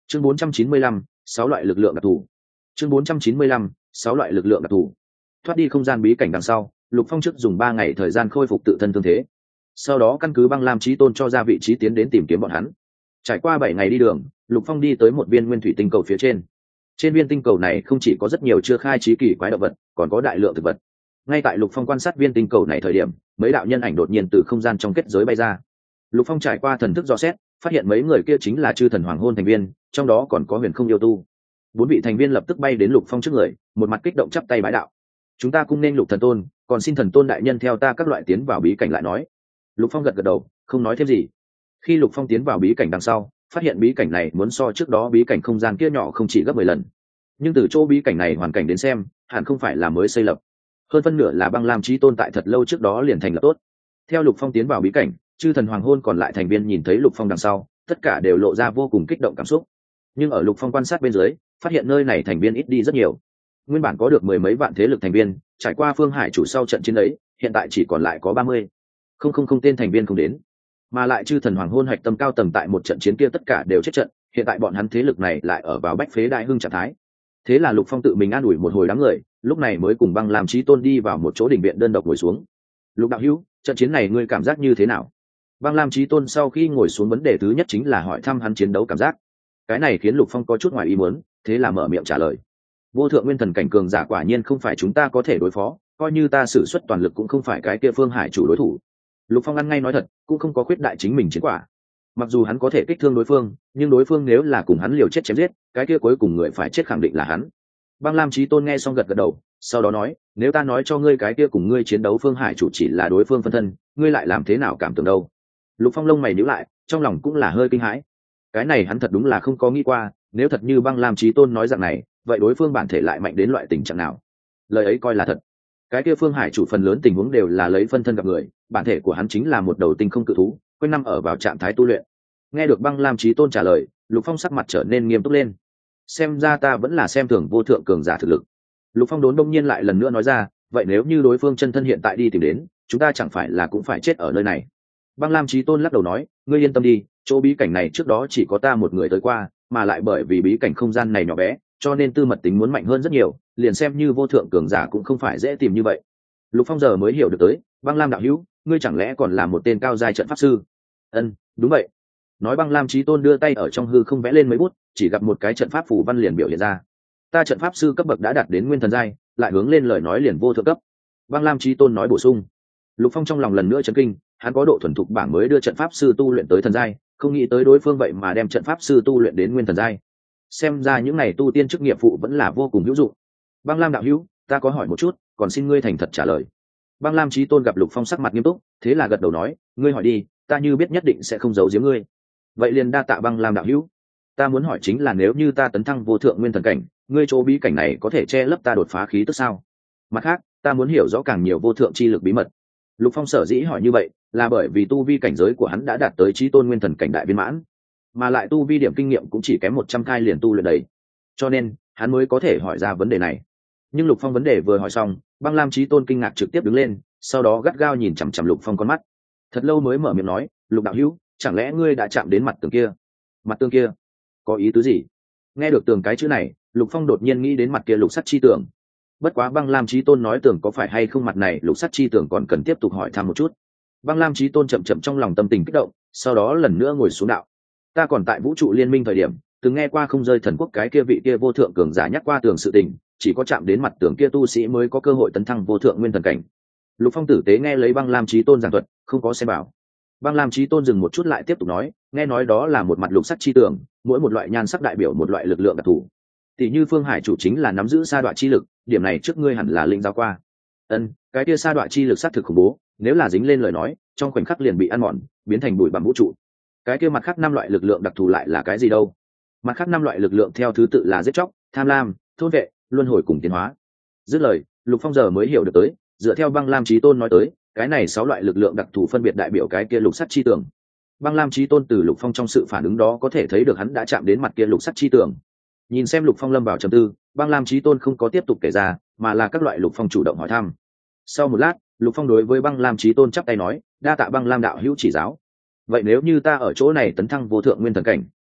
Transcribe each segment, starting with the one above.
Chương 495, 6 loại lực lượng đặc thù. Chương 495, 6 loại lực lượng đặc thù. Thoát đi không gian bí cảnh đằng sau, Lục Phong trước dùng 3 ngày thời gian khôi phục tự thân thương thế. Sau đó căn cứ Băng Lam Chí Tôn cho ra vị trí tiến đến tìm kiếm bọn hắn. Trải qua 7 ngày đi đường, Lục Phong đi tới một viên nguyên thủy tinh cầu phía trên. Trên viên tinh cầu này không chỉ có rất nhiều chưa khai trí kỳ quái động vật, còn có đại lượng thực vật. Ngay tại Lục Phong quan sát viên tinh cầu này thời điểm, mấy đạo nhân ảnh đột nhiên từ không gian trong kết giới bay ra. Lục Phong trải qua thần thức dò xét, phát hiện mấy người kia chính là chư thần hoàng hôn thành viên, trong đó còn có huyền không yêu tu. 4 vị thành viên lập tức bay đến Lục Phong trước người, một mặt kích động chắp tay bái đạo. Chúng ta cũng nên Lục thần tôn, còn xin thần tôn đại nhân theo ta các loại tiến vào bí cảnh lại nói. Lục Phong gật gật đầu, không nói thêm gì. Khi Lục Phong tiến vào bí cảnh đằng sau, phát hiện bí cảnh này muốn so trước đó bí cảnh không gian kia nhỏ không chỉ gấp 10 lần. Nhưng từ chỗ bí cảnh này hoàn cảnh đến xem, hẳn không phải là mới xây lập. Hơn phân nửa là Băng Lam Chí Tôn tại thật lâu trước đó liền thành lập tốt. Theo Lục Phong tiến vào bí cảnh, chư thần hoàng hôn còn lại thành viên nhìn thấy Lục Phong đằng sau, tất cả đều lộ ra vô cùng kích động cảm xúc. Nhưng ở Lục Phong quan sát bên dưới, phát hiện nơi này thành viên ít đi rất nhiều. Nguyên bản có được 10 mấy vạn thế lực thành viên, trải qua Phương Hải chủ sau trận chiến ấy, hiện tại chỉ còn lại có 30. Không tên thành viên không đến. Mà lại chư thần hoàng hôn hoạch tâm cao tầng tại một trận chiến kia tất cả đều chết trận, hiện tại bọn hắn thế lực này lại ở vào bách phế đại hưng trạng thái. Thế là Lục Phong tự mình an ủi một hồi đám người, lúc này mới cùng Băng Lam Chí Tôn đi vào một chỗ đình viện đơn độc ngồi xuống. Lục đạo hữu, trận chiến này ngươi cảm giác như thế nào? Băng Lam Chí Tôn sau khi ngồi xuống, vấn đề thứ nhất chính là hỏi thăm hắn chiến đấu cảm giác. Cái này khiến Lục Phong có chút ngoài ý muốn, thế là mở miệng trả lời. Vô thượng nguyên thần cảnh cường giả quả nhiên không phải chúng ta có thể đối phó, coi như ta sử xuất toàn lực cũng không phải cái kia Phương Hải chủ đối thủ. Lục Phong ăn ngay nói thật, cũng không có khuyết đại chính mình chiến quả. Mặc dù hắn có thể kích thương đối phương, nhưng đối phương nếu là cùng hắn liều chết chém giết, cái kia cuối cùng người phải chết khẳng định là hắn. Băng Lam Chí Tôn nghe xong gật gật đầu, sau đó nói, nếu ta nói cho ngươi cái kia cùng ngươi chiến đấu Phương Hải chủ chỉ là đối phương phân thân, ngươi lại làm thế nào cảm tưởng đâu? Lục Phong lông mày nhíu lại, trong lòng cũng là hơi kinh hãi. Cái này hắn thật đúng là không có nghĩ qua, nếu thật như Băng Lam Chí Tôn nói dạng này, vậy đối phương bản thể lại mạnh đến loại tình trạng nào? Lời ấy coi là thật. Cái kia Phương Hải chủ phần lớn tình huống đều là lấy phân thân gặp người, bản thể của hắn chính là một đầu tinh không cự thú, quanh năm ở vào trạng thái tu luyện. Nghe được Băng Lam Chí Tôn trả lời, Lục Phong sắc mặt trở nên nghiêm túc lên. Xem ra ta vẫn là xem thường vô thượng cường giả thực lực. Lục Phong đốn đông nhiên lại lần nữa nói ra, vậy nếu như đối phương chân thân hiện tại đi tìm đến, chúng ta chẳng phải là cũng phải chết ở nơi này? Băng Lam Chí Tôn lắc đầu nói, ngươi yên tâm đi, chỗ bí cảnh này trước đó chỉ có ta một người tới qua, mà lại bởi vì bí cảnh không gian này nhỏ bé, cho nên tư mật tính muốn mạnh hơn rất nhiều, liền xem như vô thượng cường giả cũng không phải dễ tìm như vậy. Lục Phong giờ mới hiểu được tới, Băng Lam đạo hữu, ngươi chẳng lẽ còn là một tên cao giai trận pháp sư? Đúng vậy. Nói Băng Lam Chí Tôn đưa tay ở trong hư không vẽ lên mấy bút, chỉ gặp một cái trận pháp phù văn liền biểu hiện ra. Ta trận pháp sư cấp bậc đã đạt đến nguyên thần giai, lại hướng lên lời nói liền vô thượng cấp. Băng Lam Chí Tôn nói bổ sung. Lục Phong trong lòng lần nữa chấn kinh, hắn có độ thuần thục bảng mới đưa trận pháp sư tu luyện tới thần giai, không nghĩ tới đối phương vậy mà đem trận pháp sư tu luyện đến nguyên thần giai. Xem ra những này tu tiên chức nghiệp phụ vẫn là vô cùng hữu dụng. Băng Lam đạo hữu, ta có hỏi một chút, còn xin ngươi thành thật trả lời. Băng Lam Chí Tôn gặp Lục Phong sắc mặt nghiêm túc, thế là gật đầu nói, ngươi hỏi đi, ta như biết nhất định sẽ không giấu giếm ngươi. Vậy liền đa tạ Băng Lam đạo hữu. Ta muốn hỏi chính là nếu như ta tấn thăng vô thượng nguyên thần cảnh, ngươi chỗ bí cảnh này có thể che lấp ta đột phá khí tức sao? Mặt khác, ta muốn hiểu rõ càng nhiều vô thượng chi lực bí mật. Lục Phong sở dĩ hỏi như vậy, là bởi vì tu vi cảnh giới của hắn đã đạt tới chí tôn nguyên thần cảnh đại viên mãn, mà lại tu vi điểm kinh nghiệm cũng chỉ kém 100 cai liền tu luyện đấy. Cho nên, hắn mới có thể hỏi ra vấn đề này. Nhưng Lục Phong vấn đề vừa hỏi xong, Băng Lam Chí Tôn kinh ngạc trực tiếp đứng lên, sau đó gắt gao nhìn chằm chằm Lục Phong con mắt. Thật lâu mới mở miệng nói, Lục đạo hữu, chẳng lẽ ngươi đã chạm đến mặt tường kia? Mặt tường kia? Có ý tứ gì? Nghe được tường cái chữ này, Lục Phong đột nhiên nghĩ đến mặt kia lục sắt chi tường. Bất quá Băng Lam Chí Tôn nói tường có phải hay không mặt này lục sắt chi tường còn cần tiếp tục hỏi thăm một chút. Băng Lam Chí Tôn chậm chậm trong lòng tâm tình kích động, sau đó lần nữa ngồi xuống đạo. Ta còn tại vũ trụ liên minh thời điểm, từng nghe qua không rơi thần quốc cái kia vị kia vô thượng cường giả nhắc qua tường sự tình, chỉ có chạm đến mặt tường kia tu sĩ mới có cơ hội tấn thăng vô thượng nguyên thần cảnh. Lục Phong tử tế nghe lấy Băng Lam Chí Tôn giảng thuật, không có xem bảo. Băng Lam Chí Tôn dừng một chút lại tiếp tục nói, nghe nói đó là một mặt lục sắt chi tường, mỗi một loại nhan sắc đại biểu một loại lực lượng đặc thù. Tỷ như Phương Hải chủ chính là nắm giữ sa đoạ chi lực, điểm này trước ngươi hẳn là linh giáo qua. Cái kia sa đoạ chi lực sát thực khủng bố, nếu là dính lên lời nói, trong khoảnh khắc liền bị ăn mòn, biến thành bụi bặm vũ trụ. Cái kia mặt khác 5 loại lực lượng đặc thù lại là cái gì đâu? Mặt khác 5 loại lực lượng theo thứ tự là giết chóc, tham lam, thôn vệ, luân hồi cùng tiến hóa. Dứt lời, Lục Phong giờ mới hiểu được tới, dựa theo Băng Lam Chí Tôn nói tới, cái này 6 loại lực lượng đặc thù phân biệt đại biểu cái kia lục sắt chi tường. Băng Lam Chí Tôn từ Lục Phong trong sự phản ứng đó có thể thấy được hắn đã chạm đến mặt kia lục sắt chi tường. Nhìn xem Lục Phong lâm vào trầm tư, Băng Lam Chí Tôn không có tiếp tục kể ra, mà là các loại Lục Phong chủ động hỏi thăm. Sau một lát, Lục Phong đối với Băng Lam Chí Tôn chắp tay nói, đa tạ Băng Lam đạo hữu chỉ giáo. Vậy nếu như ta ở chỗ này tấn thăng vô thượng nguyên thần cảnh,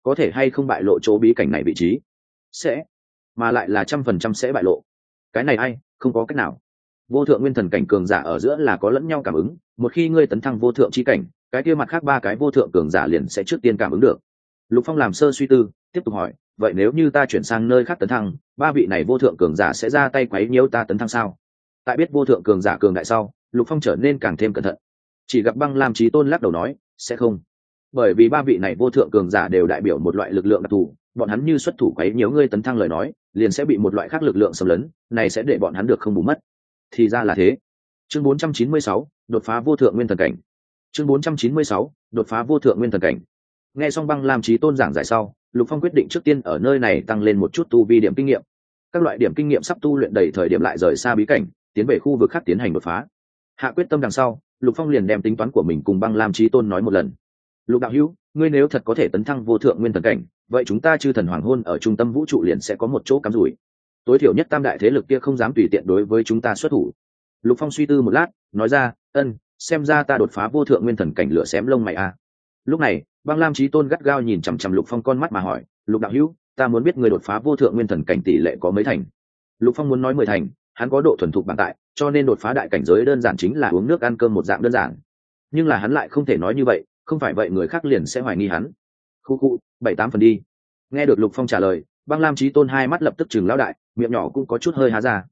có thể hay không bại lộ chỗ bí cảnh này vị trí? Sẽ, mà lại là 100% sẽ bại lộ. Cái này ai không có cách nào. Vô thượng nguyên thần cảnh cường giả ở giữa là có lẫn nhau cảm ứng, một khi ngươi tấn thăng vô thượng chi cảnh, cái kia mặt khác ba cái vô thượng cường giả liền sẽ trước tiên cảm ứng được. Lục Phong làm sơ suy tư, tiếp tục hỏi, vậy nếu như ta chuyển sang nơi khác tấn thăng, ba vị này vô thượng cường giả sẽ ra tay quấy nhiễu ta tấn thăng sao? Tại biết vô thượng cường giả cường đại sau, Lục Phong trở nên càng thêm cẩn thận. Chỉ gặp Băng Lam Chí Tôn lắc đầu nói, sẽ không. Bởi vì ba vị này vô thượng cường giả đều đại biểu một loại lực lượng đặc thù, bọn hắn như xuất thủ quấy nhiễu ngươi tấn thăng lời nói, liền sẽ bị một loại khác lực lượng xâm lấn, này sẽ để bọn hắn được không bù mất. Thì ra là thế. Chương 496, đột phá vô thượng nguyên thần cảnh. Chương 496, đột phá vô thượng nguyên thần cảnh. Nghe xong Băng Lam Chí Tôn giảng giải sau, Lục Phong quyết định trước tiên ở nơi này tăng lên một chút tu vi điểm kinh nghiệm. Các loại điểm kinh nghiệm sắp tu luyện đầy thời điểm lại rời xa bí cảnh, tiến về khu vực khác tiến hành đột phá. Hạ quyết tâm đằng sau, Lục Phong liền đem tính toán của mình cùng Băng Lam Chí Tôn nói một lần. Lục đạo hữu, ngươi nếu thật có thể tấn thăng vô thượng nguyên thần cảnh, vậy chúng ta chư thần hoàng hôn ở trung tâm vũ trụ liền sẽ có một chỗ cắm rủi. Tối thiểu nhất tam đại thế lực kia không dám tùy tiện đối với chúng ta xuất thủ. Lục Phong suy tư một lát, nói ra, xem ra ta đột phá vô thượng nguyên thần cảnh lửa xém lông mày à. Lúc này, Băng Lam Chí Tôn gắt gao nhìn chằm chằm Lục Phong con mắt mà hỏi, Lục đạo hữu, ta muốn biết người đột phá vô thượng nguyên thần cảnh tỷ lệ có mấy thành? Lục Phong muốn nói 10 thành, hắn có độ thuần thục bản tại, cho nên đột phá đại cảnh giới đơn giản chính là uống nước ăn cơm một dạng đơn giản. Nhưng là hắn lại không thể nói như vậy, không phải vậy người khác liền sẽ hoài nghi hắn. Khu 7-8 phần đi. Nghe được Lục Phong trả lời, Băng Lam Chí Tôn hai mắt lập tức trừng lão đại, miệng nhỏ cũng có chút hơi há ra.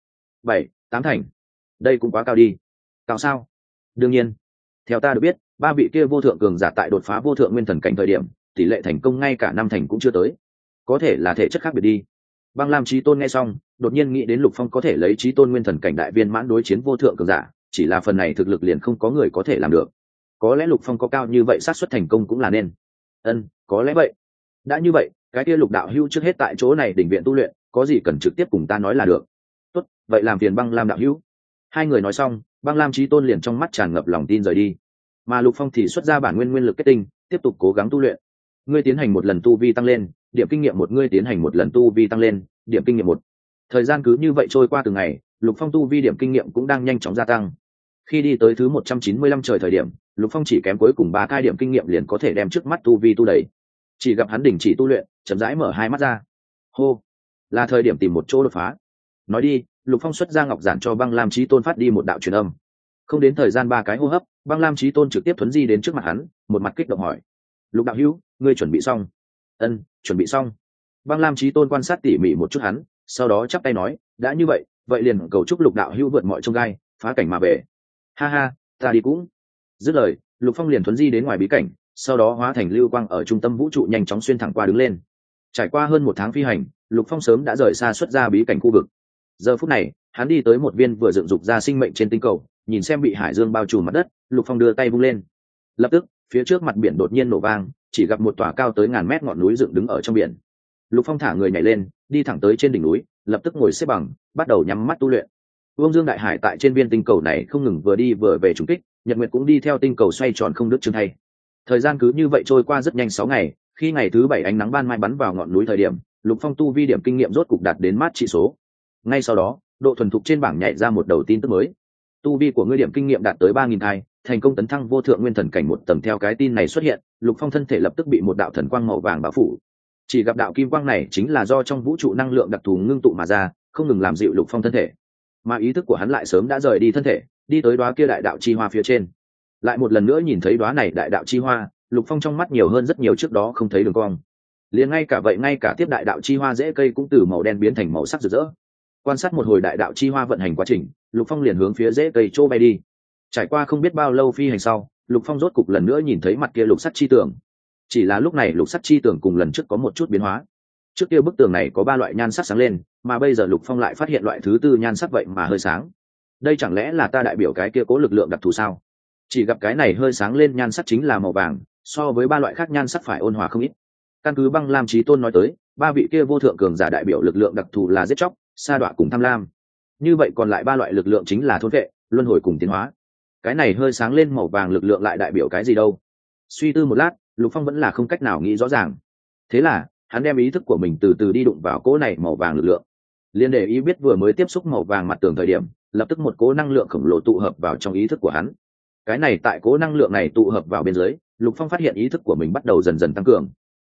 7-8 thành. Đây cũng quá cao đi. Cao sao? Đương nhiên. Theo ta được biết, ba vị kia vô thượng cường giả tại đột phá vô thượng nguyên thần cảnh thời điểm, tỷ lệ thành công ngay cả 5 thành cũng chưa tới. Có thể là thể chất khác biệt đi. Băng Lam Chí Tôn nghe xong, đột nhiên nghĩ đến Lục Phong có thể lấy Chí Tôn nguyên thần cảnh đại viên mãn đối chiến vô thượng cường giả, chỉ là phần này thực lực liền không có người có thể làm được. Có lẽ Lục Phong có cao như vậy xác suất thành công cũng là nên. Có lẽ vậy. Đã như vậy, cái kia Lục đạo hữu trước hết tại chỗ này đỉnh viện tu luyện, có gì cần trực tiếp cùng ta nói là được. Tốt, vậy làm phiền Băng Lam đạo hữu. Hai người nói xong, Băng Lam Chí Tôn liền trong mắt tràn ngập lòng tin rời đi. Mà Lục Phong thì xuất ra bản nguyên lực kết tinh, tiếp tục cố gắng tu luyện. Ngươi tiến hành một lần tu vi tăng lên, điểm kinh nghiệm một, ngươi tiến hành một lần tu vi tăng lên, điểm kinh nghiệm một. Thời gian cứ như vậy trôi qua từng ngày, Lục Phong tu vi điểm kinh nghiệm cũng đang nhanh chóng gia tăng. Khi đi tới thứ 195 trời thời điểm, Lục Phong chỉ kém cuối cùng 3 cái điểm kinh nghiệm liền có thể đem trước mắt tu vi tu đầy. Chỉ gặp hắn đình chỉ tu luyện, chậm rãi mở hai mắt ra. Hô, là thời điểm tìm một chỗ đột phá. Nói đi, Lục Phong xuất ra ngọc giản cho Băng Lam Chí Tôn phát đi một đạo truyền âm. Không đến thời gian 3 cái hô hấp, Băng Lam Chí Tôn trực tiếp thuấn di đến trước mặt hắn, một mặt kích động hỏi: "Lục đạo hữu, ngươi chuẩn bị xong?" Chuẩn bị xong." Băng Lam Chí Tôn quan sát tỉ mỉ một chút hắn, sau đó chắp tay nói: "đã như vậy, vậy liền cầu chúc Lục đạo hữu vượt mọi chông gai, phá cảnh mà về." "Ha ha, ta đi cũng." Dứt lời, Lục Phong liền thuấn di đến ngoài bí cảnh, sau đó hóa thành lưu quang ở trung tâm vũ trụ nhanh chóng xuyên thẳng qua đứng lên. Trải qua hơn 1 tháng phi hành, Lục Phong sớm đã rời xa xuất ra bí cảnh khu vực. Giờ phút này, hắn đi tới một viên vừa dựng dục ra sinh mệnh trên tinh cầu, nhìn xem bị hải dương bao trùm mặt đất, Lục Phong đưa tay vung lên. Lập tức, phía trước mặt biển đột nhiên nổ vang, chỉ gặp một tòa cao tới ngàn mét ngọn núi dựng đứng ở trong biển. Lục Phong thả người nhảy lên, đi thẳng tới trên đỉnh núi, lập tức ngồi xếp bằng, bắt đầu nhắm mắt tu luyện. Uông Dương đại hải tại trên viên tinh cầu này không ngừng vừa đi vừa về trùng kích, nhật nguyệt cũng đi theo tinh cầu xoay tròn không đứt chương thay. Thời gian cứ như vậy trôi qua rất nhanh 6 ngày, khi ngày thứ 7 ánh nắng ban mai bắn vào ngọn núi thời điểm, Lục Phong tu vi điểm kinh nghiệm rốt cục đạt đến mát trị số. Ngay sau đó, độ thuần thục trên bảng nhảy ra một đầu tin tức mới. Tu vi của ngươi điểm kinh nghiệm đạt tới 3000 thai, thành công tấn thăng vô thượng nguyên thần cảnh một tầng. Theo cái tin này xuất hiện, Lục Phong thân thể lập tức bị một đạo thần quang màu vàng bao phủ. Chỉ gặp đạo kim quang này chính là do trong vũ trụ năng lượng đặc thù ngưng tụ mà ra, không ngừng làm dịu Lục Phong thân thể. Mà ý thức của hắn lại sớm đã rời đi thân thể, đi tới đóa kia đại đạo chi hoa phía trên. Lại một lần nữa nhìn thấy đóa này đại đạo chi hoa, Lục Phong trong mắt nhiều hơn rất nhiều trước đó không thấy đường cong. Liền ngay cả vậy, ngay cả tiếp đại đạo chi hoa rễ cây cũng từ màu đen biến thành màu sắc rực rỡ. Quan sát một hồi đại đạo chi hoa vận hành quá trình, Lục Phong liền hướng phía rễ cây chỗ bay đi. Trải qua không biết bao lâu phi hành sau, Lục Phong rốt cục lần nữa nhìn thấy mặt kia lục sắt chi tường. Chỉ là lúc này lục sắt chi tường cùng lần trước có một chút biến hóa. Trước kia bức tường này có 3 loại nhan sắc sáng lên, mà bây giờ Lục Phong lại phát hiện loại thứ 4 nhan sắc vậy mà hơi sáng. Đây chẳng lẽ là ta đại biểu cái kia cố lực lượng đặc thù sao? Chỉ gặp cái này hơi sáng lên nhan sắc chính là màu vàng, so với 3 loại khác nhan sắc phải ôn hòa không ít. Căn cứ Băng Lam Chí Tôn nói tới, 3 vị kia vô thượng cường giả đại biểu lực lượng đặc thù là giết chóc, sa đọa cùng tham lam. Như vậy còn lại 3 loại lực lượng chính là thôn vệ, luân hồi cùng tiến hóa. Cái này hơi sáng lên màu vàng lực lượng lại đại biểu cái gì đâu? Suy tư một lát, Lục Phong vẫn là không cách nào nghĩ rõ ràng. Thế là, hắn đem ý thức của mình từ từ đi đụng vào cỗ này màu vàng lực lượng. Liên để ý biết vừa mới tiếp xúc màu vàng mặt tường thời điểm, lập tức một cỗ năng lượng khổng lồ tụ hợp vào trong ý thức của hắn. Cái này tại cỗ năng lượng này tụ hợp vào bên dưới, Lục Phong phát hiện ý thức của mình bắt đầu dần dần tăng cường.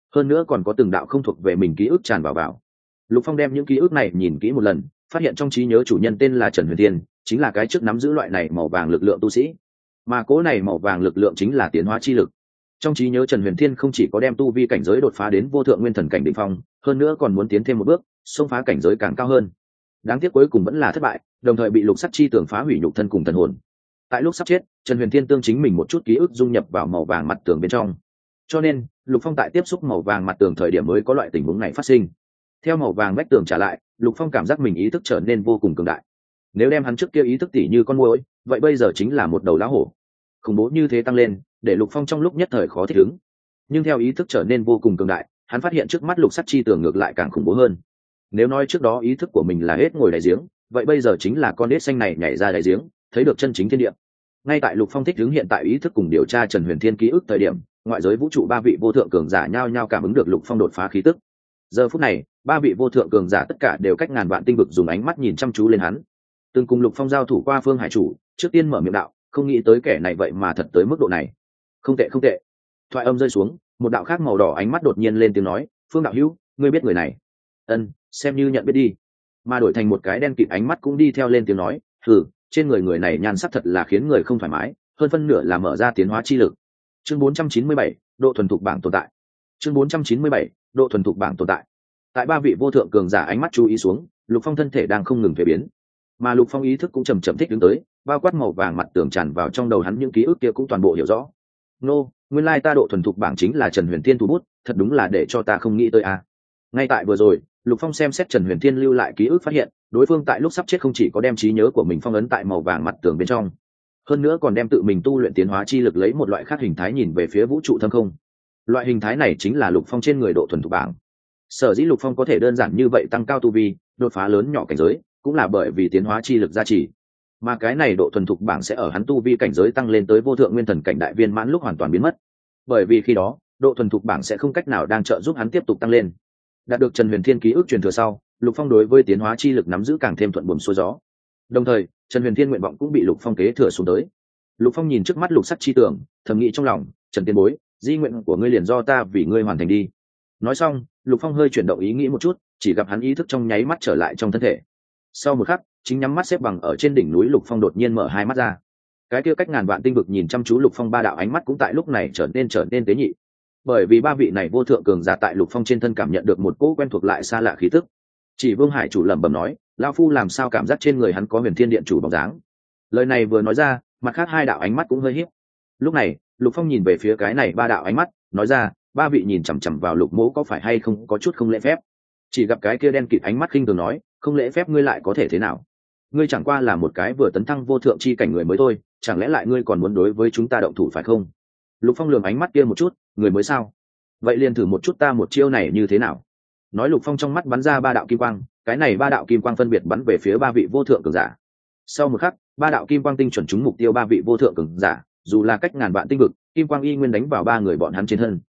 hơn nữa còn có từng đạo không thuộc về mình ký ức tràn vào. Lục Phong đem những ký ức này nhìn kỹ một lần, phát hiện trong trí nhớ chủ nhân tên là Trần Huyền Thiên, chính là cái trước nắm giữ loại này màu vàng lực lượng tu sĩ, mà cố này màu vàng lực lượng chính là tiến hóa chi lực. Trong trí nhớ Trần Huyền Thiên không chỉ có đem tu vi cảnh giới đột phá đến vô thượng nguyên thần cảnh đỉnh phong, hơn nữa còn muốn tiến thêm một bước, xông phá cảnh giới càng cao hơn. Đáng tiếc cuối cùng vẫn là thất bại, đồng thời bị lục sắc chi tưởng phá hủy nhục thân cùng thần hồn. Tại lúc sắp chết, Trần Huyền Thiên tương chính mình một chút ký ức dung nhập vào màu vàng mặt tường bên trong, cho nên Lục Phong tại tiếp xúc màu vàng mặt tường thời điểm mới có loại tình huống này phát sinh. Theo màu vàng vách tường trả lại, Lục Phong cảm giác mình ý thức trở nên vô cùng cường đại. Nếu đem hắn trước kia ý thức tỉ như con muỗi, vậy bây giờ chính là một đầu lá hổ. Khủng bố như thế tăng lên, để Lục Phong trong lúc nhất thời khó thích ứng. Nhưng theo ý thức trở nên vô cùng cường đại, hắn phát hiện trước mắt lục sắc chi tường ngược lại càng khủng bố hơn. Nếu nói trước đó ý thức của mình là hết ngồi đáy giếng, vậy bây giờ chính là con đít xanh này nhảy ra đáy giếng, thấy được chân chính thiên địa. Ngay tại Lục Phong thích ứng hiện tại ý thức cùng điều tra Trần Huyền Thiên ký ức thời điểm, ngoại giới vũ trụ ba vị vô thượng cường giả nhao nhao cảm ứng được Lục Phong đột phá khí tức. Giờ phút này, ba vị vô thượng cường giả tất cả đều cách ngàn vạn tinh vực dùng ánh mắt nhìn chăm chú lên hắn. Từng cùng Lục Phong giao thủ qua Phương Hải chủ, trước tiên mở miệng đạo, không nghĩ tới kẻ này vậy mà thật tới mức độ này. Không tệ không tệ. Thoại âm rơi xuống, một đạo khác màu đỏ ánh mắt đột nhiên lên tiếng nói, Phương đạo hữu, ngươi biết người này? Ân, xem như nhận biết đi. Mà đổi thành một cái đen kịt ánh mắt cũng đi theo lên tiếng nói, trên người này nhan sắc thật là khiến người không thoải mái, hơn phân nửa là mở ra tiến hóa chi lực. Chương 497, độ thuần thục bảng tồn tại. Chương 497, độ thuần thục bảng tồn tại. Tại ba vị vô thượng cường giả ánh mắt chú ý xuống, Lục Phong thân thể đang không ngừng thay biến, mà Lục Phong ý thức cũng chậm thích đứng tới, bao quát màu vàng mặt tường tràn vào trong đầu hắn những ký ức kia cũng toàn bộ hiểu rõ. Nguyên lai ta độ thuần thục bảng chính là Trần Huyền Thiên thủ bút, thật đúng là để cho ta không nghĩ tới a. Ngay tại vừa rồi, Lục Phong xem xét Trần Huyền Thiên lưu lại ký ức phát hiện, đối phương tại lúc sắp chết không chỉ có đem trí nhớ của mình phong ấn tại màu vàng mặt tường bên trong, hơn nữa còn đem tự mình tu luyện tiến hóa chi lực lấy một loại khác hình thái nhìn về phía vũ trụ thâm không. Loại hình thái này chính là Lục Phong trên người độ thuần thục bảng. Sở dĩ Lục Phong có thể đơn giản như vậy tăng cao tu vi, đột phá lớn nhỏ cảnh giới, cũng là bởi vì tiến hóa chi lực gia trì. Mà cái này độ thuần thục bảng sẽ ở hắn tu vi cảnh giới tăng lên tới vô thượng nguyên thần cảnh đại viên mãn lúc hoàn toàn biến mất. Bởi vì khi đó, độ thuần thục bảng sẽ không cách nào đang trợ giúp hắn tiếp tục tăng lên. Đạt được Trần Huyền Thiên ký ức truyền thừa sau, Lục Phong đối với tiến hóa chi lực nắm giữ càng thêm thuận buồm xuôi gió. Đồng thời, Trần Huyền Thiên nguyện vọng cũng bị Lục Phong kế thừa xuống tới. Lục Phong nhìn trước mắt lục sắc chi tưởng, thầm nghĩ trong lòng, Trần Tiên Bối, di nguyện của ngươi liền do ta vì ngươi hoàn thành đi. Nói xong, Lục Phong hơi chuyển động ý nghĩ một chút, chỉ gặp hắn ý thức trong nháy mắt trở lại trong thân thể. Sau một khắc, chính nhắm mắt xếp bằng ở trên đỉnh núi Lục Phong đột nhiên mở hai mắt ra. Cái kia cách ngàn vạn tinh vực nhìn chăm chú Lục Phong ba đạo ánh mắt cũng tại lúc này trở nên tế nhị. Bởi vì ba vị này vô thượng cường giả tại Lục Phong trên thân cảm nhận được một cỗ quen thuộc lại xa lạ khí tức. Chỉ Vương Hải chủ lẩm bẩm nói, lão phu làm sao cảm giác trên người hắn có Huyền Thiên Điện chủ bóng dáng. Lời này vừa nói ra, mặt khác hai đạo ánh mắt cũng hơi híp. Lúc này, Lục Phong nhìn về phía cái này ba đạo ánh mắt, nói ra, ba vị nhìn chằm chằm vào Lục Mỗ có phải hay không có chút không lễ phép. Chỉ gặp cái kia đen kịt ánh mắt khinh thường nói, không lễ phép ngươi lại có thể thế nào? Ngươi chẳng qua là một cái vừa tấn thăng vô thượng chi cảnh người mới thôi, chẳng lẽ lại ngươi còn muốn đối với chúng ta động thủ phải không? Lục Phong lườm ánh mắt kia một chút, người mới sao? Vậy liền thử một chút ta một chiêu này như thế nào? Nói Lục Phong trong mắt bắn ra ba đạo kim quang, cái này ba đạo kim quang phân biệt bắn về phía ba vị vô thượng cường giả. Sau một khắc, ba đạo kim quang tinh chuẩn trúng mục tiêu ba vị vô thượng cường giả, dù là cách ngàn vạn tinh vực, kim quang y nguyên đánh vào ba người bọn hắn trên thân.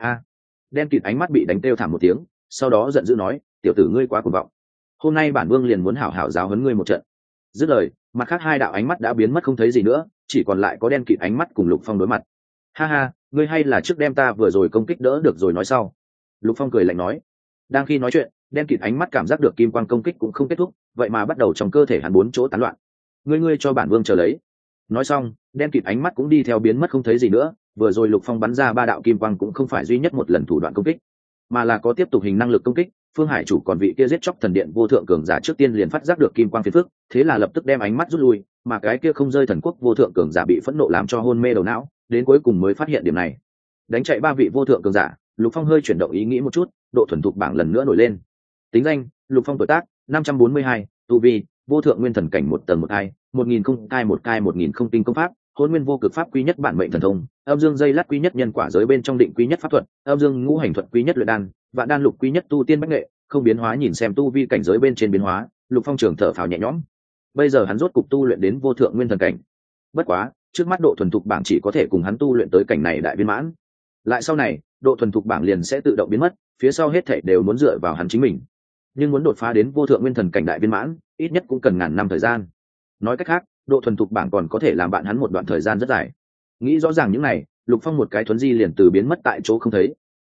Đen kịt ánh mắt bị đánh kêu thảm một tiếng, sau đó giận dữ nói, tiểu tử ngươi quá cuồng vọng, hôm nay bản vương liền muốn hảo hảo giáo huấn ngươi một trận. Dứt lời, mặt khác hai đạo ánh mắt đã biến mất không thấy gì nữa, chỉ còn lại có đen kịt ánh mắt cùng Lục Phong đối mặt. Ha, ngươi hay là trước đem ta vừa rồi công kích đỡ được rồi nói sau. Lục Phong cười lạnh nói. Đang khi nói chuyện, đen kịt ánh mắt cảm giác được kim quang công kích cũng không kết thúc, vậy mà bắt đầu trong cơ thể hắn bốn chỗ tán loạn. Ngươi cho bản vương chờ lấy. Nói xong, đen kịt ánh mắt cũng đi theo biến mất không thấy gì nữa. Vừa rồi Lục Phong bắn ra ba đạo kim quang cũng không phải duy nhất một lần thủ đoạn công kích, mà là có tiếp tục hình năng lực công kích. Phương Hải chủ còn vị kia giết chóc thần điện vô thượng cường giả trước tiên liền phát giác được kim quang phiền phức, thế là lập tức đem ánh mắt rút lui, mà cái kia không rơi thần quốc vô thượng cường giả bị phẫn nộ làm cho hôn mê đầu não, đến cuối cùng mới phát hiện điểm này. Đánh chạy ba vị vô thượng cường giả, Lục Phong hơi chuyển động ý nghĩ một chút, độ thuần thục bảng lần nữa nổi lên. Tính danh: Lục Phong, tuổi tác 542, tu vi vô thượng nguyên thần cảnh 1 tầng 12, 1000 không cai 1 cai 1000 không tinh công pháp, hôn nguyên vô cực pháp quý nhất bản mệnh thần thông, âm dương dây lát quý nhất nhân quả giới bên trong định quý nhất pháp thuật, âm dương ngũ hành thuật quý nhất luyện đan, vạn đan lục quý nhất tu tiên bách nghệ, không biến hóa nhìn xem tu vi cảnh giới bên trên biến hóa. Lục Phong trường thở phào nhẹ nhõm, bây giờ hắn rốt cục tu luyện đến vô thượng nguyên thần cảnh. Bất quá, trước mắt độ thuần thục bảng chỉ có thể cùng hắn tu luyện tới cảnh này đại viên mãn, lại sau này độ thuần thục bảng liền sẽ tự động biến mất, phía sau hết thảy đều muốn dựa vào hắn chính mình. Nhưng muốn đột phá đến vô thượng nguyên thần cảnh đại viên mãn, ít nhất cũng cần ngàn năm thời gian. Nói cách khác, độ thuần thục bảng còn có thể làm bạn hắn một đoạn thời gian rất dài. Nghĩ rõ ràng những này, Lục Phong một cái thuấn di liền từ biến mất tại chỗ không thấy.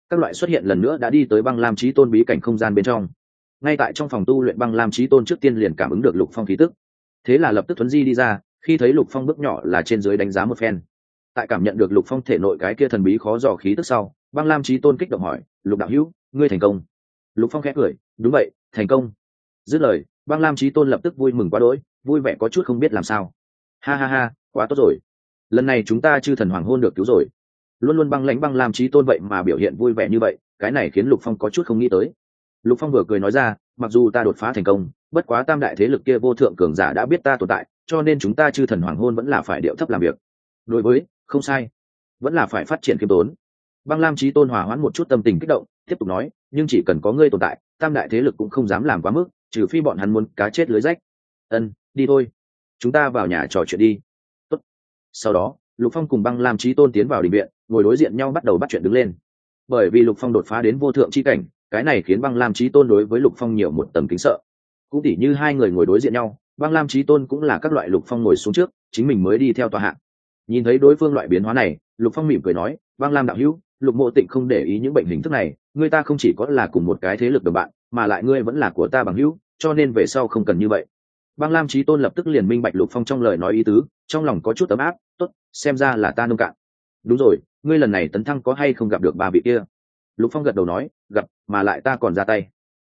các loại xuất hiện lần nữa đã đi tới băng lam chí tôn bí cảnh không gian bên trong. Ngay tại trong phòng tu luyện, băng lam chí tôn trước tiên liền cảm ứng được Lục Phong khí tức, thế là lập tức thuấn di đi ra. Khi thấy Lục Phong bước nhỏ là trên dưới đánh giá một phen, tại cảm nhận được Lục Phong thể nội cái kia thần bí khó dò khí tức sau, băng lam chí tôn kích động hỏi: Lục đạo hữu, ngươi thành công? Lục Phong khẽ cười: đúng vậy, thành công. Dứt lời, băng lam chí tôn lập tức vui mừng quá đỗi, vui vẻ có chút không biết làm sao. Ha ha ha, quá tốt rồi, lần này chúng ta chư thần hoàng hôn được cứu rồi. Luôn luôn băng lãnh băng lam chí tôn vậy mà biểu hiện vui vẻ như vậy, cái này khiến Lục Phong có chút không nghĩ tới. Lục Phong vừa cười nói ra: mặc dù ta đột phá thành công, bất quá tam đại thế lực kia vô thượng cường giả đã biết ta tồn tại, cho nên chúng ta chư thần hoàng hôn vẫn là phải điệu thấp làm việc. Đối với, không sai, vẫn là phải phát triển khiêm tốn. Băng lam chí tôn hòa hoãn một chút tâm tình kích động, tiếp tục nói: nhưng chỉ cần có ngươi tồn tại, tam đại thế lực cũng không dám làm quá mức, trừ phi bọn hắn muốn cá chết lưới rách. Đi thôi, chúng ta vào nhà trò chuyện đi. Tốt. Sau đó, Lục Phong cùng băng lam chí tôn tiến vào đình viện, ngồi đối diện nhau bắt đầu bắt chuyện đứng lên. Bởi vì Lục Phong đột phá đến vô thượng chi cảnh, cái này khiến băng lam chí tôn đối với Lục Phong nhiều một tầm kính sợ. Cũng tỉ như hai người ngồi đối diện nhau, băng lam chí tôn cũng là các loại Lục Phong ngồi xuống trước, chính mình mới đi theo tòa hạng. Nhìn thấy đối phương loại biến hóa này, Lục Phong mỉm cười nói: băng lam đạo hữu, Lục Mộ Tịnh không để ý những bệnh hình thức này, ngươi ta không chỉ có là cùng một cái thế lực đồng bạn, mà lại ngươi vẫn là của ta bằng hữu, cho nên về sau không cần như vậy. Băng lam chí tôn lập tức liền minh bạch Lục Phong trong lời nói ý tứ, trong lòng có chút ấm áp. Tốt, xem ra là ta nông cạn. Đúng rồi, ngươi lần này tấn thăng có hay không gặp được ba vị kia? Lục Phong gật đầu nói: gặp, mà lại ta còn ra tay.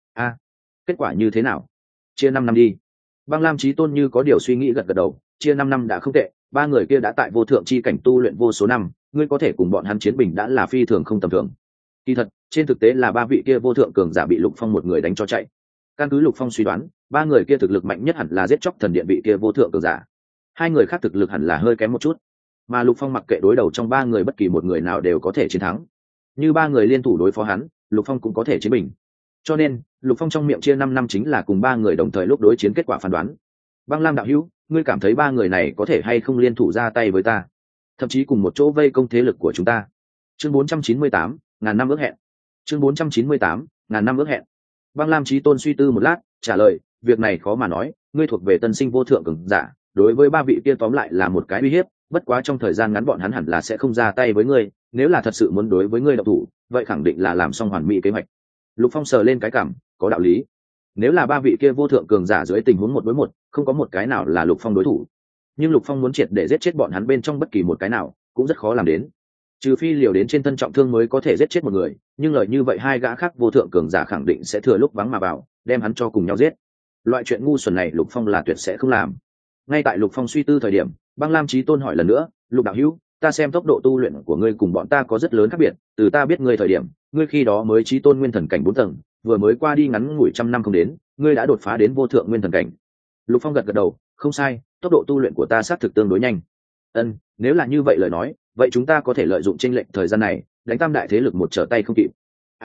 Kết quả như thế nào? Chia 5 năm đi. Băng lam chí tôn như có điều suy nghĩ gật gật đầu: chia 5 năm đã không tệ, ba người kia đã tại vô thượng chi cảnh tu luyện vô số năm, ngươi có thể cùng bọn hắn chiến bình đã là phi thường không tầm thường. Kỳ thật, trên thực tế là ba vị kia vô thượng cường giả bị Lục Phong một người đánh cho chạy. Căn cứ Lục Phong suy đoán, ba người kia thực lực mạnh nhất hẳn là giết chóc thần điện vị kia vô thượng cường giả, hai người khác thực lực hẳn là hơi kém một chút, mà Lục Phong mặc kệ đối đầu trong ba người bất kỳ một người nào đều có thể chiến thắng. Như ba người liên thủ đối phó hắn, Lục Phong cũng có thể chiến bình. Cho nên, Lục Phong trong miệng chia 5 năm chính là cùng ba người đồng thời lúc đối chiến kết quả phán đoán. Băng lam đạo hữu, ngươi cảm thấy ba người này có thể hay không liên thủ ra tay với ta, thậm chí cùng một chỗ vây công thế lực của chúng ta? Chương 498, ngàn năm ước hẹn. Chương 498, ngàn năm ước hẹn. Băng lam chí tôn suy tư một lát, trả lời: việc này khó mà nói, ngươi thuộc về tân sinh vô thượng cường giả, đối với ba vị kia tóm lại là một cái uy hiếp, bất quá trong thời gian ngắn bọn hắn hẳn là sẽ không ra tay với ngươi, nếu là thật sự muốn đối với ngươi động thủ, vậy khẳng định là làm xong hoàn mỹ kế hoạch. Lục Phong sờ lên cái cảm, có đạo lý. Nếu là ba vị kia vô thượng cường giả dưới tình huống một đối một, không có một cái nào là Lục Phong đối thủ. Nhưng Lục Phong muốn triệt để giết chết bọn hắn bên trong bất kỳ một cái nào, cũng rất khó làm đến. Trừ phi liều đến trên thân trọng thương mới có thể giết chết một người, nhưng lời như vậy hai gã khác vô thượng cường giả khẳng định sẽ thừa lúc vắng mà vào, đem hắn cho cùng nhau giết. Loại chuyện ngu xuẩn này Lục Phong là tuyệt sẽ không làm. Ngay tại Lục Phong suy tư thời điểm, băng lam chí tôn hỏi lần nữa: Lục đạo hữu, ta xem tốc độ tu luyện của ngươi cùng bọn ta có rất lớn khác biệt, từ ta biết ngươi thời điểm, ngươi khi đó mới chí tôn nguyên thần cảnh 4 tầng, vừa mới qua đi ngắn ngủi trăm năm không đến, ngươi đã đột phá đến vô thượng nguyên thần cảnh. Lục Phong gật gật đầu: không sai, tốc độ tu luyện của ta xác thực tương đối nhanh. Nếu là như vậy lời nói, vậy chúng ta có thể lợi dụng chênh lệch thời gian này, đánh tam đại thế lực một trở tay không kịp.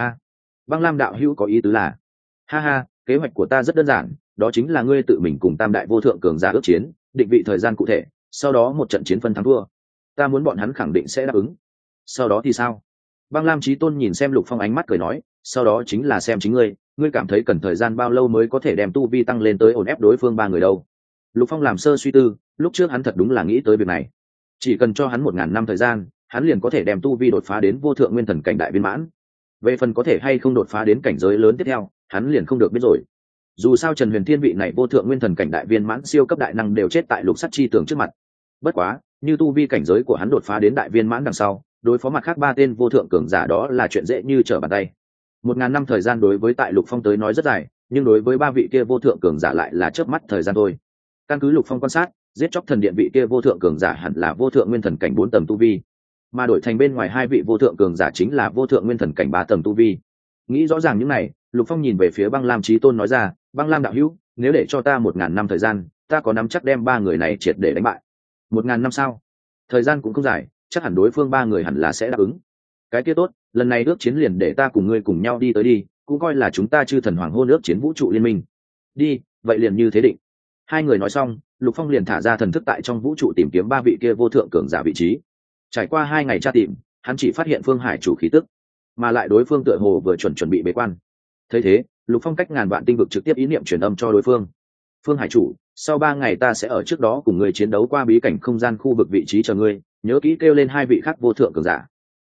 Băng lam đạo hữu có ý tứ là? Ha ha, kế hoạch của ta rất đơn giản, đó chính là ngươi tự mình cùng tam đại vô thượng cường giả ước chiến, định vị thời gian cụ thể, sau đó một trận chiến phân thắng thua. Ta muốn bọn hắn khẳng định sẽ đáp ứng. Sau đó thì sao? Băng lam chí tôn nhìn xem Lục Phong ánh mắt cười nói: sau đó chính là xem chính ngươi cảm thấy cần thời gian bao lâu mới có thể đem tu vi tăng lên tới ổn ép đối phương ba người đâu? Lục Phong làm sơ suy tư, lúc trước hắn thật đúng là nghĩ tới việc này. Chỉ cần cho hắn 1000 năm thời gian, hắn liền có thể đem tu vi đột phá đến vô thượng nguyên thần cảnh đại viên mãn. Về phần có thể hay không đột phá đến cảnh giới lớn tiếp theo, hắn liền không được biết rồi. Dù sao Trần Huyền Thiên vị này vô thượng nguyên thần cảnh đại viên mãn siêu cấp đại năng đều chết tại lục sắt chi tường trước mặt. Bất quá, như tu vi cảnh giới của hắn đột phá đến đại viên mãn đằng sau, đối phó mặt khác ba tên vô thượng cường giả đó là chuyện dễ như trở bàn tay. 1000 năm thời gian đối với tại Lục Phong tới nói rất dài, nhưng đối với ba vị kia vô thượng cường giả lại là chớp mắt thời gian thôi. Căn cứ Lục Phong quan sát, giết chóc thần điện vị kia vô thượng cường giả hẳn là vô thượng nguyên thần cảnh 4 tầng tu vi, mà đổi thành bên ngoài hai vị vô thượng cường giả chính là vô thượng nguyên thần cảnh 3 tầng tu vi. Nghĩ rõ ràng những này, Lục Phong nhìn về phía Băng Lam Chí Tôn nói ra: Băng Lam đạo hữu, nếu để cho ta 1000 năm thời gian, ta có nắm chắc đem ba người này triệt để đánh bại. 1000 năm sao? Thời gian cũng không dài, chắc hẳn đối phương ba người hẳn là sẽ đáp ứng. Cái kia tốt, lần này ước chiến liền để ta cùng ngươi cùng nhau đi tới đi, cũng coi là chúng ta chư thần hoàng hôn ước chiến vũ trụ liên minh. Đi, vậy liền như thế định. Hai người nói xong, Lục Phong liền thả ra thần thức tại trong vũ trụ tìm kiếm ba vị kia vô thượng cường giả vị trí. Trải qua 2 ngày tra tìm, hắn chỉ phát hiện Phương Hải chủ khí tức, mà lại đối phương tựa hồ vừa chuẩn bị bế quan. Thấy thế, Lục Phong cách ngàn vạn tinh vực trực tiếp ý niệm truyền âm cho đối phương: Phương Hải chủ, sau 3 ngày ta sẽ ở trước đó cùng ngươi chiến đấu qua bí cảnh không gian khu vực vị trí chờ ngươi, nhớ kỹ kêu lên hai vị khác vô thượng cường giả.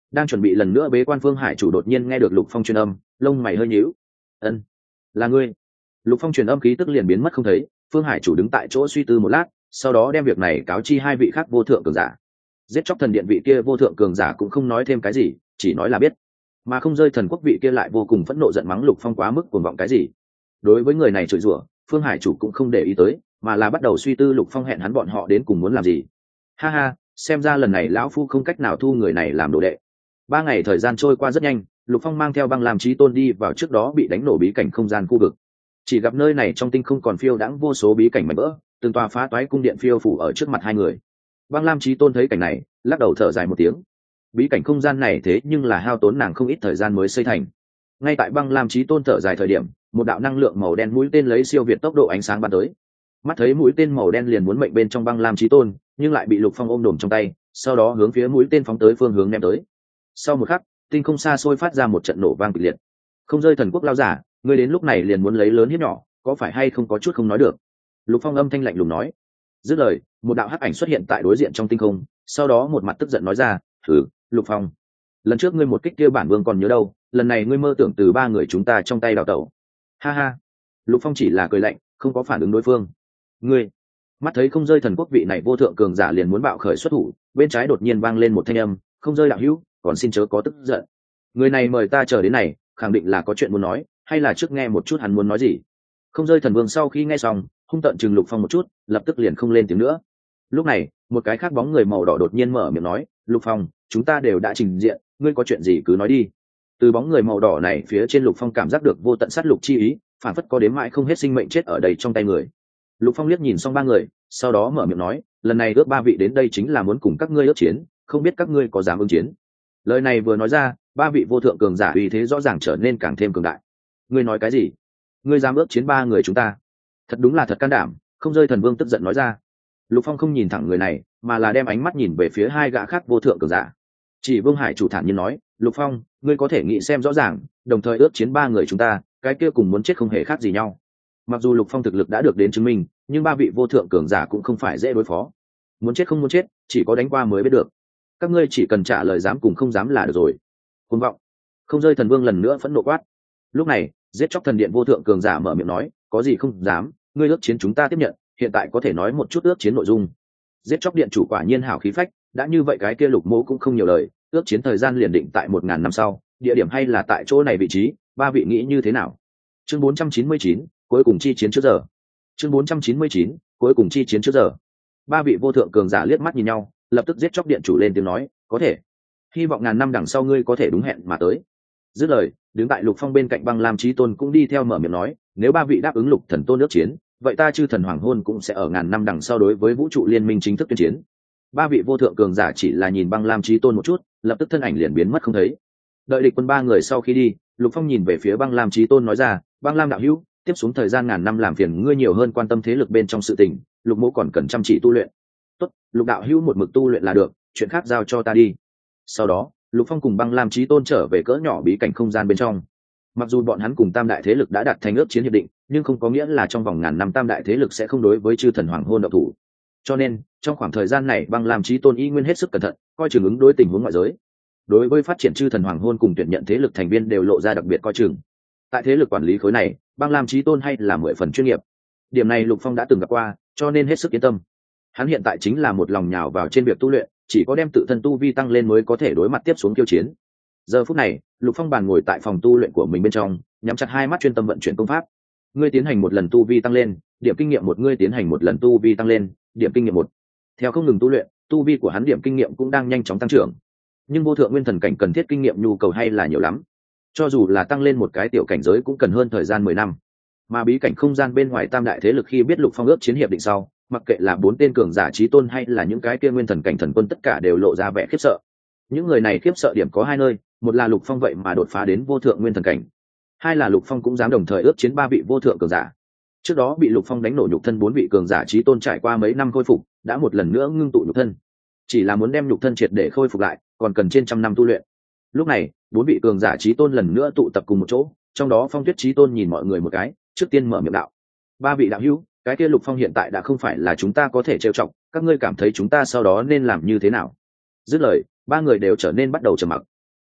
Đang chuẩn bị lần nữa bế quan Phương Hải chủ đột nhiên nghe được Lục Phong truyền âm, lông mày hơi nhíu. Ân, là ngươi. Lục Phong truyền âm khí tức liền biến mất không thấy. Phương Hải chủ đứng tại chỗ suy tư một lát, sau đó đem việc này cáo chi hai vị khác vô thượng cường giả. Giết chóc thần điện vị kia vô thượng cường giả cũng không nói thêm cái gì, chỉ nói là biết. Mà không rơi thần quốc vị kia lại vô cùng phẫn nộ giận mắng Lục Phong quá mức cuồng vọng cái gì. Đối với người này chửi rủa, Phương Hải chủ cũng không để ý tới, mà là bắt đầu suy tư Lục Phong hẹn hắn bọn họ đến cùng muốn làm gì. Ha ha, xem ra lần này lão phu không cách nào thu người này làm đồ đệ. 3 ngày thời gian trôi qua rất nhanh, Lục Phong mang theo băng làm chí tôn đi vào trước đó bị đánh nổ bí cảnh không gian khu vực. Chỉ gặp nơi này trong tinh không còn phiêu đãng vô số bí cảnh mảnh vỡ, từng tòa phá toái cung điện phiêu phủ ở trước mặt hai người. Băng lam chí tôn thấy cảnh này, lắc đầu thở dài một tiếng. Bí cảnh không gian này thế nhưng là hao tốn nàng không ít thời gian mới xây thành. Ngay tại băng lam chí tôn thở dài thời điểm, một đạo năng lượng màu đen mũi tên lấy siêu việt tốc độ ánh sáng bắn tới. Mắt thấy mũi tên màu đen liền muốn mệnh bên trong băng lam chí tôn, nhưng lại bị Lục Phong ôm đồm trong tay, sau đó hướng phía mũi tên phóng tới phương hướng ném tới. Sau một khắc, tinh không xa xôi phát ra một trận nổ vang kịch liệt. Không rơi thần quốc lao giả, ngươi đến lúc này liền muốn lấy lớn hiếp nhỏ, có phải hay không có chút không nói được? Lục Phong âm thanh lạnh lùng nói. Dứt lời, một đạo hắc ảnh xuất hiện tại đối diện trong tinh không, sau đó một mặt tức giận nói ra, "Thử, Lục Phong, lần trước ngươi một kích kia bản vương còn nhớ đâu, lần này ngươi mơ tưởng từ 3 người chúng ta trong tay đào tẩu." Ha ha. Lục Phong chỉ là cười lạnh, không có phản ứng đối phương. Ngươi, mắt thấy không rơi thần quốc vị này vô thượng cường giả liền muốn bạo khởi xuất thủ, bên trái đột nhiên vang lên một thanh âm, "Không rơi đạo hữu, còn xin chớ có tức giận. Người này mời ta chờ đến này, khẳng định là có chuyện muốn nói, hay là trước nghe một chút hắn muốn nói gì." Không rơi thần vương sau khi nghe xong, hung tợn chừng Lục Phong một chút, lập tức liền không lên tiếng nữa. Lúc này, một cái khác bóng người màu đỏ đột nhiên mở miệng nói, "Lục Phong, chúng ta đều đã trình diện, ngươi có chuyện gì cứ nói đi." Từ bóng người màu đỏ này phía trên, Lục Phong cảm giác được vô tận sát lục chi ý, phản phất có đếm mãi không hết sinh mệnh chết ở đây trong tay người. Lục Phong liếc nhìn xong 3 người, sau đó mở miệng nói, "Lần này ước 3 vị đến đây chính là muốn cùng các ngươi ước chiến, không biết các ngươi có dám ứng chiến?" Lời này vừa nói ra, 3 vị vô thượng cường giả uy thế rõ ràng trở nên càng thêm cường đại. "Ngươi nói cái gì? Ngươi dám ước chiến 3 người chúng ta? Thật đúng là thật can đảm." Không rơi thần vương tức giận nói ra. Lục Phong không nhìn thẳng người này, mà là đem ánh mắt nhìn về phía 2 gã khác vô thượng cường giả. Chỉ Vương Hải chủ thản nhiên nói, "Lục Phong, ngươi có thể nghĩ xem rõ ràng, đồng thời ước chiến 3 người chúng ta, cái kia cùng muốn chết không hề khác gì nhau." Mặc dù Lục Phong thực lực đã được đến chứng minh, nhưng 3 vị vô thượng cường giả cũng không phải dễ đối phó. Muốn chết không muốn chết, chỉ có đánh qua mới biết được. Các ngươi chỉ cần trả lời dám cùng không dám là được rồi. Cuồng vọng. Không rơi thần vương lần nữa phẫn nộ quát. Lúc này, giết chóc thần điện vô thượng cường giả mở miệng nói, "Có gì không dám, ngươi ước chiến chúng ta tiếp nhận, hiện tại có thể nói một chút ước chiến nội dung." Giết chóc điện chủ quả nhiên hảo khí phách, đã như vậy cái kia Lục Mỗ cũng không nhiều lời, ước chiến thời gian liền định tại 1000 năm sau, địa điểm hay là tại chỗ này vị trí, 3 vị nghĩ như thế nào? Chương 499, cuối cùng chi chiến trước giờ. Chương 499, cuối cùng chi chiến trước giờ. 3 vị vô thượng cường giả liếc mắt nhìn nhau, lập tức giết chóc điện chủ lên tiếng nói, "Có thể. Hy vọng ngàn năm đằng sau ngươi có thể đúng hẹn mà tới." Dứt lời, đứng tại Lục Phong bên cạnh băng lam chí tôn cũng đi theo mở miệng nói, "Nếu 3 vị đáp ứng Lục thần tôn nước chiến, vậy ta chư thần hoàng hôn cũng sẽ ở ngàn năm đằng sau đối với vũ trụ liên minh chính thức tuyên chiến." 3 vị vô thượng cường giả chỉ là nhìn băng lam chí tôn một chút, lập tức thân ảnh liền biến mất không thấy. Đợi địch quân 3 người sau khi đi, Lục Phong nhìn về phía băng lam chí tôn nói ra, "Băng lam đạo hữu, tiếp xuống thời gian ngàn năm làm phiền ngươi nhiều hơn quan tâm thế lực bên trong sự tình, Lục Mỗ còn cần chăm chỉ tu luyện." "Tốt, Lục đạo hữu một mực tu luyện là được, chuyện khác giao cho ta đi." Sau đó, Lục Phong cùng băng lam chí tôn trở về cỡ nhỏ bí cảnh không gian bên trong. Mặc dù bọn hắn cùng tam đại thế lực đã đạt thành ước chiến hiệp định, nhưng không có nghĩa là trong vòng ngàn năm tam đại thế lực sẽ không đối với chư thần hoàng hôn động thủ. Cho nên, trong khoảng thời gian này băng lam chí tôn y nguyên hết sức cẩn thận, coi chừng ứng đối tình huống ngoại giới. Đối với phát triển chư thần hoàng hôn cùng tuyển nhận thế lực thành viên đều lộ ra đặc biệt coi chừng. Tại thế lực quản lý khối này, băng lam chí tôn hay là 10 phần chuyên nghiệp. Điểm này Lục Phong đã từng gặp qua, cho nên hết sức yên tâm. Hắn hiện tại chính là một lòng nhào vào trên việc tu luyện, chỉ có đem tự thân tu vi tăng lên mới có thể đối mặt tiếp xuống kiêu chiến. Giờ phút này, Lục Phong bàn ngồi tại phòng tu luyện của mình bên trong, nhắm chặt 2 mắt chuyên tâm vận chuyển công pháp. Ngươi tiến hành một lần tu vi tăng lên, điểm kinh nghiệm 1, ngươi tiến hành một lần tu vi tăng lên, điểm kinh nghiệm 1. Theo không ngừng tu luyện, tu vi của hắn điểm kinh nghiệm cũng đang nhanh chóng tăng trưởng. Nhưng vô thượng nguyên thần cảnh cần thiết kinh nghiệm nhu cầu hay là nhiều lắm. Cho dù là tăng lên một cái tiểu cảnh giới cũng cần hơn thời gian 10 năm. Mà bí cảnh không gian bên ngoài tam đại thế lực khi biết Lục Phong ước chiến hiệp định sau, mặc kệ là 4 tên cường giả chí tôn hay là những cái kia nguyên thần cảnh thần quân tất cả đều lộ ra vẻ khiếp sợ. Những người này khiếp sợ điểm có 2 nơi, một là Lục Phong vậy mà đột phá đến vô thượng nguyên thần cảnh, 2 là Lục Phong cũng dám đồng thời ước chiến 3 vị vô thượng cường giả. Trước đó bị Lục Phong đánh nổ nhục thân 4 vị cường giả chí tôn trải qua mấy năm khôi phục, đã một lần nữa ngưng tụ nhục thân. Chỉ là muốn đem nhục thân triệt để khôi phục lại, còn cần trên trăm năm tu luyện. Lúc này, 4 vị cường giả chí tôn lần nữa tụ tập cùng một chỗ, trong đó Phong Tuyết chí tôn nhìn mọi người một cái, trước tiên mở miệng đạo: "3 vị đạo hữu, cái kia Lục Phong hiện tại đã không phải là chúng ta có thể trêu chọc, các ngươi cảm thấy chúng ta sau đó nên làm như thế nào?" Dứt lời, 3 người đều trở nên bắt đầu trầm mặc.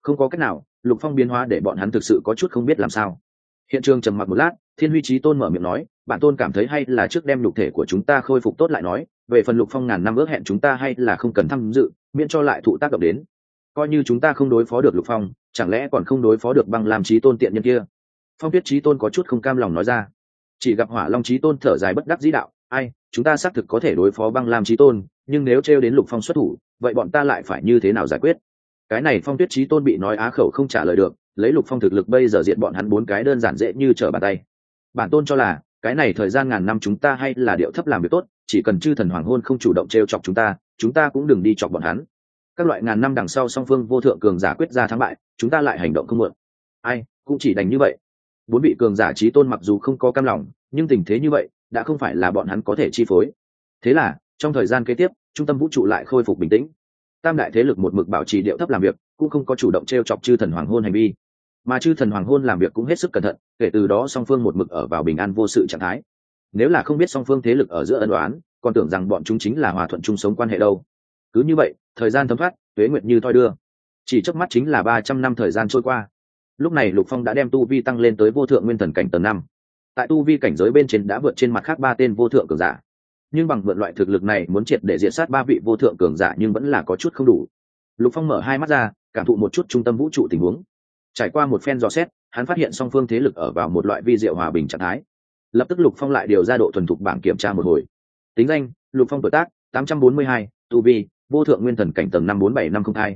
Không có cách nào, Lục Phong biến hóa để bọn hắn thực sự có chút không biết làm sao. Hiện trường trầm mặc một lát, Thiên Huy Chí Tôn mở miệng nói, bản tôn cảm thấy hay là trước đem nhục thể của chúng ta khôi phục tốt lại nói, về phần Lục Phong ngàn năm ước hẹn chúng ta hay là không cần tham dự, miễn cho lại thụ tác động đến. Coi như chúng ta không đối phó được Lục Phong, chẳng lẽ còn không đối phó được Băng Lam Chí Tôn tiện nhân kia? Phong Tuyết Chí Tôn có chút không cam lòng nói ra. Chỉ gặp Hỏa Long Chí Tôn thở dài bất đắc dĩ đạo, ai, chúng ta xác thực có thể đối phó Băng Lam Chí Tôn, nhưng nếu trêu đến Lục Phong xuất thủ, vậy bọn ta lại phải như thế nào giải quyết? Cái này Phong Tuyết Chí Tôn bị nói á khẩu không trả lời được, lấy Lục Phong thực lực bây giờ diện bọn hắn 4 cái đơn giản dễ như trở bàn tay. Bản tôn cho là, cái này thời gian ngàn năm chúng ta hay là điệu thấp làm việc tốt, chỉ cần chư thần hoàng hôn không chủ động trêu chọc chúng ta cũng đừng đi chọc bọn hắn. Các loại ngàn năm đằng sau song phương vô thượng cường giả quyết ra thắng bại, chúng ta lại hành động không muộn. Ai, cũng chỉ đành như vậy. 4 vị cường giả chí tôn mặc dù không có cam lòng, nhưng tình thế như vậy đã không phải là bọn hắn có thể chi phối. Thế là, trong thời gian kế tiếp, trung tâm vũ trụ lại khôi phục bình tĩnh. Tam đại thế lực một mực bảo trì điệu thấp làm việc, cũng không có chủ động trêu chọc chư thần hoàng hôn hành vi. Mà chư thần hoàng hôn làm việc cũng hết sức cẩn thận, kể từ đó song phương một mực ở vào bình an vô sự trạng thái. Nếu là không biết song phương thế lực ở giữa ân oán, còn tưởng rằng bọn chúng chính là hòa thuận chung sống quan hệ đâu. Cứ như vậy, thời gian thấm thoát, tuế nguyệt như thoi đưa. Chỉ chớp mắt chính là 300 năm thời gian trôi qua. Lúc này Lục Phong đã đem tu vi tăng lên tới vô thượng nguyên thần cảnh tầng 5. Tại tu vi cảnh giới bên trên đã vượt trên mặt khác 3 tên vô thượng cường giả. Nhưng bằng vượn loại thực lực này muốn triệt để diệt sát 3 vị vô thượng cường giả nhưng vẫn là có chút không đủ. Lục Phong mở hai mắt ra, cảm thụ một chút trung tâm vũ trụ tình huống. Trải qua một phen dò xét, hắn phát hiện song phương thế lực ở vào một loại vi diệu hòa bình trạng thái. Lập tức Lục Phong lại điều ra độ thuần thục bảng kiểm tra một hồi. Tính danh: Lục Phong tuổi tác 842, tu vi vô thượng nguyên thần cảnh tầng 54750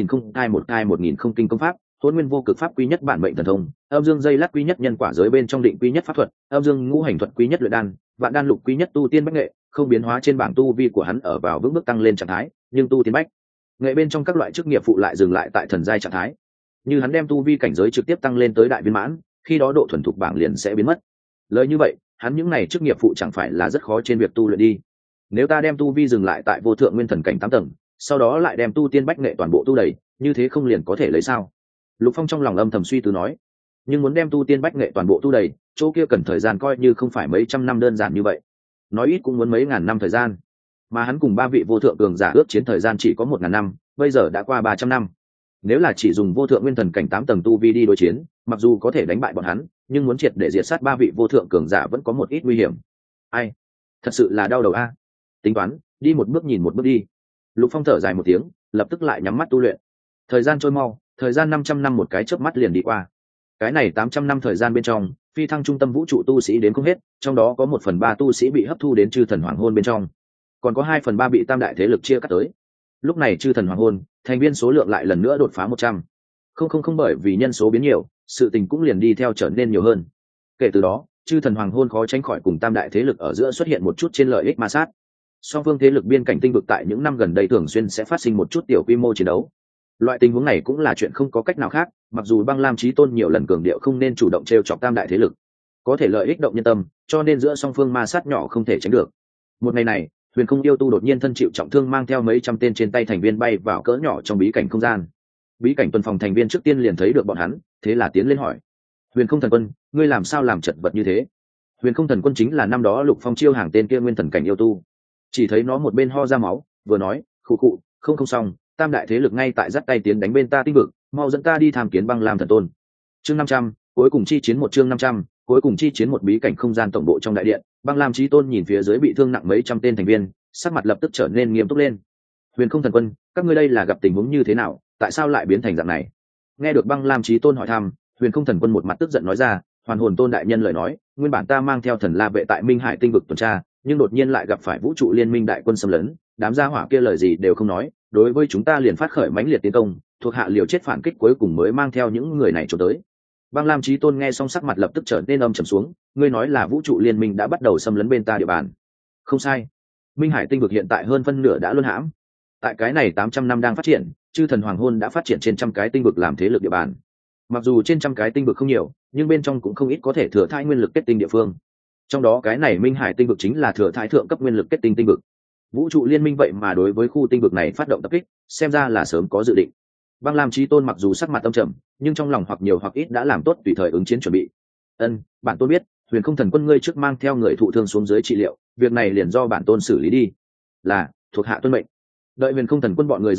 2001 không kinh công pháp, Hỗn Nguyên vô cực pháp quý nhất bản mệnh thần thông, Âm Dương dây lát quý nhất nhân quả giới bên trong định quý nhất pháp thuật, Âm Dương ngũ hành thuật quý nhất luyện đan, Vạn đan lục quý nhất tu tiên bách nghệ, không biến hóa trên bảng tu vi của hắn ở vào vững bước tăng lên trạng thái, nhưng tu tiên bách nghệ bên trong các loại chức nghiệp phụ lại dừng lại tại thần giai trạng thái. Như hắn đem tu vi cảnh giới trực tiếp tăng lên tới đại viên mãn, khi đó độ thuần thục bảng liền sẽ biến mất. Lời như vậy, hắn những này chức nghiệp phụ chẳng phải là rất khó trên việc tu luyện đi. Nếu ta đem tu vi dừng lại tại vô thượng nguyên thần cảnh 8 tầng, sau đó lại đem tu tiên bách nghệ toàn bộ tu đầy, như thế không liền có thể lấy sao? Lục Phong trong lòng âm thầm suy tư nói. Nhưng muốn đem tu tiên bách nghệ toàn bộ tu đầy, chỗ kia cần thời gian coi như không phải mấy trăm năm đơn giản như vậy. Nói ít cũng muốn mấy ngàn năm thời gian. Mà hắn cùng 3 vị vô thượng cường giả ước chiến thời gian chỉ có 1000 năm, bây giờ đã qua 300 năm. Nếu là chỉ dùng vô thượng nguyên thần cảnh 8 tầng tu vi đi đối chiến, mặc dù có thể đánh bại bọn hắn, nhưng muốn triệt để diệt sát 3 vị vô thượng cường giả vẫn có một ít nguy hiểm. Ai, thật sự là đau đầu a. Tính toán, đi một bước nhìn một bước đi. Lục Phong thở dài một tiếng, lập tức lại nhắm mắt tu luyện. Thời gian trôi mau, thời gian 500 năm một cái chớp mắt liền đi qua. Cái này 800 năm thời gian bên trong, phi thăng trung tâm vũ trụ tu sĩ đến không hết, trong đó có 1/3 tu sĩ bị hấp thu đến chư thần hoàng hôn bên trong, còn có 2/3 bị tam đại thế lực chia cắt tới. Lúc này chư thần hoàng hôn, thành viên số lượng lại lần nữa đột phá 100. Không bởi vì nhân số biến nhiều, sự tình cũng liền đi theo trở nên nhiều hơn. Kể từ đó, chư thần hoàng hôn khó tránh khỏi cùng tam đại thế lực ở giữa xuất hiện một chút trên lợi ích ma sát. Song phương thế lực biên cảnh tinh vực tại những năm gần đây thường xuyên sẽ phát sinh một chút tiểu quy mô chiến đấu. Loại tình huống này cũng là chuyện không có cách nào khác, mặc dù Băng Lam Chí Tôn nhiều lần cường điệu không nên chủ động trêu chọc tam đại thế lực, có thể lợi ích động nhân tâm, cho nên giữa song phương ma sát nhỏ không thể tránh được. Một ngày này, Huyền Không yêu tu đột nhiên thân chịu trọng thương mang theo mấy trăm tên trên tay thành viên bay vào cỡ nhỏ trong bí cảnh không gian. Bí cảnh tuần phòng thành viên trước tiên liền thấy được bọn hắn, thế là tiến lên hỏi: Huyền Không thần quân, ngươi làm sao làm chật vật như thế? Huyền Không thần quân chính là năm đó Lục Phong chiêu hàng tên kia nguyên thần cảnh yêu tu. Chỉ thấy nó một bên ho ra máu, vừa nói: khụ khụ, không xong, tam đại thế lực ngay tại dắt tay tiến đánh bên ta tinh vực, mau dẫn ta đi tham kiến Băng Lam thần tôn. Chương 500, cuối cùng chi chiến một chương 500, cuối cùng chi chiến một bí cảnh không gian tổng bộ trong đại điện, Băng Lam Chí Tôn nhìn phía dưới bị thương nặng mấy trăm tên thành viên, sắc mặt lập tức trở nên nghiêm túc lên. Huyền Không thần quân, các ngươi đây là gặp tình huống như thế nào, tại sao lại biến thành dạng này? Nghe được Băng Lam Chí Tôn hỏi thăm, Huyền Không thần quân một mặt tức giận nói ra: Hoàn Hồn Tôn đại nhân lời nói, nguyên bản ta mang theo Thần La vệ tại Minh Hải tinh vực tuần tra, nhưng đột nhiên lại gặp phải vũ trụ liên minh đại quân xâm lấn, đám gia hỏa kia lời gì đều không nói, đối với chúng ta liền phát khởi mãnh liệt tiến công, thuộc hạ liều chết phản kích cuối cùng mới mang theo những người này trốn tới. Băng Lam Chí Tôn nghe xong sắc mặt lập tức trở nên âm trầm xuống, ngươi nói là vũ trụ liên minh đã bắt đầu xâm lấn bên ta địa bàn? Không sai, Minh Hải tinh vực hiện tại hơn phân nửa đã luân hãm. Tại cái này 800 năm đang phát triển, chư thần hoàng hôn đã phát triển trên trăm cái tinh vực làm thế lực địa bàn. Mặc dù trên trăm cái tinh vực không nhiều, nhưng bên trong cũng không ít có thể thừa thãi nguyên lực kết tinh địa phương. Trong đó cái này Minh Hải tinh vực chính là thừa thãi thượng cấp nguyên lực kết tinh tinh vực. Vũ trụ liên minh vậy mà đối với khu tinh vực này phát động tập kích, xem ra là sớm có dự định. Băng Lam Chí Tôn mặc dù sắc mặt âm trầm, nhưng trong lòng hoặc nhiều hoặc ít đã làm tốt tùy thời ứng chiến chuẩn bị. Bản tôn biết, Huyền Không thần quân ngươi trước mang theo người thụ thương xuống dưới trị liệu, việc này liền do bản tôn xử lý đi. Là, thuộc hạ tuân mệnh. Đợi Huyền Không thần quân bọn người rời đi,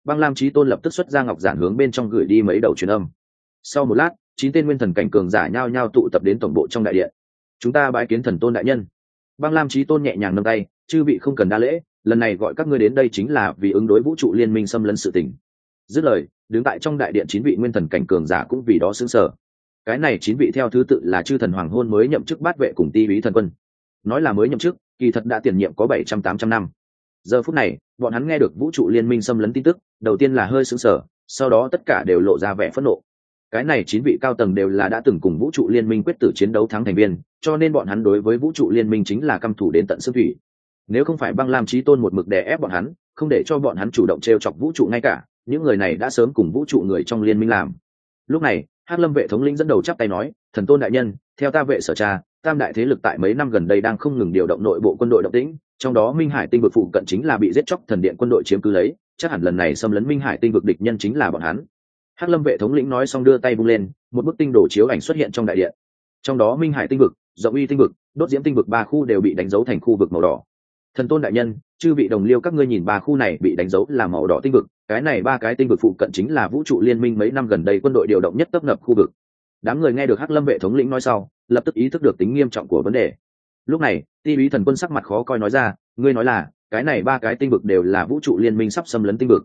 Băng Lam Chí Tôn lập tức xuất ra ngọc giản hướng bên trong gửi đi mấy đầu truyền âm. Sau một lát, 9 tên nguyên thần cảnh cường giả nhao nhao tụ tập đến tổng bộ trong đại điện. Chúng ta bái kiến Thần Tôn đại nhân. Băng Lam Chí Tôn nhẹ nhàng nâng tay, chư vị không cần đa lễ, lần này gọi các ngươi đến đây chính là vì ứng đối vũ trụ liên minh xâm lấn sự tình. Dứt lời, đứng tại trong đại điện 9 vị nguyên thần cảnh cường giả cũng vì đó sững sờ. Cái này 9 vị theo thứ tự là chư thần hoàng hôn mới nhậm chức bát vệ cùng ti úy thần quân. Nói là mới nhậm chức, kỳ thật đã tiền nhiệm có 700-800 năm. Giờ phút này, bọn hắn nghe được vũ trụ liên minh xâm lấn tin tức, đầu tiên là hơi sững sờ, sau đó tất cả đều lộ ra vẻ phẫn nộ. Cái này 9 vị cao tầng đều là đã từng cùng vũ trụ liên minh quyết tử chiến đấu thắng thành viên, cho nên bọn hắn đối với vũ trụ liên minh chính là căm thù đến tận xương thủy. Nếu không phải Băng Lam Chí Tôn một mực đè ép bọn hắn, không để cho bọn hắn chủ động trêu chọc vũ trụ ngay cả, những người này đã sớm cùng vũ trụ người trong liên minh làm. Lúc này, Hắc Lâm vệ thống lĩnh dẫn đầu chắp tay nói, Thần Tôn đại nhân, theo ta vệ sở tra, tam đại thế lực tại mấy năm gần đây đang không ngừng điều động nội bộ quân đội động tĩnh, trong đó Minh Hải tinh vực phụ cận chính là bị giết chóc thần điện quân đội chiếm cứ lấy, chắc hẳn lần này xâm lấn Minh Hải tinh vực địch nhân chính là bọn hắn. Hắc Lâm vệ thống lĩnh nói xong đưa tay vung lên, một bức tinh đồ chiếu ảnh xuất hiện trong đại điện. Trong đó Minh Hải tinh vực, Rộng Uy tinh vực, Đốt Diễm tinh vực ba khu đều bị đánh dấu thành khu vực màu đỏ. Thần Tôn đại nhân, chư vị đồng liêu các ngươi nhìn ba khu này bị đánh dấu là màu đỏ tinh vực, cái này ba cái tinh vực phụ cận chính là vũ trụ liên minh mấy năm gần đây quân đội điều động nhất tấp nập khu vực. Đám người nghe được Hắc Lâm vệ thống lĩnh nói sau, lập tức ý thức được tính nghiêm trọng của vấn đề. Lúc này, Ti úy thần quân sắc mặt khó coi nói ra, ngươi nói là cái này ba cái tinh vực đều là vũ trụ liên minh sắp xâm lấn tinh vực.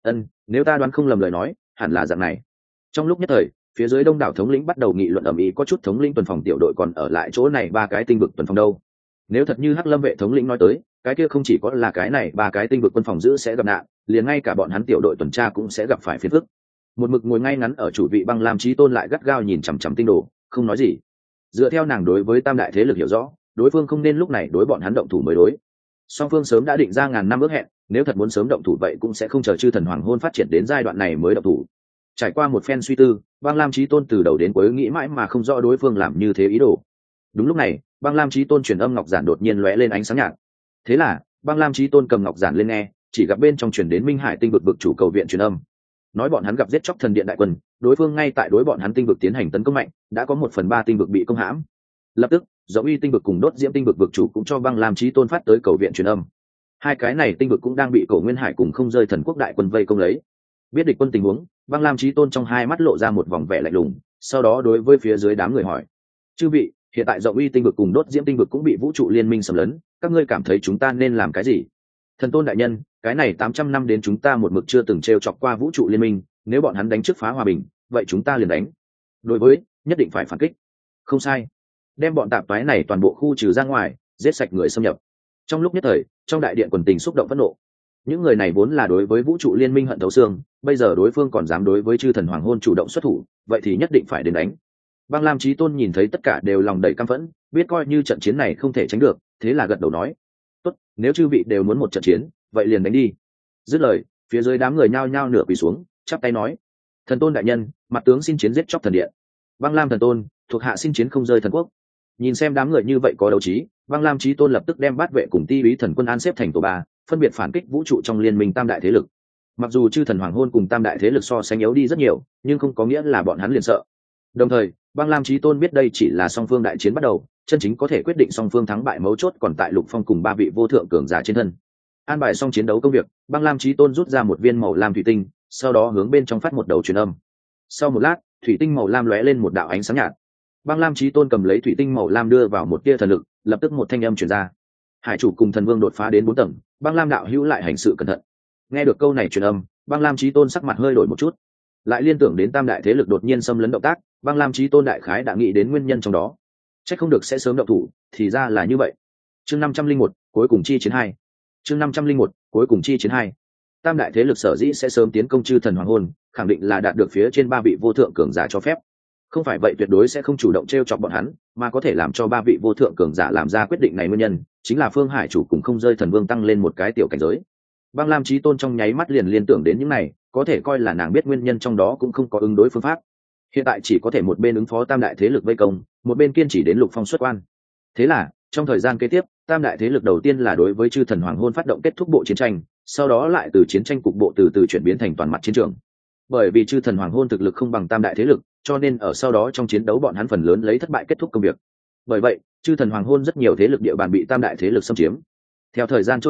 Nếu ta đoán không lầm lời nói, hẳn là dạng này. Trong lúc nhất thời, phía dưới đông đảo thống lĩnh bắt đầu nghị luận ầm ĩ, có chút thống lĩnh tuần phòng tiểu đội còn ở lại chỗ này ba cái tinh vực tuần phòng đâu. Nếu thật như Hắc Lâm vệ thống lĩnh nói tới, cái kia không chỉ có là cái này ba cái tinh vực quân phòng giữ sẽ gặp nạn, liền ngay cả bọn hắn tiểu đội tuần tra cũng sẽ gặp phải phiền phức. Một mực ngồi ngay ngắn ở chủ vị Băng Lam Chí Tôn lại gắt gao nhìn chằm chằm tinh đồ, không nói gì. Dựa theo nàng đối với tam đại thế lực hiểu rõ, đối phương không nên lúc này đối bọn hắn động thủ mới đối. Song phương sớm đã định ra ngàn năm ước hẹn, nếu thật muốn sớm động thủ vậy cũng sẽ không chờ chư thần hoàng hôn phát triển đến giai đoạn này mới động thủ. Trải qua một phen suy tư, Băng Lam Chí Tôn từ đầu đến cuối nghĩ mãi mà không rõ đối phương làm như thế ý đồ. Đúng lúc này, Băng Lam Chí Tôn truyền âm ngọc giản đột nhiên lóe lên ánh sáng nhạt. Thế là, Băng Lam Chí Tôn cầm ngọc giản lên nghe, chỉ gặp bên trong truyền đến Minh Hải tinh vực vực chủ cầu viện truyền âm. Nói bọn hắn gặp giết chóc thần điện đại quân, đối phương ngay tại đối bọn hắn tinh vực tiến hành tấn công mạnh, đã có 1/3 tinh vực bị công hãm. Lập tức, Rộng Uy tinh vực cùng Đốt Diễm tinh vực vực chủ cũng cho Băng Lam Chí Tôn phát tới cầu viện truyền âm. Hai cái này tinh vực cũng đang bị Cổ Nguyên Hải cùng Không Rơi Thần Quốc đại quân vây công lấy. Biết địch quân tình huống, Băng Lam Chí Tôn trong hai mắt lộ ra một vòng vẻ lạnh lùng, sau đó đối với phía dưới đám người hỏi: "Chư vị, hiện tại Rộng Uy tinh vực cùng Đốt Diễm tinh vực cũng bị vũ trụ liên minh xâm lấn, các ngươi cảm thấy chúng ta nên làm cái gì?" Thần Tôn đại nhân, cái này 800 năm đến chúng ta một mực chưa từng trêu chọc qua vũ trụ liên minh, nếu bọn hắn đánh trước phá hòa bình, vậy chúng ta liền đánh. Đối với, nhất định phải phản kích. Không sai. Đem bọn tạp toái này toàn bộ khu trừ ra ngoài, giết sạch người xâm nhập. Trong lúc nhất thời, trong đại điện quần tình xúc động phẫn nộ. Những người này vốn là đối với vũ trụ liên minh hận thấu xương, bây giờ đối phương còn dám đối với chư thần hoàng hôn chủ động xuất thủ, vậy thì nhất định phải đến đánh. Băng Lam Chí Tôn nhìn thấy tất cả đều lòng đầy căm phẫn, biết coi như trận chiến này không thể tránh được, thế là gật đầu nói: "Tốt, nếu chư vị đều muốn một trận chiến, vậy liền đánh đi." Dứt lời, phía dưới đám người nhao nhao nửa quỳ xuống, chắp tay nói: "Thần Tôn đại nhân, mặt tướng xin chiến giết chóc thần điện." Băng Lam thần tôn, thuộc hạ xin chiến Không Rơi Thần Quốc. Nhìn xem đám người như vậy có đấu trí, Băng Lam Chí Tôn lập tức đem bát vệ cùng ti úy thần quân an xếp thành tổ ba, phân biệt phản kích vũ trụ trong liên minh tam đại thế lực. Mặc dù chư thần hoàng hôn cùng tam đại thế lực so sánh yếu đi rất nhiều, nhưng không có nghĩa là bọn hắn liền sợ. Đồng thời, Băng Lam Chí Tôn biết đây chỉ là song phương đại chiến bắt đầu, chân chính có thể quyết định song phương thắng bại mấu chốt còn tại Lục Phong cùng ba vị vô thượng cường giả trên thân. An bài xong chiến đấu công việc, Băng Lam Chí Tôn rút ra một viên màu lam thủy tinh, sau đó hướng bên trong phát một đầu truyền âm. Sau một lát, thủy tinh màu lam lóe lên một đạo ánh sáng nhạt. Băng Lam Chí Tôn cầm lấy thủy tinh màu lam đưa vào một tia thần lực, lập tức một thanh âm truyền ra: "Hải chủ cùng thần vương đột phá đến 4 tầng, Băng Lam đạo hữu lại hành sự cẩn thận." Nghe được câu này truyền âm, Băng Lam Chí Tôn sắc mặt hơi đổi một chút, lại liên tưởng đến tam đại thế lực đột nhiên xâm lấn động tác, Băng Lam Chí Tôn đại khái đã nghĩ đến nguyên nhân trong đó. Chắc không được sẽ sớm động thủ, thì ra là như vậy. Chương 501, cuối cùng chi chiến 2. Chương 501, cuối cùng chi chiến 2. Tam đại thế lực sở dĩ sẽ sớm tiến công chư thần hoàng hôn, khẳng định là đạt được phía trên ba vị vô thượng cường giả cho phép. Không phải vậy tuyệt đối sẽ không chủ động trêu chọc bọn hắn, mà có thể làm cho ba vị vô thượng cường giả làm ra quyết định này nguyên nhân, chính là Phương Hải chủ cùng Không Rơi Thần Vương tăng lên một cái tiểu cảnh giới. Băng Lam Chí Tôn trong nháy mắt liền liên tưởng đến những này, có thể coi là nàng biết nguyên nhân trong đó cũng không có ứng đối phương pháp. Hiện tại chỉ có thể một bên ứng phó tam đại thế lực vây công, một bên kiên trì đến Lục Phong xuất quan. Thế là, trong thời gian kế tiếp, tam đại thế lực đầu tiên là đối với chư thần hoàng hôn phát động kết thúc bộ chiến tranh, sau đó lại từ chiến tranh cục bộ từ từ chuyển biến thành toàn mặt chiến trường. Bởi vì chư thần hoàng hôn thực lực không bằng tam đại thế lực, cho nên ở sau đó trong chiến đấu bọn hắn phần lớn lấy thất bại kết thúc công việc. Bởi vậy, chư thần hoàng hôn rất nhiều thế lực địa bàn bị tam đại thế lực xâm chiếm. Theo thời gian trôi qua,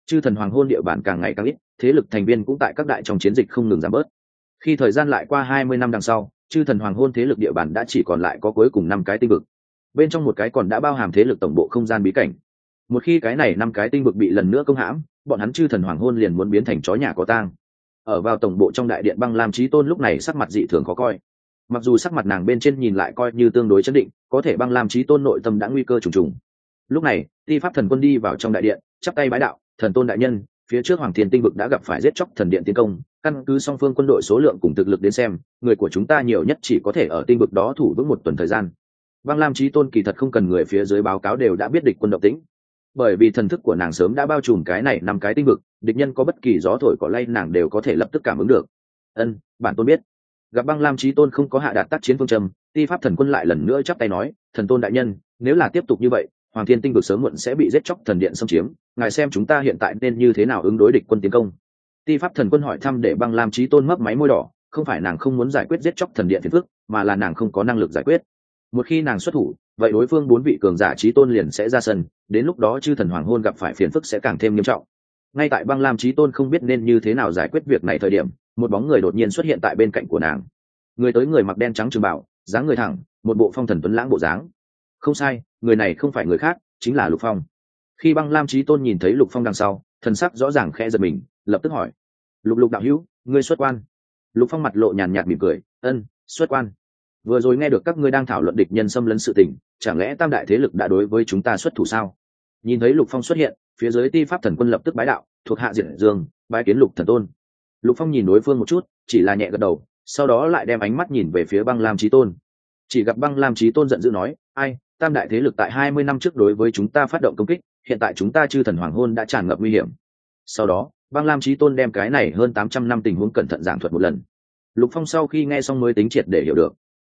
chư thần hoàng hôn địa bàn càng ngày càng ít, thế lực thành viên cũng tại các đại trong chiến dịch không ngừng giảm bớt. Khi thời gian lại qua 20 năm đằng sau, chư thần hoàng hôn thế lực địa bàn đã chỉ còn lại có cuối cùng 5 cái tinh vực. Bên trong một cái còn đã bao hàm thế lực tổng bộ không gian bí cảnh. Một khi cái này 5 cái tinh vực bị lần nữa công hãm, bọn hắn chư thần hoàng hôn liền muốn biến thành chó nhà có tang. Ở vào tổng bộ trong đại điện, Băng Lam Chí Tôn lúc này sắc mặt dị thường khó coi. Mặc dù sắc mặt nàng bên trên nhìn lại coi như tương đối chấn định, có thể Băng Lam Chí Tôn nội tâm đã nguy cơ trùng trùng. Lúc này, Ti Pháp Thần Quân đi vào trong đại điện, chắp tay bái đạo, "Thần Tôn đại nhân, phía trước Hoàng Thiên tinh vực đã gặp phải giết chóc thần điện tiến công, căn cứ song phương quân đội số lượng cùng thực lực đến xem, người của chúng ta nhiều nhất chỉ có thể ở tinh vực đó thủ vững 1 tuần thời gian." Băng Lam Chí Tôn kỳ thật không cần người phía dưới báo cáo đều đã biết địch quân động tĩnh, bởi vì thần thức của nàng sớm đã bao trùm cái này 5 cái tinh vực, địch nhân có bất kỳ gió thổi cỏ lay nàng đều có thể lập tức cảm ứng được. "Ân, bản tôn biết." Gặp Băng Lam Chí Tôn không có hạ đạt tác chiến phương châm, Ti Pháp Thần Quân lại lần nữa chắp tay nói, "Thần Tôn đại nhân, nếu là tiếp tục như vậy, Hoàng Thiên tinh vực sớm muộn sẽ bị giết chóc thần điện xâm chiếm, ngài xem chúng ta hiện tại nên như thế nào ứng đối địch quân tiến công?" Ti Pháp Thần Quân hỏi thăm để Băng Lam Chí Tôn mấp máy môi đỏ, không phải nàng không muốn giải quyết giết chóc thần điện phiền phức, mà là nàng không có năng lực giải quyết. Một khi nàng xuất thủ, vậy đối phương 4 vị cường giả Chí Tôn liền sẽ ra sân, đến lúc đó chư thần hoàng hôn gặp phải phiền phức sẽ càng thêm nghiêm trọng. Ngay tại Băng Lam Chí Tôn không biết nên như thế nào giải quyết việc này thời điểm, một bóng người đột nhiên xuất hiện tại bên cạnh của nàng. Người tới người mặc đen trắng trường bào, dáng người thẳng, một bộ phong thần tuấn lãng bộ dáng. Không sai, người này không phải người khác, chính là Lục Phong. Khi Băng Lam Chí Tôn nhìn thấy Lục Phong đằng sau, thần sắc rõ ràng khẽ giật mình, lập tức hỏi, Lục đạo hữu, ngươi xuất quan?" Lục Phong mặt lộ nhàn nhạt mỉm cười, "Ân, xuất quan. Vừa rồi nghe được các ngươi đang thảo luận địch nhân xâm lấn sự tình, chẳng lẽ tam đại thế lực đã đối với chúng ta xuất thủ sao?" Nhìn thấy Lục Phong xuất hiện, phía dưới Ti Pháp Thần Quân lập tức bái đạo, "Thuộc hạ Diệt Dương, bái kiến Lục thần tôn." Lục Phong nhìn đối phương một chút, chỉ là nhẹ gật đầu, sau đó lại đem ánh mắt nhìn về phía Băng Lam Chí Tôn. Chỉ gặp Băng Lam Chí Tôn giận dữ nói, "Ai, tam đại thế lực tại 20 năm trước đối với chúng ta phát động công kích, hiện tại chúng ta chư thần hoàng hôn đã tràn ngập nguy hiểm." Sau đó, Băng Lam Chí Tôn đem cái này hơn 800 năm tình huống cẩn thận giảng thuật một lần. Lục Phong sau khi nghe xong mới tính triệt để hiểu được.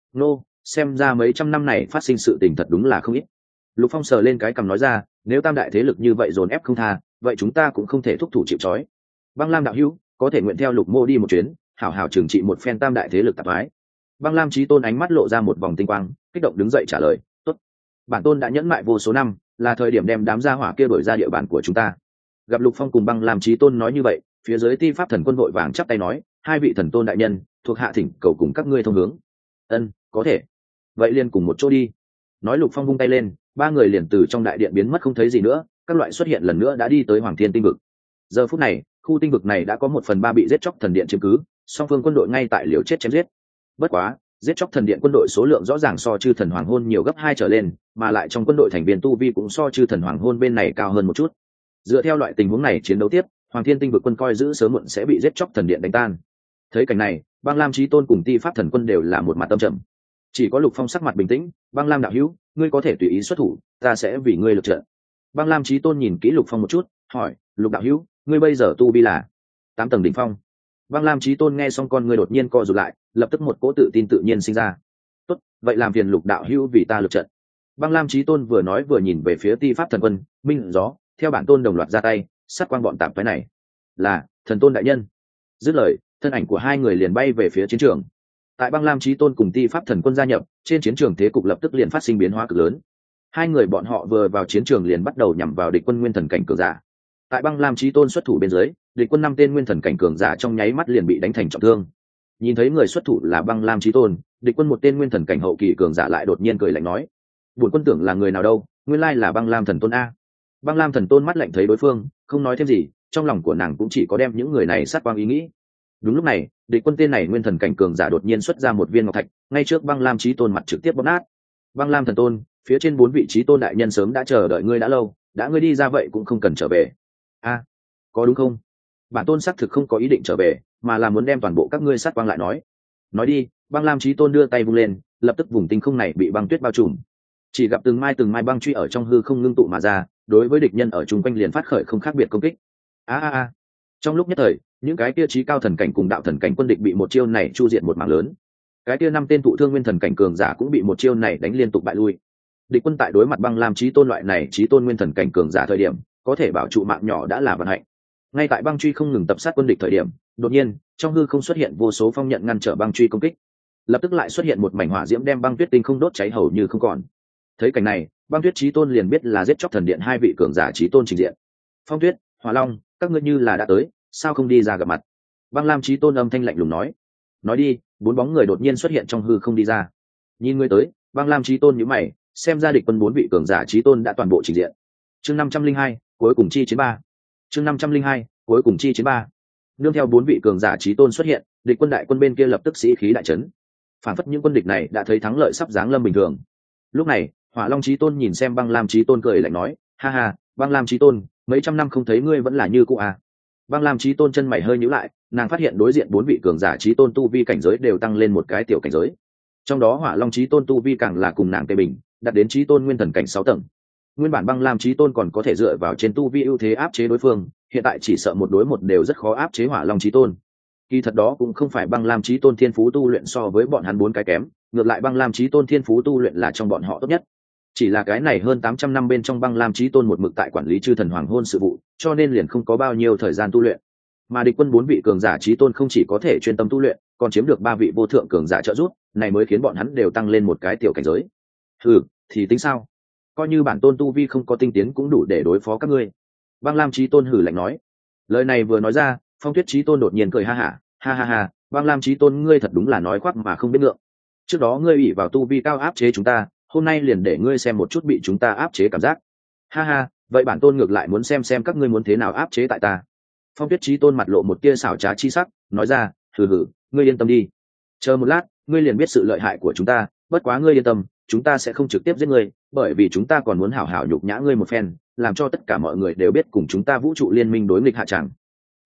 Xem ra mấy trăm năm này phát sinh sự tình thật đúng là không ít. Lục Phong sờ lên cái cằm nói ra, "Nếu tam đại thế lực như vậy dồn ép không tha, vậy chúng ta cũng không thể thúc thủ chịu trói. Băng Lam đạo hữu, có thể nguyện theo Lục mô đi một chuyến, hảo hảo trừng trị một phen tam đại thế lực tạp ái." Băng Lam Chí Tôn ánh mắt lộ ra một vòng tinh quang, kích động đứng dậy trả lời, "Tốt. Bản tôn đã nhẫn mại vô số năm, là thời điểm đem đám gia hỏa kia đổi ra địa bàn của chúng ta." Gặp Lục Phong cùng Băng Lam Chí Tôn nói như vậy, phía dưới Ti Pháp Thần Quân vội vàng chắp tay nói, "Hai vị thần tôn đại nhân, thuộc hạ thỉnh cầu cùng các ngươi thông hướng." "Ân, có thể. Vậy liền cùng một chỗ đi." Nói Lục Phong vung tay lên, 3 người liền từ trong đại điện biến mất không thấy gì nữa, các loại xuất hiện lần nữa đã đi tới Hoàng Thiên tinh vực. Giờ phút này, khu tinh vực này đã có 1/3 bị giết chóc thần điện chiếm cứ, song phương quân đội ngay tại liều chết chém giết. Bất quá, giết chóc thần điện quân đội số lượng rõ ràng so chư thần hoàng hôn nhiều gấp 2 trở lên, mà lại trong quân đội thành viên tu vi cũng so chư thần hoàng hôn bên này cao hơn một chút. Dựa theo loại tình huống này chiến đấu tiếp, Hoàng Thiên tinh vực quân coi giữ sớm muộn sẽ bị giết chóc thần điện đánh tan. Thấy cảnh này, Băng Lam Chí Tôn cùng Ti Pháp Thần Quân đều là một mặt tâm trầm. Chỉ có Lục Phong sắc mặt bình tĩnh, "Băng Lam đạo hữu, ngươi có thể tùy ý xuất thủ, ta sẽ vì ngươi lực trận." Băng Lam Chí Tôn nhìn kỹ Lục Phong một chút, hỏi, "Lục đạo hữu, ngươi bây giờ tu vi là 8 tầng đỉnh phong?" Băng Lam Chí Tôn nghe xong con ngươi đột nhiên co rụt lại, lập tức một cỗ tự tin tự nhiên sinh ra. "Tốt, vậy làm phiền Lục đạo hữu vì ta lực trận." Băng Lam Chí Tôn vừa nói vừa nhìn về phía Ti Pháp Thần Quân, "Minh gió, theo bản tôn đồng loạt ra tay, sát quang bọn tạp phái này." "Là, thần tôn đại nhân." Dứt lời, thân ảnh của hai người liền bay về phía chiến trường. Tại Băng Lam Chí Tôn cùng Ti Pháp Thần Quân gia nhập, trên chiến trường thế cục lập tức liền phát sinh biến hóa cực lớn. Hai người bọn họ vừa vào chiến trường liền bắt đầu nhằm vào địch quân nguyên thần cảnh cường giả. Tại Băng Lam Chí Tôn xuất thủ bên dưới, địch quân 5 tên nguyên thần cảnh cường giả trong nháy mắt liền bị đánh thành trọng thương. Nhìn thấy người xuất thủ là Băng Lam Chí Tôn, địch quân một tên nguyên thần cảnh hậu kỳ cường giả lại đột nhiên cười lạnh nói, "Bổn quân tưởng là người nào đâu, nguyên lai là Băng Lam Thần Tôn a." Băng Lam Thần Tôn mắt lạnh thấy đối phương, không nói thêm gì, trong lòng của nàng cũng chỉ có đem những người này sát quang ý nghĩ. Đúng lúc này, địch quân tên này nguyên thần cảnh cường giả đột nhiên xuất ra một viên ngọc thạch, ngay trước Băng Lam Chí Tôn mặt trực tiếp bóp nát. "Băng Lam Thần Tôn, phía trên 4 vị Chí Tôn đại nhân sớm đã chờ đợi ngươi đã lâu, đã ngươi đi ra vậy cũng không cần trở về." "A, có đúng không? Bản tôn xác thực không có ý định trở về, mà là muốn đem toàn bộ các ngươi sát quang lại nói." Nói đi, Băng Lam Chí Tôn đưa tay vung lên, lập tức vùng tinh không này bị băng tuyết bao trùm. Chỉ gặp từng mai băng truy ở trong hư không ngưng tụ mà ra, đối với địch nhân ở chung quanh liền phát khởi không khác biệt công kích. Trong lúc nhất thời, những cái kia chí cao thần cảnh cùng đạo thần cảnh quân địch bị một chiêu này chu diệt một mảng lớn. Cái kia 5 tên thụ thương nguyên thần cảnh cường giả cũng bị một chiêu này đánh liên tục bại lui. Địch quân tại đối mặt Băng Lam Chí Tôn loại này chí tôn nguyên thần cảnh cường giả thời điểm, có thể bảo trụ mạng nhỏ đã là vận hạnh. Ngay tại băng truy không ngừng tập sát quân địch thời điểm, đột nhiên, trong hư không xuất hiện vô số phong nhận ngăn trở băng truy công kích. Lập tức lại xuất hiện một mảnh hỏa diễm đem băng tuyết tinh không đốt cháy hầu như không còn. Thấy cảnh này, Băng Tuyết Chí Tôn liền biết là giết chóc thần điện 2 vị cường giả chí tôn trình diện. Phong Tuyết, Hỏa Long, các ngươi như là đã tới, sao không đi ra gặp mặt? Băng lam chí tôn âm thanh lạnh lùng nói đi. Bốn bóng người đột nhiên xuất hiện trong hư không đi ra. Nhìn ngươi tới, băng lam chí tôn nhíu mày, xem ra địch quân bốn vị cường giả chí tôn đã toàn bộ trình diện. Chương 502, cuối cùng chi chiến 3. Chương 502, cuối cùng chi chiến 3. Nương theo bốn vị cường giả chí tôn xuất hiện, địch quân đại quân bên kia lập tức sĩ khí đại chấn. Phản phất những quân địch này đã thấy thắng lợi sắp giáng lâm bình thường. Lúc này, Hỏa Long chí tôn nhìn xem băng lam chí tôn cười lạnh nói, ha ha, băng lam chí tôn, mấy trăm năm không thấy ngươi vẫn là như cũ à? Băng lam chí tôn chân mày hơi nhíu lại, nàng phát hiện đối diện bốn vị cường giả chí tôn tu vi cảnh giới đều tăng lên một cái tiểu cảnh giới. Trong đó Hỏa Long chí tôn tu vi càng là cùng nàng tề bình, đạt đến chí tôn nguyên thần cảnh 6 tầng. Nguyên bản băng lam chí tôn còn có thể dựa vào trên tu vi ưu thế áp chế đối phương, hiện tại chỉ sợ một đối một đều rất khó áp chế Hỏa Long chí tôn. Kỳ thật đó cũng không phải băng lam chí tôn thiên phú tu luyện so với bọn hắn bốn cái kém, ngược lại băng lam chí tôn thiên phú tu luyện là trong bọn họ tốt nhất. Chỉ là cái này hơn 800 năm bên trong băng lam chí tôn một mực tại quản lý chư thần hoàng hôn sự vụ, cho nên liền không có bao nhiêu thời gian tu luyện. Mà địch quân bốn vị cường giả chí tôn không chỉ có thể chuyên tâm tu luyện, còn chiếm được ba vị vô thượng cường giả trợ giúp, này mới khiến bọn hắn đều tăng lên một cái tiểu cảnh giới. Thì tính sao? Coi như bản tôn tu vi không có tinh tiến cũng đủ để đối phó các ngươi. Băng lam chí tôn hử lạnh nói. Lời này vừa nói ra, Phong Tuyết chí tôn đột nhiên cười ha ha, băng lam chí tôn ngươi thật đúng là nói khoác mà không biết ngượng. Trước đó ngươi ủy vào tu vi cao áp chế chúng ta, hôm nay liền để ngươi xem một chút bị chúng ta áp chế cảm giác. Ha ha, vậy bản tôn ngược lại muốn xem các ngươi muốn thế nào áp chế tại ta. Phong Tuyết chí tôn mặt lộ một tia xảo trá chi sắc, nói ra, hừ, ngươi yên tâm đi, chờ một lát ngươi liền biết sự lợi hại của chúng ta. Bất quá ngươi yên tâm, chúng ta sẽ không trực tiếp giết ngươi, bởi vì chúng ta còn muốn hảo hảo nhục nhã ngươi một phen, làm cho tất cả mọi người đều biết cùng chúng ta vũ trụ liên minh đối nghịch hạ tràng.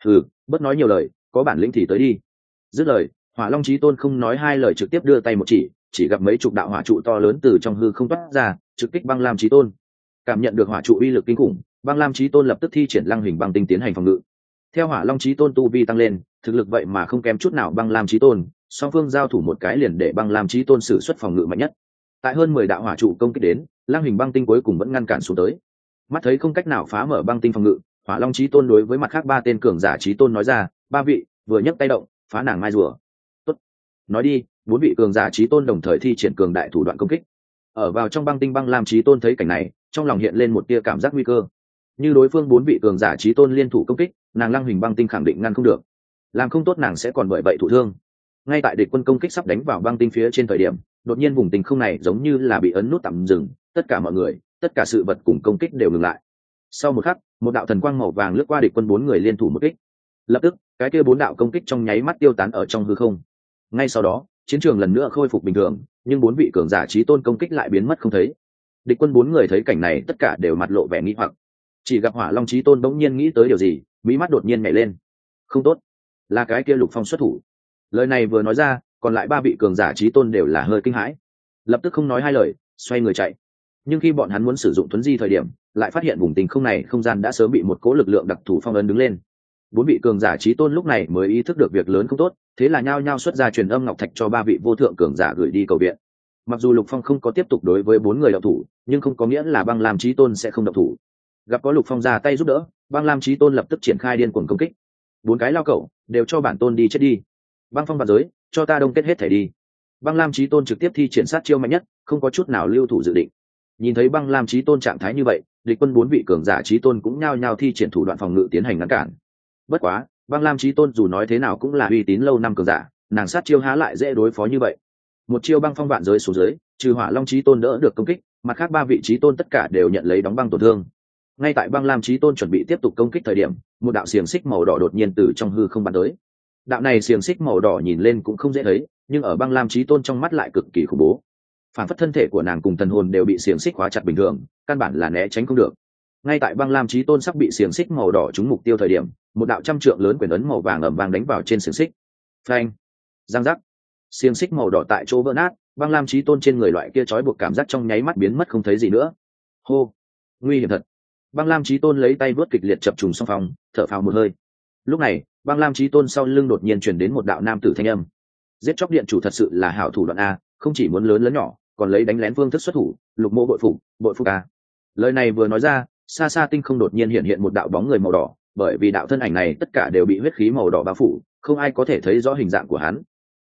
Bớt nói nhiều lời, có bản lĩnh thì tới đi. Dứt lời, Hỏa Long chí tôn không nói hai lời trực tiếp đưa tay một chỉ gặp mấy chục đạo hỏa trụ to lớn từ trong hư không toát ra, trực kích băng lam chí tôn. Cảm nhận được hỏa trụ uy lực kinh khủng, băng lam chí tôn lập tức thi triển lăng hình băng tinh tiến hành phòng ngự. Theo Hỏa Long chí tôn tu vi tăng lên, thực lực vậy mà không kém chút nào băng lam chí tôn, song phương giao thủ một cái liền để băng lam chí tôn sử xuất phòng ngự mạnh nhất. Tại hơn 10 đạo hỏa trụ công kích đến, lăng hình băng tinh cuối cùng vẫn ngăn cản xuống tới. Mắt thấy không cách nào phá mở băng tinh phòng ngự, Hỏa Long chí tôn đối với mặt khác ba tên cường giả chí tôn nói ra, ba vị, vừa nhấc tay động, phá nàng mai rùa. Tốt. Nói đi, bốn vị cường giả chí tôn đồng thời thi triển cường đại thủ đoạn công kích. Ở vào trong băng tinh băng lam chí tôn thấy cảnh này, trong lòng hiện lên một tia cảm giác nguy cơ. Như đối phương bốn vị cường giả chí tôn liên thủ công kích, nàng lăng hình băng tinh khẳng định ngăn không được, làm không tốt nàng sẽ còn bởi vậy thụ thương. Ngay tại địch quân công kích sắp đánh vào băng tinh phía trên thời điểm, đột nhiên vùng tinh không này giống như là bị ấn nút tạm dừng, tất cả mọi người, tất cả sự vật cùng công kích đều ngừng lại. Sau một khắc, một đạo thần quang màu vàng lướt qua địch quân bốn người liên thủ một kích. Lập tức, cái kia bốn đạo công kích trong nháy mắt tiêu tán ở trong hư không. Ngay sau đó, chiến trường lần nữa khôi phục bình thường, nhưng bốn vị cường giả chí tôn công kích lại biến mất không thấy. Địch quân bốn người thấy cảnh này tất cả đều mặt lộ vẻ nghi hoặc. Chỉ gặp Hỏa Long chí tôn bỗng nhiên nghĩ tới điều gì, mí mắt đột nhiên nhảy lên. Không tốt, là cái kia Lục Phong xuất thủ. Lời này vừa nói ra, còn lại ba vị cường giả chí tôn đều là hơi kinh hãi, lập tức không nói hai lời, xoay người chạy. Nhưng khi bọn hắn muốn sử dụng thuấn di thời điểm, lại phát hiện vùng tinh không này không gian đã sớm bị một cỗ lực lượng đặc thù phong ấn đứng lên. Bốn vị cường giả chí tôn lúc này mới ý thức được việc lớn không tốt, thế là nhao nhao xuất ra truyền âm ngọc thạch cho ba vị vô thượng cường giả gửi đi cầu viện. Mặc dù Lục Phong không có tiếp tục đối với bốn người động thủ, nhưng không có nghĩa là băng lam chí tôn sẽ không động thủ. Gặp có Lục Phong ra tay giúp đỡ, băng lam chí tôn lập tức triển khai điên cuồng công kích. Bốn cái lao cẩu, đều cho bản tôn đi chết đi. Băng phong vạn giới, cho ta đông kết hết thể đi. Băng lam chí tôn trực tiếp thi triển sát chiêu mạnh nhất, không có chút nào lưu thủ dự định. Nhìn thấy băng lam chí tôn trạng thái như vậy, địch quân bốn vị cường giả chí tôn cũng nhao nhao thi triển thủ đoạn phòng ngự tiến hành ngăn cản. Bất quá, băng lam chí tôn dù nói thế nào cũng là uy tín lâu năm cường giả, nàng sát chiêu há lại dễ đối phó như vậy. Một chiêu băng phong vạn giới xuống dưới, trừ Hỏa Long chí tôn đỡ được công kích, mặt khác ba vị chí tôn tất cả đều nhận lấy đóng băng tổn thương. Ngay tại băng lam chí tôn chuẩn bị tiếp tục công kích thời điểm, một đạo xiềng xích màu đỏ đột nhiên từ trong hư không bắn tới. Đạo này xiềng xích màu đỏ nhìn lên cũng không dễ thấy, nhưng ở băng lam chí tôn trong mắt lại cực kỳ khủng bố. Phản phất thân thể của nàng cùng thần hồn đều bị xiềng xích khóa chặt bình thường, căn bản là né tránh không được. Ngay tại băng lam chí tôn sắp bị xiềng xích màu đỏ trúng mục tiêu thời điểm, một đạo trăm trượng lớn quyền ấn màu vàng ầm vang đánh vào trên xiềng xích. Phanh! Giang giác! Xiềng xích màu đỏ tại chỗ vỡ nát, băng lam chí tôn trên người loại kia trói buộc cảm giác trong nháy mắt biến mất không thấy gì nữa. Hô! Nguy hiểm thật! Băng lam chí tôn lấy tay vớt kịch liệt chập trùng song phòng, thở phào một hơi. Lúc này, băng lam chí tôn sau lưng đột nhiên truyền đến một đạo nam tử thanh âm. Giết chóc điện chủ thật sự là hảo thủ đoạn a, không chỉ muốn lớn lớn nhỏ, còn lấy đánh lén phương thức xuất thủ, Lục Mộ bội phục a. Lời này vừa nói ra, xa xa tinh không đột nhiên hiện một đạo bóng người màu đỏ, bởi vì đạo thân ảnh này tất cả đều bị huyết khí màu đỏ bao phủ, không ai có thể thấy rõ hình dạng của hắn.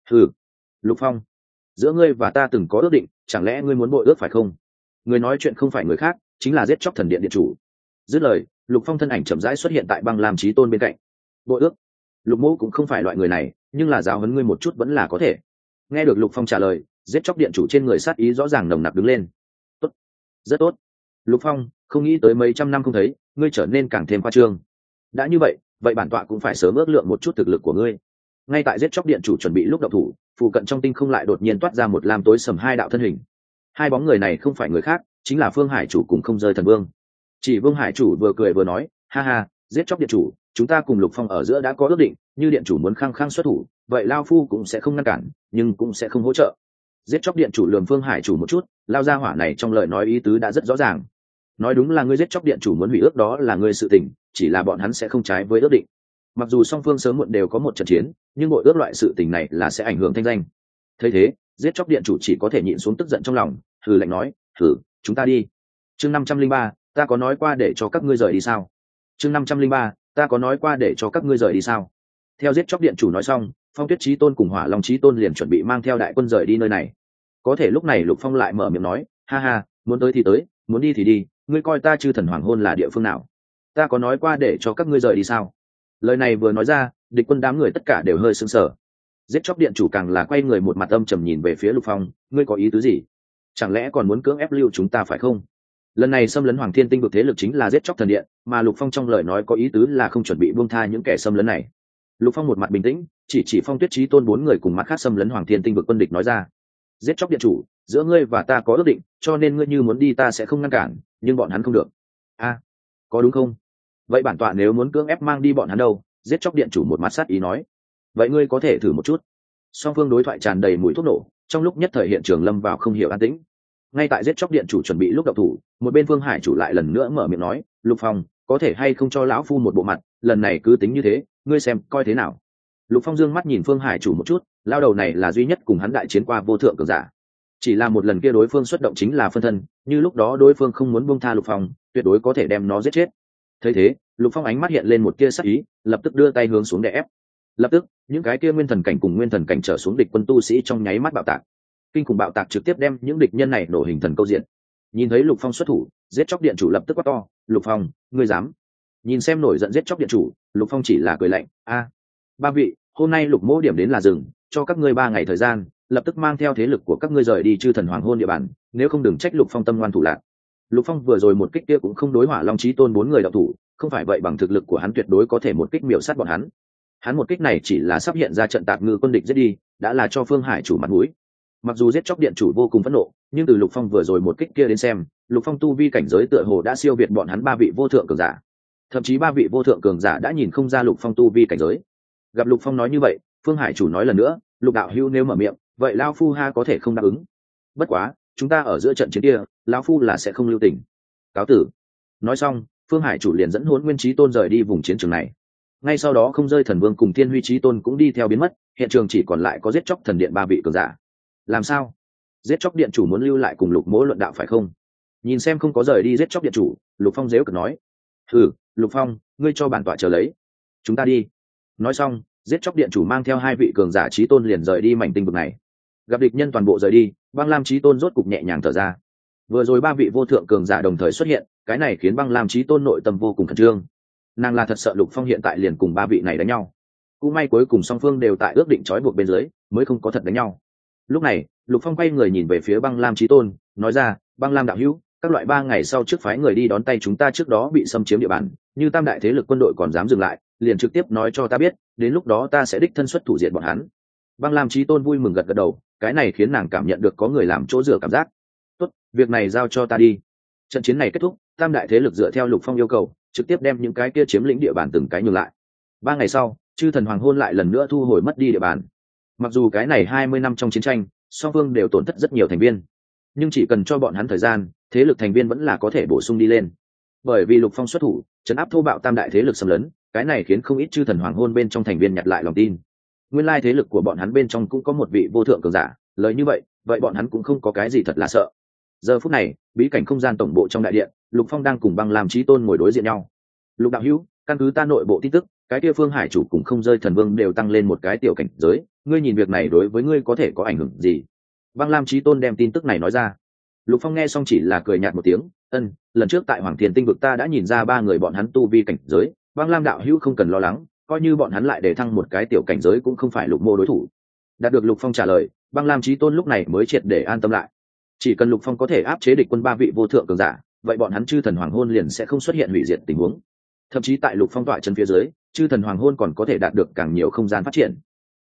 Lục Phong, giữa ngươi và ta từng có ước định, chẳng lẽ ngươi muốn bội ước phải không? Người nói chuyện không phải người khác, chính là giết chóc thần điện điện chủ. Dứt lời, Lục Phong thân ảnh chậm rãi xuất hiện tại băng lam chí tôn bên cạnh. Bội ước. Lục mỗ cũng không phải loại người này, nhưng là giáo huấn ngươi một chút vẫn là có thể. Nghe được Lục Phong trả lời, giết chóc điện chủ trên người sát ý rõ ràng nồng nặc đứng lên. Tốt, rất tốt. Lục Phong, không nghĩ tới mấy trăm năm không thấy, ngươi trở nên càng thêm khoa trương. Đã như vậy, vậy bản tọa cũng phải sớm ước lượng một chút thực lực của ngươi. Ngay tại giết chóc điện chủ chuẩn bị lúc động thủ, phụ cận trong tinh không lại đột nhiên toát ra một lam tối sầm hai đạo thân hình. Hai bóng người này không phải người khác, chính là Phương Hải chủ cùng Không Rơi Thần Vương. Chỉ Vương Hải chủ vừa cười vừa nói, ha ha, giết chóc điện chủ, chúng ta cùng Lục Phong ở giữa đã có ước định, như điện chủ muốn khăng khăng xuất thủ, vậy lao phu cũng sẽ không ngăn cản, nhưng cũng sẽ không hỗ trợ. Giết chóc điện chủ lườm Phương Hải chủ một chút, lao ra hỏa này trong lời nói ý tứ đã rất rõ ràng. Nói đúng là ngươi giết chóc điện chủ muốn hủy ước đó là ngươi sự tình, chỉ là bọn hắn sẽ không trái với ước định. Mặc dù song phương sớm muộn đều có một trận chiến, nhưng bội ước loại sự tình này là sẽ ảnh hưởng thanh danh. Thấy thế, giết chóc điện chủ chỉ có thể nhịn xuống tức giận trong lòng, hừ lạnh nói, thử, chúng ta đi. Chương 503, ta có nói qua để cho các ngươi rời đi sao? Chương 503, ta có nói qua để cho các ngươi rời đi sao? Theo giết chóc điện chủ nói xong, Phong Tuyết Chí Tôn cùng Hỏa Long Chí Tôn liền chuẩn bị mang theo đại quân rời đi nơi này. Có thể lúc này Lục Phong lại mở miệng nói, ha ha, muốn tới thì tới, muốn đi thì đi, ngươi coi ta Chư Thần Hoàng Hôn là địa phương nào? Ta có nói qua để cho các ngươi rời đi sao? Lời này vừa nói ra, địch quân đám người tất cả đều hơi sững sờ. Giết chóc điện chủ càng là quay người một mặt âm trầm nhìn về phía Lục Phong, ngươi có ý tứ gì? Chẳng lẽ còn muốn cưỡng ép lưu chúng ta phải không? Lần này xâm lấn Hoàng Thiên Tinh vực thế lực chính là giết chóc thần điện, mà Lục Phong trong lời nói có ý tứ là không chuẩn bị buông tha những kẻ xâm lấn này. Lục Phong một mặt bình tĩnh, chỉ Phong Tuyết Chí Tôn bốn người cùng mặt khác xâm lấn Hoàng Thiên Tinh vực quân địch nói ra, giết chóc điện chủ, giữa ngươi và ta có ước định, cho nên ngươi như muốn đi ta sẽ không ngăn cản, nhưng bọn hắn không được. A, có đúng không? Vậy bản tọa nếu muốn cưỡng ép mang đi bọn hắn đâu? Giết chóc điện chủ một mặt sát ý nói, vậy ngươi có thể thử một chút. Song phương đối thoại tràn đầy mùi thuốc nổ, trong lúc nhất thời hiện trường lâm vào không hiểu an tĩnh. Ngay tại giết chóc điện chủ chuẩn bị lúc động thủ, một bên Phương Hải chủ lại lần nữa mở miệng nói, Lục Phong, có thể hay không cho lão phu một bộ mặt, lần này cứ tính như thế, ngươi xem coi thế nào. Lục Phong dương mắt nhìn Phương Hải chủ một chút, lao đầu này là duy nhất cùng hắn đại chiến qua vô thượng cường giả. Chỉ là một lần kia đối phương xuất động chính là phân thân, như lúc đó đối phương không muốn buông tha Lục Phong, tuyệt đối có thể đem nó giết chết. Thấy thế, Lục Phong ánh mắt hiện lên một tia sắc ý, lập tức đưa tay hướng xuống để ép. Lập tức, những cái kia nguyên thần cảnh cùng nguyên thần cảnh trở xuống địch quân tu sĩ trong nháy mắt bạo tạc. Kinh khủng bạo tạc trực tiếp đem những địch nhân này nổ hình thần câu diện. Nhìn thấy Lục Phong xuất thủ, giết chóc điện chủ lập tức quát to, Lục Phong, ngươi dám? Nhìn xem nổi giận giết chóc điện chủ, Lục Phong chỉ là cười lạnh, ba vị, hôm nay Lục mỗ điểm đến là dừng, cho các ngươi 3 ngày thời gian, lập tức mang theo thế lực của các ngươi rời đi Chư Thần Hoàng Hôn địa bàn, nếu không đừng trách Lục Phong tâm ngoan thủ lạn. Lục Phong vừa rồi một kích kia cũng không đối Hỏa Long Chí Tôn 4 người đạo thủ, không phải vậy bằng thực lực của hắn tuyệt đối có thể một kích miểu sát bọn hắn. Hắn một kích này chỉ là sắp hiện ra trận tạp ngư quân địch giết đi, đã là cho Phương Hải chủ mặt mũi. Mặc dù giết chóc điện chủ vô cùng phẫn nộ, nhưng từ Lục Phong vừa rồi một kích kia đến xem, Lục Phong tu vi cảnh giới tựa hồ đã siêu việt bọn hắn 3 vị vô thượng cường giả. Thậm chí 3 vị vô thượng cường giả đã nhìn không ra Lục Phong tu vi cảnh giới. Gặp Lục Phong nói như vậy, Phương Hải chủ nói lần nữa, Lục đạo hữu nếu mở miệng, vậy lão phu ha có thể không đáp ứng. Bất quá, chúng ta ở giữa trận chiến kia, lão phu là sẽ không lưu tình. Cáo tử. Nói xong, Phương Hải chủ liền dẫn Hỗn Nguyên Chí Tôn rời đi vùng chiến trường này. Ngay sau đó Không Rơi Thần Vương cùng Thiên Huy Chí Tôn cũng đi theo biến mất, hiện trường chỉ còn lại có giết chóc thần điện 3 vị cường giả. Làm sao? Giết chóc điện chủ muốn lưu lại cùng Lục mỗ luận đạo phải không? Nhìn xem không có rời đi giết chóc điện chủ, Lục Phong giễu cợt nói, Lục Phong, ngươi cho bản tọa chờ lấy, chúng ta đi. Nói xong, giết chóc điện chủ mang theo 2 vị cường giả Chí Tôn liền rời đi mảnh tinh vực này. Gặp địch nhân toàn bộ rời đi, Băng Lam Chí Tôn rốt cục nhẹ nhàng thở ra. Vừa rồi 3 vị vô thượng cường giả đồng thời xuất hiện, cái này khiến Băng Lam Chí Tôn nội tâm vô cùng khẩn trương. Nàng là thật sợ Lục Phong hiện tại liền cùng 3 vị này đánh nhau. Cũng may cuối cùng song phương đều tại ước định trói buộc bên dưới, mới không có thật đánh nhau. Lúc này, Lục Phong quay người nhìn về phía Băng Lam Chí Tôn, nói ra, Băng Lam đạo hữu, các loại 3 ngày sau trước phái người đi đón tay chúng ta trước đó bị xâm chiếm địa bàn, như tam đại thế lực quân đội còn dám dừng lại, liền trực tiếp nói cho ta biết, đến lúc đó ta sẽ đích thân xuất thủ diệt bọn hắn. Băng Lam Chí Tôn vui mừng gật gật đầu, cái này khiến nàng cảm nhận được có người làm chỗ dựa cảm giác. Tốt, việc này giao cho ta đi. Trận chiến này kết thúc, tam đại thế lực dựa theo Lục Phong yêu cầu, trực tiếp đem những cái kia chiếm lĩnh địa bàn từng cái nhường lại. 3 ngày sau, Chư Thần Hoàng Hôn lại lần nữa thu hồi mất đi địa bàn. Mặc dù cái này 20 năm trong chiến tranh, song phương đều tổn thất rất nhiều thành viên, nhưng chỉ cần cho bọn hắn thời gian, thế lực thành viên vẫn là có thể bổ sung đi lên. Bởi vì Lục Phong xuất thủ, trấn áp thô bạo tam đại thế lực xâm lấn, cái này khiến không ít Chư Thần Hoàng Hôn bên trong thành viên nhặt lại lòng tin. Nguyên lai thế lực của bọn hắn bên trong cũng có một vị vô thượng cường giả, lời như vậy, vậy bọn hắn cũng không có cái gì thật là sợ. Giờ phút này, bí cảnh không gian tổng bộ trong đại điện, Lục Phong đang cùng Băng Lam Chí Tôn ngồi đối diện nhau. Lục đạo hữu, căn cứ ta nội bộ tin tức, cái kia Phương Hải chủ cùng Không Rơi Thần Vương đều tăng lên một cái tiểu cảnh giới, ngươi nhìn việc này đối với ngươi có thể có ảnh hưởng gì? Băng Lam Chí Tôn đem tin tức này nói ra. Lục Phong nghe xong chỉ là cười nhạt một tiếng, lần trước tại Hoàng Thiên Tinh vực ta đã nhìn ra ba người bọn hắn tu vi cảnh giới, Băng Lam đạo hữu không cần lo lắng, coi như bọn hắn lại để thăng một cái tiểu cảnh giới cũng không phải Lục Mô đối thủ. Đạt được Lục Phong trả lời, Băng Lam Chí Tôn lúc này mới triệt để an tâm lại. Chỉ cần Lục Phong có thể áp chế địch quân ba vị vô thượng cường giả, vậy bọn hắn Chư Thần Hoàng Hôn liền sẽ không xuất hiện hủy diệt tình huống. Thậm chí tại Lục Phong tọa chân phía dưới, Chư Thần Hoàng Hôn còn có thể đạt được càng nhiều không gian phát triển.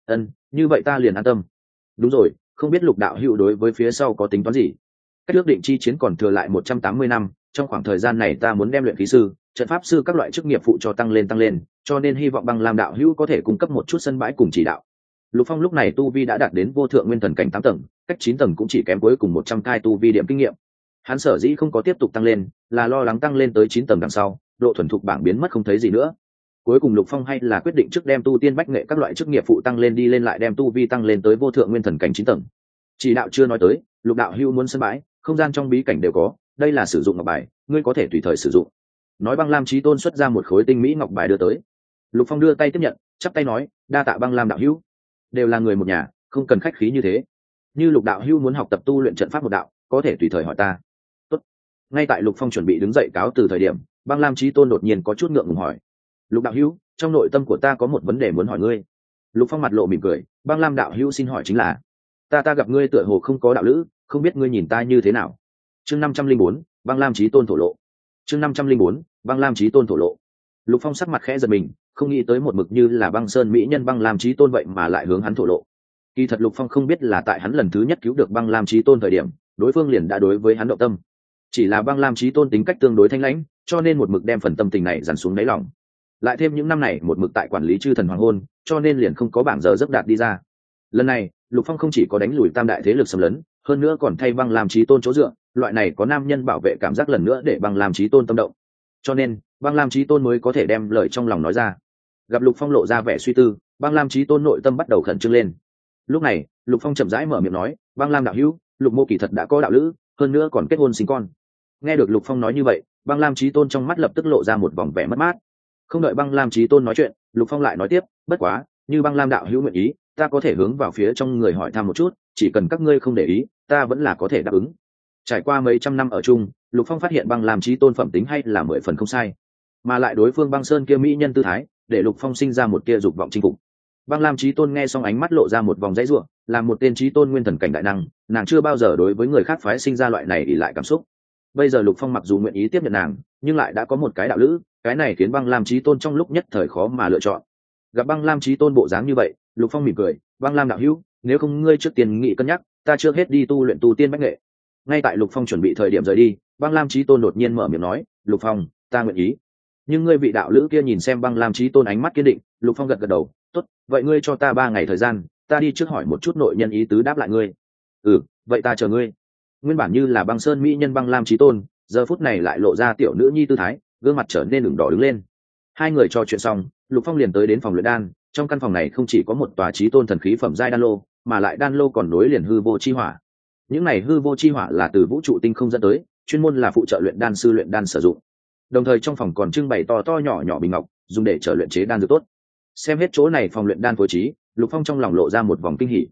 Như vậy ta liền an tâm. Đúng rồi, không biết Lục đạo hữu đối với phía sau có tính toán gì? Cách ước định chi chiến còn thừa lại 180 năm, trong khoảng thời gian này ta muốn đem luyện khí sư, trận pháp sư các loại chức nghiệp phụ cho tăng lên, cho nên hy vọng Băng Lam đạo hữu có thể cung cấp một chút sân bãi cùng chỉ đạo. Lục Phong lúc này tu vi đã đạt đến vô thượng nguyên thần cảnh 8 tầng, cách 9 tầng cũng chỉ kém cuối cùng 100 cai tu vi điểm kinh nghiệm. Hắn sở dĩ không có tiếp tục tăng lên, là lo lắng tăng lên tới 9 tầng đằng sau, độ thuần thục bảng biến mất không thấy gì nữa. Cuối cùng Lục Phong hay là quyết định trước đem tu tiên bách nghệ các loại chức nghiệp phụ tăng lên đi lên, lại đem tu vi tăng lên tới vô thượng nguyên thần cảnh 9 tầng. Chỉ đạo chưa nói tới, Lục đạo hữu muốn sân bãi, không gian trong bí cảnh đều có, đây là sử dụng ngọc bài, ngươi có thể tùy thời sử dụng. Nói Băng Lam Chí Tôn xuất ra một khối tinh mỹ ngọc bài đưa tới. Lục Phong đưa tay tiếp nhận, chắp tay nói, đa tạ Băng Lam đạo hữu. Đều là người một nhà, không cần khách khí như thế. Như Lục đạo hữu muốn học tập tu luyện trận pháp một đạo, có thể tùy thời hỏi ta. Tốt. Ngay tại Lục Phong chuẩn bị đứng dậy cáo từ thời điểm, Băng Lam Chí Tôn đột nhiên có chút ngượng ngùng hỏi, Lục đạo hữu, trong nội tâm của ta có một vấn đề muốn hỏi ngươi. Lục Phong mặt lộ mỉm cười, Băng Lam đạo hữu xin hỏi chính là, ta gặp ngươi tựa hồ không có đạo lữ, không biết ngươi nhìn ta như thế nào. Chương 504, Băng Lam Chí Tôn thổ lộ. Chương 504, Băng Lam Chí Tôn thổ lộ. Lục Phong sắc mặt khẽ giật mình, không nghĩ tới một mực như là băng sơn mỹ nhân Băng Lam Chí Tôn vậy mà lại hướng hắn thổ lộ. Kỳ thật Lục Phong không biết là tại hắn lần thứ nhất cứu được Băng Lam Chí Tôn thời điểm, đối phương liền đã đối với hắn động tâm. Chỉ là Băng Lam Chí Tôn tính cách tương đối thanh lãnh, cho nên một mực đem phần tâm tình này dằn xuống đáy lòng. Lại thêm những năm này một mực tại quản lý Chư Thần Hoàng Hôn, cho nên liền không có bảng giờ giấc đạt đi ra. Lần này, Lục Phong không chỉ có đánh lùi tam đại thế lực xâm lấn, hơn nữa còn thay Băng Lam Chí Tôn chỗ dựa, loại này có nam nhân bảo vệ cảm giác lần nữa để Băng Lam Chí Tôn tâm động. Cho nên, Băng Lam Chí Tôn mới có thể đem lời trong lòng nói ra. Gặp Lục Phong lộ ra vẻ suy tư, Băng Lam Chí Tôn nội tâm bắt đầu khẩn trương lên. Lúc này, Lục Phong chậm rãi mở miệng nói, Băng Lam đạo hữu, Lục mô kỳ thật đã có đạo lữ, hơn nữa còn kết hôn sinh con. Nghe được Lục Phong nói như vậy, Băng Lam Chí Tôn trong mắt lập tức lộ ra một vòng vẻ mất mát. Không đợi Băng Lam Chí Tôn nói chuyện, Lục Phong lại nói tiếp, bất quá, như Băng Lam đạo hữu nguyện ý, ta có thể hướng vào phía trong người hỏi thăm một chút, chỉ cần các ngươi không để ý, ta vẫn là có thể đáp ứng. Trải qua mấy trăm năm ở chung, Lục Phong phát hiện Băng Lam Chí Tôn phẩm tính hay là 10 phần không sai, mà lại đối phương Băng Sơn kia mỹ nhân tư thái, để Lục Phong sinh ra một tia dục vọng chinh phục. Băng Lam Chí Tôn nghe xong ánh mắt lộ ra một vòng dãy rủa, là một tên Chí Tôn nguyên thần cảnh đại năng, nàng chưa bao giờ đối với người khác phái sinh ra loại này ỷ lại cảm xúc. Bây giờ Lục Phong mặc dù nguyện ý tiếp nhận nàng, nhưng lại đã có một cái đạo lữ, cái này khiến Băng Lam Chí Tôn trong lúc nhất thời khó mà lựa chọn. Gặp Băng Lam Chí Tôn bộ dáng như vậy, Lục Phong mỉm cười, Băng Lam đạo hữu, nếu không ngươi trước tiên nghị cân nhắc, ta chưa hết đi tu luyện tu tiên bách nghệ. Ngay tại Lục Phong chuẩn bị thời điểm rời đi, Băng Lam Chí Tôn đột nhiên mở miệng nói, Lục Phong, ta nguyện ý. Nhưng ngươi vị đạo lữ kia nhìn xem Băng Lam Chí Tôn ánh mắt kiên định, Lục Phong gật gật đầu, tốt, vậy ngươi cho ta 3 ngày thời gian, ta đi trước hỏi một chút nội nhân ý tứ đáp lại ngươi. Vậy ta chờ ngươi. Nguyên bản như là băng sơn mỹ nhân Băng Lam Chí Tôn, giờ phút này lại lộ ra tiểu nữ nhi tư thái, gương mặt trở nên ửng đỏ đứng lên. Hai người trò chuyện xong, Lục Phong liền tới đến phòng luyện đan. Trong căn phòng này không chỉ có một tòa Chí Tôn thần khí phẩm giai đan lô, mà lại đan lô còn nối liền hư vô chi hỏa. Những này hư vô chi hỏa là từ vũ trụ tinh không dẫn tới, chuyên môn là phụ trợ luyện đan sư luyện đan sử dụng. Đồng thời trong phòng còn trưng bày to to nhỏ nhỏ bình ngọc, dùng để trở luyện chế đan dược tốt. Xem hết chỗ này phòng luyện đan phối trí, Lục Phong trong lòng lộ ra một vòng kinh hỉ.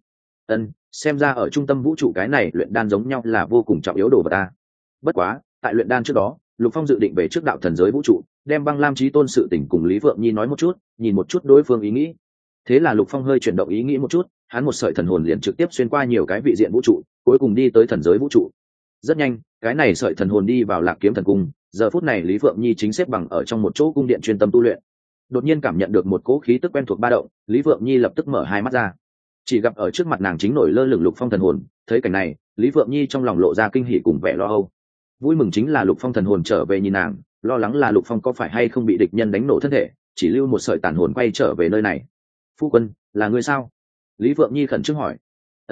Xem ra ở trung tâm vũ trụ cái này luyện đan giống nhau là vô cùng trọng yếu đồ vật ta. Bất quá, tại luyện đan trước đó, Lục Phong dự định về trước đạo thần giới vũ trụ, đem Băng Lam Chí Tôn sự tình cùng Lý Phượng Nhi nói một chút, nhìn một chút đối phương ý nghĩ. Thế là Lục Phong hơi chuyển động ý nghĩ một chút, hắn một sợi thần hồn liền trực tiếp xuyên qua nhiều cái vị diện vũ trụ, cuối cùng đi tới thần giới vũ trụ. Rất nhanh, cái này sợi thần hồn đi vào Lạc Kiếm Thần Cung, giờ phút này Lý Phượng Nhi chính xếp bằng ở trong một chỗ cung điện chuyên tâm tu luyện. Đột nhiên cảm nhận được một cỗ khí tức quen thuộc ba động, Lý Phượng Nhi lập tức mở hai mắt ra. Chỉ gặp ở trước mặt nàng chính nổi lơ lửng Lục Phong thần hồn, thấy cảnh này, Lý Phượng Nhi trong lòng lộ ra kinh hỉ cùng vẻ lo âu. Vui mừng chính là Lục Phong thần hồn trở về nhìn nàng, lo lắng là Lục Phong có phải hay không bị địch nhân đánh nổ thân thể, chỉ lưu một sợi tàn hồn quay trở về nơi này. Phu quân, là ngươi sao? Lý Phượng Nhi khẩn trương hỏi.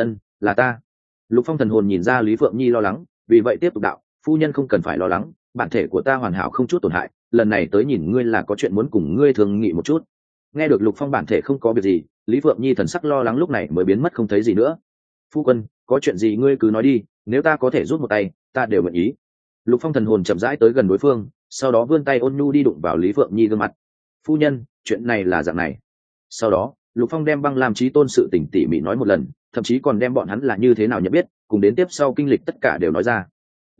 Là ta. Lục Phong thần hồn nhìn ra Lý Phượng Nhi lo lắng, vì vậy tiếp tục đạo, phu nhân không cần phải lo lắng, bản thể của ta hoàn hảo không chút tổn hại, lần này tới nhìn ngươi là có chuyện muốn cùng ngươi thương nghị một chút. Nghe được Lục Phong bản thể không có việc gì, Lý Phượng Nhi thần sắc lo lắng lúc này mới biến mất không thấy gì nữa. Phu quân, có chuyện gì ngươi cứ nói đi, nếu ta có thể rút một tay, ta đều nguyện ý. Lục Phong thần hồn chậm rãi tới gần đối phương, sau đó vươn tay ôn nhu đi đụng vào Lý Phượng Nhi gương mặt. Phu nhân, chuyện này là dạng này. Sau đó, Lục Phong đem Băng Lam Chí Tôn sự tình tỉ mỉ nói một lần, thậm chí còn đem bọn hắn là như thế nào nhận biết, cùng đến tiếp sau kinh lịch tất cả đều nói ra.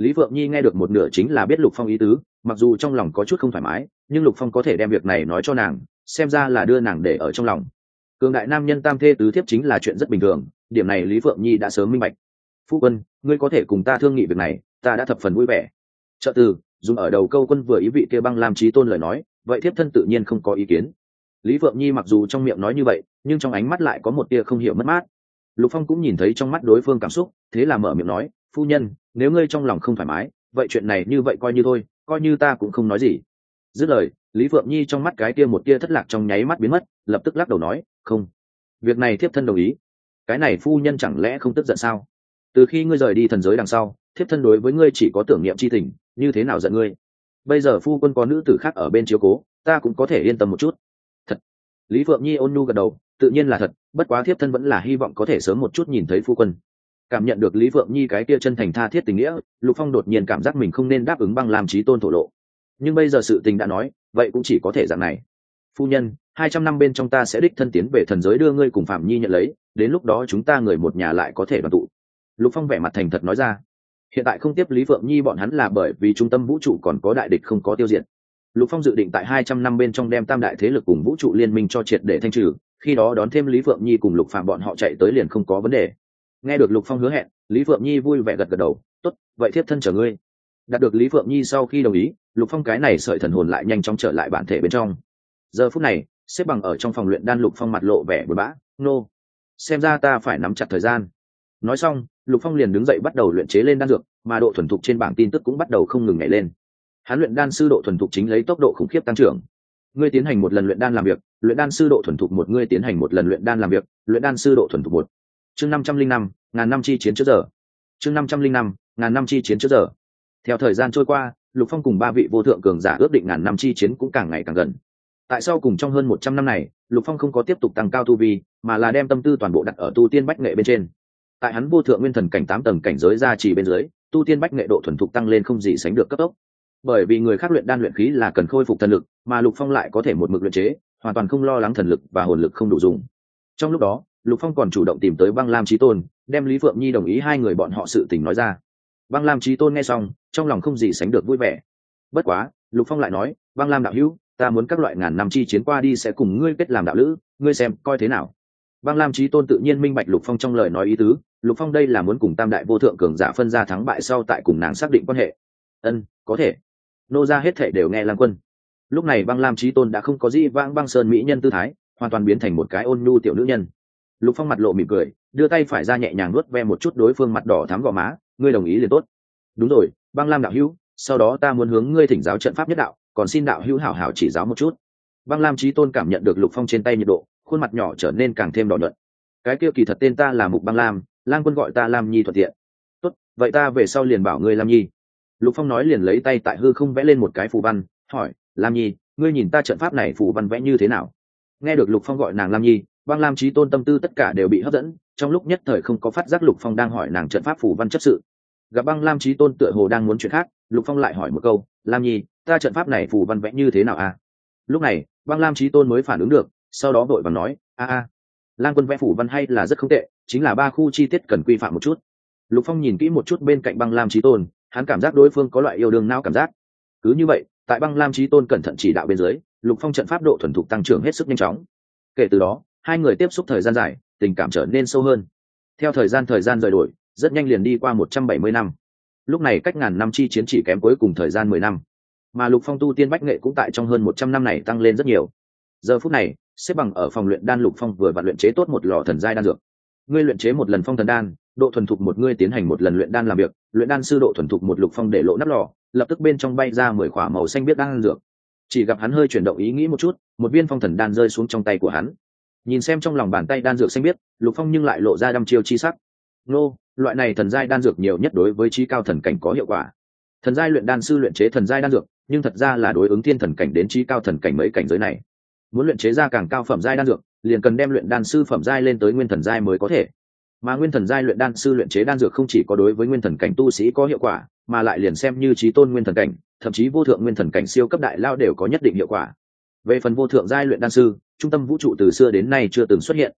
Lý Phượng Nhi nghe được một nửa chính là biết Lục Phong ý tứ, mặc dù trong lòng có chút không thoải mái, nhưng Lục Phong có thể đem việc này nói cho nàng, xem ra là đưa nàng để ở trong lòng. Cường đại nam nhân tam thê tứ thiếp chính là chuyện rất bình thường, điểm này Lý Phượng Nhi đã sớm minh bạch. Phu quân, ngươi có thể cùng ta thương nghị việc này, ta đã thập phần vui vẻ. Trợ từ dùng ở đầu câu quân vừa ý vị kia Băng Lam Chí Tôn lời nói, vậy thiếp thân tự nhiên không có ý kiến. Lý Phượng Nhi mặc dù trong miệng nói như vậy, nhưng trong ánh mắt lại có một tia không hiểu mất mát. Lục Phong cũng nhìn thấy trong mắt đối phương cảm xúc, thế là mở miệng nói, phu nhân, nếu ngươi trong lòng không thoải mái, vậy chuyện này như vậy coi như thôi, coi như ta cũng không nói gì. Dứt lời, Lý Phượng Nhi trong mắt cái tia một tia thất lạc trong nháy mắt biến mất, lập tức lắc đầu nói, không, việc này thiếp thân đồng ý. Cái này phu nhân chẳng lẽ không tức giận sao? Từ khi ngươi rời đi thần giới đằng sau, thiếp thân đối với ngươi chỉ có tưởng niệm chi tình, như thế nào giận ngươi? Bây giờ phu quân có nữ tử khác ở bên chiếu cố, ta cũng có thể yên tâm một chút. Thật. Lý Phượng Nhi ôn nhu gật đầu, tự nhiên là thật, bất quá thiếp thân vẫn là hy vọng có thể sớm một chút nhìn thấy phu quân. Cảm nhận được Lý Phượng Nhi cái kia chân thành tha thiết tình nghĩa, Lục Phong đột nhiên cảm giác mình không nên đáp ứng Băng Lam Chí Tôn thổ lộ. Nhưng bây giờ sự tình đã nói, vậy cũng chỉ có thể dạng này. Phu nhân, 200 năm bên trong ta sẽ đích thân tiến về thần giới đưa ngươi cùng Phạm Nhi nhận lấy, đến lúc đó chúng ta người một nhà lại có thể đoàn tụ. Lục Phong vẻ mặt thành thật nói ra. Hiện tại không tiếp Lý Phượng Nhi bọn hắn là bởi vì trung tâm vũ trụ còn có đại địch không có tiêu diệt. Lục Phong dự định tại 200 năm bên trong đem tam đại thế lực cùng vũ trụ liên minh cho triệt để thanh trừ, khi đó đón thêm Lý Phượng Nhi cùng Lục Phạm bọn họ chạy tới liền không có vấn đề. Nghe được Lục Phong hứa hẹn, Lý Phượng Nhi vui vẻ gật gật đầu, tốt, vậy thiếp thân chờ ngươi. Đạt được Lý Phượng Nhi sau khi đồng ý, Lục Phong cái này sợi thần hồn lại nhanh chóng trở lại bản thể bên trong. Giờ phút này, xếp bằng ở trong phòng luyện đan, Lục Phong mặt lộ vẻ buồn bã, nô, xem ra ta phải nắm chặt thời gian. Nói xong, Lục Phong liền đứng dậy bắt đầu luyện chế lên đan dược, mà độ thuần thục trên bảng tin tức cũng bắt đầu không ngừng nhảy lên. Hắn luyện đan sư độ thuần thục chính lấy tốc độ khủng khiếp tăng trưởng. Ngươi tiến hành một lần luyện đan làm việc, luyện đan sư độ thuần thục một. Ngươi tiến hành một lần luyện đan làm việc, luyện đan sư độ thuần thục một. Chương 505, ngàn năm chi chiến trước giờ. Chương 505, ngàn năm chi chiến trước giờ. Theo thời gian trôi qua, Lục Phong cùng ba vị vô thượng cường giả ước định ngàn năm chi chiến cũng càng ngày càng gần. Tại sao cùng trong hơn 100 năm này, Lục Phong không có tiếp tục tăng cao tu vi, mà là đem tâm tư toàn bộ đặt ở tu tiên bách nghệ bên trên. Tại hắn vô thượng nguyên thần cảnh 8 tầng cảnh giới gia trì bên dưới, tu tiên bách nghệ độ thuần thục tăng lên không gì sánh được cấp tốc. Bởi vì người khác luyện đan luyện khí là cần khôi phục thần lực, mà Lục Phong lại có thể một mực luyện chế, hoàn toàn không lo lắng thần lực và hồn lực không đủ dùng. Trong lúc đó, Lục Phong còn chủ động tìm tới Băng Lam Chí Tôn, đem Lý Phượng Nhi đồng ý hai người bọn họ sự tình nói ra. Băng Lam Chí Tôn nghe xong, trong lòng không gì sánh được vui vẻ. Bất quá, Lục Phong lại nói, Băng Lam đạo hữu, ta muốn các loại ngàn năm chi chiến qua đi sẽ cùng ngươi kết làm đạo lữ, ngươi xem coi thế nào. Băng Lam Chí Tôn tự nhiên minh bạch Lục Phong trong lời nói ý tứ, Lục Phong đây là muốn cùng tam đại vô thượng cường giả phân ra thắng bại sau tại cùng nàng xác định quan hệ. Ân, có thể. Nô gia hết thảy đều nghe Lang Quân. Lúc này Băng Lam Chí Tôn đã không có gì vãng băng sơn mỹ nhân tư thái, hoàn toàn biến thành một cái ôn nhu tiểu nữ nhân. Lục Phong mặt lộ mỉm cười, đưa tay phải ra nhẹ nhàng nuốt ve một chút đối phương mặt đỏ thắm gò má, ngươi đồng ý liền tốt. Đúng rồi, Băng Lam đạo hữu, sau đó ta muốn hướng ngươi thỉnh giáo trận pháp nhất đạo, còn xin đạo hữu hảo hảo chỉ giáo một chút. Băng Lam Chí Tôn cảm nhận được Lục Phong trên tay nhiệt độ, khuôn mặt nhỏ trở nên càng thêm đỏ nhuận. Cái kia kỳ thật tên ta là Mục Băng Lam, Lang Quân gọi ta Lam Nhi thuận tiện. Tốt, vậy ta về sau liền bảo ngươi Lam Nhi. Lục Phong nói liền lấy tay tại hư không vẽ lên một cái phù văn, hỏi, Lam Nhi, ngươi nhìn ta trận pháp này phù văn vẽ như thế nào? Nghe được Lục Phong gọi nàng Lam Nhi, Băng Lam Chí Tôn tâm tư tất cả đều bị hấp dẫn, trong lúc nhất thời không có phát giác Lục Phong đang hỏi nàng trận pháp phù văn chấp sự. Gặp Băng Lam Chí Tôn tựa hồ đang muốn chuyện khác, Lục Phong lại hỏi một câu, Lam Nhi, ta trận pháp này phù văn vẽ như thế nào à? Lúc này, Băng Lam Chí Tôn mới phản ứng được, sau đó vội vàng nói, Lang Quân vẽ phù văn hay là rất không tệ, chính là 3 khu chi tiết cần quy phạm một chút. Lục Phong nhìn kỹ một chút bên cạnh Băng Lam Chí Tôn, hắn cảm giác đối phương có loại yêu đương não cảm giác. Cứ như vậy, tại Băng Lam Chí Tôn cẩn thận chỉ đạo bên dưới, Lục Phong trận pháp độ thuần thục tăng trưởng hết sức nhanh chóng. Kể từ đó, hai người tiếp xúc thời gian dài, tình cảm trở nên sâu hơn. Theo thời gian rời đổi, rất nhanh liền đi qua 170 năm. Lúc này cách ngàn năm chi chiến chỉ kém cuối cùng thời gian 10 năm, mà Lục Phong tu tiên bách nghệ cũng tại trong hơn 100 năm này tăng lên rất nhiều. Giờ phút này, xếp bằng ở phòng luyện đan, Lục Phong vừa vặn luyện chế tốt một lò thần giai đan dược. Ngươi luyện chế một lần phong thần đan, độ thuần thục một. Ngươi tiến hành một lần luyện đan làm việc, luyện đan sư độ thuần thục một. Lục Phong để lộ nắp lò, lập tức bên trong bay ra 10 quả màu xanh biếc đan dược. Chỉ gặp hắn hơi chuyển động ý nghĩ một chút, một viên phong thần đan rơi xuống trong tay của hắn. Nhìn xem trong lòng bàn tay đan dược xanh biếc, Lục Phong nhưng lại lộ ra đăm chiêu chi sắc. Nô, loại này thần giai đan dược nhiều nhất đối với trí cao thần cảnh có hiệu quả. Thần giai luyện đan sư luyện chế thần giai đan dược, nhưng thật ra là đối ứng thiên thần cảnh đến trí cao thần cảnh mấy cảnh giới này. Muốn luyện chế ra càng cao phẩm giai đan dược, liền cần đem luyện đan sư phẩm giai lên tới nguyên thần giai mới có thể. Mà nguyên thần giai luyện đan sư luyện chế đan dược không chỉ có đối với nguyên thần cảnh tu sĩ có hiệu quả, mà lại liền xem như chí tôn nguyên thần cảnh, thậm chí vô thượng nguyên thần cảnh siêu cấp đại lao đều có nhất định hiệu quả. Về phần vô thượng giai luyện đan sư, trung tâm vũ trụ từ xưa đến nay chưa từng xuất hiện.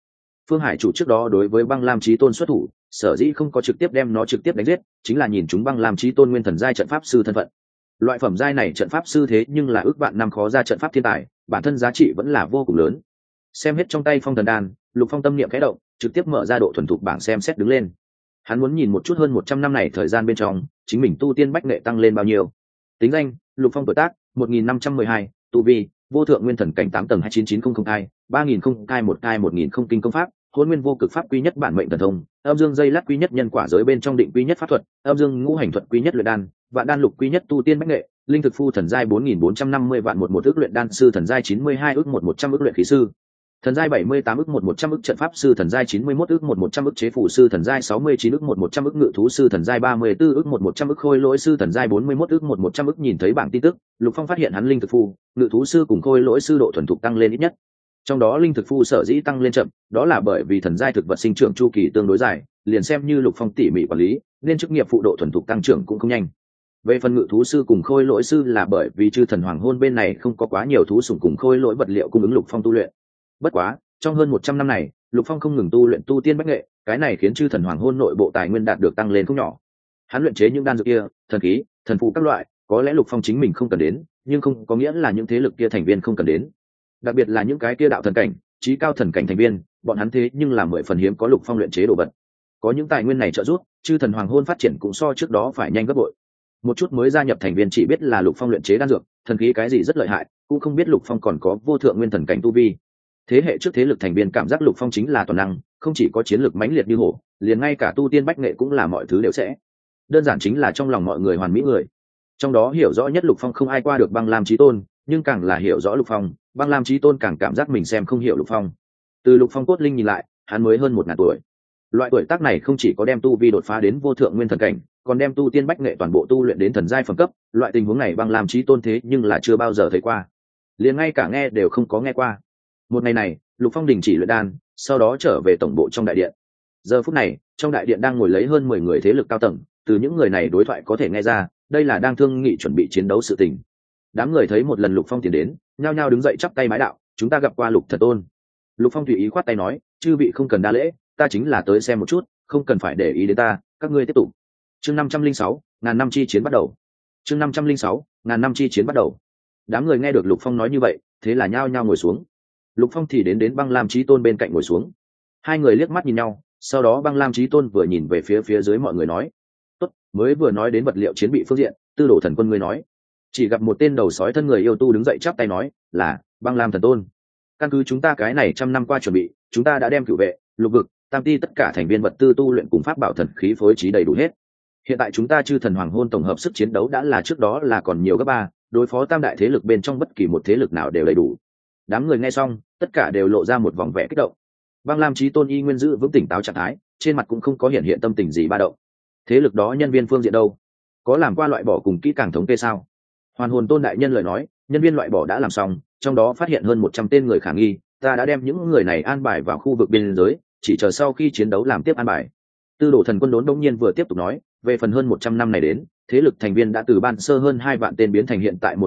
Phương Hải chủ trước đó đối với băng lam chí tôn xuất thủ, sở dĩ không có trực tiếp đem nó trực tiếp đánh giết, chính là nhìn chúng băng lam chí tôn nguyên thần giai trận pháp sư thân phận. Loại phẩm giai này trận pháp sư thế nhưng là ước vạn năm khó ra trận pháp thiên tài, bản thân giá trị vẫn là vô cùng lớn. Xem hết trong tay phong thần đan, Lục Phong tâm niệm khẽ động, trực tiếp mở ra độ thuần thục bảng xem xét đứng lên. Hắn muốn nhìn một chút hơn 100 năm này thời gian bên trong, chính mình tu tiên bách nghệ tăng lên bao nhiêu. Tính danh: Lục Phong tuổi tác: 1512, tu vi: vô thượng nguyên thần cảnh 8 tầng 299002, 3000 cai 1 cai 1000 không kinh công pháp, hôn nguyên vô cực pháp quy nhất bản mệnh thần thông, âm dương dây lát quy nhất nhân quả giới bên trong định quy nhất pháp thuật, âm dương ngũ hành thuật quy nhất luyện đan, vạn đan lục quy nhất tu tiên bách nghệ, linh thực phu thần giai 4450 vạn một ước luyện đan sư thần giai 92 ước 100 ước luyện khí sư thần giai 78 ước 100 ước trận pháp sư thần giai 91 ước 100 ước chế phủ sư thần giai 69 ước 100 ước ngự thú sư thần giai 34 ước 100 ước khôi lỗi sư thần giai 41 ước 100 ước. Nhìn thấy bảng tin tức, Lục Phong phát hiện hắn linh thực phu, ngự thú sư cùng khôi lỗi sư độ thuần thục tăng lên ít nhất. Trong đó linh thực phu sở dĩ tăng lên chậm, đó là bởi vì thần giai thực vật sinh trưởng chu kỳ tương đối dài, liền xem như Lục Phong tỉ mỉ quản lý, nên chức nghiệp phụ độ thuần thục tăng trưởng cũng không nhanh. Về phần ngự thú sư cùng khôi lỗi sư là bởi vì chư thần hoàng hôn bên này không có quá nhiều thú sủng cùng khôi lỗi vật liệu cung ứng Lục Phong tu luyện. Bất quá, trong hơn 100 năm này, Lục Phong không ngừng tu luyện tu tiên bách nghệ, cái này khiến chư thần hoàng hôn nội bộ tài nguyên đạt được tăng lên không nhỏ. Hắn luyện chế những đan dược kia, thần khí, thần phù các loại, có lẽ Lục Phong chính mình không cần đến, nhưng không có nghĩa là những thế lực kia thành viên không cần đến. Đặc biệt là những cái kia đạo thần cảnh, chí cao thần cảnh thành viên, bọn hắn thế nhưng là 10 phần hiếm có Lục Phong luyện chế đồ vật. Có những tài nguyên này trợ giúp, chư thần hoàng hôn phát triển cũng so trước đó phải nhanh gấp bội. Một chút mới gia nhập thành viên chỉ biết là Lục Phong luyện chế đan dược, thần khí cái gì rất lợi hại, cũng không biết Lục Phong còn có vô thượng nguyên thần cảnh tu vi. Thế hệ trước thế lực thành viên cảm giác Lục Phong chính là toàn năng, không chỉ có chiến lược mãnh liệt như hổ, liền ngay cả tu tiên bách nghệ cũng là mọi thứ đều sẽ. Đơn giản chính là trong lòng mọi người hoàn mỹ người. Trong đó hiểu rõ nhất Lục Phong không ai qua được băng lam chí tôn, nhưng càng là hiểu rõ Lục Phong, băng lam chí tôn càng cảm giác mình xem không hiểu Lục Phong. Từ Lục Phong cốt linh nhìn lại, hắn mới hơn 1000 tuổi. Loại tuổi tác này không chỉ có đem tu vi đột phá đến vô thượng nguyên thần cảnh, còn đem tu tiên bách nghệ toàn bộ tu luyện đến thần giai phẩm cấp, loại tình huống này băng lam chí tôn thế nhưng là chưa bao giờ thấy qua. Liền ngay cả nghe đều không có nghe qua. Một ngày này, Lục Phong đình chỉ luyện đan, sau đó trở về tổng bộ trong đại điện. Giờ phút này, trong đại điện đang ngồi lấy hơn 10 người thế lực cao tầng, từ những người này đối thoại có thể nghe ra, đây là đang thương nghị chuẩn bị chiến đấu sự tình. Đám người thấy một lần Lục Phong tiến đến, nhao nhao đứng dậy chắp tay bái đạo, chúng ta gặp qua Lục thần tôn. Lục Phong tùy ý khoát tay nói, chư vị không cần đa lễ, ta chính là tới xem một chút, không cần phải để ý đến ta, các ngươi tiếp tục. Chương 506, ngàn năm chi chiến bắt đầu. Chương 506, ngàn năm chi chiến bắt đầu. Đám người nghe được Lục Phong nói như vậy, thế là nhao nhao ngồi xuống. Lục Phong thì đến băng lam chí tôn bên cạnh ngồi xuống. Hai người liếc mắt nhìn nhau, sau đó băng lam chí tôn vừa nhìn về phía dưới mọi người nói, tốt, mới vừa nói đến vật liệu chiến bị phương diện, tư đồ thần quân ngươi nói. Chỉ gặp một tên đầu sói thân người yêu tu đứng dậy chắp tay nói, là băng lam thần tôn. Căn cứ chúng ta cái này 100 năm qua chuẩn bị, chúng ta đã đem cửu vệ, lục vực, tam ti tất cả thành viên vật tư tu luyện cùng pháp bảo thần khí phối trí đầy đủ hết. Hiện tại chúng ta chư thần hoàng hôn tổng hợp sức chiến đấu đã là trước đó là còn nhiều gấp 3, đối phó tam đại thế lực bên trong bất kỳ một thế lực nào đều đầy đủ. Đám người nghe xong, tất cả đều lộ ra một vòng vẻ kích động. Băng lam chí tôn y nguyên giữ vững tỉnh táo trạng thái, trên mặt cũng không có hiện tâm tình gì ba động. Thế lực đó nhân viên phương diện đâu? Có làm qua loại bỏ cùng kỹ càng thống kê sao? Hoàn hồn tôn đại nhân lời nói, nhân viên loại bỏ đã làm xong, trong đó phát hiện hơn 100 tên người khả nghi, ta đã đem những người này an bài vào khu vực biên giới, chỉ chờ sau khi chiến đấu làm tiếp an bài. Tư đồ thần quân đốn đông nhiên vừa tiếp tục nói, về phần hơn 100 năm này đến, thế lực thành viên đã từ ban sơ hơn 2 vạn tên biến thành hiện tại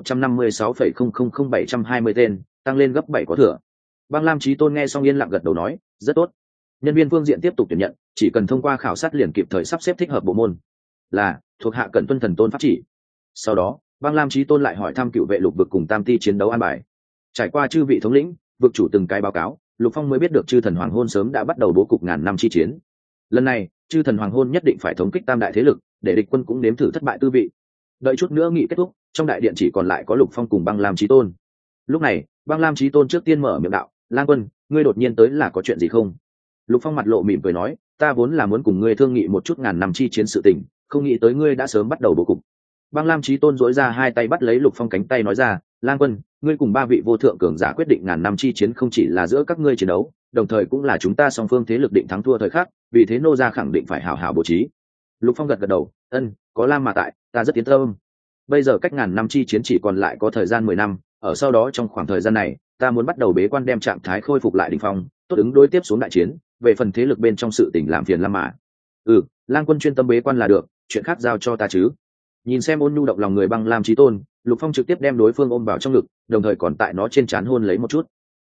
156,000720 tên, tăng lên gấp 7 có thừa. Băng lam chí tôn nghe xong yên lặng gật đầu nói, rất tốt. Nhân viên phương diện tiếp tục tuyển nhận, chỉ cần thông qua khảo sát liền kịp thời sắp xếp thích hợp bộ môn. Là, thuộc hạ cẩn tuân thần tôn pháp chỉ. Sau đó, băng lam chí tôn lại hỏi thăm cựu vệ lục vực cùng tam ti chiến đấu an bài. Trải qua chư vị thống lĩnh, vực chủ từng cái báo cáo, Lục Phong mới biết được chư thần hoàng hôn sớm đã bắt đầu bố cục ngàn năm chi chiến. Lần này, chư thần hoàng hôn nhất định phải thống kích tam đại thế lực, để địch quân cũng nếm thử thất bại tư vị. Đợi chút nữa nghị kết thúc, trong đại điện chỉ còn lại có Lục Phong cùng băng lam chí tôn. Lúc này, băng lam chí tôn trước tiên mở miệng đạo, Lang Quân, ngươi đột nhiên tới là có chuyện gì không? Lục Phong mặt lộ mỉm cười nói, ta vốn là muốn cùng ngươi thương nghị một chút ngàn năm chi chiến sự tình, không nghĩ tới ngươi đã sớm bắt đầu bố cục. Băng lam chí tôn dỗi ra hai tay bắt lấy Lục Phong cánh tay nói ra, Lang Quân, ngươi cùng ba vị vô thượng cường giả quyết định ngàn năm chi chiến không chỉ là giữa các ngươi chiến đấu, đồng thời cũng là chúng ta song phương thế lực định thắng thua thời khắc, vì thế nô gia khẳng định phải hảo hảo bố trí. Lục Phong gật gật đầu, có Lam mà tại, ta rất yên tâm. Bây giờ cách ngàn năm chi chiến chỉ còn lại có thời gian 10 năm, ở sau đó trong khoảng thời gian này, ta muốn bắt đầu bế quan đem trạng thái khôi phục lại đỉnh phong, tốt ứng đối tiếp xuống đại chiến, về phần thế lực bên trong sự tình làm phiền Lam mà. Lang Quân chuyên tâm bế quan là được, chuyện khác giao cho ta chứ. Nhìn xem ôn nhu động lòng người băng lam chí tôn, Lục Phong trực tiếp đem đối phương ôm vào trong ngực, đồng thời còn tại nó trên trán hôn lấy một chút.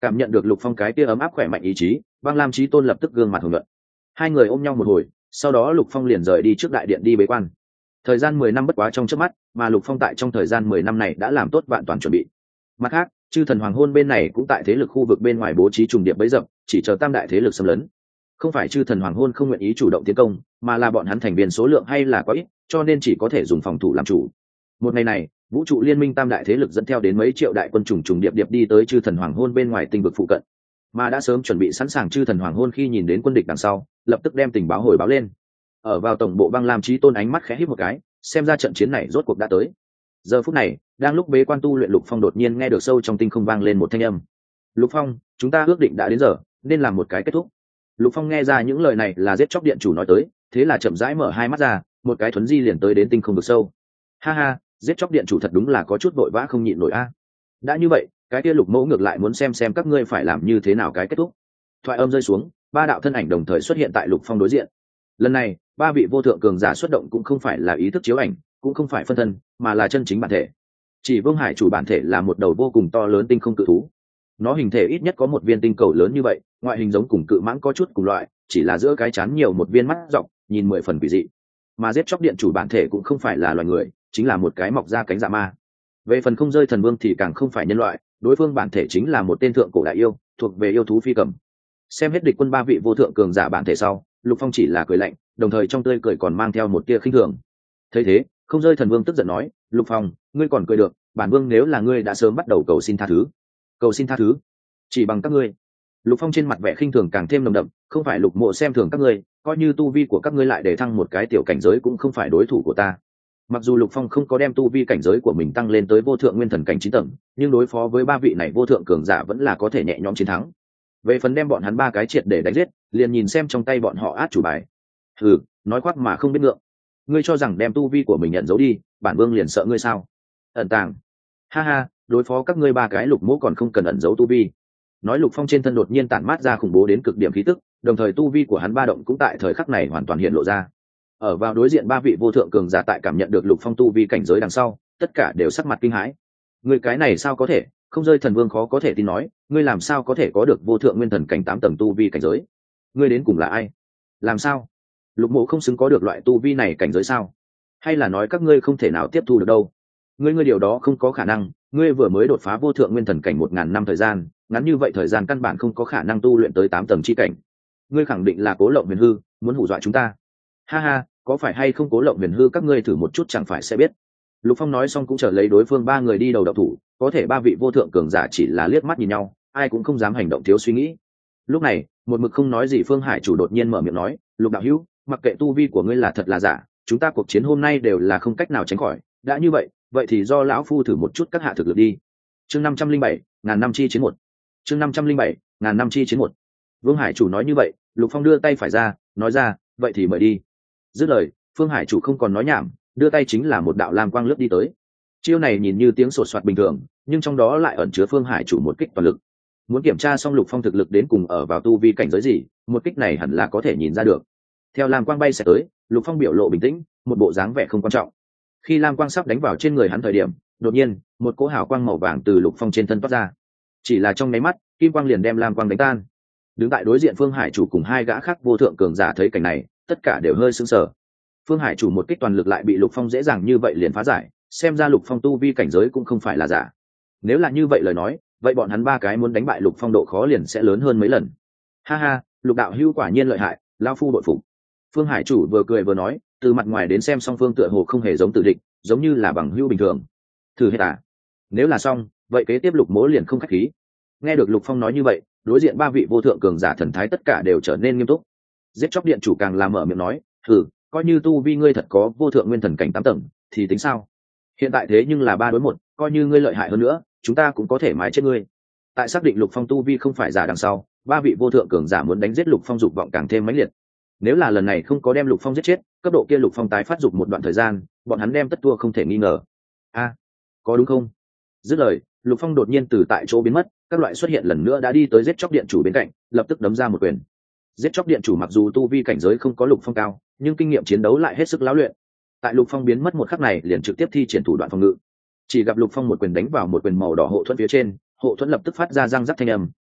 Cảm nhận được Lục Phong cái kia ấm áp khỏe mạnh ý chí, Băng Lam Chí Tôn lập tức gương mặt hồng nhuận. Hai người ôm nhau một hồi, sau đó Lục Phong liền rời đi trước đại điện đi bế quan. Thời gian 10 năm bất quá trong chớp mắt, mà Lục Phong tại trong thời gian 10 năm này đã làm tốt vạn toàn chuẩn bị. Mặt khác, chư thần hoàng hôn bên này cũng tại thế lực khu vực bên ngoài bố trí trùng điệp bấy dập, chỉ chờ tam đại thế lực xâm lấn. Không phải chư thần hoàng hôn không nguyện ý chủ động tiến công, mà là bọn hắn thành viên số lượng hay là quá ít, cho nên chỉ có thể dùng phòng thủ làm chủ. Một ngày này, vũ trụ liên minh tam đại thế lực dẫn theo đến mấy triệu đại quân trùng điệp điệp đi tới chư thần hoàng hôn bên ngoài tinh vực phụ cận, mà đã sớm chuẩn bị sẵn sàng chư thần hoàng hôn khi nhìn đến quân địch đằng sau, lập tức đem tình báo hồi báo lên. Ở vào tổng bộ Băng Lam Chí Tôn ánh mắt khẽ híp một cái, xem ra trận chiến này rốt cuộc đã tới. Giờ phút này, đang lúc bế quan tu luyện Lục Phong đột nhiên nghe được sâu trong tinh không vang lên một thanh âm. Lục Phong, chúng ta ước định đã đến giờ, nên làm một cái kết thúc. Lục Phong nghe ra những lời này là giết chóc điện chủ nói tới, thế là chậm rãi mở hai mắt ra, một cái thuấn di liền tới đến tinh không vực sâu. Ha ha, giết chóc điện chủ thật đúng là có chút vội vã không nhịn nổi a. Đã như vậy, cái kia Lục mẫu ngược lại muốn xem các ngươi phải làm như thế nào cái kết thúc. Thoại âm rơi xuống, ba đạo thân ảnh đồng thời xuất hiện tại Lục Phong đối diện. Lần này, ba vị vô thượng cường giả xuất động cũng không phải là ý thức chiếu ảnh, cũng không phải phân thân, mà là chân chính bản thể. Chỉ Vương Hải chủ bản thể là một đầu vô cùng to lớn tinh không cự thú. Nó hình thể ít nhất có một viên tinh cầu lớn như vậy, ngoại hình giống cùng cự mãng có chút cùng loại, chỉ là giữa cái trán nhiều một viên mắt rộng, nhìn 10 phần quỷ dị. Mà giết chóc điện chủ bản thể cũng không phải là loài người, chính là một cái mọc ra cánh dạ ma. Về phần không rơi thần vương thì càng không phải nhân loại, đối phương bản thể chính là một tên thượng cổ đại yêu, thuộc về yêu thú phi cầm. Xem hết địch quân ba vị vô thượng cường giả bản thể sau, Lục Phong chỉ là cười lạnh, đồng thời trong tươi cười còn mang theo một tia khinh thường. Thấy thế, không rơi thần vương tức giận nói, Lục Phong, ngươi còn cười được, bản vương nếu là ngươi đã sớm bắt đầu cầu xin tha thứ. Cầu xin tha thứ? Chỉ bằng các ngươi? Lục Phong trên mặt vẻ khinh thường càng thêm nồng đậm, không phải Lục Mộ xem thường các ngươi, coi như tu vi của các ngươi lại để thăng một cái tiểu cảnh giới cũng không phải đối thủ của ta. Mặc dù Lục Phong không có đem tu vi cảnh giới của mình tăng lên tới vô thượng nguyên thần cảnh 9 tầng, nhưng đối phó với ba vị này vô thượng cường giả vẫn là có thể nhẹ nhõm chiến thắng. Về phần đem bọn hắn ba cái triệt để đánh giết, liền nhìn xem trong tay bọn họ át chủ bài. Hừ, nói khoác mà không biết ngượng. Ngươi cho rằng đem tu vi của mình nhận giấu đi, bản vương liền sợ ngươi sao? Ẩn tàng? Ha ha, đối phó các ngươi ba cái Lục Mỗ còn không cần ẩn giấu tu vi. Nói Lục Phong trên thân đột nhiên tản mát ra khủng bố đến cực điểm khí tức, đồng thời tu vi của hắn ba động cũng tại thời khắc này hoàn toàn hiện lộ ra. Ở vào đối diện ba vị vô thượng cường giả tại cảm nhận được Lục Phong tu vi cảnh giới đằng sau, tất cả đều sắc mặt kinh hãi. Ngươi cái này sao có thể? Không rơi thần vương khó có thể tin nói, ngươi làm sao có thể có được vô thượng nguyên thần cảnh 8 tầng tu vi cảnh giới? Ngươi đến cùng là ai? Làm sao? Lục Mộ không xứng có được loại tu vi này cảnh giới sao? Hay là nói các ngươi không thể nào tiếp thu được đâu? Ngươi điều đó không có khả năng, ngươi vừa mới đột phá vô thượng nguyên thần cảnh 1000 năm thời gian, ngắn như vậy thời gian căn bản không có khả năng tu luyện tới 8 tầng chi cảnh. Ngươi khẳng định là Cố Lộng Huyền Hư, muốn hù dọa chúng ta. Ha ha, có phải hay không Cố Lộng Huyền Hư các ngươi thử một chút chẳng phải sẽ biết. Lục Phong nói xong cũng chờ lấy đối phương ba người đi đầu độc thủ, có thể ba vị vô thượng cường giả chỉ là liếc mắt nhìn nhau, ai cũng không dám hành động thiếu suy nghĩ. Lúc này, một mực không nói gì Phương Hải chủ đột nhiên mở miệng nói, Lục đạo hữu, mặc kệ tu vi của ngươi là thật là giả, chúng ta cuộc chiến hôm nay đều là không cách nào tránh khỏi, đã như vậy, vậy thì do lão phu thử một chút các hạ thực lực đi. Chương 507, ngàn năm chi chiến 1. Chương 507, ngàn năm chi chiến 1. Vương Hải chủ nói như vậy, Lục Phong đưa tay phải ra, nói ra, vậy thì mời đi. Dứt lời, Phương Hải chủ không còn nói nhảm, đưa tay chính là một đạo lam quang lướt đi tới. Chiêu này nhìn như tiếng sột soạt bình thường, nhưng trong đó lại ẩn chứa Phương Hải chủ một kích toàn lực. Muốn kiểm tra xong Lục Phong thực lực đến cùng ở vào tu vi cảnh giới gì, một kích này hẳn là có thể nhìn ra được. Theo lam quang bay sẽ tới, Lục Phong biểu lộ bình tĩnh, một bộ dáng vẻ không quan trọng. Khi lam quang sắp đánh vào trên người hắn thời điểm, đột nhiên, một cỗ hào quang màu vàng từ Lục Phong trên thân toát ra. Chỉ là trong nháy mắt, kim quang liền đem lam quang đánh tan. Đứng tại đối diện Phương Hải chủ cùng hai gã khác vô thượng cường giả thấy cảnh này, tất cả đều hơi sững sờ. Phương Hải chủ một kích toàn lực lại bị Lục Phong dễ dàng như vậy liền phá giải, xem ra Lục Phong tu vi cảnh giới cũng không phải là giả. Nếu là như vậy lời nói, vậy bọn hắn ba cái muốn đánh bại Lục Phong độ khó liền sẽ lớn hơn mấy lần. Ha ha, Lục đạo hữu quả nhiên lợi hại, lão phu bội phục. Phương Hải chủ vừa cười vừa nói, từ mặt ngoài đến xem song phương tựa hồ không hề giống tự địch, giống như là bằng hữu bình thường. Thử hết à? Nếu là xong, vậy kế tiếp Lục Mỗ liền không khách khí. Nghe được Lục Phong nói như vậy, đối diện ba vị vô thượng cường giả thần thái tất cả đều trở nên nghiêm túc. Giết chóc điện chủ càng làm mở miệng nói, thử, coi như tu vi ngươi thật có vô thượng nguyên thần cảnh 8 tầng, thì tính sao? Hiện tại thế nhưng là 3 đối 1, coi như ngươi lợi hại hơn nữa, chúng ta cũng có thể mái chết ngươi. Tại xác định Lục Phong tu vi không phải giả đằng sau, ba vị vô thượng cường giả muốn đánh giết Lục Phong dục vọng càng thêm mãnh liệt. Nếu là lần này không có đem Lục Phong giết chết, cấp độ kia Lục Phong tái phát dục một đoạn thời gian, bọn hắn đem tất tua không thể nghi ngờ. A, có đúng không? Dứt lời, Lục Phong đột nhiên từ tại chỗ biến mất, các loại xuất hiện lần nữa đã đi tới giết chóc điện chủ bên cạnh, lập tức đấm ra một quyền. Giết chóc điện chủ mặc dù tu vi cảnh giới không có Lục Phong cao, nhưng kinh nghiệm chiến đấu lại hết sức lão luyện. Tại Lục Phong biến mất một khắc này, liền trực tiếp thi triển thủ đoạn phòng ngự. Chỉ gặp Lục Phong một quyền đánh vào một quyền màu đỏ hộ thuẫn phía trên, hộ thuẫn lập tức phát ra răng rắc thanh âm,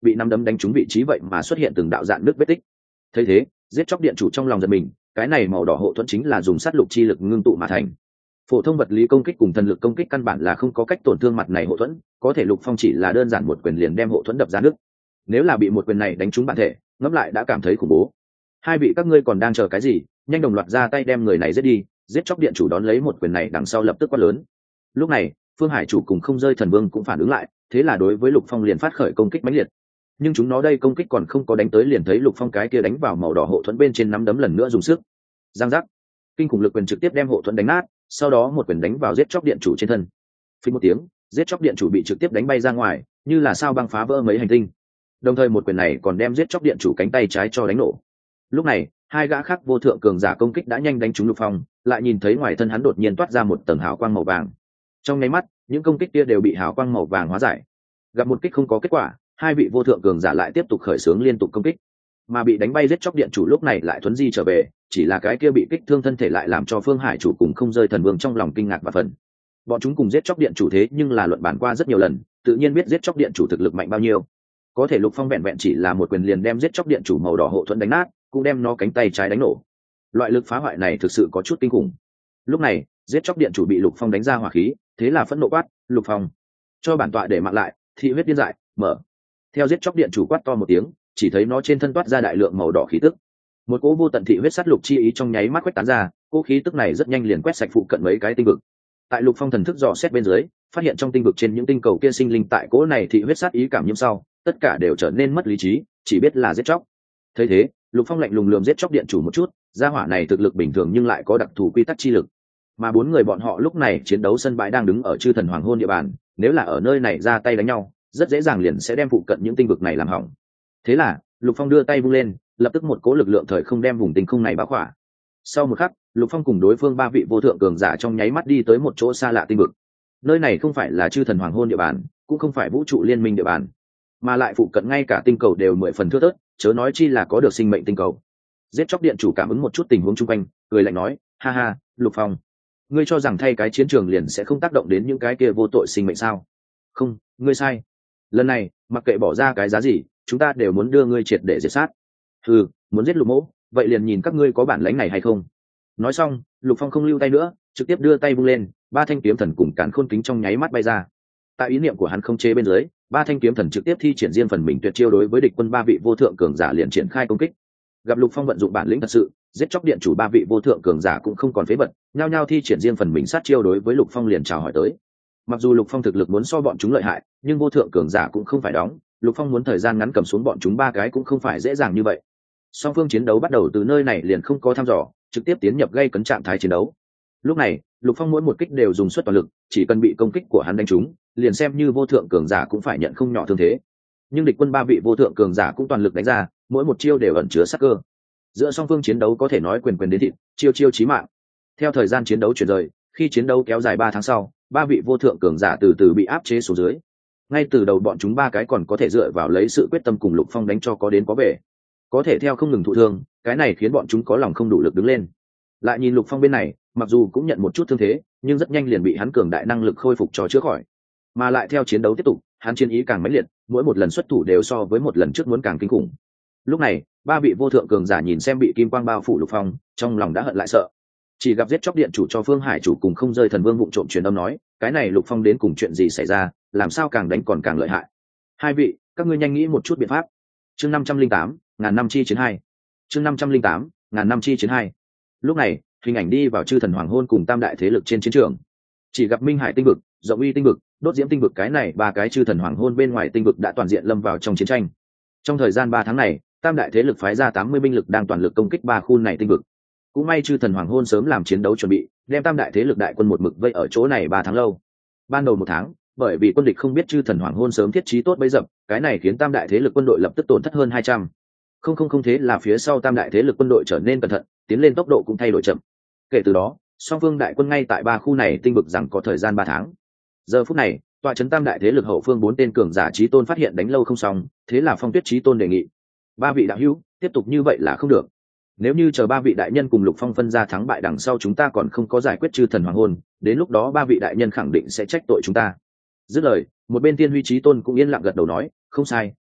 bị nắm đấm đánh trúng vị trí vậy mà xuất hiện từng đạo dạn nước vết tích. Thấy thế, giết chóc điện chủ trong lòng giật mình, cái này màu đỏ hộ thuẫn chính là dùng sát lục chi lực ngưng tụ mà thành. Phổ thông vật lý công kích cùng thần lực công kích căn bản là không có cách tổn thương mặt này hộ thuẫn, có thể Lục Phong chỉ là đơn giản một quyền liền đem hộ thuẫn đập ra nước. Nếu là bị một quyền này đánh trúng bản thể, ngẫm lại đã cảm thấy khủng bố. Hai vị các ngươi còn đang chờ cái gì, nhanh đồng loạt ra tay đem người này giết đi. Giết chóc điện chủ đón lấy một quyền này đằng sau lập tức quát lớn. Lúc này Phương Hải chủ cùng Không Rơi Thần Vương cũng phản ứng lại, thế là đối với Lục Phong liền phát khởi công kích mãnh liệt. Nhưng chúng nó đây công kích còn không có đánh tới liền thấy Lục Phong cái kia đánh vào màu đỏ hộ thuẫn bên trên nắm đấm lần nữa dùng sức. Giang giác, kinh khủng lực quyền trực tiếp đem hộ thuẫn đánh nát, sau đó một quyền đánh vào giết chóc điện chủ trên thân. Phình một tiếng, giết chóc điện chủ bị trực tiếp đánh bay ra ngoài, như là sao băng phá vỡ mấy hành tinh. Đồng thời một quyền này còn đem giết chóc điện chủ cánh tay trái cho đánh nổ. Lúc này hai gã khác vô thượng cường giả công kích đã nhanh đánh trúng Lục Phong, lại nhìn thấy ngoài thân hắn đột nhiên toát ra một tầng hào quang màu vàng. Trong nháy mắt những công kích kia đều bị hào quang màu vàng hóa giải. Gặp một kích không có kết quả, hai vị vô thượng cường giả lại tiếp tục khởi xướng liên tục công kích, mà bị đánh bay giết chóc điện chủ lúc này lại thuấn di trở về, chỉ là cái kia bị kích thương thân thể lại làm cho Phương Hải chủ cùng Không Rơi Thần Vương trong lòng kinh ngạc và phần. Bọn chúng cùng giết chóc điện chủ thế nhưng là luận bàn qua rất nhiều lần, tự nhiên biết giết chóc điện chủ thực lực mạnh bao nhiêu. Có thể Lục Phong vẹn vẹn chỉ là một quyền liền đem giết chóc điện chủ màu đỏ hộ thuẫn đánh nát, cũng đem nó cánh tay trái đánh nổ. Loại lực phá hoại này thực sự có chút kinh khủng. Lúc này giết chóc điện chủ bị Lục Phong đánh ra hỏa khí, thế là phẫn nộ quát: Lục Phong, cho bản tọa để mạng lại, thị huyết điên dại mở. Theo giết chóc điện chủ quát to một tiếng, chỉ thấy nó trên thân toát ra đại lượng màu đỏ khí tức. Một cỗ vô tận thị huyết sát lục chi ý trong nháy mắt quét tán ra, cỗ khí tức này rất nhanh liền quét sạch phụ cận mấy cái tinh vực. Tại Lục Phong thần thức dò xét bên dưới, phát hiện trong tinh vực trên những tinh cầu kia sinh linh tại cỗ này thị huyết sát ý cảm nhiễm sau, tất cả đều trở nên mất lý trí, chỉ biết là giết chóc. Thấy thế, Lục Phong lạnh lùng lườm giết chóc điện chủ một chút, gia hỏa này thực lực bình thường nhưng lại có đặc thù quy tắc chi lực. Mà bốn người bọn họ lúc này chiến đấu sân bãi đang đứng ở chư thần hoàng hôn địa bàn, nếu là ở nơi này ra tay đánh nhau, rất dễ dàng liền sẽ đem phụ cận những tinh vực này làm hỏng. Thế là Lục Phong đưa tay vung lên, lập tức một cỗ lực lượng thời không đem vùng tinh không này bao khỏa. Sau một khắc, Lục Phong cùng đối phương ba vị vô thượng cường giả trong nháy mắt đi tới một chỗ xa lạ tinh vực. Nơi này không phải là chư thần hoàng hôn địa bàn, cũng không phải vũ trụ liên minh địa bàn, mà lại phụ cận ngay cả tinh cầu đều 10 phần thưa thớt, chớ nói chi là có được sinh mệnh tinh cầu. Giết chóc điện chủ cảm ứng một chút tình huống chung quanh, cười lạnh nói: ha ha, Lục Phong, ngươi cho rằng thay cái chiến trường liền sẽ không tác động đến những cái kia vô tội sinh mệnh sao? Không, ngươi sai. Lần này mặc kệ bỏ ra cái giá gì, chúng ta đều muốn đưa ngươi triệt để diệt sát. Ừ, muốn giết Lục Mỗ, vậy liền nhìn các ngươi có bản lĩnh này hay không. Nói xong, Lục Phong không lưu tay nữa, trực tiếp đưa tay vung lên, ba thanh kiếm thần cùng càn khôn kính trong nháy mắt bay ra. Tại ý niệm của hắn không chế bên dưới, ba thanh kiếm thần trực tiếp thi triển riêng phần mình tuyệt chiêu đối với địch quân ba vị vô thượng cường giả liền triển khai công kích. Gặp Lục Phong vận dụng bản lĩnh thật sự, giết chóc điện chủ ba vị vô thượng cường giả cũng không còn phế vật, nhao nhao thi triển riêng phần mình sát chiêu đối với Lục Phong liền chào hỏi tới. Mặc dù Lục Phong thực lực muốn so bọn chúng lợi hại, nhưng vô thượng cường giả cũng không phải đóng, Lục Phong muốn thời gian ngắn cầm xuống bọn chúng ba cái cũng không phải dễ dàng như vậy. Song phương chiến đấu bắt đầu từ nơi này liền không có thăm dò, trực tiếp tiến nhập gây cấn trạng thái chiến đấu. Lúc này Lục Phong mỗi một kích đều dùng suất toàn lực, chỉ cần bị công kích của hắn đánh trúng, liền xem như vô thượng cường giả cũng phải nhận không nhỏ thương thế. Nhưng địch quân ba vị vô thượng cường giả cũng toàn lực đánh ra, mỗi một chiêu đều ẩn chứa sát cơ. Giữa song phương chiến đấu có thể nói quyền quyền đến thịt, chiêu chiêu chí mạng. Theo thời gian chiến đấu chuyển rời, khi chiến đấu kéo dài 3 tháng sau, ba vị vô thượng cường giả từ từ bị áp chế xuống dưới. Ngay từ đầu bọn chúng ba cái còn có thể dựa vào lấy sự quyết tâm cùng Lục Phong đánh cho có đến có về, có thể theo không ngừng thụ thương, cái này khiến bọn chúng có lòng không đủ lực đứng lên. Lại nhìn Lục Phong bên này, mặc dù cũng nhận một chút thương thế, nhưng rất nhanh liền bị hắn cường đại năng lực khôi phục cho chữa khỏi. Mà lại theo chiến đấu tiếp tục, hắn chiến ý càng mãnh liệt, mỗi một lần xuất thủ đều so với một lần trước muốn càng kinh khủng. Lúc này ba vị vô thượng cường giả nhìn xem bị kim quang bao phủ Lục Phong, trong lòng đã hận lại sợ. Chỉ gặp giết chóc điện chủ cho Phương Hải chủ cùng Không Rơi Thần Vương vụng trộm truyền âm nói, cái này Lục Phong đến cùng chuyện gì xảy ra, làm sao càng đánh còn càng lợi hại. Hai vị, các ngươi nhanh nghĩ một chút biện pháp. Chương 508, ngàn năm chi chiến 2. Chương 508, ngàn năm chi chiến 2. Lúc này hình ảnh đi vào chư thần hoàng hôn cùng tam đại thế lực trên chiến trường. Chỉ gặp Minh Hải tinh vực, Rộng Uy tinh vực, Đốt Diễm tinh vực, cái này ba cái chư thần hoàng hôn bên ngoài tinh vực đã toàn diện lâm vào trong chiến tranh. Trong thời gian 3 tháng này, tam đại thế lực phái ra 80 binh lực đang toàn lực công kích ba khu này tinh vực. Cũng may chư thần hoàng hôn sớm làm chiến đấu chuẩn bị, đem tam đại thế lực đại quân một mực vây ở chỗ này 3 tháng lâu. Ban đầu 1 tháng, bởi vì quân địch không biết chư thần hoàng hôn sớm thiết trí tốt bấy dập, cái này khiến tam đại thế lực quân đội lập tức tổn thất hơn 200. Không thế là phía sau tam đại thế lực quân đội trở nên cẩn thận, tiến lên tốc độ cũng thay đổi chậm. Kể từ đó, song phương đại quân ngay tại ba khu này tinh vực rằng có thời gian 3 tháng. Giờ phút này, tọa trấn tam đại thế lực hậu phương 4 tên cường giả chí tôn phát hiện đánh lâu không xong, thế là Phong Tuyết chí tôn đề nghị: ba vị đạo hữu, tiếp tục như vậy là không được. Nếu như chờ ba vị đại nhân cùng Lục Phong phân ra thắng bại đằng sau chúng ta còn không có giải quyết chư thần hoàng hôn, đến lúc đó ba vị đại nhân khẳng định sẽ trách tội chúng ta. Dứt lời, một bên Tiên Huy chí tôn cũng yên lặng gật đầu nói: không sai,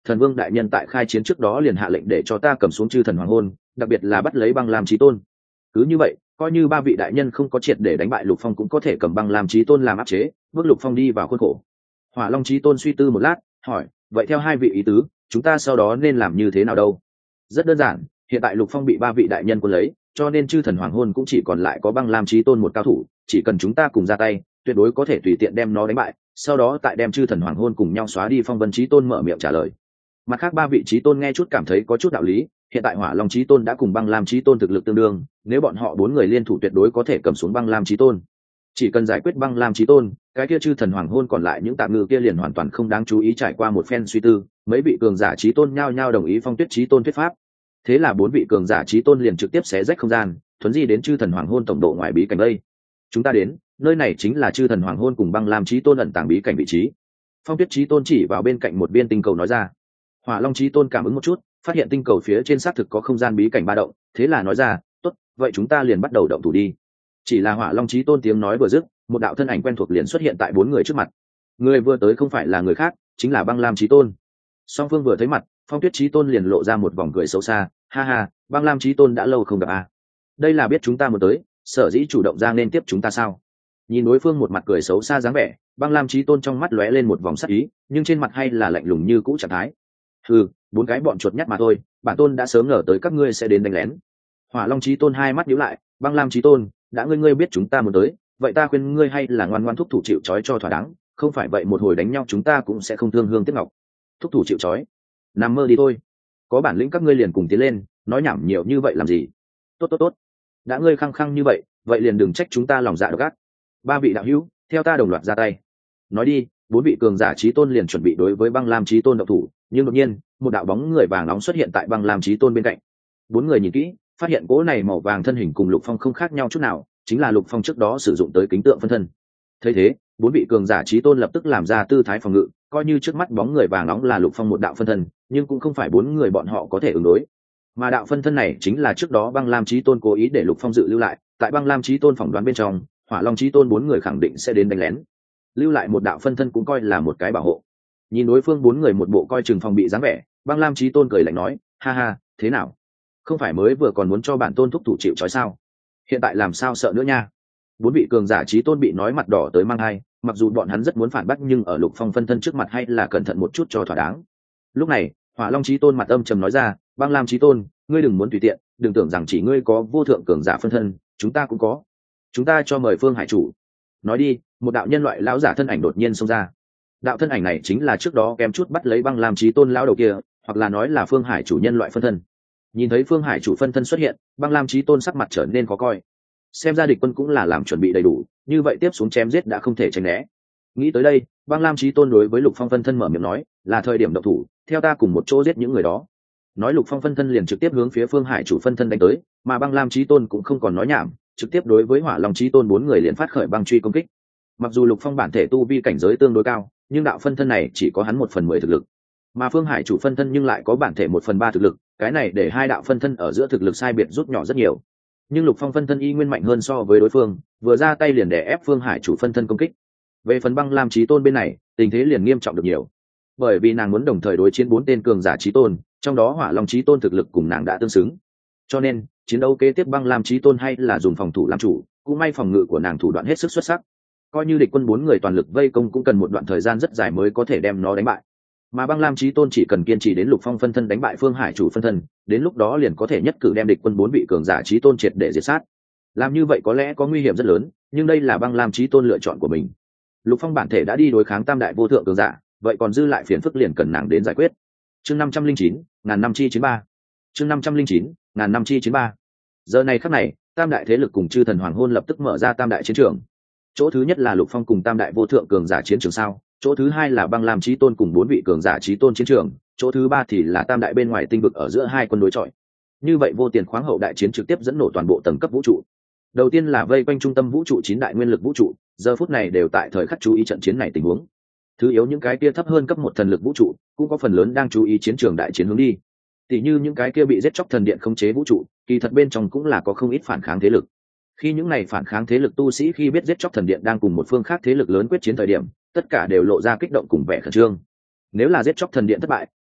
thần vương đại nhân tại khai chiến trước đó liền hạ lệnh để cho ta cầm xuống chư thần hoàng hôn, đặc biệt là bắt lấy băng lam chí tôn. Cứ như vậy, coi như ba vị đại nhân không có triệt để đánh bại Lục Phong cũng có thể cầm băng lam chí tôn làm áp chế, bước Lục Phong đi vào khuôn khổ. Hỏa Long chí tôn suy tư một lát, hỏi, vậy theo hai vị ý tứ, chúng ta sau đó nên làm như thế nào đâu? Rất đơn giản, hiện tại Lục Phong bị ba vị đại nhân cuốn lấy, cho nên chư thần hoàng hôn cũng chỉ còn lại có băng lam chí tôn một cao thủ, chỉ cần chúng ta cùng ra tay, tuyệt đối có thể tùy tiện đem nó đánh bại, sau đó tại đem chư thần hoàng hôn cùng nhau xóa đi. Phong Vân chí tôn mở miệng trả lời. Mặt khác ba vị chí tôn nghe chút cảm thấy có chút đạo lý, hiện tại Hỏa Long chí tôn đã cùng băng lam chí tôn thực lực tương đương, nếu bọn họ bốn người liên thủ tuyệt đối có thể cầm xuống băng lam chí tôn. Chỉ cần giải quyết băng lam chí tôn, cái kia chư thần hoàng hôn còn lại những tạm ngư kia liền hoàn toàn không đáng chú ý. Trải qua một phen suy tư, mấy vị cường giả chí tôn nhao nhao đồng ý Phong Tuyết chí tôn thuyết pháp. Thế là bốn vị cường giả chí tôn liền trực tiếp xé rách không gian, thuấn di đến chư thần hoàng hôn tổng độ ngoài bí cảnh đây. Chúng ta đến, nơi này chính là chư thần hoàng hôn cùng băng lam chí tôn ẩn tàng bí cảnh vị trí. Phong Tuyết chí tôn chỉ vào bên cạnh một viên tinh cầu nói ra. Hỏa Long chí tôn cảm ứng một chút, phát hiện tinh cầu phía trên xác thực có không gian bí cảnh ba động, thế là nói ra, tốt, vậy chúng ta liền bắt đầu động thủ đi. Chỉ là Hỏa Long chí tôn tiếng nói vừa dứt, một đạo thân ảnh quen thuộc liền xuất hiện tại bốn người trước mặt. Người vừa tới không phải là người khác, chính là băng lam chí tôn. Song phương vừa thấy mặt, Phong Tuyết chí tôn liền lộ ra một vòng cười xấu xa, ha ha, băng lam chí tôn đã lâu không gặp à. Đây là biết chúng ta muốn tới, sở dĩ chủ động ra nên tiếp chúng ta sao? Nhìn đối phương một mặt cười xấu xa dáng vẻ, băng lam chí tôn trong mắt lóe lên một vòng sắc ý, nhưng trên mặt hay là lạnh lùng như cũ trạng thái. Hừ, bốn cái bọn chuột nhắt mà thôi, bản tôn đã sớm ngờ tới các ngươi sẽ đến đánh lén. Hỏa Long chí tôn hai mắt nhíu lại, băng lam chí tôn, đã ngươi biết chúng ta muốn tới, vậy ta khuyên ngươi hay là ngoan ngoãn thúc thủ chịu trói cho thỏa đáng, không phải vậy một hồi đánh nhau chúng ta cũng sẽ không thương hương tiếc ngọc. Thúc thủ chịu trói? Nằm mơ đi thôi, có bản lĩnh các ngươi liền cùng tiến lên, nói nhảm nhiều như vậy làm gì? Tốt, đã ngươi khăng khăng như vậy, vậy liền đừng trách chúng ta lòng dạ độc ác. Ba vị đạo hữu, theo ta đồng loạt ra tay. Nói đi, bốn vị cường giả chí tôn liền chuẩn bị đối với băng lam chí tôn động thủ, nhưng đột nhiên một đạo bóng người vàng nóng xuất hiện tại băng lam chí tôn bên cạnh. Bốn người nhìn kỹ, phát hiện cỗ này màu vàng thân hình cùng Lục Phong không khác nhau chút nào, chính là Lục Phong trước đó sử dụng tới kính tượng phân thân. Thấy thế, bốn vị cường giả chí tôn lập tức làm ra tư thái phòng ngự, coi như trước mắt bóng người vàng nóng là Lục Phong một đạo phân thân, nhưng cũng không phải bốn người bọn họ có thể ứng đối. Mà đạo phân thân này chính là trước đó băng lam chí tôn cố ý để Lục Phong dự lưu lại, tại băng lam chí tôn phỏng đoán bên trong, Hỏa Long chí tôn bốn người khẳng định sẽ đến đánh lén, lưu lại một đạo phân thân cũng coi là một cái bảo hộ. Nhìn đối phương bốn người một bộ coi chừng phòng bị dáng vẻ, băng lam chí tôn cười lạnh nói, ha ha, thế nào, không phải mới vừa còn muốn cho bản tôn thúc thủ chịu trói sao, hiện tại làm sao sợ nữa nha. Bốn vị cường giả chí tôn bị nói mặt đỏ tới mang hai, mặc dù bọn hắn rất muốn phản bác nhưng ở Lục Phong phân thân trước mặt hay là cẩn thận một chút cho thỏa đáng. Lúc này Hỏa Long chí tôn mặt âm trầm nói ra, băng lam chí tôn, ngươi đừng muốn tùy tiện, đừng tưởng rằng chỉ ngươi có vô thượng cường giả phân thân, chúng ta cũng có, chúng ta cho mời Phương Hải chủ. Nói đi, một đạo nhân loại lão giả thân ảnh đột nhiên xông ra. Đạo thân ảnh này chính là trước đó kém chút bắt lấy băng lam chí tôn lão đầu kia, hoặc là nói là Phương Hải chủ nhân loại phân thân. Nhìn thấy Phương Hải chủ phân thân xuất hiện, băng lam chí tôn sắc mặt trở nên khó coi. Xem ra địch quân cũng là làm chuẩn bị đầy đủ, như vậy tiếp xuống chém giết đã không thể tránh né. Nghĩ tới đây, băng lam chí tôn đối với Lục Phong phân thân mở miệng nói, là thời điểm động thủ, theo ta cùng một chỗ giết những người đó. Nói Lục Phong phân thân liền trực tiếp hướng phía Phương Hải chủ phân thân đánh tới, mà băng lam chí tôn cũng không còn nói nhảm, trực tiếp đối với Hỏa Long chí tôn bốn người liền phát khởi băng truy công kích. Mặc dù Lục Phong bản thể tu vi cảnh giới tương đối cao, nhưng đạo phân thân này chỉ có hắn 1/10 thực lực, mà Phương Hải chủ phân thân nhưng lại có bản thể 1/3 thực lực, cái này để hai đạo phân thân ở giữa thực lực sai biệt rút nhỏ rất nhiều. Nhưng Lục Phong phân thân y nguyên mạnh hơn so với đối phương, vừa ra tay liền đè ép Phương Hải chủ phân thân công kích. Về phần băng lam chí tôn bên này, tình thế liền nghiêm trọng được nhiều, bởi vì nàng muốn đồng thời đối chiến 4 tên cường giả chí tôn, trong đó Hỏa Long chí tôn thực lực cùng nàng đã tương xứng, cho nên chiến đấu kế tiếp băng lam chí tôn hay là dùng phòng thủ làm chủ, cũng may phòng ngự của nàng thủ đoạn hết sức xuất sắc, coi như địch quân 4 người toàn lực vây công cũng cần một đoạn thời gian rất dài mới có thể đem nó đánh bại. Mà băng lam chí tôn chỉ cần kiên trì đến Lục Phong phân thân đánh bại Phương Hải chủ phân thân, đến lúc đó liền có thể nhất cử đem địch quân 4 vị cường giả chí tôn triệt để diệt sát. Làm như vậy có lẽ có nguy hiểm rất lớn, nhưng đây là băng lam chí tôn lựa chọn của mình. Lục Phong bản thể đã đi đối kháng tam đại vô thượng cường giả, vậy còn dư lại phiền phức liền cần nàng đến giải quyết. Chương 509, ngàn năm chi chiến 3. Chương 509, ngàn năm chi chiến 3. Giờ này khắc này, tam đại thế lực cùng chư thần hoàng hôn lập tức mở ra tam đại chiến trường. Chỗ thứ nhất là Lục Phong cùng tam đại vô thượng cường giả chiến trường sao, chỗ thứ hai là băng lam chí tôn cùng 4 vị cường giả chí tôn chiến trường, chỗ thứ ba thì là tam đại bên ngoài tinh vực ở giữa hai quân đối chọi. Như vậy vô tiền khoáng hậu đại chiến trực tiếp dẫn nổ toàn bộ tầng cấp vũ trụ. Đầu tiên là vây quanh trung tâm vũ trụ 9 đại nguyên lực vũ trụ, giờ phút này đều tại thời khắc chú ý trận chiến này tình huống. Thứ yếu những cái kia thấp hơn cấp 1 thần lực vũ trụ, cũng có phần lớn đang chú ý chiến trường đại chiến hướng đi. Tỷ như những cái kia bị giết chóc thần điện khống chế vũ trụ, kỳ thật bên trong cũng là có không ít phản kháng thế lực. Khi những này phản kháng thế lực tu sĩ khi biết giết chóc thần điện đang cùng một phương khác thế lực lớn quyết chiến thời điểm, tất cả đều lộ ra kích động cùng vẻ khẩn trương. Nếu là giết chóc thần điện thất bại,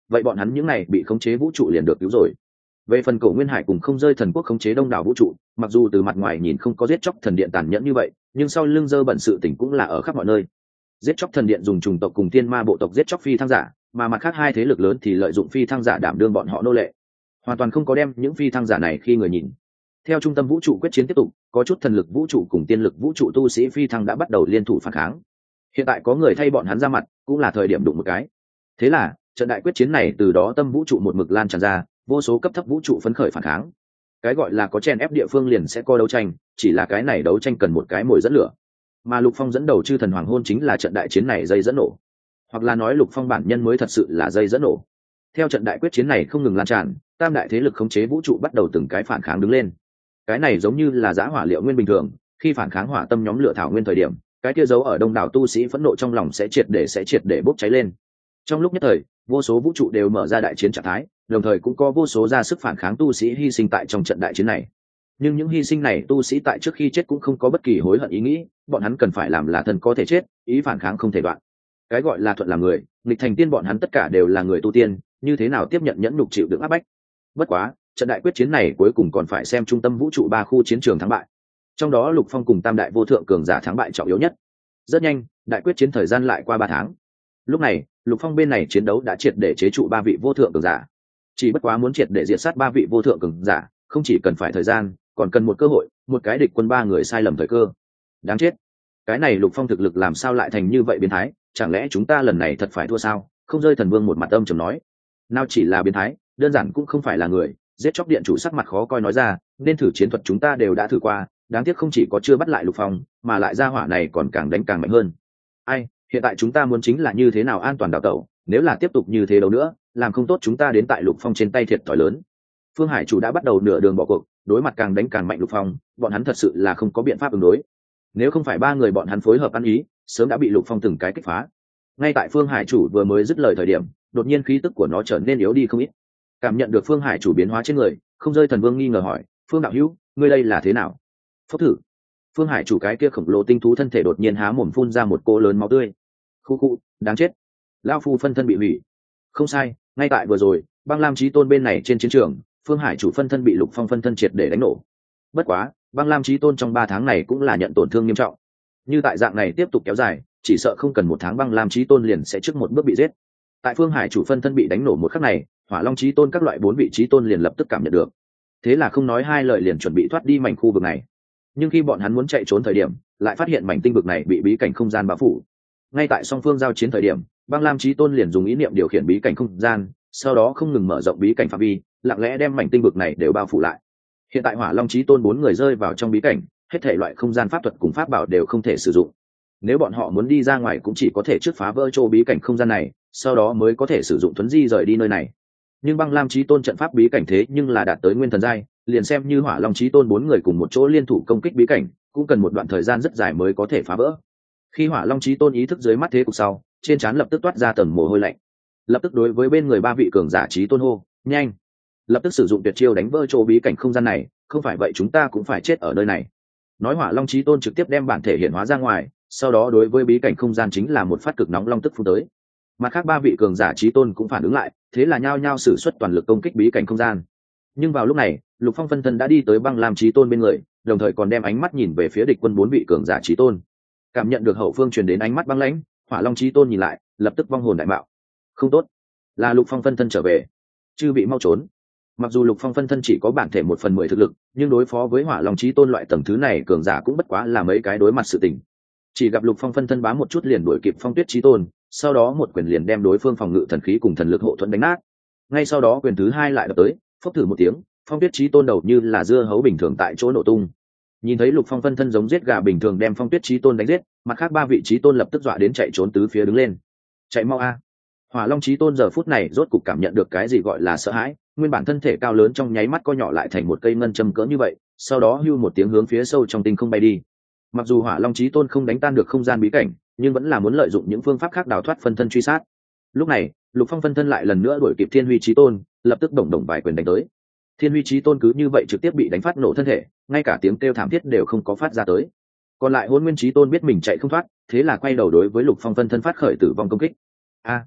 vậy bọn hắn những này bị khống chế vũ trụ liền được cứu rồi. Về phần Cổ Nguyên Hải cùng không rơi thần quốc khống chế đông đảo vũ trụ, mặc dù từ mặt ngoài nhìn không có giết chóc thần điện tàn nhẫn như vậy, nhưng sau lưng dơ bẩn sự tình cũng là ở khắp mọi nơi. Giết chóc thần điện dùng chủng tộc cùng tiên ma bộ tộc giết chóc phi thăng giả, mà mặt khác hai thế lực lớn thì lợi dụng phi thăng giả đảm đương bọn họ nô lệ, hoàn toàn không có đem những phi thăng giả này khi người nhìn. Theo trung tâm vũ trụ quyết chiến tiếp tục, có chút thần lực vũ trụ cùng tiên lực vũ trụ tu sĩ phi thăng đã bắt đầu liên thủ phản kháng. Hiện tại có người thay bọn hắn ra mặt, cũng là thời điểm đụng một cái. Thế là trận đại quyết chiến này từ đó tâm vũ trụ một mực lan tràn ra, vô số cấp thấp vũ trụ phấn khởi phản kháng. Cái gọi là có chen ép địa phương liền sẽ có đấu tranh, chỉ là cái này đấu tranh cần một cái mồi dẫn lửa, mà Lục Phong dẫn đầu chư thần hoàng hôn chính là trận đại chiến này dây dẫn nổ, hoặc là nói Lục Phong bản nhân mới thật sự là dây dẫn nổ. Theo trận đại quyết chiến này không ngừng lan tràn, tam đại thế lực khống chế vũ trụ bắt đầu từng cái phản kháng đứng lên. Cái này giống như là giã hỏa liệu nguyên bình thường, khi phản kháng hỏa tâm nhóm lửa thảo nguyên thời điểm, cái kia giấu ở đông đảo tu sĩ phẫn nộ trong lòng sẽ triệt để bốc cháy lên. Trong lúc nhất thời, vô số vũ trụ đều mở ra đại chiến trạng thái, đồng thời cũng có vô số ra sức phản kháng tu sĩ hy sinh tại trong trận đại chiến này. Nhưng những hy sinh này tu sĩ tại trước khi chết cũng không có bất kỳ hối hận ý nghĩ, bọn hắn cần phải làm là thần có thể chết, ý phản kháng không thể đoạn. Cái gọi là thuận làm người, nghịch thành tiên, bọn hắn tất cả đều là người tu tiên, như thế nào tiếp nhận nhẫn nhục chịu đựng áp bách. Bất quá, trận đại quyết chiến này cuối cùng còn phải xem trung tâm vũ trụ ba khu chiến trường thắng bại. Trong đó Lục Phong cùng tam đại vô thượng cường giả thắng bại trọng yếu nhất. Rất nhanh, đại quyết chiến thời gian lại qua 3 tháng. Lúc này, Lục Phong bên này chiến đấu đã triệt để chế trụ 3 vị vô thượng cường giả. Chỉ bất quá muốn triệt để diệt sát 3 vị vô thượng cường giả, không chỉ cần phải thời gian, còn cần một cơ hội, một cái địch quân 3 người sai lầm thời cơ. Đáng chết. Cái này Lục Phong thực lực làm sao lại thành như vậy biến thái, chẳng lẽ chúng ta lần này thật phải thua sao? Không rơi thần vương một mặt âm trầm nói. Nào chỉ là biến thái, đơn giản cũng không phải là người. Giết chóc điện chủ sắc mặt khó coi nói ra, nên thử chiến thuật chúng ta đều đã thử qua, đáng tiếc không chỉ có chưa bắt lại Lục Phong, mà lại ra hỏa này còn càng đánh càng mạnh hơn. Ai, hiện tại chúng ta muốn chính là như thế nào an toàn đào tẩu, nếu là tiếp tục như thế đâu nữa, làm không tốt chúng ta đến tại Lục Phong trên tay thiệt thòi lớn. Phương Hải chủ đã bắt đầu nửa đường bỏ cuộc, đối mặt càng đánh càng mạnh Lục Phong, bọn hắn thật sự là không có biện pháp ứng đối. Nếu không phải 3 người bọn hắn phối hợp ăn ý, sớm đã bị Lục Phong từng cái kích phá. Ngay tại Phương Hải chủ vừa mới dứt lời thời điểm, đột nhiên khí tức của nó trở nên yếu đi không ít. Cảm nhận được Phương Hải chủ biến hóa trên người, không rơi thần vương nghi ngờ hỏi, Phương đạo hữu, ngươi đây là thế nào? Phốc thử. Phương Hải chủ cái kia khổng lồ tinh thú thân thể đột nhiên há mồm phun ra một cỗ lớn máu tươi. Khu khu, đáng chết. Lão phu phân thân bị hủy. Không sai, ngay tại vừa rồi, Băng Lam Chí Tôn bên này trên chiến trường, Phương Hải chủ phân thân bị Lục Phong phân thân triệt để đánh nổ. Bất quá, Băng Lam Chí Tôn trong 3 tháng này cũng là nhận tổn thương nghiêm trọng. Như tại dạng này tiếp tục kéo dài, chỉ sợ không cần 1 tháng Băng Lam Chí Tôn liền sẽ trước một bước bị giết. Tại Phương Hải chủ phân thân bị đánh nổ một khắc này, Hỏa Long Chí Tôn các loại 4 vị chí tôn liền lập tức cảm nhận được. Thế là không nói hai lời liền chuẩn bị thoát đi mảnh khu vực này. Nhưng khi bọn hắn muốn chạy trốn thời điểm, lại phát hiện mảnh tinh vực này bị bí cảnh không gian bao phủ. Ngay tại song phương giao chiến thời điểm, Băng Lam Chí Tôn liền dùng ý niệm điều khiển bí cảnh không gian, sau đó không ngừng mở rộng bí cảnh phạm vi, lặng lẽ đem mảnh tinh vực này đều bao phủ lại. Hiện tại Hỏa Long Chí Tôn 4 người rơi vào trong bí cảnh, hết thảy loại không gian pháp thuật cùng pháp bảo đều không thể sử dụng. Nếu bọn họ muốn đi ra ngoài cũng chỉ có thể trước phá vỡ chỗ bí cảnh không gian này, sau đó mới có thể sử dụng thuấn di rời đi nơi này. Nhưng Băng Lam Chí Tôn trận pháp bí cảnh thế nhưng là đạt tới nguyên thần giai, liền xem như Hỏa Long Chí Tôn 4 người cùng một chỗ liên thủ công kích bí cảnh, cũng cần một đoạn thời gian rất dài mới có thể phá vỡ. Khi Hỏa Long Chí Tôn ý thức dưới mắt thế cục sau, trên trán lập tức toát ra tầng mồ hôi lạnh. Lập tức đối với bên người 3 vị cường giả Chí Tôn hô, nhanh, lập tức sử dụng tuyệt chiêu đánh vỡ chỗ bí cảnh không gian này, không phải vậy chúng ta cũng phải chết ở nơi này. Nói Hỏa Long Chí Tôn trực tiếp đem bản thể hiện hóa ra ngoài, sau đó đối với bí cảnh không gian chính là một phát cực nóng long tức phun tới. Mặt khác 3 vị cường giả Chí Tôn cũng phản ứng lại, thế là nhao nhao sử xuất toàn lực công kích bí cảnh không gian. Nhưng vào lúc này, Lục Phong phân thân đã đi tới Băng Lam Chí Tôn bên người, đồng thời còn đem ánh mắt nhìn về phía địch quân 4 vị cường giả Chí Tôn. Cảm nhận được hậu phương truyền đến ánh mắt băng lãnh, Hỏa Long Chí Tôn nhìn lại, lập tức vong hồn đại mạo. Không tốt, là Lục Phong phân thân trở về. Chư bị mau trốn. Mặc dù Lục Phong phân thân chỉ có bản thể 1/10 thực lực, nhưng đối phó với Hỏa Long Chí Tôn loại tầng thứ này cường giả cũng bất quá là mấy cái đối mặt sự tình. Chỉ gặp Lục Phong phân thân bám một chút liền đuổi kịp Phong Tuyết Chí Tôn, sau đó một quyền liền đem đối phương phòng ngự thần khí cùng thần lực hộ thuẫn đánh nát. Ngay sau đó quyền thứ 2 lại đập tới, phốc thử một tiếng, Phong Tuyết Chí Tôn đầu như là dưa hấu bình thường tại chỗ nổ tung. Nhìn thấy Lục Phong phân thân giống giết gà bình thường đem Phong Tuyết Chí Tôn đánh giết, mặt khác 3 vị Chí Tôn lập tức dọa đến chạy trốn tứ phía đứng lên. Chạy mau a! Hỏa Long Chí Tôn giờ phút này rốt cục cảm nhận được cái gì gọi là sợ hãi, nguyên bản thân thể cao lớn trong nháy mắt co nhỏ lại thành một cây ngân châm cỡ như vậy, sau đó hưu một tiếng hướng phía sâu trong tinh không bay đi. Mặc dù Hỏa Long Chí Tôn không đánh tan được không gian bí cảnh, nhưng vẫn là muốn lợi dụng những phương pháp khác đào thoát phân thân truy sát. Lúc này, Lục Phong phân thân lại lần nữa đuổi kịp Thiên Huy Chí Tôn, lập tức đồng đồng vài quyền đánh tới. Thiên Huy Chí Tôn cứ như vậy trực tiếp bị đánh phát nổ thân thể, ngay cả tiếng kêu thảm thiết đều không có phát ra tới. Còn lại Hỗn Nguyên Chí Tôn biết mình chạy không thoát, thế là quay đầu đối với Lục Phong phân thân phát khởi tử vong công kích. A!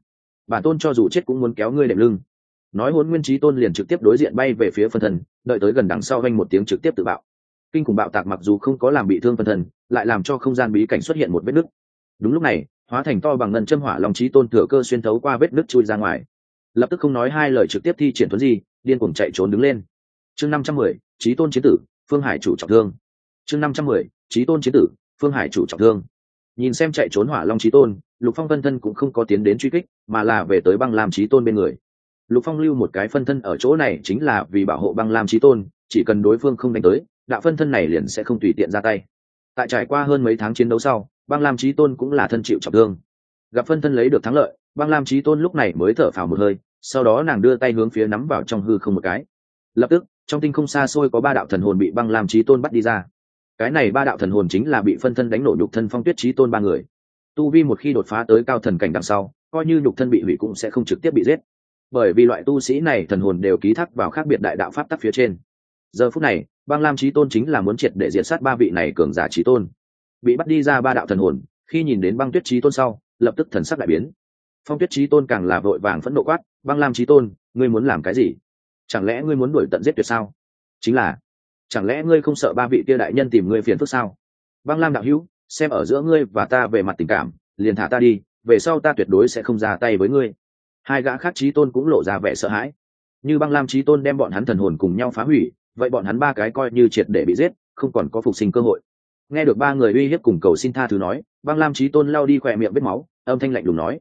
bản tôn cho dù chết cũng muốn kéo ngươi đệm lưng. Nói Hỗn Nguyên Chí Tôn liền trực tiếp đối diện bay về phía phân thân, đợi tới gần đằng sau vang một tiếng trực tiếp tự bạo. Kinh khủng bạo tạc mặc dù không có làm bị thương phân thân, lại làm cho không gian bí cảnh xuất hiện một vết nứt. Đúng lúc này, hóa thành to bằng ngân châm hỏa long chí tôn thừa cơ xuyên thấu qua vết nứt chui ra ngoài, lập tức không nói hai lời trực tiếp thi triển tuấn di, điên cuồng chạy trốn đứng lên. Chương 510, Chí tôn chiến tử, Phương Hải chủ trọng thương. Chương 510, Chí tôn chiến tử, Phương Hải chủ trọng thương. Nhìn xem chạy trốn hỏa long chí tôn, Lục Phong phân thân cũng không có tiến đến truy kích, mà là về tới băng lam chí tôn bên người. Lục Phong lưu một cái phân thân ở chỗ này chính là vì bảo hộ băng lam chí tôn, chỉ cần đối phương không đánh tới, đạo phân thân này liền sẽ không tùy tiện ra tay. Tại trải qua hơn mấy tháng chiến đấu sau, băng lam chí tôn cũng là thân chịu trọng thương. Gặp phân thân lấy được thắng lợi, băng lam chí tôn lúc này mới thở phào một hơi, sau đó nàng đưa tay hướng phía nắm vào trong hư không một cái. Lập tức, trong tinh không xa xôi có 3 đạo thần hồn bị băng lam chí tôn bắt đi ra. Cái này 3 đạo thần hồn chính là bị phân thân đánh nổ nhục thân Phong Tuyết chí tôn 3 người. Tu vi một khi đột phá tới cao thần cảnh đằng sau, coi như nhục thân bị hủy cũng sẽ không trực tiếp bị giết, bởi vì loại tu sĩ này thần hồn đều ký thác vào khác biệt đại đạo pháp tắc phía trên. Giờ phút này, băng lam chí tôn chính là muốn triệt để diệt sát 3 vị này cường giả chí tôn. Bị bắt đi ra 3 đạo thần hồn, khi nhìn đến băng tuyết chí tôn sau, lập tức thần sắc đại biến. Phong tuyết chí tôn càng là vội vàng phẫn nộ quát, băng lam chí tôn, ngươi muốn làm cái gì? Chẳng lẽ ngươi muốn đuổi tận giết tuyệt sao? Chính là, chẳng lẽ ngươi không sợ 3 vị kia đại nhân tìm ngươi phiền phức sao? Băng lam đạo hữu, xem ở giữa ngươi và ta về mặt tình cảm, liền thả ta đi, về sau ta tuyệt đối sẽ không ra tay với ngươi. 2 gã khác chí tôn cũng lộ ra vẻ sợ hãi. Như băng lam chí tôn đem bọn hắn thần hồn cùng nhau phá hủy, vậy bọn hắn 3 cái coi như triệt để bị giết, không còn có phục sinh cơ hội. Nghe được 3 người uy hiếp cùng cầu xin tha thứ nói, băng lam chí tôn lau đi khỏe miệng vết máu, âm thanh lạnh lùng nói: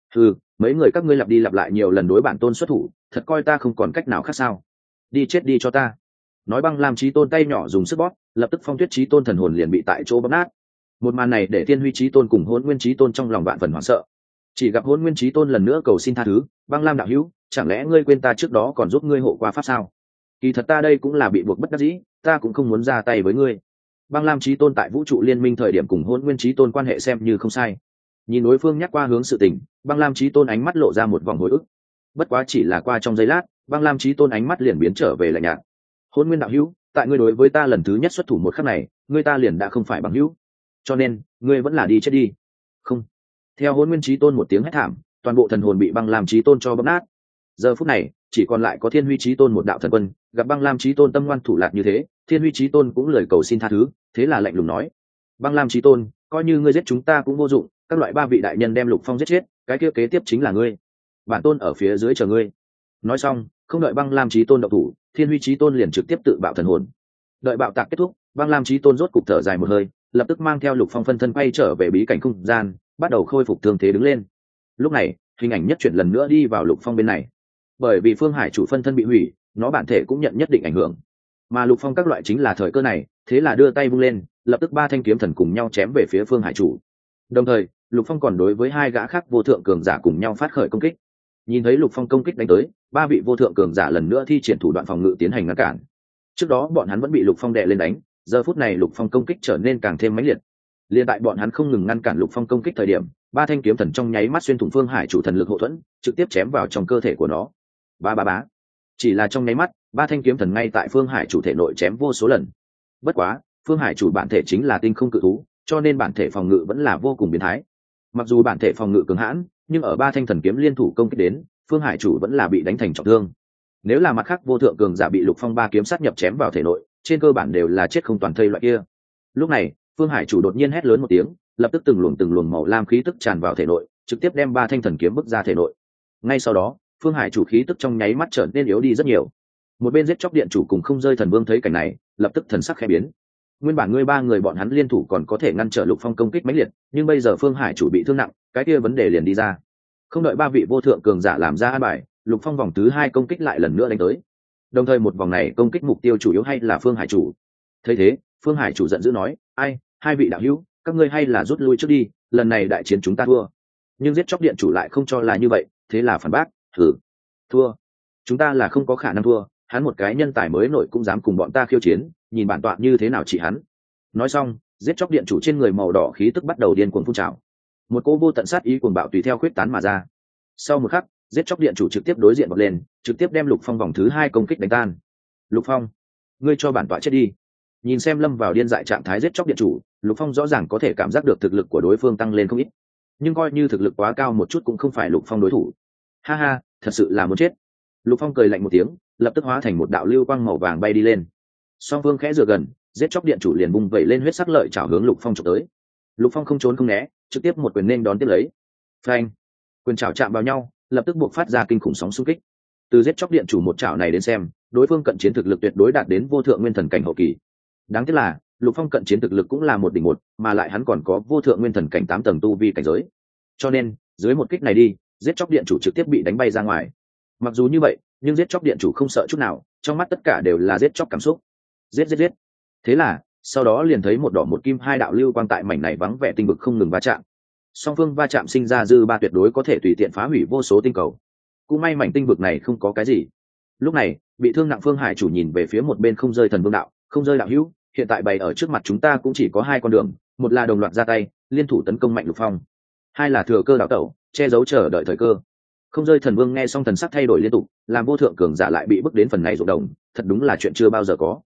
mấy người các ngươi lặp đi lặp lại nhiều lần đối bản tôn xuất thủ, thật coi ta không còn cách nào khác sao? Đi chết đi cho ta. Nói băng lam chí tôn tay nhỏ dùng sức bóp, lập tức Phong Tuyết chí tôn thần hồn liền bị tại chỗ bóp nát. Một màn này để Thiên Huy chí tôn cùng Hỗn Nguyên chí tôn trong lòng vạn phần hoảng sợ. Chỉ gặp Hỗn Nguyên chí tôn lần nữa cầu xin tha thứ, băng lam đạo hữu, chẳng lẽ ngươi quên ta trước đó còn giúp ngươi hộ qua pháp sao? Kỳ thật ta đây cũng là bị buộc bất đắc dĩ, ta cũng không muốn ra tay với ngươi. Băng lam chí tôn tại vũ trụ liên minh thời điểm cùng Hỗn Nguyên chí tôn quan hệ xem như không sai. Nhìn đối phương nhắc qua hướng sự tình, băng lam chí tôn ánh mắt lộ ra một vòng hồi ức. Bất quá chỉ là qua trong giây lát, băng lam chí tôn ánh mắt liền biến trở về lạnh nhạt. Hỗn Nguyên đạo hữu, tại ngươi đối với ta lần thứ nhất xuất thủ một khắc này, ngươi ta liền đã không phải bằng hữu, cho nên ngươi vẫn là đi chết đi. Không. Theo Hỗn Nguyên chí tôn một tiếng hét thảm, toàn bộ thần hồn bị băng lam chí tôn cho bóp nát. Giờ phút này, chỉ còn lại có Thiên Huy chí tôn một đạo thần quân, gặp băng lam chí tôn tâm ngoan thủ lạt như thế, Thiên Huy chí tôn cũng lời cầu xin tha thứ, thế là lạnh lùng nói: băng lam chí tôn, coi như ngươi giết chúng ta cũng vô dụng, các loại 3 vị đại nhân đem Lục Phong giết chết, cái kia kế tiếp chính là ngươi, bản tôn ở phía dưới chờ ngươi. Nói xong, không đợi băng lam chí tôn động thủ, Thiên Huy chí tôn liền trực tiếp tự bạo thần hồn. Đợi bạo tạc kết thúc, băng lam chí tôn rốt cục thở dài một hơi, lập tức mang theo Lục Phong phân thân quay trở về bí cảnh không gian, bắt đầu khôi phục thương thế đứng lên. Lúc này, hình ảnh nhất chuyển lần nữa đi vào Lục Phong bên này. Bởi vì Phương Hải chủ phân thân bị hủy, nó bản thể cũng nhận nhất định ảnh hưởng, mà Lục Phong các loại chính là thời cơ này, thế là đưa tay vung lên, lập tức 3 thanh kiếm thần cùng nhau chém về phía Phương Hải chủ. Đồng thời, Lục Phong còn đối với 2 gã khác vô thượng cường giả cùng nhau phát khởi công kích. Nhìn thấy Lục Phong công kích đánh tới, 3 vị vô thượng cường giả lần nữa thi triển thủ đoạn phòng ngự tiến hành ngăn cản. Trước đó bọn hắn vẫn bị Lục Phong đè lên đánh, giờ phút này Lục Phong công kích trở nên càng thêm mãnh liệt. Liên tại bọn hắn không ngừng ngăn cản Lục Phong công kích thời điểm, 3 thanh kiếm thần trong nháy mắt xuyên thủng Phương Hải chủ thần lực hộ thuẫn, trực tiếp chém vào trong cơ thể của nó. Bá. Chỉ là trong nháy mắt, 3 thanh kiếm thần ngay tại Phương Hải chủ thể nội chém vô số lần. Bất quá, Phương Hải chủ bản thể chính là tinh không cự thú, cho nên bản thể phòng ngự vẫn là vô cùng biến thái. Mặc dù bản thể phòng ngự cường hãn, nhưng ở 3 thanh thần kiếm liên thủ công kích đến, Phương Hải chủ vẫn là bị đánh thành trọng thương. Nếu là mặt khác vô thượng cường giả bị Lục Phong 3 kiếm sát nhập chém vào thể nội, trên cơ bản đều là chết không toàn thây loại kia. Lúc này, Phương Hải chủ đột nhiên hét lớn một tiếng, lập tức từng luồng màu lam khí tức tràn vào thể nội, trực tiếp đem 3 thanh thần kiếm bức ra thể nội. Ngay sau đó, Phương Hải chủ khí tức trong nháy mắt trở nên yếu đi rất nhiều. Một bên giết chóc điện chủ cùng không rơi thần vương thấy cảnh này, lập tức thần sắc khẽ biến. Nguyên bản ngươi 3 người bọn hắn liên thủ còn có thể ngăn trở Lục Phong công kích mãnh liệt, nhưng bây giờ Phương Hải chủ bị thương nặng, cái kia vấn đề liền đi ra. Không đợi 3 vị vô thượng cường giả làm ra an bài, Lục Phong vòng thứ 2 công kích lại lần nữa đánh tới. Đồng thời một vòng này công kích mục tiêu chủ yếu hay là Phương Hải chủ. Thấy thế, Phương Hải chủ giận dữ nói: "Ai, 2 vị đạo hữu, các ngươi hay là rút lui trước đi, lần này đại chiến chúng ta thua." Nhưng giết chóc điện chủ lại không cho là như vậy, thế là phản bác: "Thua? Chúng ta là không có khả năng thua, hắn một cái nhân tài mới nổi cũng dám cùng bọn ta khiêu chiến, nhìn bản tọa như thế nào chỉ hắn." Nói xong, giết chóc điện chủ trên người màu đỏ khí tức bắt đầu điên cuồng phun trào. Một cỗ vô tận sát ý cuồng bạo tùy theo khuyết tán mà ra. Sau một khắc, giết chóc điện chủ trực tiếp đối diện bật lên, trực tiếp đem Lục Phong vòng thứ 2 công kích đánh tan. "Lục Phong, ngươi cho bản tọa chết đi." Nhìn xem lâm vào điên dại trạng thái giết chóc điện chủ, Lục Phong rõ ràng có thể cảm giác được thực lực của đối phương tăng lên không ít. Nhưng coi như thực lực quá cao một chút cũng không phải Lục Phong đối thủ. Ha ha, thật sự là muốn chết. Lục Phong cười lạnh một tiếng, lập tức hóa thành một đạo lưu quang màu vàng bay đi lên. Song Vương khẽ dựa gần, giết chóc điện chủ liền bung vẩy lên huyết sắc lợi chảo hướng Lục Phong chụp tới. Lục Phong không trốn không né, trực tiếp một quyền nên đón tiếp lấy. Phanh! Quyền chảo chạm vào nhau, lập tức buộc phát ra kinh khủng sóng xung kích. Từ giết chóc điện chủ một chảo này đến xem, đối phương cận chiến thực lực tuyệt đối đạt đến vô thượng nguyên thần cảnh hậu kỳ. Đáng tiếc là, Lục Phong cận chiến thực lực cũng là 1 đỉnh 1, mà lại hắn còn có vô thượng nguyên thần cảnh 8 tầng tu vi cảnh giới. Cho nên, dưới một kích này đi, giết chóc điện chủ trực tiếp bị đánh bay ra ngoài. Mặc dù như vậy, nhưng giết chóc điện chủ không sợ chút nào, trong mắt tất cả đều là giết chóc cảm xúc. Giết giết giết. Thế là, sau đó liền thấy một đỏ một kim hai đạo lưu quang tại mảnh này vắng vẻ tinh vực không ngừng va chạm. Song phương va chạm sinh ra dư ba tuyệt đối có thể tùy tiện phá hủy vô số tinh cầu. Cũng may mảnh tinh vực này không có cái gì. Lúc này, bị thương nặng Phương Hải chủ nhìn về phía một bên không rơi thần vương đạo, không rơi đạo hữu, hiện tại bày ở trước mặt chúng ta cũng chỉ có 2 con đường, một là đồng loạt ra tay, liên thủ tấn công mạnh Lục Phong, hai là thừa cơ đảo tẩu, che giấu chờ đợi thời cơ. Không rơi thần vương nghe xong thần sắc thay đổi liên tục, làm vô thượng cường giả lại bị bước đến phần này rụng đồng, thật đúng là chuyện chưa bao giờ có.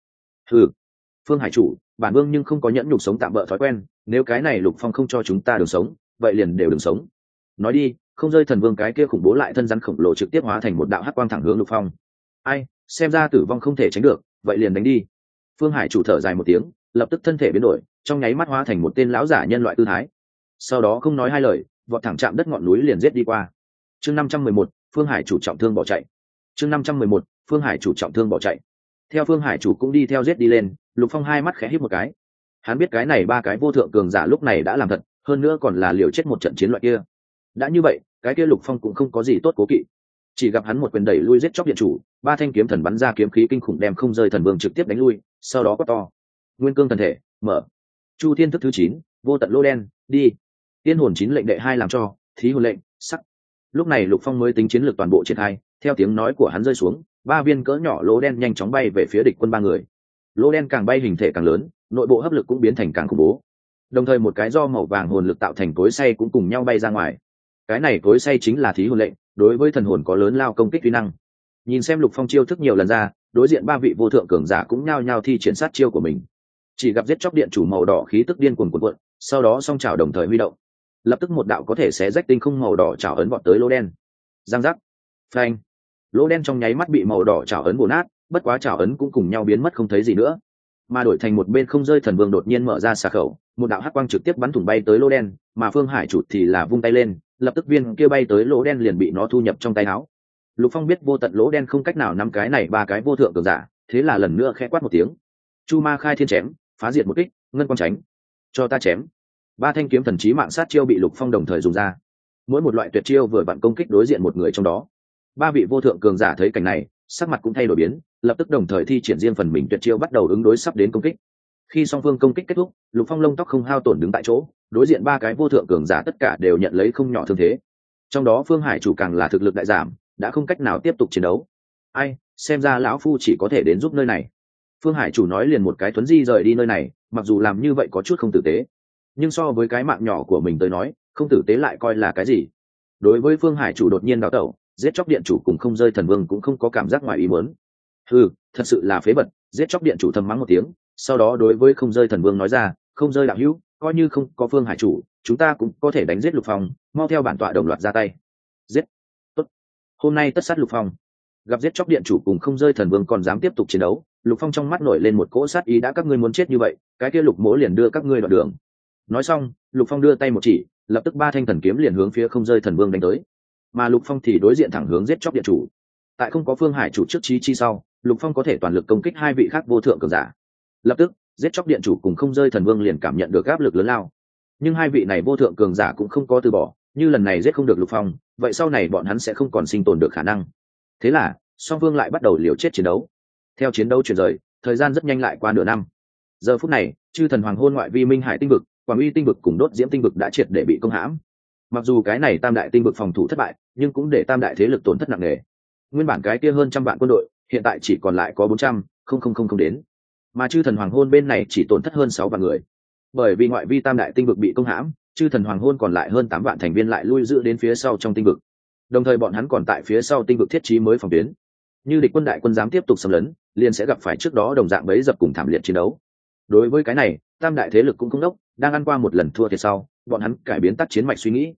Phương Hải chủ, bản vương nhưng không có nhẫn nhục sống tạm bỡ thói quen, nếu cái này Lục Phong không cho chúng ta đường sống, vậy liền đều đừng sống. Nói đi, không rơi thần vương cái kia khủng bố lại thân rắn khổng lồ trực tiếp hóa thành một đạo hắc quang thẳng hướng Lục Phong. Ai, xem ra tử vong không thể tránh được, vậy liền đánh đi. Phương Hải chủ thở dài một tiếng, lập tức thân thể biến đổi, trong nháy mắt hóa thành một tên lão giả nhân loại tư thái. Sau đó không nói hai lời, vọt thẳng chạm đất ngọn núi liền giết đi qua. Chương 511, Phương Hải chủ trọng thương bỏ chạy. Chương 511, Phương Hải chủ trọng thương bỏ chạy. Theo Phương Hải chủ cũng đi theo giết đi lên, Lục Phong hai mắt khẽ híp một cái. Hắn biết cái này 3 cái vô thượng cường giả lúc này đã làm thật, hơn nữa còn là liều chết một trận chiến loại kia. Đã như vậy, cái kia Lục Phong cũng không có gì tốt cố kỵ. Chỉ gặp hắn một quyền đẩy lui giết chóc điện chủ, 3 thanh kiếm thần bắn ra kiếm khí kinh khủng đem không rơi thần vương trực tiếp đánh lui, sau đó quát to: Nguyên cương thần thể, mở. Chu Thiên thức thứ 9, vô tận lô đen, đi. Tiên hồn 9 lệnh đệ 2 làm cho, thí hồn lệnh, sắc. Lúc này Lục Phong mới tính chiến lược toàn bộ triển khai, theo tiếng nói của hắn rơi xuống, 3 viên cỡ nhỏ lỗ đen nhanh chóng bay về phía địch quân 3 người. Lỗ đen càng bay hình thể càng lớn, nội bộ hấp lực cũng biến thành càng khủng bố. Đồng thời một cái do màu vàng hồn lực tạo thành cối xay cũng cùng nhau bay ra ngoài. Cái này cối xay chính là thí hồn lệnh, đối với thần hồn có lớn lao công kích uy năng. Nhìn xem Lục Phong chiêu thức nhiều lần ra, đối diện 3 vị vô thượng cường giả cũng nhao nhao thi triển sát chiêu của mình. Chỉ gặp giết chóc điện chủ màu đỏ khí tức điên cuồng cuộn, sau đó song chảo đồng thời huy động, lập tức một đạo có thể xé rách tinh không màu đỏ chảo ấn vọt tới lỗ đen. Giang giác, phanh, lỗ đen trong nháy mắt bị màu đỏ chảo ấn bổ nát, bất quá chảo ấn cũng cùng nhau biến mất không thấy gì nữa, mà đổi thành một bên không rơi thần vương đột nhiên mở ra xà khẩu, một đạo hắc quang trực tiếp bắn thủng bay tới lỗ đen, mà Phương Hải chủ thì là vung tay lên, lập tức viên kia bay tới lỗ đen liền bị nó thu nhập trong tay áo. Lục Phong biết vô tận lỗ đen không cách nào nắm cái này 3 cái vô thượng cường giả, thế là lần nữa khẽ quát một tiếng: Chu Ma Khai Thiên chém, phá diệt một kích, ngân quang tránh, cho ta chém. 3 thanh kiếm thần chí mạng sát chiêu bị Lục Phong đồng thời dùng ra, mỗi một loại tuyệt chiêu vừa vặn công kích đối diện một người trong đó. 3 vị vô thượng cường giả thấy cảnh này, sắc mặt cũng thay đổi biến, lập tức đồng thời thi triển riêng phần mình tuyệt chiêu bắt đầu ứng đối sắp đến công kích. Khi song phương công kích kết thúc, Lục Phong lông tóc không hao tổn đứng tại chỗ, đối diện 3 cái vô thượng cường giả tất cả đều nhận lấy không nhỏ thương thế. Trong đó Phương Hải chủ càng là thực lực đại giảm, đã không cách nào tiếp tục chiến đấu. Ai, xem ra lão phu chỉ có thể đến giúp nơi này. Phương Hải chủ nói liền một cái thuấn di rời đi nơi này, mặc dù làm như vậy có chút không tử tế, nhưng so với cái mạng nhỏ của mình tới nói, không tử tế lại coi là cái gì. Đối với Phương Hải chủ đột nhiên đào tẩu, giết chóc điện chủ cùng không rơi thần vương cũng không có cảm giác ngoài ý muốn. Thật sự là phế vật. Giết chóc điện chủ thầm mắng một tiếng, sau đó đối với không rơi thần vương nói ra: Không rơi đạo hữu, coi như không có Phương Hải chủ, chúng ta cũng có thể đánh giết Lục Phong, mau theo bản tọa đồng loạt ra tay. Giết. Tốt. Hôm nay tất sát Lục Phong. Gặp giết chóc điện chủ cùng không rơi thần vương còn dám tiếp tục chiến đấu, Lục Phong trong mắt nổi lên một cỗ sát ý, đã các ngươi muốn chết như vậy, cái kia Lục Mỗ liền đưa các ngươi đoạn đường. Nói xong, Lục Phong đưa tay một chỉ, lập tức 3 thanh thần kiếm liền hướng phía không rơi thần vương đánh tới, mà Lục Phong thì đối diện thẳng hướng giết chóc điện chủ. Tại không có Phương Hải chủ trước trí chi sau, Lục Phong có thể toàn lực công kích 2 vị khác vô thượng cường giả. Lập tức, giết chóc điện chủ cùng không rơi thần vương liền cảm nhận được áp lực lớn lao. Nhưng 2 vị này vô thượng cường giả cũng không có từ bỏ, như lần này giết không được Lục Phong, vậy sau này bọn hắn sẽ không còn sinh tồn được khả năng. Thế là, song phương lại bắt đầu liều chết chiến đấu. Theo chiến đấu chuyển rời, thời gian rất nhanh lại qua nửa năm. Giờ phút này, chư thần hoàng hôn ngoại vi Minh Hải tinh vực, Quảng Uy tinh vực cùng Đốt Diễm tinh vực đã triệt để bị công hãm. Mặc dù cái này tam đại tinh vực phòng thủ thất bại, nhưng cũng để tam đại thế lực tổn thất nặng nề. Nguyên bản cái kia hơn 100 vạn quân đội, hiện tại chỉ còn lại có 400 không đến, mà chư thần hoàng hôn bên này chỉ tổn thất hơn 6 vạn người. Bởi vì ngoại vi tam đại tinh vực bị công hãm, chư thần hoàng hôn còn lại hơn 8 vạn thành viên lại lui giữ đến phía sau trong tinh vực. Đồng thời bọn hắn còn tại phía sau tinh vực thiết trí mới phòng tuyến. Như địch quân đại quân dám tiếp tục xâm lấn, liền sẽ gặp phải trước đó đồng dạng bấy dập cùng thảm liệt chiến đấu. Đối với cái này, tam đại thế lực cũng không đốc, đang ăn qua một lần thua thiệt sau, bọn hắn cải biến tác chiến mạch suy nghĩ.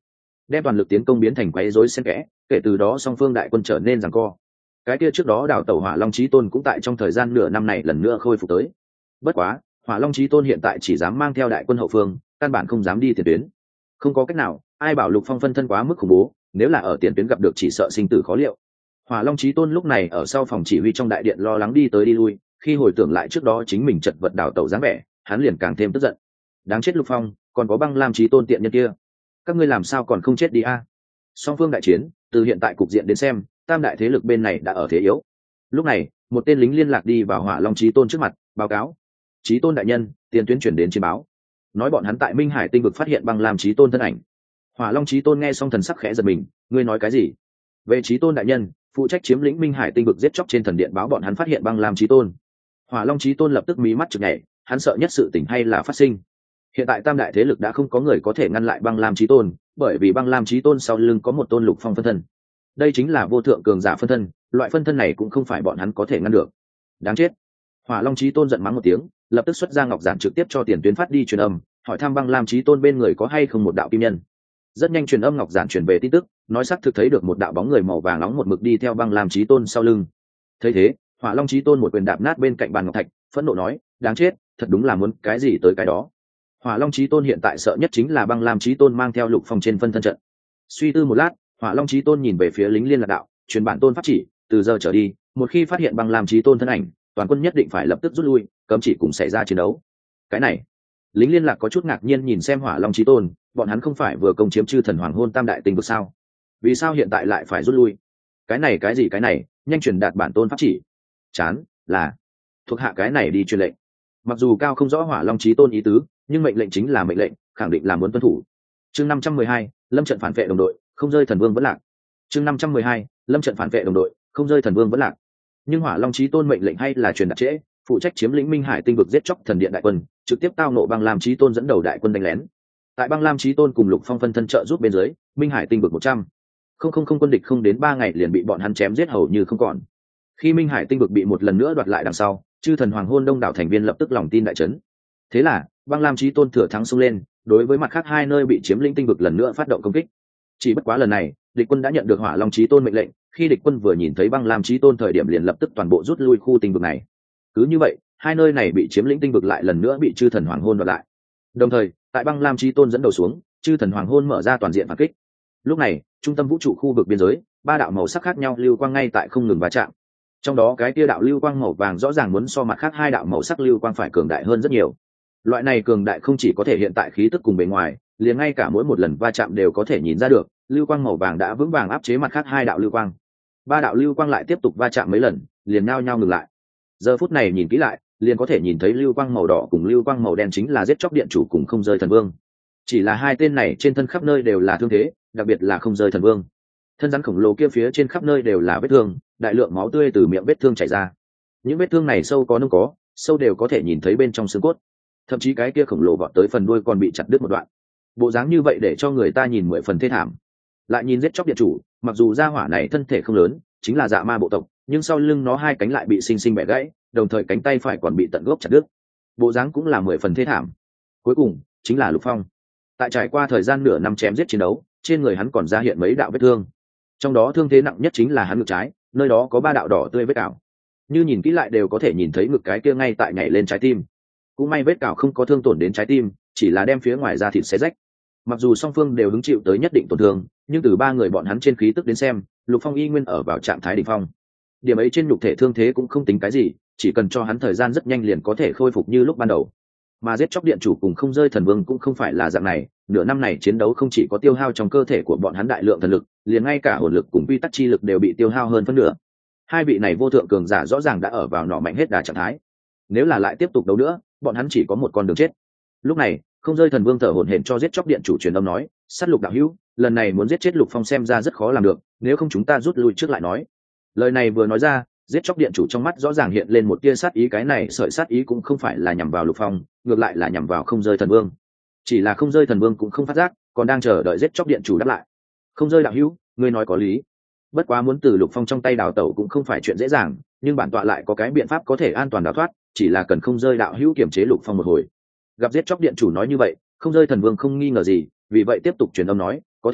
đem toàn lực tiến công biến thành quấy rối xen kẽ, kể từ đó song phương đại quân trở nên giằng co. Cái kia trước đó đào tẩu Hỏa Long Chí Tôn cũng tại trong thời gian nửa năm này lần nữa khôi phục tới. Bất quá, Hỏa Long Chí Tôn hiện tại chỉ dám mang theo đại quân hậu phương, căn bản không dám đi tiền tuyến. Không có cách nào, ai bảo Lục Phong phân thân quá mức khủng bố, nếu là ở tiền tuyến gặp được chỉ sợ sinh tử khó liệu. Hỏa Long Chí Tôn lúc này ở sau phòng chỉ huy trong đại điện lo lắng đi tới đi lui, khi hồi tưởng lại trước đó chính mình chật vật đào tẩu dáng vẻ, hắn liền càng thêm tức giận. Đáng chết Lục Phong, còn có Băng Lam Chí Tôn tiện nhân kia, các ngươi làm sao còn không chết đi a? Song phương đại chiến, từ hiện tại cục diện đến xem, tam đại thế lực bên này đã ở thế yếu. Lúc này, một tên lính liên lạc đi vào Hỏa Long Chí Tôn trước mặt, báo cáo: Chí Tôn đại nhân, tiền tuyến chuyển đến chiến báo, nói bọn hắn tại Minh Hải tinh vực phát hiện Băng Lam Chí Tôn thân ảnh. Hỏa Long Chí Tôn nghe xong thần sắc khẽ giật mình, ngươi nói cái gì? Về Chí Tôn đại nhân, phụ trách chiếm lĩnh Minh Hải tinh vực giết chóc trên thần điện báo bọn hắn phát hiện Băng Lam Chí Tôn. Hỏa Long Chí Tôn lập tức mí mắt chực nhảy, hắn sợ nhất sự tình hay là phát sinh. Hiện tại tam đại thế lực đã không có người có thể ngăn lại Băng Lam Chí Tôn, bởi vì Băng Lam Chí Tôn sau lưng có một tôn Lục Phong phân thân. Đây chính là vô thượng cường giả phân thân, loại phân thân này cũng không phải bọn hắn có thể ngăn được. Đáng chết! Hỏa Long Chí Tôn giận mắng một tiếng, lập tức xuất ra ngọc giản trực tiếp cho tiền tuyến phát đi truyền âm, hỏi thăm Băng Lam Chí Tôn bên người có hay không một đạo kim nhân. Rất nhanh truyền âm ngọc giản truyền về tin tức, nói xác thực thấy được một đạo bóng người màu vàng nóng một mực đi theo Băng Lam Chí Tôn sau lưng. Thấy thế, Hỏa Long Chí Tôn một quyền đạp nát bên cạnh bàn ngọc thạch, phẫn nộ nói: đáng chết, thật đúng là muốn cái gì tới cái đó. Hỏa Long Chí Tôn hiện tại sợ nhất chính là Băng Lam Chí Tôn mang theo Lục Phong trên phân thân trận. Suy tư một lát, Hỏa Long Chí Tôn nhìn về phía lính liên lạc đạo, truyền bản tôn pháp chỉ, từ giờ trở đi, một khi phát hiện Băng Lam Chí Tôn thân ảnh, toàn quân nhất định phải lập tức rút lui, cấm chỉ cùng xảy ra chiến đấu. Cái này, lính liên lạc có chút ngạc nhiên nhìn xem Hỏa Long Chí Tôn, bọn hắn không phải vừa công chiếm chư thần hoàng hôn tam đại tinh vực sao? Vì sao hiện tại lại phải rút lui? Cái này, nhanh truyền đạt bản tôn pháp chỉ. Chán, là thuộc hạ cái này đi truyền lệnh. Mặc dù cao không rõ Hỏa Long Chí Tôn ý tứ, nhưng mệnh lệnh chính là mệnh lệnh, khẳng định là muốn tuân thủ. Chương 512, Lâm trận phản vệ đồng đội, không rơi thần vương vẫn lạc. Chương 512, Lâm trận phản vệ đồng đội, không rơi thần vương vẫn lạc. Nhưng Hỏa Long Chí Tôn mệnh lệnh hay là truyền đạt trễ, phụ trách chiếm lĩnh Minh Hải tinh vực giết chóc thần điện đại quân, trực tiếp tao nộ Băng Lam Chí Tôn dẫn đầu đại quân đánh lén. Tại Băng Lam Chí Tôn cùng Lục Phong phân thân trợ giúp bên dưới, Minh Hải tinh vực 100 không quân địch không đến 3 ngày liền bị bọn hắn chém giết hầu như không còn. Khi Minh Hải tinh vực bị một lần nữa đoạt lại đằng sau, chư thần hoàng hôn đông đảo thành viên lập tức lòng tin đại chấn. Thế là, Băng Lam Chí Tôn thừa thắng xông lên, đối với mặt khác hai nơi bị chiếm lĩnh tinh vực lần nữa phát động công kích. Chỉ bất quá lần này, địch quân đã nhận được Hỏa Long Chí Tôn mệnh lệnh, khi địch quân vừa nhìn thấy Băng Lam Chí Tôn thời điểm liền lập tức toàn bộ rút lui khu tinh vực này. Cứ như vậy, hai nơi này bị chiếm lĩnh tinh vực lại lần nữa bị chư thần hoàng hôn đoạt lại. Đồng thời, tại Băng Lam Chí Tôn dẫn đầu xuống, chư thần hoàng hôn mở ra toàn diện phản kích. Lúc này, trung tâm vũ trụ khu vực biên giới, ba đạo màu sắc khác nhau lưu quang ngay tại không ngừng va chạm. Trong đó cái tia đạo lưu quang màu vàng rõ ràng muốn so mặt khác hai đạo màu sắc lưu quang phải cường đại hơn rất nhiều. Loại này cường đại không chỉ có thể hiện tại khí tức cùng bề ngoài, liền ngay cả mỗi một lần va chạm đều có thể nhìn ra được, lưu quang màu vàng đã vững vàng áp chế mặt khác hai đạo lưu quang. Ba đạo lưu quang lại tiếp tục va chạm mấy lần, liền nhao nhao ngừng lại. Giờ phút này nhìn kỹ lại, liền có thể nhìn thấy lưu quang màu đỏ cùng lưu quang màu đen chính là giết chóc điện chủ cùng không rơi thần vương. Chỉ là hai tên này trên thân khắp nơi đều là thương thế, đặc biệt là không rơi thần vương. Thân rắn khổng lồ kia phía trên khắp nơi đều là vết thương, đại lượng máu tươi từ miệng vết thương chảy ra. Những vết thương này sâu có nông có, sâu đều có thể nhìn thấy bên trong xương cốt. Thậm chí cái kia khổng lồ vọt tới phần đuôi còn bị chặt đứt một đoạn. Bộ dáng như vậy để cho người ta nhìn 10 phần thê thảm. Lại nhìn giết chóc điện chủ, mặc dù gia hỏa này thân thể không lớn, chính là dạ ma bộ tộc, nhưng sau lưng nó hai cánh lại bị sinh sinh bẻ gãy, đồng thời cánh tay phải còn bị tận gốc chặt đứt. Bộ dáng cũng là 10 phần thê thảm. Cuối cùng chính là Lục Phong. Tại trải qua thời gian nửa năm chém giết chiến đấu, trên người hắn còn ra hiện mấy đạo vết thương. Trong đó thương thế nặng nhất chính là hắn ngực trái, nơi đó có 3 đạo đỏ tươi vết cào. Như nhìn kỹ lại đều có thể nhìn thấy ngực cái kia ngay tại nhảy lên trái tim. Cũng may vết cào không có thương tổn đến trái tim, chỉ là đem phía ngoài da thịt xé rách. Mặc dù song phương đều hứng chịu tới nhất định tổn thương, nhưng từ 3 người bọn hắn trên khí tức đến xem, Lục Phong y nguyên ở vào trạng thái đỉnh phong. Điểm ấy trên nhục thể thương thế cũng không tính cái gì, chỉ cần cho hắn thời gian rất nhanh liền có thể khôi phục như lúc ban đầu. Mà giết chóc điện chủ cùng không rơi thần vương cũng không phải là dạng này, nửa năm này chiến đấu không chỉ có tiêu hao trong cơ thể của bọn hắn đại lượng thần lực, liền ngay cả hồn lực cùng quy tắc chi lực đều bị tiêu hao hơn phân nửa. Hai vị này vô thượng cường giả rõ ràng đã ở vào nọ mạnh hết đà trạng thái. Nếu là lại tiếp tục đấu nữa, bọn hắn chỉ có một con đường chết. Lúc này, không rơi thần vương thở hổn hển cho giết chóc điện chủ truyền âm nói, sát Lục đạo hữu, lần này muốn giết chết Lục Phong xem ra rất khó làm được, nếu không chúng ta rút lui trước lại nói. Lời này vừa nói ra, giết chóc điện chủ trong mắt rõ ràng hiện lên một tia sát ý, cái này sợi sát ý cũng không phải là nhằm vào Lục Phong, ngược lại là nhằm vào không rơi thần vương. Chỉ là không rơi thần vương cũng không phát giác, còn đang chờ đợi giết chóc điện chủ đáp lại. Không rơi đạo hữu, ngươi nói có lý. Bất quá muốn từ Lục Phong trong tay đào tẩu cũng không phải chuyện dễ dàng, nhưng bản tọa lại có cái biện pháp có thể an toàn đào thoát, chỉ là cần không rơi đạo hữu kiềm chế Lục Phong một hồi. Gặp giết chóc điện chủ nói như vậy, không rơi thần vương không nghi ngờ gì, vì vậy tiếp tục truyền âm nói, có thể,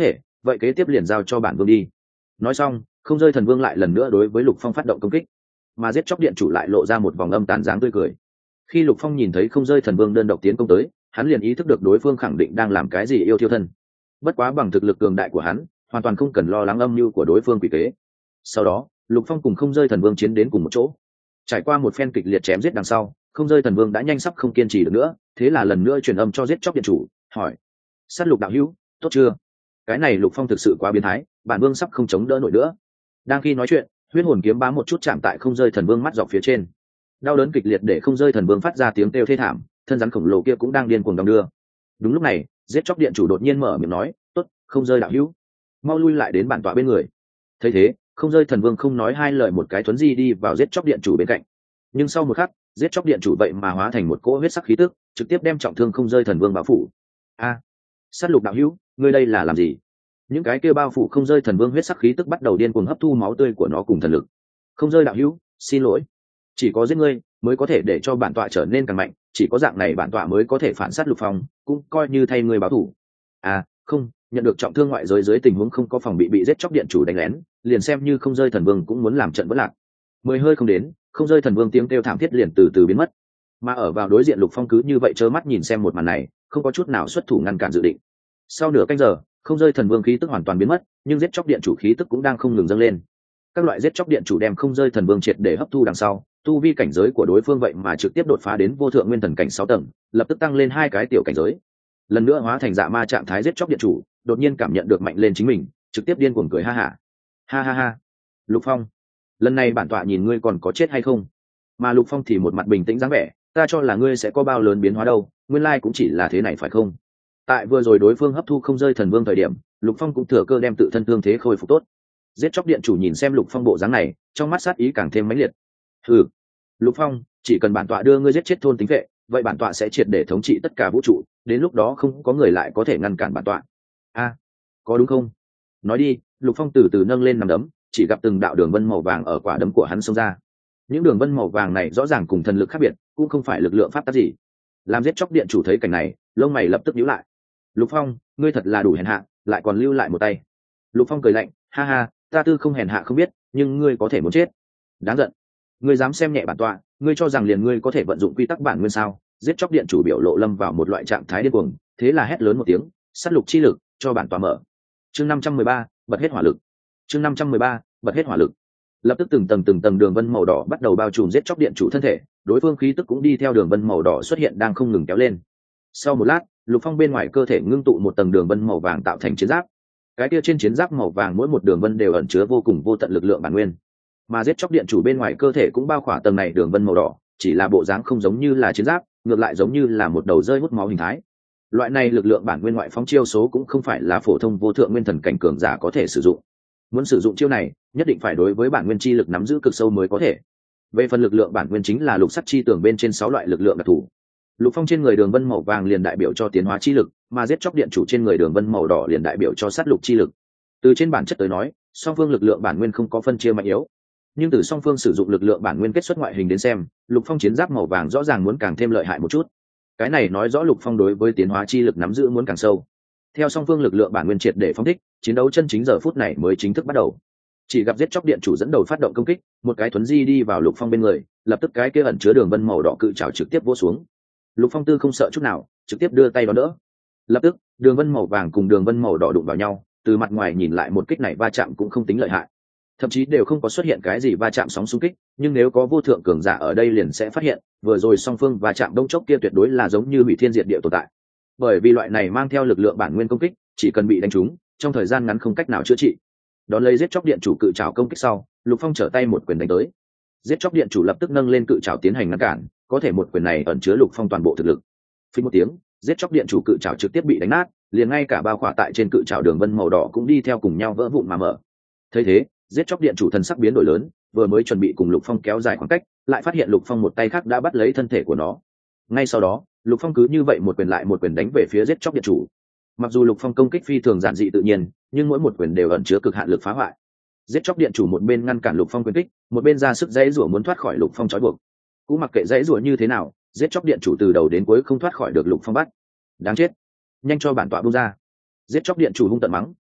vậy kế tiếp liền giao cho bản vương đi. Nói xong, không rơi thần vương lại lần nữa đối với Lục Phong phát động công kích, mà giết chóc điện chủ lại lộ ra một vòng âm tàn dáng tươi cười. Khi Lục Phong nhìn thấy không rơi thần vương đơn độc tiến công tới, hắn liền ý thức được đối phương khẳng định đang làm cái gì yêu thiêu thân. Bất quá bằng thực lực cường đại của hắn, hoàn toàn không cần lo lắng âm mưu của đối phương quỷ kế. Sau đó, Lục Phong cùng không rơi thần vương chiến đến cùng một chỗ. Trải qua một phen kịch liệt chém giết đằng sau, không rơi thần vương đã nhanh sắp không kiên trì được nữa, thế là lần nữa truyền âm cho giết chóc điện chủ, hỏi: sát Lục đạo hữu, tốt chưa? Cái này Lục Phong thực sự quá biến thái, bản vương sắp không chống đỡ nổi nữa. Đang khi nói chuyện, huyết hồn kiếm bám một chút chạm tại không rơi thần vương mắt dọc phía trên, đau đớn kịch liệt để không rơi thần vương phát ra tiếng kêu thê thảm, thân rắn khổng lồ kia cũng đang điên cuồng đong đưa. Đúng lúc này, giết chóc điện chủ đột nhiên mở miệng nói: tốt, không rơi đạo hữu, mau lui lại đến bản tọa bên người. Thấy thế, không rơi thần vương không nói hai lời một cái thuấn di đi vào giết chóc điện chủ bên cạnh. Nhưng sau một khắc, giết chóc điện chủ vậy mà hóa thành một cỗ huyết sắc khí tức, trực tiếp đem trọng thương không rơi thần vương bao phủ. A, sát Lục đạo hữu, ngươi đây là làm gì? Những cái kia bao phủ không rơi thần vương huyết sắc khí tức bắt đầu điên cuồng hấp thu máu tươi của nó cùng thần lực. Không rơi đạo hữu, xin lỗi, chỉ có giết ngươi mới có thể để cho bản tọa trở nên càng mạnh, chỉ có dạng này bản tọa mới có thể phản sát Lục Phong, cũng coi như thay ngươi báo thù. À, không, nhận được trọng thương ngoại giới dưới tình huống không có phòng bị giết chóc điện chủ đánh lén, liền xem như không rơi thần vương cũng muốn làm trận vỡ lạc. Mười hơi không đến, không rơi thần vương tiếng kêu thảm thiết liền từ từ biến mất. Mà ở vào đối diện Lục Phong cứ như vậy trơ mắt nhìn xem một màn này, không có chút nào xuất thủ ngăn cản dự định. Sau nửa canh giờ, không rơi thần vương khí tức hoàn toàn biến mất, nhưng giết chóc điện chủ khí tức cũng đang không ngừng dâng lên. Các loại giết chóc điện chủ đem không rơi thần vương triệt để hấp thu đằng sau, tu vi cảnh giới của đối phương vậy mà trực tiếp đột phá đến vô thượng nguyên thần cảnh 6 tầng, lập tức tăng lên 2 cái tiểu cảnh giới. Lần nữa hóa thành dạ ma trạng thái giết chóc điện chủ, đột nhiên cảm nhận được mạnh lên chính mình, trực tiếp điên cuồng cười ha hả. Ha ha ha. Lục Phong, lần này bản tọa nhìn ngươi còn có chết hay không? Mà Lục Phong thì một mặt bình tĩnh dáng vẻ, ta cho là ngươi sẽ có bao lớn biến hóa đâu, nguyên lai cũng chỉ là thế này phải không? Tại vừa rồi đối phương hấp thu không rơi thần vương thời điểm, Lục Phong cũng thừa cơ đem tự thân thương thế khôi phục tốt. Giết chóc điện chủ nhìn xem Lục Phong bộ dáng này, trong mắt sát ý càng thêm mãnh liệt. Hừ, Lục Phong, chỉ cần bản tọa đưa ngươi giết chết thôn tính vệ, vậy bản tọa sẽ triệt để thống trị tất cả vũ trụ, đến lúc đó không có người lại có thể ngăn cản bản tọa. A, có đúng không? Nói đi. Lục Phong từ từ nâng lên nằm đấm, chỉ gặp từng đạo đường vân màu vàng ở quả đấm của hắn xông ra. Những đường vân màu vàng này rõ ràng cùng thần lực khác biệt, cũng không phải lực lượng pháp tắc gì. Làm giết chóc điện chủ thấy cảnh này, lông mày lập tức nhíu lại. Lục Phong, ngươi thật là đủ hèn hạ, lại còn lưu lại một tay. Lục Phong cười lạnh, ha ha, ta tư không hèn hạ không biết, nhưng ngươi có thể muốn chết. Đáng giận, ngươi dám xem nhẹ bản tọa, ngươi cho rằng liền ngươi có thể vận dụng quy tắc bản nguyên sao? Giết chóc điện chủ biểu lộ lâm vào một loại trạng thái điên cuồng, thế là hét lớn một tiếng, sát lục chi lực, cho bản tọa mở. Chương 513, bật hết hỏa lực. Chương 513, bật hết hỏa lực. Lập tức từng tầng đường vân màu đỏ bắt đầu bao trùm giết chóc điện chủ thân thể, đối phương khí tức cũng đi theo đường vân màu đỏ xuất hiện đang không ngừng kéo lên. Sau một lát, Lục Phong bên ngoài cơ thể ngưng tụ một tầng đường vân màu vàng tạo thành chiến giáp. Cái kia trên chiến giáp màu vàng mỗi một đường vân đều ẩn chứa vô cùng vô tận lực lượng bản nguyên. Mà giết chóc điện chủ bên ngoài cơ thể cũng bao khỏa tầng này đường vân màu đỏ, chỉ là bộ dáng không giống như là chiến giáp, ngược lại giống như là một đầu rơi hút máu hình thái. Loại này lực lượng bản nguyên ngoại phóng chiêu số cũng không phải là phổ thông vô thượng nguyên thần cảnh cường giả có thể sử dụng. Muốn sử dụng chiêu này, nhất định phải đối với bản nguyên chi lực nắm giữ cực sâu mới có thể. Về phần lực lượng bản nguyên chính là lục sắc chi tường bên trên 6 loại lực lượng đặc thù. Lục Phong trên người đường vân màu vàng liền đại biểu cho tiến hóa chi lực, mà giết chóc điện chủ trên người đường vân màu đỏ liền đại biểu cho sát lục chi lực. Từ trên bản chất tới nói, song phương lực lượng bản nguyên không có phân chia mạnh yếu, nhưng từ song phương sử dụng lực lượng bản nguyên kết xuất ngoại hình đến xem, Lục Phong chiến giáp màu vàng rõ ràng muốn càng thêm lợi hại một chút. Cái này nói rõ Lục Phong đối với tiến hóa chi lực nắm giữ muốn càng sâu. Theo song phương lực lượng bản nguyên triệt để phóng thích, chiến đấu chân chính giờ phút này mới chính thức bắt đầu. Chỉ gặp giết chóc điện chủ dẫn đầu phát động công kích, một cái thuấn di đi vào Lục Phong bên người, lập tức cái kia ẩn chứa đường vân màu đỏ cự trảo trực tiếp vỗ xuống. Lục Phong tư không sợ chút nào, trực tiếp đưa tay đón đỡ. Lập tức, đường vân màu vàng cùng đường vân màu đỏ đụng vào nhau, từ mặt ngoài nhìn lại một kích này va chạm cũng không tính lợi hại, thậm chí đều không có xuất hiện cái gì va chạm sóng xung kích, nhưng nếu có vô thượng cường giả ở đây liền sẽ phát hiện, vừa rồi song phương va chạm đông chốc kia tuyệt đối là giống như hủy thiên diệt địa tồn tại. Bởi vì loại này mang theo lực lượng bản nguyên công kích, chỉ cần bị đánh trúng, trong thời gian ngắn không cách nào chữa trị. Đón lấy giết chóc điện chủ cự trảo công kích sau, Lục Phong trở tay một quyền đánh tới. Giết chóc điện chủ lập tức nâng lên cự trảo tiến hành ngăn cản, có thể một quyền này ẩn chứa Lục Phong toàn bộ thực lực. Phí một tiếng, giết chóc điện chủ cự trảo trực tiếp bị đánh nát, liền ngay cả bao khỏa tại trên cự trảo đường vân màu đỏ cũng đi theo cùng nhau vỡ vụn mà mở. Thấy thế, giết chóc điện chủ thần sắc biến đổi lớn, vừa mới chuẩn bị cùng Lục Phong kéo dài khoảng cách, lại phát hiện Lục Phong một tay khác đã bắt lấy thân thể của nó. Ngay sau đó, Lục Phong cứ như vậy một quyền lại một quyền đánh về phía giết chóc điện chủ. Mặc dù Lục Phong công kích phi thường giản dị tự nhiên, nhưng mỗi một quyền đều ẩn chứa cực hạn lực phá hoại. Giết chóc điện chủ một bên ngăn cản Lục Phong quyền kích, một bên ra sức giãy giụa muốn thoát khỏi Lục Phong trói buộc. Cũng mặc kệ giãy giụa như thế nào, giết chóc điện chủ từ đầu đến cuối không thoát khỏi được Lục Phong bắt. Đáng chết, nhanh cho bản tọa buông ra. Giết chóc điện chủ hung tận mắng,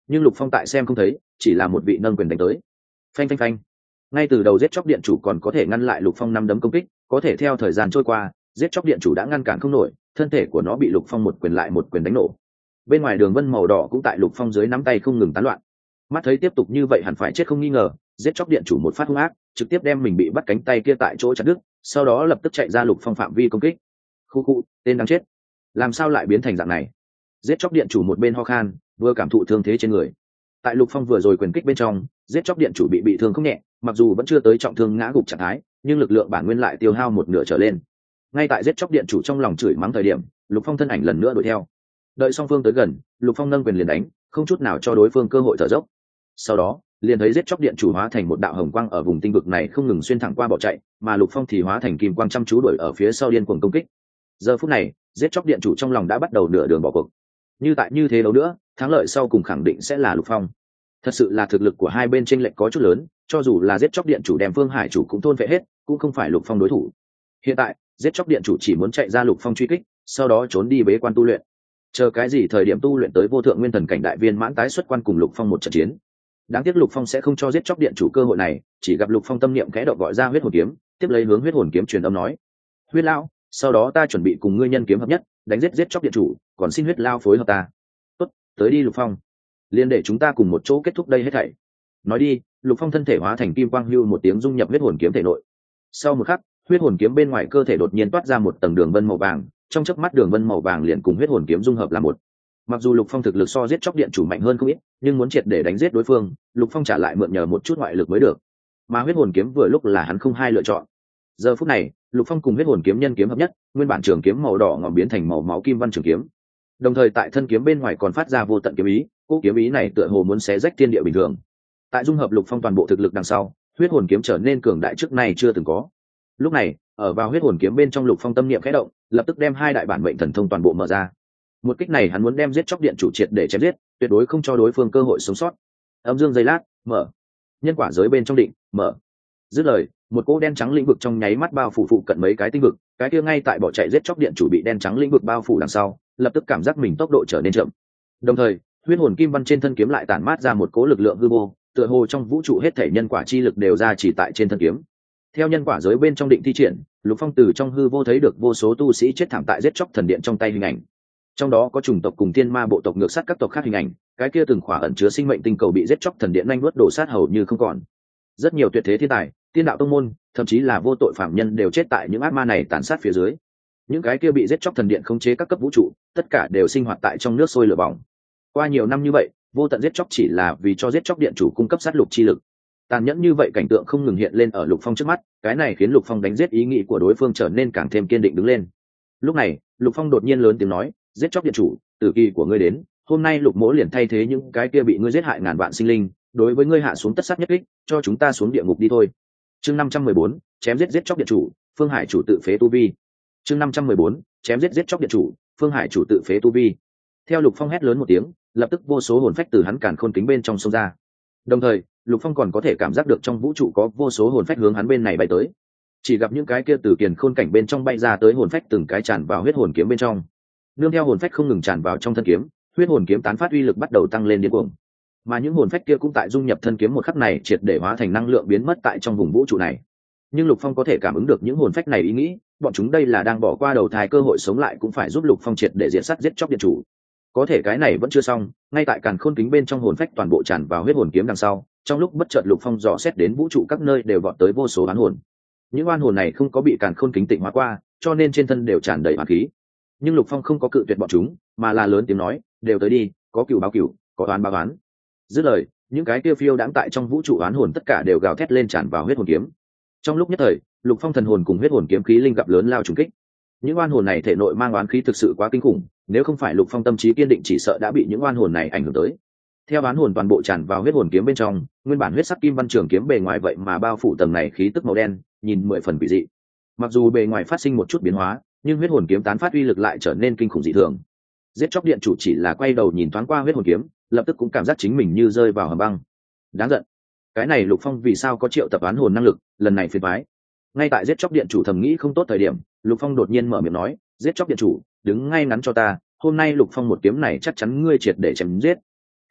nhưng Lục Phong tại xem không thấy, chỉ là một vị nâng quyền đánh tới. Phanh phanh phanh. Ngay từ đầu giết chóc điện chủ còn có thể ngăn lại Lục Phong năm đấm công kích, có thể theo thời gian trôi qua, giết chóc điện chủ đã ngăn cản không nổi, thân thể của nó bị Lục Phong một quyền lại một quyền đánh nổ. Bên ngoài đường vân màu đỏ cũng tại Lục Phong dưới nắm tay không ngừng tán loạn. Mắt thấy tiếp tục như vậy hẳn phải chết không nghi ngờ, giết chóc điện chủ một phát hung ác, trực tiếp đem mình bị bắt cánh tay kia tại chỗ chặt đứt, sau đó lập tức chạy ra Lục Phong phạm vi công kích. Khu khu, tên đáng chết, làm sao lại biến thành dạng này? Giết chóc điện chủ một bên ho khan, vừa cảm thụ thương thế trên người. Tại Lục Phong vừa rồi quyền kích bên trong, giết chóc điện chủ bị thương không nhẹ, mặc dù vẫn chưa tới trọng thương ngã gục trạng thái, nhưng lực lượng bản nguyên lại tiêu hao một nửa trở lên. Ngay tại giết chóc điện chủ trong lòng chửi mắng thời điểm, Lục Phong thân ảnh lần nữa đuổi theo. Đợi song phương tới gần, Lục Phong nâng quyền liền đánh, không chút nào cho đối phương cơ hội thở dốc. Sau đó, liền thấy giết chóc điện chủ hóa thành một đạo hồng quang ở vùng tinh vực này không ngừng xuyên thẳng qua bỏ chạy, mà Lục Phong thì hóa thành kim quang chăm chú đuổi ở phía sau điên cuồng công kích. Giờ phút này, giết chóc điện chủ trong lòng đã bắt đầu nửa đường bỏ cuộc. Như tại như thế đấu nữa, thắng lợi sau cùng khẳng định sẽ là Lục Phong. Thật sự là thực lực của hai bên chênh lệch có chút lớn, cho dù là giết chóc điện chủ đem Phương Hải chủ cũng thôn phệ hết, cũng không phải Lục Phong đối thủ. Hiện tại, giết chóc điện chủ chỉ muốn chạy ra Lục Phong truy kích, sau đó trốn đi bế quan tu luyện. Chờ cái gì thời điểm tu luyện tới vô thượng nguyên thần cảnh đại viên mãn tái xuất quan cùng Lục Phong một trận chiến. Đáng tiếc Lục Phong sẽ không cho giết chóc điện chủ cơ hội này, chỉ gặp Lục Phong tâm niệm khẽ động gọi ra huyết hồn kiếm, tiếp lấy hướng huyết hồn kiếm truyền âm nói: "Huyết lão, sau đó ta chuẩn bị cùng ngươi nhân kiếm hợp nhất, đánh giết chóc điện chủ, còn xin huyết lão phối hợp ta." "Tốt, tới đi Lục Phong. Liên để chúng ta cùng một chỗ kết thúc đây hết thảy." Nói đi, Lục Phong thân thể hóa thành kim quang hưu một tiếng dung nhập huyết hồn kiếm thể nội. Sau một khắc, huyết hồn kiếm bên ngoài cơ thể đột nhiên toát ra một tầng đường vân màu vàng, trong chớp mắt đường vân màu vàng liền cùng huyết hồn kiếm dung hợp là một. Mặc dù Lục Phong thực lực so giết chóc điện chủ mạnh hơn không ít, nhưng muốn triệt để đánh giết đối phương, Lục Phong trả lại mượn nhờ một chút ngoại lực mới được. Mà huyết hồn kiếm vừa lúc là hắn không hai lựa chọn. Giờ phút này, Lục Phong cùng huyết hồn kiếm nhân kiếm hợp nhất, nguyên bản trường kiếm màu đỏ ngòm biến thành màu máu kim văn trường kiếm. Đồng thời tại thân kiếm bên ngoài còn phát ra vô tận kiếm ý, cỗ kiếm ý này tựa hồ muốn xé rách thiên địa bình thường. Tại dung hợp Lục Phong toàn bộ thực lực đằng sau, huyết hồn kiếm trở nên cường đại trước nay chưa từng có. Lúc này, ở vào huyết hồn kiếm bên trong Lục Phong tâm niệm khẽ động, lập tức đem hai đại bản mệnh thần thông toàn bộ mở ra. Một kích này hắn muốn đem giết chóc điện chủ triệt để chém giết, tuyệt đối không cho đối phương cơ hội sống sót. Âm dương giây lát, mở. Nhân quả giới bên trong định, mở. Dứt lời, một cỗ đen trắng lĩnh vực trong nháy mắt bao phủ phụ cận mấy cái tinh vực, cái kia ngay tại bỏ chạy giết chóc điện chủ bị đen trắng lĩnh vực bao phủ đằng sau, lập tức cảm giác mình tốc độ trở nên chậm. Đồng thời, huyết hồn kim văn trên thân kiếm lại tản mát ra một cỗ lực lượng hư vô, tựa hồ trong vũ trụ hết thể nhân quả chi lực đều ra chỉ tại trên thân kiếm. Theo nhân quả giới bên trong định thi triển, Lục Phong từ trong hư vô thấy được vô số tu sĩ chết thảm tại giết chóc thần điện trong tay hình ảnh. Trong đó có chủng tộc cùng thiên ma bộ tộc ngược sát các tộc khác hình ảnh, cái kia từng khỏa ẩn chứa sinh mệnh tinh cầu bị giết chóc thần điện nhanh nuốt đổ sát hầu như không còn. Rất nhiều tuyệt thế thiên tài, tiên đạo tông môn, thậm chí là vô tội phạm nhân đều chết tại những ác ma này tàn sát phía dưới. Những cái kia bị giết chóc thần điện khống chế các cấp vũ trụ, tất cả đều sinh hoạt tại trong nước sôi lửa bỏng. Qua nhiều năm như vậy, vô tận giết chóc chỉ là vì cho giết chóc điện chủ cung cấp sát lục chi lực. Tàn nhẫn như vậy cảnh tượng không ngừng hiện lên ở Lục Phong trước mắt, cái này khiến Lục Phong đánh giết ý nghĩ của đối phương trở nên càng thêm kiên định đứng lên. Lúc này, Lục Phong đột nhiên lớn tiếng nói: "Giết chóc điện chủ, tử kỳ của ngươi đến, hôm nay Lục Mỗ liền thay thế những cái kia bị ngươi giết hại ngàn vạn sinh linh, đối với ngươi hạ xuống tất sát nhất kích, cho chúng ta xuống địa ngục đi thôi." Chương 514, chém giết chóc điện chủ, Phương Hải chủ tự phế tu vi. Chương 514, chém giết chóc điện chủ, Phương Hải chủ tự phế tu vi. Theo Lục Phong hét lớn một tiếng, lập tức vô số hồn phách từ hắn càn khôn kính bên trong xông ra. Đồng thời, Lục Phong còn có thể cảm giác được trong vũ trụ có vô số hồn phách hướng hắn bên này bay tới. Chỉ gặp những cái kia từ kiền khôn cảnh bên trong bay ra tới hồn phách từng cái tràn vào huyết hồn kiếm bên trong. Nương theo hồn phách không ngừng tràn vào trong thân kiếm, huyết hồn kiếm tán phát uy lực bắt đầu tăng lên điên cuồng. Mà những hồn phách kia cũng tại dung nhập thân kiếm một khắc này triệt để hóa thành năng lượng biến mất tại trong vùng vũ trụ này. Nhưng Lục Phong có thể cảm ứng được những hồn phách này ý nghĩ, bọn chúng đây là đang bỏ qua đầu thai cơ hội sống lại cũng phải giúp Lục Phong triệt để diệt sát giết chóc điện chủ. Có thể cái này vẫn chưa xong, ngay tại càn khôn kính bên trong hồn phách toàn bộ tràn vào huyết hồn kiếm đằng sau, trong lúc bất chợt Lục Phong dò xét đến vũ trụ các nơi đều vọt tới vô số oán hồn. Những oán hồn này không có bị càn khôn kính tịnh hóa qua, cho nên trên thân đều tràn đầy oán khí. Nhưng Lục Phong không có cự tuyệt bọn chúng, mà là lớn tiếng nói: "Đều tới đi, có cừu báo cừu, có oán báo oán." Dứt lời, những cái kia phiêu đãng tại trong vũ trụ oán hồn tất cả đều gào thét lên tràn vào huyết hồn kiếm. Trong lúc nhất thời, Lục Phong thần hồn cùng huyết hồn kiếm khí linh gặp lớn lao trùng kích. Những oán hồn này thể nội mang oán khí thực sự quá kinh khủng, nếu không phải Lục Phong tâm trí kiên định chỉ sợ đã bị những oán hồn này ảnh hưởng tới. Theo oán hồn toàn bộ tràn vào huyết hồn kiếm bên trong, nguyên bản huyết sắc kim văn trường kiếm bề ngoài vậy mà bao phủ tầng này khí tức màu đen, nhìn 10 phần quỷ dị. Mặc dù bề ngoài phát sinh một chút biến hóa, nhưng huyết hồn kiếm tán phát uy lực lại trở nên kinh khủng dị thường. Giết chóc điện chủ chỉ là quay đầu nhìn thoáng qua huyết hồn kiếm, lập tức cũng cảm giác chính mình như rơi vào hầm băng. Đáng giận, cái này Lục Phong vì sao có triệu tập oán hồn năng lực, lần này phiền toái. Ngay tại giết chóc điện chủ thầm nghĩ không tốt thời điểm, Lục Phong đột nhiên mở miệng nói: "Giết chóc điện chủ, đứng ngay ngắn cho ta, hôm nay Lục Phong một kiếm này chắc chắn ngươi triệt để chém giết." "Hừ,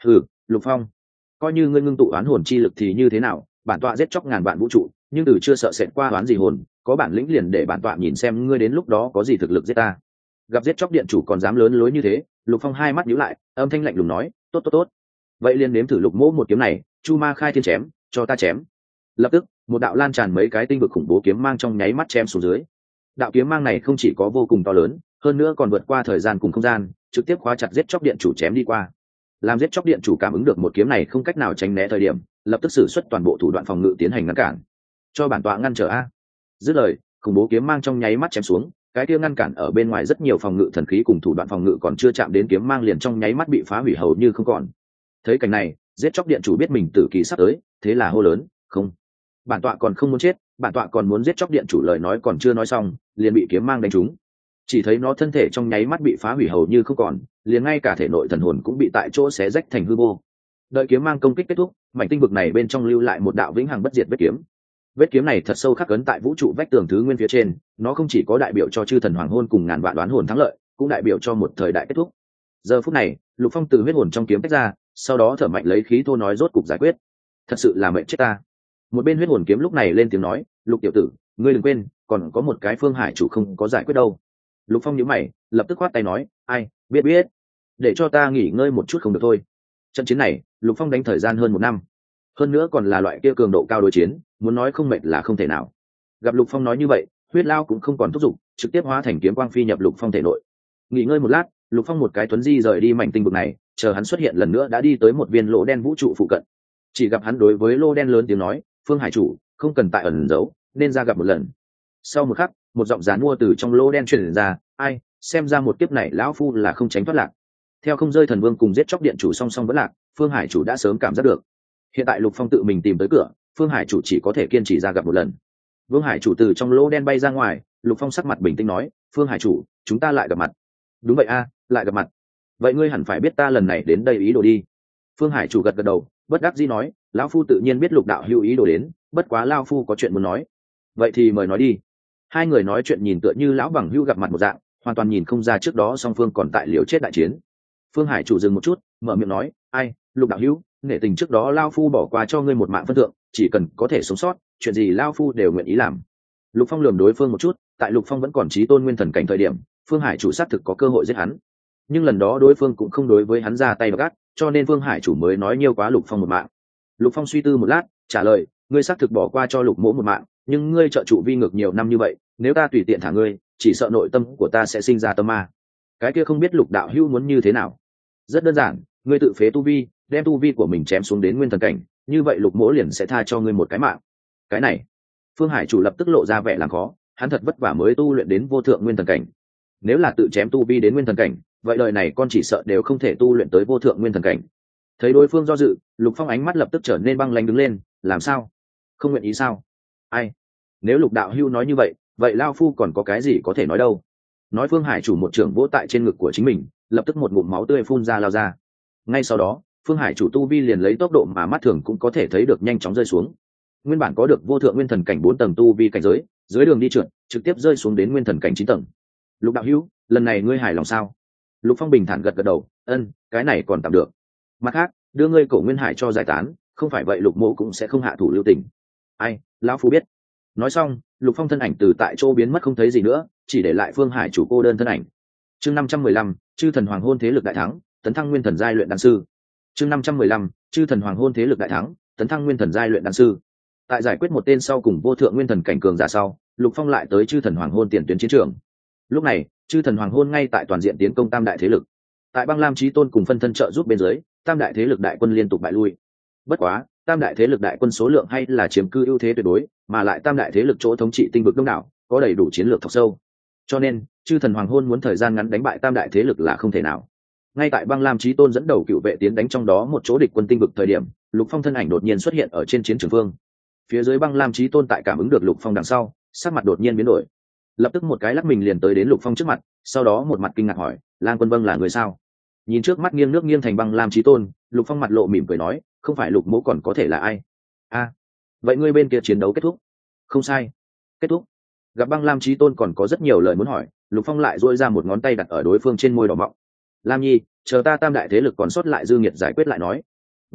Lục Phong, coi như ngươi ngưng tụ oán hồn chi lực thì như thế nào, bản tọa giết chóc ngàn vạn vũ trụ nhưng từ chưa sợ sệt qua oán gì hồn, có bản lĩnh liền để bản tọa nhìn xem ngươi đến lúc đó có gì thực lực giết ta. Gặp giết chóc điện chủ còn dám lớn lối như thế, Lục Phong hai mắt nhíu lại, âm thanh lạnh lùng nói, tốt tốt tốt, vậy liền nếm thử Lục Mỗ một kiếm này, Chu Ma Khai Thiên chém, cho ta chém. Lập tức một đạo lan tràn mấy cái tinh vực khủng bố kiếm mang trong nháy mắt chém xuống dưới. Đạo kiếm mang này không chỉ có vô cùng to lớn, hơn nữa còn vượt qua thời gian cùng không gian, trực tiếp khóa chặt giết chóc điện chủ chém đi qua. Làm giết chóc điện chủ cảm ứng được một kiếm này không cách nào tránh né thời điểm, lập tức sử xuất toàn bộ thủ đoạn phòng ngự tiến hành ngăn cản. Cho bản tọa ngăn trở a. Dứt lời, khủng bố kiếm mang trong nháy mắt chém xuống, cái kia ngăn cản ở bên ngoài rất nhiều phòng ngự thần khí cùng thủ đoạn phòng ngự còn chưa chạm đến kiếm mang liền trong nháy mắt bị phá hủy hầu như không còn. Thấy cảnh này, giết chóc điện chủ biết mình tử kỳ sắp tới, thế là hô lớn, không, bản tọa còn không muốn chết, bản tọa còn muốn giết chóc điện chủ. Lời nói còn chưa nói xong, liền bị kiếm mang đánh trúng. Chỉ thấy nó thân thể trong nháy mắt bị phá hủy hầu như không còn, liền ngay cả thể nội thần hồn cũng bị tại chỗ xé rách thành hư vô. Đợi kiếm mang công kích kết thúc, mảnh tinh vực này bên trong lưu lại một đạo vĩnh hằng bất diệt vết kiếm. Vết kiếm này thật sâu khắc ấn tại vũ trụ vách tường thứ nguyên phía trên, nó không chỉ có đại biểu cho chư thần hoàng hôn cùng ngàn vạn đoán hồn thắng lợi, cũng đại biểu cho một thời đại kết thúc. Giờ phút này, Lục Phong từ huyết hồn trong kiếm tách ra, sau đó thở mạnh lấy khí thô nói rốt cục giải quyết. Thật sự là mệnh chết ta. Một bên huyết hồn kiếm lúc này lên tiếng nói, Lục tiểu tử, ngươi đừng quên, còn có một cái Phương Hải chủ không có giải quyết đâu. Lục Phong nhíu mày, lập tức khoát tay nói, ai, biết biết, để cho ta nghỉ ngơi một chút không được thôi. Trận chiến này, Lục Phong đánh thời gian hơn 1 năm, hơn nữa còn là loại kia cường độ cao đối chiến, muốn nói không mệt là không thể nào. Gặp Lục Phong nói như vậy, huyết lao cũng không còn thúc giục, trực tiếp hóa thành kiếm quang phi nhập Lục Phong thể nội. Nghỉ ngơi một lát, Lục Phong một cái tuấn di rời đi mảnh tinh vực này, chờ hắn xuất hiện lần nữa đã đi tới một viên lỗ đen vũ trụ phụ cận. Chỉ gặp hắn đối với lỗ đen lớn tiếng nói, Phương Hải chủ, không cần tại ẩn giấu, nên ra gặp một lần. Sau một khắc, một giọng giàn mua từ trong lỗ đen truyền ra, ai, xem ra một kiếp này lão phu là không tránh thoát lạc. Theo không rơi thần vương cùng giết chóc điện chủ song song vẫn lạc, Phương Hải chủ đã sớm cảm giác được. Hiện tại Lục Phong tự mình tìm tới cửa, Phương Hải chủ chỉ có thể kiên trì ra gặp một lần. Vương Hải chủ từ trong lỗ đen bay ra ngoài, Lục Phong sắc mặt bình tĩnh nói, Phương Hải chủ, chúng ta lại gặp mặt. Đúng vậy a, lại gặp mặt. Vậy ngươi hẳn phải biết ta lần này đến đây ý đồ đi. Phương Hải chủ gật gật đầu, bất đắc dĩ nói, lão phu tự nhiên biết Lục đạo hữu ý đồ đến, bất quá lão phu có chuyện muốn nói. Vậy thì mời nói đi. Hai người nói chuyện nhìn tựa như lão bằng hữu gặp mặt một dạng, hoàn toàn nhìn không ra trước đó song phương còn tại liều chết đại chiến. Phương Hải chủ dừng một chút, mở miệng nói, ai, Lục đạo hữu, nể tình trước đó lão phu bỏ qua cho ngươi một mạng phân thượng, chỉ cần có thể sống sót, chuyện gì lão phu đều nguyện ý làm. Lục Phong lườm đối phương một chút, tại Lục Phong vẫn còn chí tôn nguyên thần cảnh thời điểm, Phương Hải chủ xác thực có cơ hội giết hắn, nhưng lần đó đối phương cũng không đối với hắn ra tay gắt, cho nên Phương Hải chủ mới nói nhiều quá Lục Phong một mạng. Lục Phong suy tư một lát, trả lời, ngươi xác thực bỏ qua cho Lục mỗ một mạng, nhưng ngươi trợ trụ vi ngược nhiều năm như vậy, nếu ta tùy tiện thả ngươi, chỉ sợ nội tâm của ta sẽ sinh ra tâm ma. Cái kia không biết Lục đạo hữu muốn như thế nào? Rất đơn giản, ngươi tự phế tu vi, đem tu vi của mình chém xuống đến nguyên thần cảnh, như vậy Lục mỗ liền sẽ tha cho ngươi một cái mạng. Cái này, Phương Hải chủ lập tức lộ ra vẻ làm khó, hắn thật vất vả mới tu luyện đến vô thượng nguyên thần cảnh, nếu là tự chém tu vi đến nguyên thần cảnh, vậy đời này con chỉ sợ đều không thể tu luyện tới vô thượng nguyên thần cảnh. Thấy đối phương do dự, Lục Phong ánh mắt lập tức trở nên băng lãnh đứng lên, làm sao, không nguyện ý sao? Ai, nếu Lục đạo hưu nói như vậy, vậy lao phu còn có cái gì có thể nói đâu. Nói Phương Hải chủ một trưởng vỗ tại trên ngực của chính mình, lập tức một ngụm máu tươi phun ra lao ra. Ngay sau đó, Phương Hải chủ tu vi liền lấy tốc độ mà mắt thường cũng có thể thấy được nhanh chóng rơi xuống. Nguyên bản có được vô thượng nguyên thần cảnh 4 tầng tu vi cảnh giới, dưới đường đi trượt, trực tiếp rơi xuống đến nguyên thần cảnh 9 tầng. Lục đạo hữu, lần này ngươi hài lòng sao? Lục Phong bình thản gật gật đầu, ân, cái này còn tạm được. Mặt khác, đưa ngươi cổ nguyên hải cho giải tán, không phải vậy Lục mỗ cũng sẽ không hạ thủ lưu tình. Ai, lão phu biết. Nói xong, Lục Phong thân ảnh từ tại chỗ biến mất không thấy gì nữa, chỉ để lại Phương Hải chủ cô đơn thân ảnh. Chương 515, chư thần hoàng hôn thế lực đại thắng, tấn thăng nguyên thần giai luyện đan sư. Chương 515, chư thần hoàng hôn thế lực đại thắng, tấn thăng nguyên thần giai luyện đan sư. Tại giải quyết một tên sau cùng vô thượng nguyên thần cảnh cường giả sau, Lục Phong lại tới chư thần hoàng hôn tiền tuyến chiến trường. Lúc này, chư thần hoàng hôn ngay tại toàn diện tiến công tam đại thế lực. Tại Băng Lam Chí Tôn cùng phân thân trợ giúp bên dưới, tam đại thế lực đại quân liên tục bại lui. Bất quá, tam đại thế lực đại quân số lượng hay là chiếm cư ưu thế tuyệt đối, mà lại tam đại thế lực chỗ thống trị tinh vực đông đảo, có đầy đủ chiến lược thọc sâu. Cho nên, chư thần hoàng hôn muốn thời gian ngắn đánh bại tam đại thế lực là không thể nào. Ngay tại Băng Lam Chí Tôn dẫn đầu cựu vệ tiến đánh trong đó một chỗ địch quân tinh vực thời điểm, Lục Phong thân ảnh đột nhiên xuất hiện ở trên chiến trường phương. Phía dưới Băng Lam Chí Tôn tại cảm ứng được Lục Phong đằng sau, sắc mặt đột nhiên biến đổi, lập tức một cái lắc mình liền tới đến Lục Phong trước mặt, sau đó một mặt kinh ngạc hỏi, Lang Quân Vâng là người sao? Nhìn trước mắt nghiêng nước nghiêng thành Băng Lam Chí Tôn, Lục Phong mặt lộ mỉm cười nói, không phải Lục mỗ còn có thể là ai? A, vậy ngươi bên kia chiến đấu kết thúc? Không sai, kết thúc. Gặp Băng Lam Chí Tôn còn có rất nhiều lời muốn hỏi, Lục Phong lại duỗi ra một ngón tay đặt ở đối phương trên môi đỏ mọng. Lam Nhi, chờ ta tam đại thế lực còn sót lại dư nghiệt giải quyết lại nói.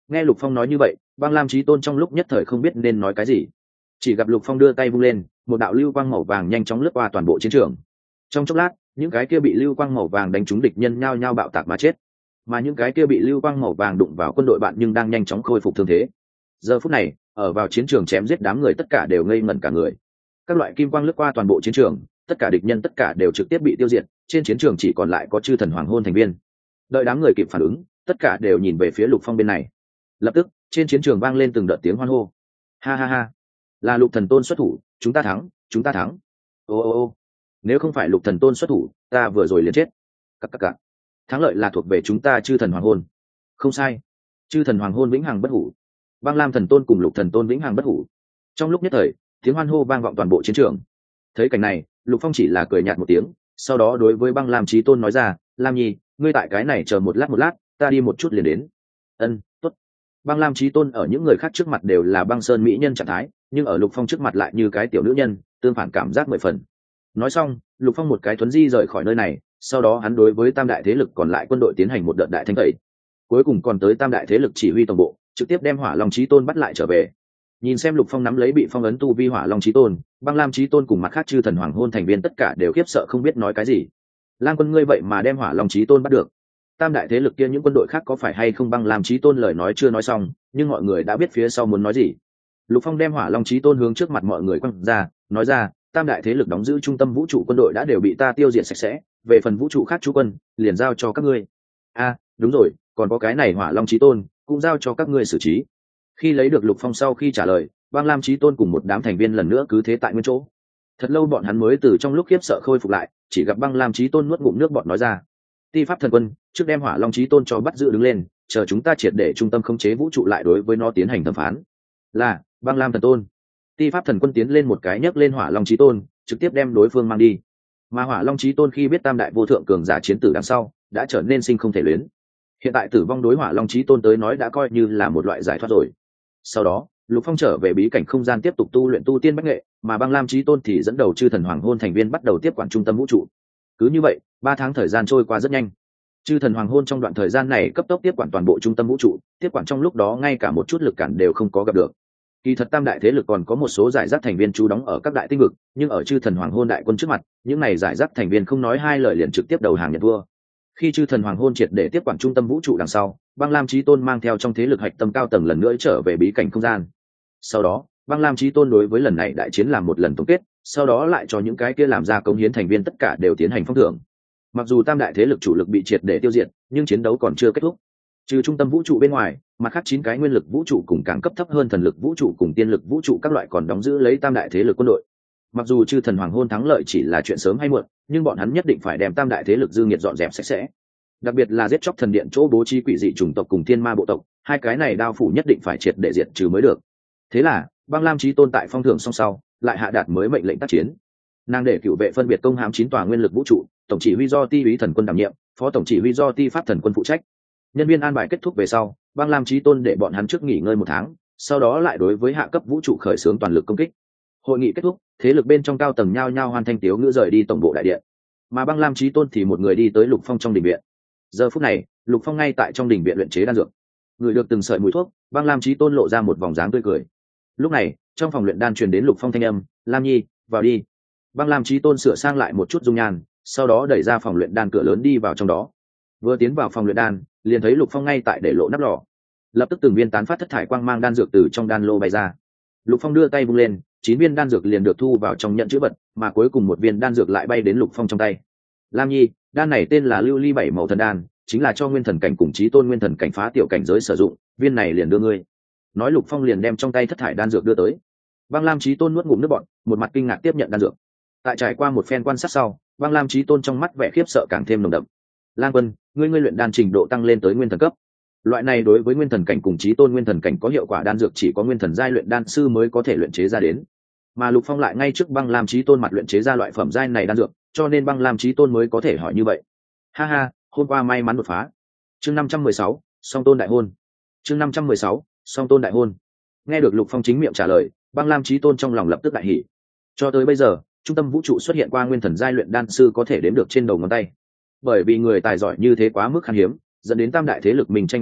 Nghe Lục Phong nói như vậy, băng lam chí tôn trong lúc nhất thời không biết nên nói cái gì. Chỉ gặp Lục Phong đưa tay vung lên, một đạo lưu quang màu vàng nhanh chóng lướt qua toàn bộ chiến trường. Trong chốc lát, những cái kia bị lưu quang màu vàng đánh trúng địch nhân nhao nhao bạo tạc mà chết, mà những cái kia bị lưu quang màu vàng đụng vào quân đội bạn nhưng đang nhanh chóng khôi phục thương thế. Giờ phút này, ở vào chiến trường chém giết đám người tất cả đều ngây ngẩn cả người. Các loại kim quang lướt qua toàn bộ chiến trường, tất cả địch nhân tất cả đều trực tiếp bị tiêu diệt, trên chiến trường chỉ còn lại có chư thần hoàng hôn thành viên. Đợi đám người kịp phản ứng, tất cả đều nhìn về phía Lục Phong bên này. Lập tức, trên chiến trường vang lên từng đợt tiếng hoan hô. Ha ha ha, là Lục Thần Tôn xuất thủ, chúng ta thắng, chúng ta thắng. Ô ô ô, nếu không phải Lục Thần Tôn xuất thủ, ta vừa rồi liền chết. Các. Thắng lợi là thuộc về chúng ta chư thần hoàng hôn. Không sai, chư thần hoàng hôn vĩnh hằng bất hủ. Băng Lam Thần Tôn cùng Lục Thần Tôn vĩnh hằng bất hủ. Trong lúc nhất thời, tiếng hoan hô vang vọng toàn bộ chiến trường. Thấy cảnh này, Lục Phong chỉ là cười nhạt một tiếng, sau đó đối với Băng Lam Chí Tôn nói ra, Lam Nhi, ngươi tại cái này chờ một lát, ta đi một chút liền đến. Ân, tốt. Băng Lam Chí Tôn ở những người khác trước mặt đều là băng sơn mỹ nhân trạng thái, nhưng ở Lục Phong trước mặt lại như cái tiểu nữ nhân, tương phản cảm giác mười phần. Nói xong, Lục Phong một cái thuấn di rời khỏi nơi này, sau đó hắn đối với tam đại thế lực còn lại quân đội tiến hành một đợt đại thanh tẩy. Cuối cùng còn tới tam đại thế lực chỉ huy tổng bộ, trực tiếp đem Hỏa Long Chí Tôn bắt lại trở về. Nhìn xem Lục Phong nắm lấy bị phong ấn tu vi Hỏa Long Chí Tôn, Băng Lam Chí Tôn cùng mặt khác chư thần hoàng hôn thành viên tất cả đều khiếp sợ không biết nói cái gì. Lang Quân ngươi vậy mà đem Hỏa Long Chí Tôn bắt được. Tam đại thế lực kia những quân đội khác có phải hay không? Băng Lam Chí Tôn lời nói chưa nói xong, nhưng mọi người đã biết phía sau muốn nói gì. Lục Phong đem Hỏa Long Chí Tôn hướng trước mặt mọi người quăng ra, nói ra, tam đại thế lực đóng giữ trung tâm vũ trụ quân đội đã đều bị ta tiêu diệt sạch sẽ, về phần vũ trụ khác chú quân, liền giao cho các ngươi. Đúng rồi, còn có cái này Hỏa Long Chí Tôn, cũng giao cho các ngươi xử trí. Khi lấy được Lục Phong sau khi trả lời, Băng Lam Chí Tôn cùng một đám thành viên lần nữa cứ thế tại nguyên chỗ. Thật lâu bọn hắn mới từ trong lúc khiếp sợ khôi phục lại, chỉ gặp Băng Lam Chí Tôn nuốt ngụm nước bọt nói ra, Ti Pháp Thần Quân, trước đem Hỏa Long Chí Tôn cho bắt giữ đứng lên, chờ chúng ta triệt để trung tâm khống chế vũ trụ lại đối với nó tiến hành thẩm phán. Là, Băng Lam Thần Tôn. Ti Pháp Thần Quân tiến lên một cái nhấc lên Hỏa Long Chí Tôn, trực tiếp đem đối phương mang đi. Mà Hỏa Long Chí Tôn khi biết tam đại vô thượng cường giả chiến tử đằng sau, đã trở nên sinh không thể luyến. Hiện tại tử vong đối Hỏa Long Chí Tôn tới nói đã coi như là một loại giải thoát rồi. Sau đó, Lục Phong trở về bí cảnh không gian tiếp tục tu luyện tu tiên bách nghệ, mà Băng Lam Chí Tôn thì dẫn đầu chư thần hoàng hôn thành viên bắt đầu tiếp quản trung tâm vũ trụ. Cứ như vậy, 3 tháng thời gian trôi qua rất nhanh. Chư thần hoàng hôn trong đoạn thời gian này cấp tốc tiếp quản toàn bộ trung tâm vũ trụ, tiếp quản trong lúc đó ngay cả một chút lực cản đều không có gặp được. Kỳ thật tam đại thế lực còn có một số giải rác thành viên trú đóng ở các đại tinh vực, nhưng ở chư thần hoàng hôn đại quân trước mặt, những này giải rác thành viên không nói hai lời liền trực tiếp đầu hàng nhận thua. Khi chư thần hoàng hôn triệt để tiếp quản trung tâm vũ trụ đằng sau, Băng Lam Chí Tôn mang theo trong thế lực hạch tâm cao tầng lần nữa trở về bí cảnh không gian. Sau đó, Băng Lam Chí Tôn đối với lần này đại chiến làm một lần tổng kết, sau đó lại cho những cái kia làm ra công hiến thành viên tất cả đều tiến hành phong thưởng. Mặc dù tam đại thế lực chủ lực bị triệt để tiêu diệt, nhưng chiến đấu còn chưa kết thúc. Trừ trung tâm vũ trụ bên ngoài, mặt khác 9 cái nguyên lực vũ trụ cùng càng cấp thấp hơn thần lực vũ trụ cùng tiên lực vũ trụ các loại còn đóng giữ lấy tam đại thế lực quân đội. Mặc dù chư thần hoàng hôn thắng lợi chỉ là chuyện sớm hay muộn, nhưng bọn hắn nhất định phải đem tam đại thế lực dư nghiệt dọn dẹp sạch sẽ. Đặc biệt là giết chóc thần điện chỗ bố trí quỷ dị chủng tộc cùng thiên ma bộ tộc, hai cái này đao phủ nhất định phải triệt để diệt trừ mới được. Thế là, Băng Lam Chí Tôn tại phong thưởng song sau, lại hạ đạt mới mệnh lệnh tác chiến. Nàng để cựu vệ phân biệt công hãm 9 tòa nguyên lực vũ trụ, tổng chỉ huy do Ti úy thần quân đảm nhiệm, phó tổng chỉ huy do Ti Pháp thần quân phụ trách. Nhân viên an bài kết thúc về sau, Băng Lam Chí Tôn để bọn hắn trước nghỉ ngơi 1 tháng, sau đó lại đối với hạ cấp vũ trụ khởi xướng toàn lực công kích. Hội nghị kết thúc, thế lực bên trong cao tầng nhao nhao hoàn thành tiếu ngữ rời đi tổng bộ đại điện, mà Băng Lam Chí Tôn thì một người đi tới Lục Phong trong đình viện. Giờ phút này, Lục Phong ngay tại trong đình viện luyện chế đan dược. Người được từng sợi mùi thuốc, Băng Lam Chí Tôn lộ ra một vòng dáng tươi cười. Lúc này, trong phòng luyện đan truyền đến Lục Phong thanh âm, "Lam Nhi, vào đi." Băng Lam Chí Tôn sửa sang lại một chút dung nhan, sau đó đẩy ra phòng luyện đan cửa lớn đi vào trong đó. Vừa tiến vào phòng luyện đan, liền thấy Lục Phong ngay tại để lộ nắp lò. Lập tức từng viên tán phát thất thải quang mang đan dược từ trong đan lô bay ra. Lục Phong đưa tay vung lên, 9 viên đan dược liền được thu vào trong nhận chữ vật, mà cuối cùng một viên đan dược lại bay đến Lục Phong trong tay. "Lam Nhi, đan này tên là Lưu Ly 7 màu thần đan, chính là cho nguyên thần cảnh cùng chí tôn nguyên thần cảnh phá tiểu cảnh giới sử dụng, viên này liền đưa ngươi." Nói Lục Phong liền đem trong tay thất thải đan dược đưa tới. Băng Lam Chí Tôn nuốt ngụm nước bọt, một mặt kinh ngạc tiếp nhận đan dược. Tại trải qua một phen quan sát sau, Băng Lam Chí Tôn trong mắt vẻ khiếp sợ càng thêm nồng đậm. "Lang Quân, ngươi luyện đan trình độ tăng lên tới nguyên thần cấp. Loại này đối với nguyên thần cảnh cùng chí tôn nguyên thần cảnh có hiệu quả đan dược chỉ có nguyên thần giai luyện đan sư mới có thể luyện chế ra đến. Mà Lục Phong lại ngay trước Băng Lam Chí Tôn mặt luyện chế ra loại phẩm giai này đan dược, cho nên Băng Lam Chí Tôn mới có thể hỏi như vậy. Ha ha, hôm qua may mắn đột phá." Chương 516, Song Tôn đại hôn. Chương 516, Song Tôn đại hôn. Nghe được Lục Phong chính miệng trả lời, Băng Lam Chí Tôn trong lòng lập tức đại hỉ. Cho tới bây giờ, trung tâm vũ trụ xuất hiện qua nguyên thần giai luyện đan sư có thể đếm được trên đầu ngón tay. Bởi vì người tài giỏi như thế quá mức khan hiếm, dẫn đến tam đại thế lực mình tranh ám đoạn,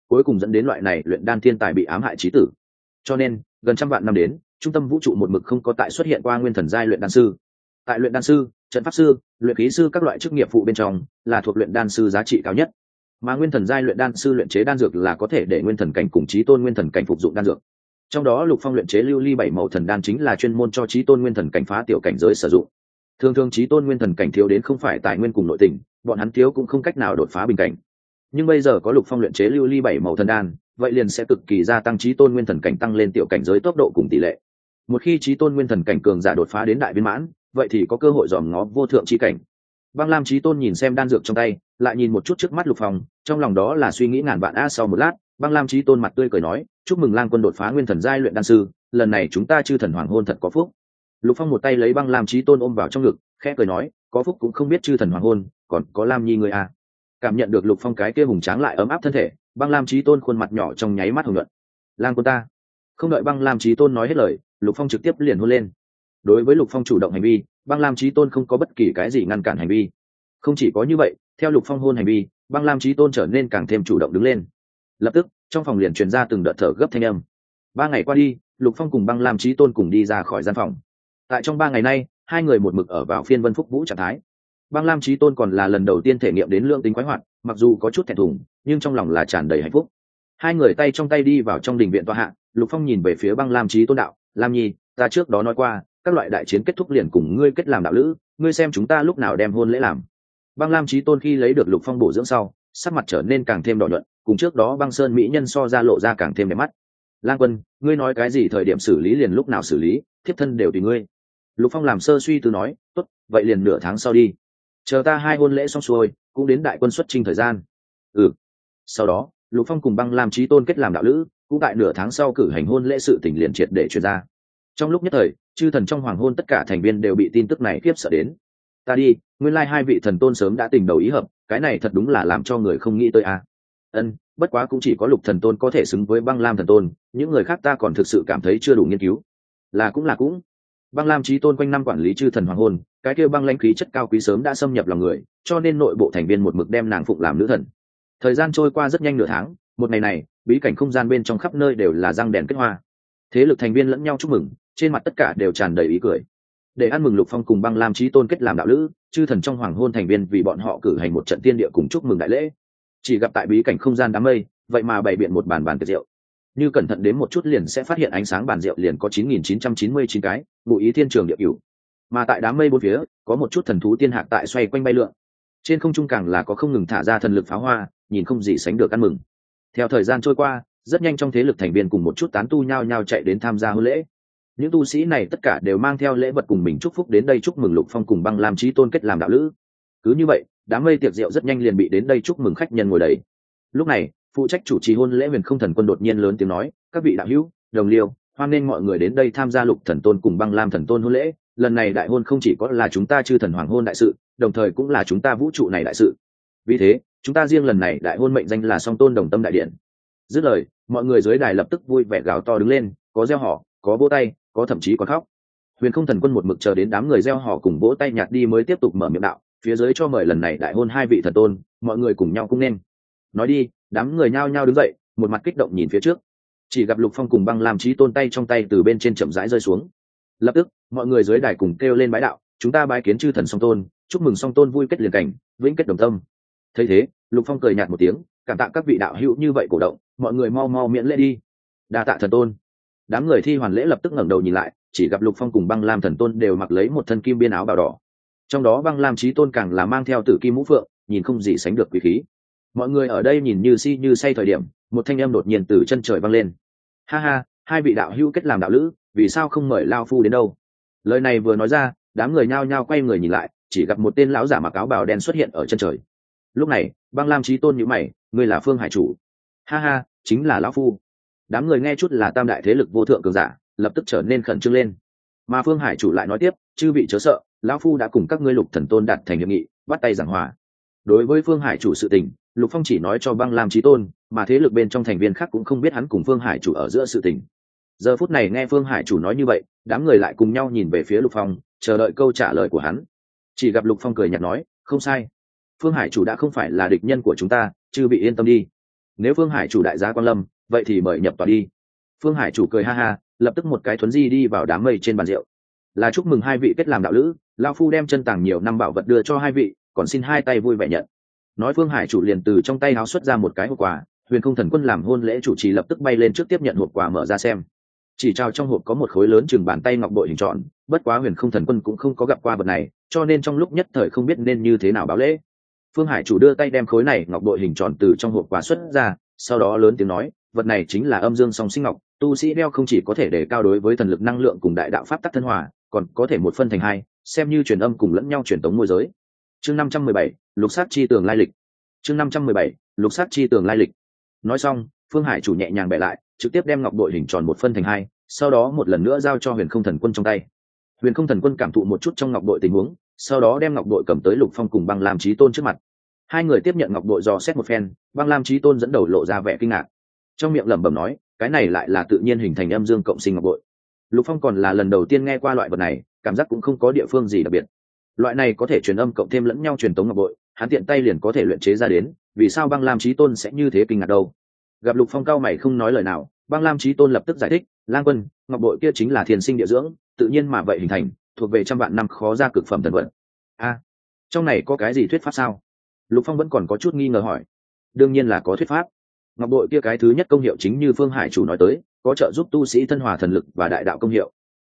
cuối cùng dẫn đến loại này luyện đan thiên tài bị ám hại chí tử. Cho nên gần trăm vạn năm đến, trung tâm vũ trụ một mực không có tại xuất hiện qua nguyên thần giai luyện đan sư. Tại luyện đan sư, trận pháp sư, luyện khí sư các loại chức nghiệp phụ bên trong là thuộc luyện đan sư giá trị cao nhất, mà nguyên thần giai luyện đan sư luyện chế đan dược là có thể để nguyên thần cảnh cùng chí tôn nguyên thần cảnh phục dụng đan dược. Trong đó Lục Phong luyện chế lưu ly 7 màu thần đan chính là chuyên môn cho chí tôn nguyên thần cảnh phá tiểu cảnh giới sử dụng. Thường thường chí tôn nguyên thần cảnh thiếu đến không phải tài nguyên cùng nội tình, bọn hắn thiếu cũng không cách nào đột phá bình cảnh. Nhưng bây giờ có Lục Phong luyện chế lưu ly 7 màu thần đan, vậy liền sẽ cực kỳ gia tăng chí tôn nguyên thần cảnh tăng lên tiểu cảnh giới tốc độ cùng tỷ lệ. Một khi chí tôn nguyên thần cảnh cường giả đột phá đến đại viên mãn, vậy thì có cơ hội dòm ngó vô thượng chi cảnh. Băng Lam chí tôn nhìn xem đan dược trong tay, lại nhìn một chút trước mắt Lục Phong, trong lòng đó là suy nghĩ ngàn vạn a. Sau một lát, Băng Lam chí tôn mặt tươi cười nói, chúc mừng Lang quân đột phá nguyên thần giai luyện đan sư, lần này chúng ta chư thần hoàng hôn thật có phúc. Lục Phong một tay lấy Băng Lam chí tôn ôm vào trong ngực, khẽ cười nói, có phúc cũng không biết chư thần hoàng hôn, còn có Lam nhi người a. Cảm nhận được Lục Phong cái kia hùng tráng lại ấm áp thân thể, Băng Lam chí tôn khuôn mặt nhỏ trong nháy mắt hồng nhuận. Lang quân ta. Không đợi Băng Lam chí tôn nói hết lời, Lục Phong trực tiếp liền hôn lên. Đối với Lục Phong chủ động hành vi, Băng Lam chí tôn không có bất kỳ cái gì ngăn cản hành vi. Không chỉ có như vậy, theo Lục Phong hôn hành vi, Băng Lam chí tôn trở nên càng thêm chủ động đứng lên. Lập tức, trong phòng liền truyền ra từng đợt thở gấp thanh âm. 3 ngày qua đi, Lục Phong cùng Băng Lam chí tôn cùng đi ra khỏi gian phòng. Tại trong 3 ngày nay, hai người một mực ở vào phiên vân phúc vũ trạng thái. Băng Lam chí tôn còn là lần đầu tiên thể nghiệm đến lượng tính quái hoạt, mặc dù có chút thẹn thùng, nhưng trong lòng là tràn đầy hạnh phúc. Hai người tay trong tay đi vào trong đình viện tọa hạ, Lục Phong nhìn về phía Băng Lam chí tôn đạo, Lam nhi, ta trước đó nói qua, các loại đại chiến kết thúc liền cùng ngươi kết làm đạo lữ, ngươi xem chúng ta lúc nào đem hôn lễ làm. Băng Lam chí tôn khi lấy được Lục Phong bổ dưỡng sau, sắc mặt trở nên càng thêm đỏ nhuận, cùng trước đó băng sơn mỹ nhân so ra lộ ra càng thêm đẹp mắt. Lang quân, ngươi nói cái gì thời điểm xử lý liền lúc nào xử lý, thiếp thân đều tùy ngươi. Lục Phong làm sơ suy tư nói, tốt, vậy liền nửa tháng sau đi, chờ ta hai hôn lễ xong xuôi, cũng đến đại quân xuất chinh thời gian. Sau đó, Lục Phong cùng Băng Lam chí tôn kết làm đạo lữ, cũng tại nửa tháng sau cử hành hôn lễ, sự tình liền triệt để truyền ra. Trong lúc nhất thời, chư thần trong hoàng hôn tất cả thành viên đều bị tin tức này khiếp sợ đến. Ta đi, nguyên lai hai vị thần tôn sớm đã tình đầu ý hợp, cái này thật đúng là làm cho người không nghĩ tới a. Bất quá cũng chỉ có Lục thần tôn có thể xứng với Băng Lam thần tôn, những người khác ta còn thực sự cảm thấy chưa đủ nghiên cứu. Cũng Băng Lam chí tôn quanh năm quản lý chư thần hoàng hôn, cái kia băng lãnh khí chất cao quý sớm đã xâm nhập lòng người, cho nên nội bộ thành viên một mực đem nàng phụng làm nữ thần. Thời gian trôi qua rất nhanh, nửa tháng, một ngày này, bí cảnh không gian bên trong khắp nơi đều là răng đèn kết hoa. Thế lực thành viên lẫn nhau chúc mừng, trên mặt tất cả đều tràn đầy ý cười. Để ăn mừng Lục Phong cùng Băng Lam chí tôn kết làm đạo lữ, chư thần trong hoàng hôn thành viên vì bọn họ cử hành một trận tiên địa cùng chúc mừng đại lễ. Chỉ gặp tại bí cảnh không gian đám mây, vậy mà bày biện một bàn tiệc rượu. Như cẩn thận đến một chút liền sẽ phát hiện ánh sáng bàn rượu liền có 9999 cái, ngụ ý thiên trường địa cửu. Mà tại đám mây bốn phía, có một chút thần thú tiên hạc tại xoay quanh bay lượn. Trên không trung càng là có không ngừng thả ra thần lực pháo hoa, nhìn không gì sánh được ăn mừng. Theo thời gian trôi qua, rất nhanh trong thế lực thành viên cùng một chút tán tu nhao nhao chạy đến tham gia hôn lễ. Những tu sĩ này tất cả đều mang theo lễ vật cùng mình chúc phúc đến đây chúc mừng Lục Phong cùng Băng Lam chí tôn kết làm đạo lữ. Cứ như vậy, đám mây tiệc rượu rất nhanh liền bị đến đây chúc mừng khách nhân ngồi đầy. Lúc này, phụ trách chủ trì hôn lễ Huyền Không Thần Quân đột nhiên lớn tiếng nói, các vị đạo hữu, đồng liêu, hoan nghênh mọi người đến đây tham gia Lục thần tôn cùng Băng Lam thần tôn hôn lễ. Lần này đại hôn không chỉ có là chúng ta chư thần hoàng hôn đại sự, đồng thời cũng là chúng ta vũ trụ này đại sự. Vì thế, chúng ta riêng lần này đại hôn mệnh danh là Song Tôn Đồng Tâm Đại Điện. Dứt lời, mọi người dưới đài lập tức vui vẻ gào to đứng lên, có reo hò, có vỗ tay, có thậm chí còn khóc. Huyền Không Thần Quân một mực chờ đến đám người reo hò cùng vỗ tay nhạt đi mới tiếp tục mở miệng đạo, phía dưới cho mời lần này đại hôn hai vị thần tôn, mọi người cùng nhau cung nên. Nói đi, đám người nhao nhao đứng dậy, một mặt kích động nhìn phía trước. Chỉ gặp Lục Phong cùng Băng Lam chí tôn tay trong tay từ bên trên chậm rãi rơi xuống. Lập tức, mọi người dưới đài cùng kêu lên bái đạo, chúng ta bái kiến chư thần Song Tôn, chúc mừng Song Tôn vui kết liền cảnh, vĩnh kết đồng tâm. Thấy thế, Lục Phong cười nhạt một tiếng, cảm tạ các vị đạo hữu như vậy cổ động, mọi người mau mau miễn lễ đi. Đa tạ thần tôn. Đám người thi hoàn lễ lập tức ngẩng đầu nhìn lại, chỉ gặp Lục Phong cùng Băng Lam thần tôn đều mặc lấy một thân kim biên áo bào đỏ. Trong đó Băng Lam chí tôn càng là mang theo tử kim mũ phượng, nhìn không gì sánh được quý khí. Mọi người ở đây nhìn như si như say thời điểm, một thanh âm đột nhiên từ chân trời vang lên. Ha ha, hai vị đạo hữu kết làm đạo lữ, vì sao không mời lao phu đến đâu? Lời này vừa nói ra, đám người nhao nhao quay người nhìn lại, chỉ gặp một tên lão giả mặc áo bào đen xuất hiện ở chân trời. Lúc này, Băng Lam chí tôn nhíu mày, ngươi là Phương Hải chủ? Ha ha, chính là lão phu. Đám người nghe chút là tam đại thế lực vô thượng cường giả, lập tức trở nên khẩn trương lên. Mà Phương Hải chủ lại nói tiếp, chư vị chớ sợ, lão phu đã cùng các ngươi Lục thần tôn đạt thành hiệp nghị, bắt tay giảng hòa. Đối với Phương Hải chủ sự tình, Lục Phong chỉ nói cho Băng Lam chí tôn, mà thế lực bên trong thành viên khác cũng không biết hắn cùng Phương Hải chủ ở giữa sự tình. Giờ phút này nghe Phương Hải chủ nói như vậy, đám người lại cùng nhau nhìn về phía Lục Phong, chờ đợi câu trả lời của hắn. Chỉ gặp Lục Phong cười nhạt nói, không sai, Phương Hải chủ đã không phải là địch nhân của chúng ta, chư vị yên tâm đi. nếu Phương Hải chủ đại gia quan lâm, vậy thì mời nhập tòa đi. Phương Hải chủ cười ha ha, lập tức một cái thuấn di đi vào đám mây trên bàn rượu, là chúc mừng hai vị kết làm đạo lữ, lão phu đem chân tàng nhiều năm bảo vật đưa cho hai vị, còn xin hai tay vui vẻ nhận. Nói Phương Hải chủ liền từ trong tay áo xuất ra một cái hộp quà, Huyền Không Thần Quân làm hôn lễ chủ trì lập tức bay lên trước tiếp nhận hộp quà mở ra xem. Chỉ trao trong hộp có một khối lớn chừng bàn tay ngọc bội hình tròn, bất quá Huyền Không Thần Quân cũng không có gặp qua vật này, cho nên trong lúc nhất thời không biết nên như thế nào báo lễ. Phương Hải chủ đưa tay đem khối này ngọc bội hình tròn từ trong hộp quà xuất ra, sau đó lớn tiếng nói, vật này chính là âm dương song sinh ngọc, tu sĩ đeo không chỉ có thể đề cao đối với thần lực năng lượng cùng đại đạo pháp tắc thân hòa, còn có thể một phân thành hai, xem như truyền âm cùng lẫn nhau truyền tống môi giới. Chương 517, lục sát chi tường lai lịch. Chương 517, lục sát chi tường lai lịch. Nói xong, Phương Hải chủ nhẹ nhàng bẻ lại, trực tiếp đem ngọc bội hình tròn một phân thành hai, sau đó một lần nữa giao cho Huyền Không Thần Quân trong tay. Huyền Không Thần Quân cảm thụ một chút trong ngọc bội tình huống, sau đó đem ngọc bội cầm tới Lục Phong cùng Băng Lam Chí Tôn trước mặt. Hai người tiếp nhận ngọc bội dò xét một phen, Băng Lam Chí Tôn dẫn đầu lộ ra vẻ kinh ngạc, trong miệng lẩm bẩm nói, cái này lại là tự nhiên hình thành âm dương cộng sinh ngọc bội. Lục Phong còn là lần đầu tiên nghe qua loại vật này, cảm giác cũng không có địa phương gì đặc biệt. Loại này có thể truyền âm cộng thêm lẫn nhau truyền tống ngọc bội, hắn tiện tay liền có thể luyện chế ra đến, vì sao Băng Lam Chí Tôn sẽ như thế kinh ngạc đâu? Gặp Lục Phong cao mày không nói lời nào, Băng Lam Chí Tôn lập tức giải thích, Lang Quân, ngọc bội kia chính là thiên sinh địa dưỡng, tự nhiên mà vậy hình thành, thuộc về trăm vạn năm khó ra cực phẩm thần vật. A, trong này có cái gì thuyết pháp sao? Lục Phong vẫn còn có chút nghi ngờ hỏi. Đương nhiên là có thuyết pháp. Ngọc bội kia cái thứ nhất công hiệu chính như Phương Hải chủ nói tới, có trợ giúp tu sĩ thân hòa thần lực và đại đạo công hiệu.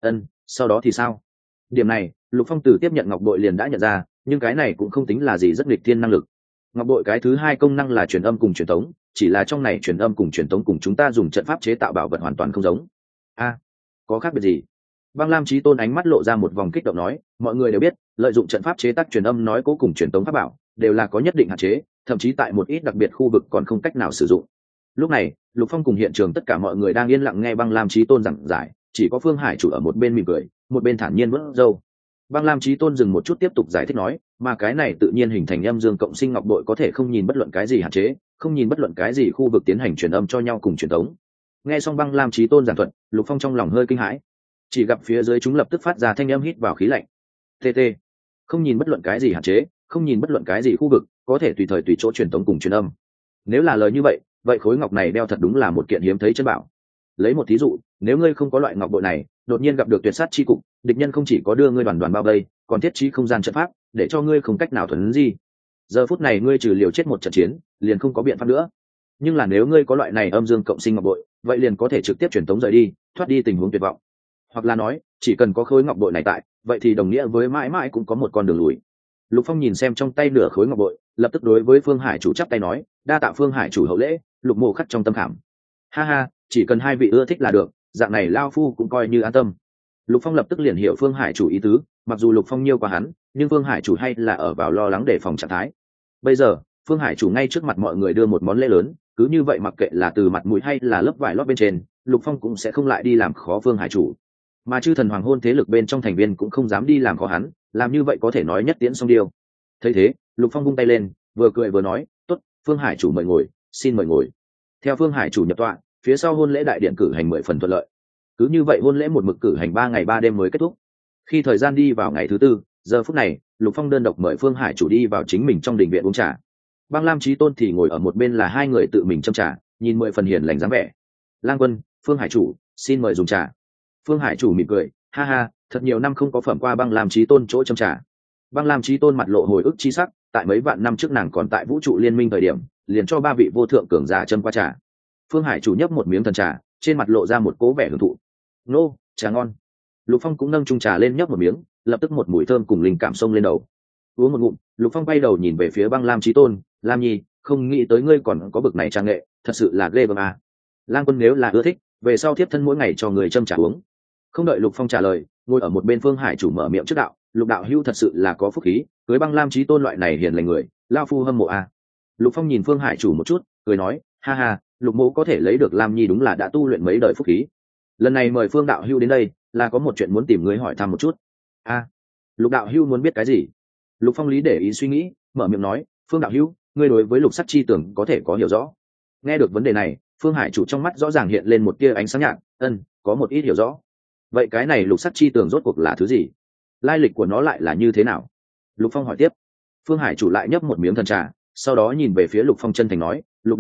Sau đó thì sao? Điểm này, Lục Phong từ tiếp nhận ngọc bội liền đã nhận ra, nhưng cái này cũng không tính là gì rất nghịch thiên năng lực. Ngọc bội cái thứ hai công năng là truyền âm cùng truyền tống, chỉ là trong này truyền âm cùng truyền tống cùng chúng ta dùng trận pháp chế tạo bảo vật hoàn toàn không giống. A, có khác biệt gì? Băng Lam Chí Tôn ánh mắt lộ ra một vòng kích động nói, mọi người đều biết, lợi dụng trận pháp chế tác truyền âm nói cố cùng truyền tống pháp bảo, đều là có nhất định hạn chế, thậm chí tại một ít đặc biệt khu vực còn không cách nào sử dụng. Lúc này, Lục Phong cùng hiện trường tất cả mọi người đang yên lặng nghe Băng Lam Chí Tôn giảng giải, chỉ có Phương Hải chủ ở một bên mỉm cười, một bên thản nhiên vớt râu. Băng Lam Chí Tôn dừng một chút tiếp tục giải thích nói, mà cái này tự nhiên hình thành âm dương cộng sinh ngọc bội có thể không nhìn bất luận cái gì hạn chế, không nhìn bất luận cái gì khu vực tiến hành truyền âm cho nhau cùng truyền tống. Nghe xong Băng Lam Chí Tôn giảng thuật, Lục Phong trong lòng hơi kinh hãi, chỉ gặp phía dưới chúng lập tức phát ra thanh âm hít vào khí lạnh. TT, không nhìn bất luận cái gì hạn chế, không nhìn bất luận cái gì khu vực, có thể tùy thời tùy chỗ truyền tống cùng truyền âm. Nếu là lời như vậy, vậy khối ngọc này đeo thật đúng là một kiện hiếm thấy chân bảo. Lấy một thí dụ, nếu ngươi không có loại ngọc bội này, đột nhiên gặp được tuyệt sát chi cục, địch nhân không chỉ có đưa ngươi đoàn đoàn bao vây, còn thiết trí không gian trận pháp để cho ngươi không cách nào thuần gì. Giờ phút này ngươi trừ liều chết một trận chiến, liền không có biện pháp nữa. Nhưng là nếu ngươi có loại này âm dương cộng sinh ngọc bội, vậy liền có thể trực tiếp truyền tống rời đi, thoát đi tình huống tuyệt vọng. Hoặc là nói, chỉ cần có khối ngọc bội này tại, vậy thì đồng nghĩa với mãi mãi cũng có một con đường lùi. Lục Phong nhìn xem trong tay nửa khối ngọc bội, lập tức đối với Phương Hải chủ chắp tay nói, đa tạ Phương Hải chủ hậu lễ, Lục mộ khắc trong tâm khảm. Ha ha, chỉ cần hai vị ưa thích là được, dạng này lao phu cũng coi như an tâm. Lục Phong lập tức liền hiểu Phương Hải chủ ý tứ, mặc dù Lục Phong nhiêu qua hắn, nhưng Phương Hải chủ hay là ở vào lo lắng đề phòng trạng thái. Bây giờ, Phương Hải chủ ngay trước mặt mọi người đưa một món lễ lớn, cứ như vậy mặc kệ là từ mặt mũi hay là lớp vải lót bên trên, Lục Phong cũng sẽ không lại đi làm khó Phương Hải chủ. Mà chư thần hoàng hôn thế lực bên trong thành viên cũng không dám đi làm khó hắn, làm như vậy có thể nói nhất tiễn xong điều. Thấy thế, Lục Phong vung tay lên, vừa cười vừa nói, tốt, Phương Hải chủ mời ngồi, xin mời ngồi. Theo Phương Hải chủ nhập tọa, phía sau hôn lễ đại điện cử hành 10 phần thuận lợi. Cứ như vậy hôn lễ một mực cử hành 3 ngày 3 đêm mới kết thúc. Khi thời gian đi vào ngày thứ tư, giờ phút này, Lục Phong đơn độc mời Phương Hải chủ đi vào chính mình trong đình viện uống trà. Băng Lam Chí Tôn thì ngồi ở một bên là hai người tự mình châm trà, nhìn 10 phần hiền lành dáng vẻ. Lang Quân, Phương Hải chủ, xin mời dùng trà. Phương Hải chủ mỉm cười, ha ha, thật nhiều năm không có phẩm qua Băng Lam Chí Tôn chỗ châm trà. Băng Lam Chí Tôn mặt lộ hồi ức chi sắc, tại mấy vạn năm trước nàng còn tại vũ trụ liên minh thời điểm, liền cho 3 vị vô thượng cường giả châm qua trà. Phương Hải chủ nhấp một miếng thần trà, trên mặt lộ ra một cố vẻ hưởng thụ. Nô, trà ngon. Lục Phong cũng nâng chung trà lên nhấp một miếng, lập tức một mùi thơm cùng linh cảm xông lên đầu. Uống một ngụm, Lục Phong bay đầu nhìn về phía Băng Lam Chí Tôn, Lam Nhi, không nghĩ tới ngươi còn có bực này trà nghệ, thật sự là ghê gớm à. Lang Quân nếu là ưa thích, về sau thiếp thân mỗi ngày cho người châm trà uống. Không đợi Lục Phong trả lời, ngồi ở một bên Phương Hải chủ mở miệng trước đạo, Lục đạo hữu thật sự là có phúc khí, cưới Băng Lam Chí Tôn loại này hiền lành người, lao phu hâm mộ à. Lục Phong nhìn Phương Hải chủ một chút, cười nói, ha ha, Lục mộ có thể lấy được Lam Nhi đúng là đã tu luyện mấy đời phúc khí. Lần này mời Phương đạo hữu đến đây, là có một chuyện muốn tìm ngươi hỏi thăm một chút. A, Lục đạo hữu muốn biết cái gì? Lục Phong lý để ý suy nghĩ, mở miệng nói, Phương đạo hữu, ngươi đối với lục sắc chi tưởng có thể có hiểu rõ. Nghe được vấn đề này, Phương Hải chủ trong mắt rõ ràng hiện lên một tia ánh sáng nhạt, có một ít hiểu rõ. Vậy cái này lục sắc chi tưởng rốt cuộc là thứ gì? Lai lịch của nó lại là như thế nào? Lục Phong hỏi tiếp. Phương Hải chủ lại nhấp một miếng thần trà, sau đó nhìn về phía Lục Phong chân thành nói, Lục đạo hữu,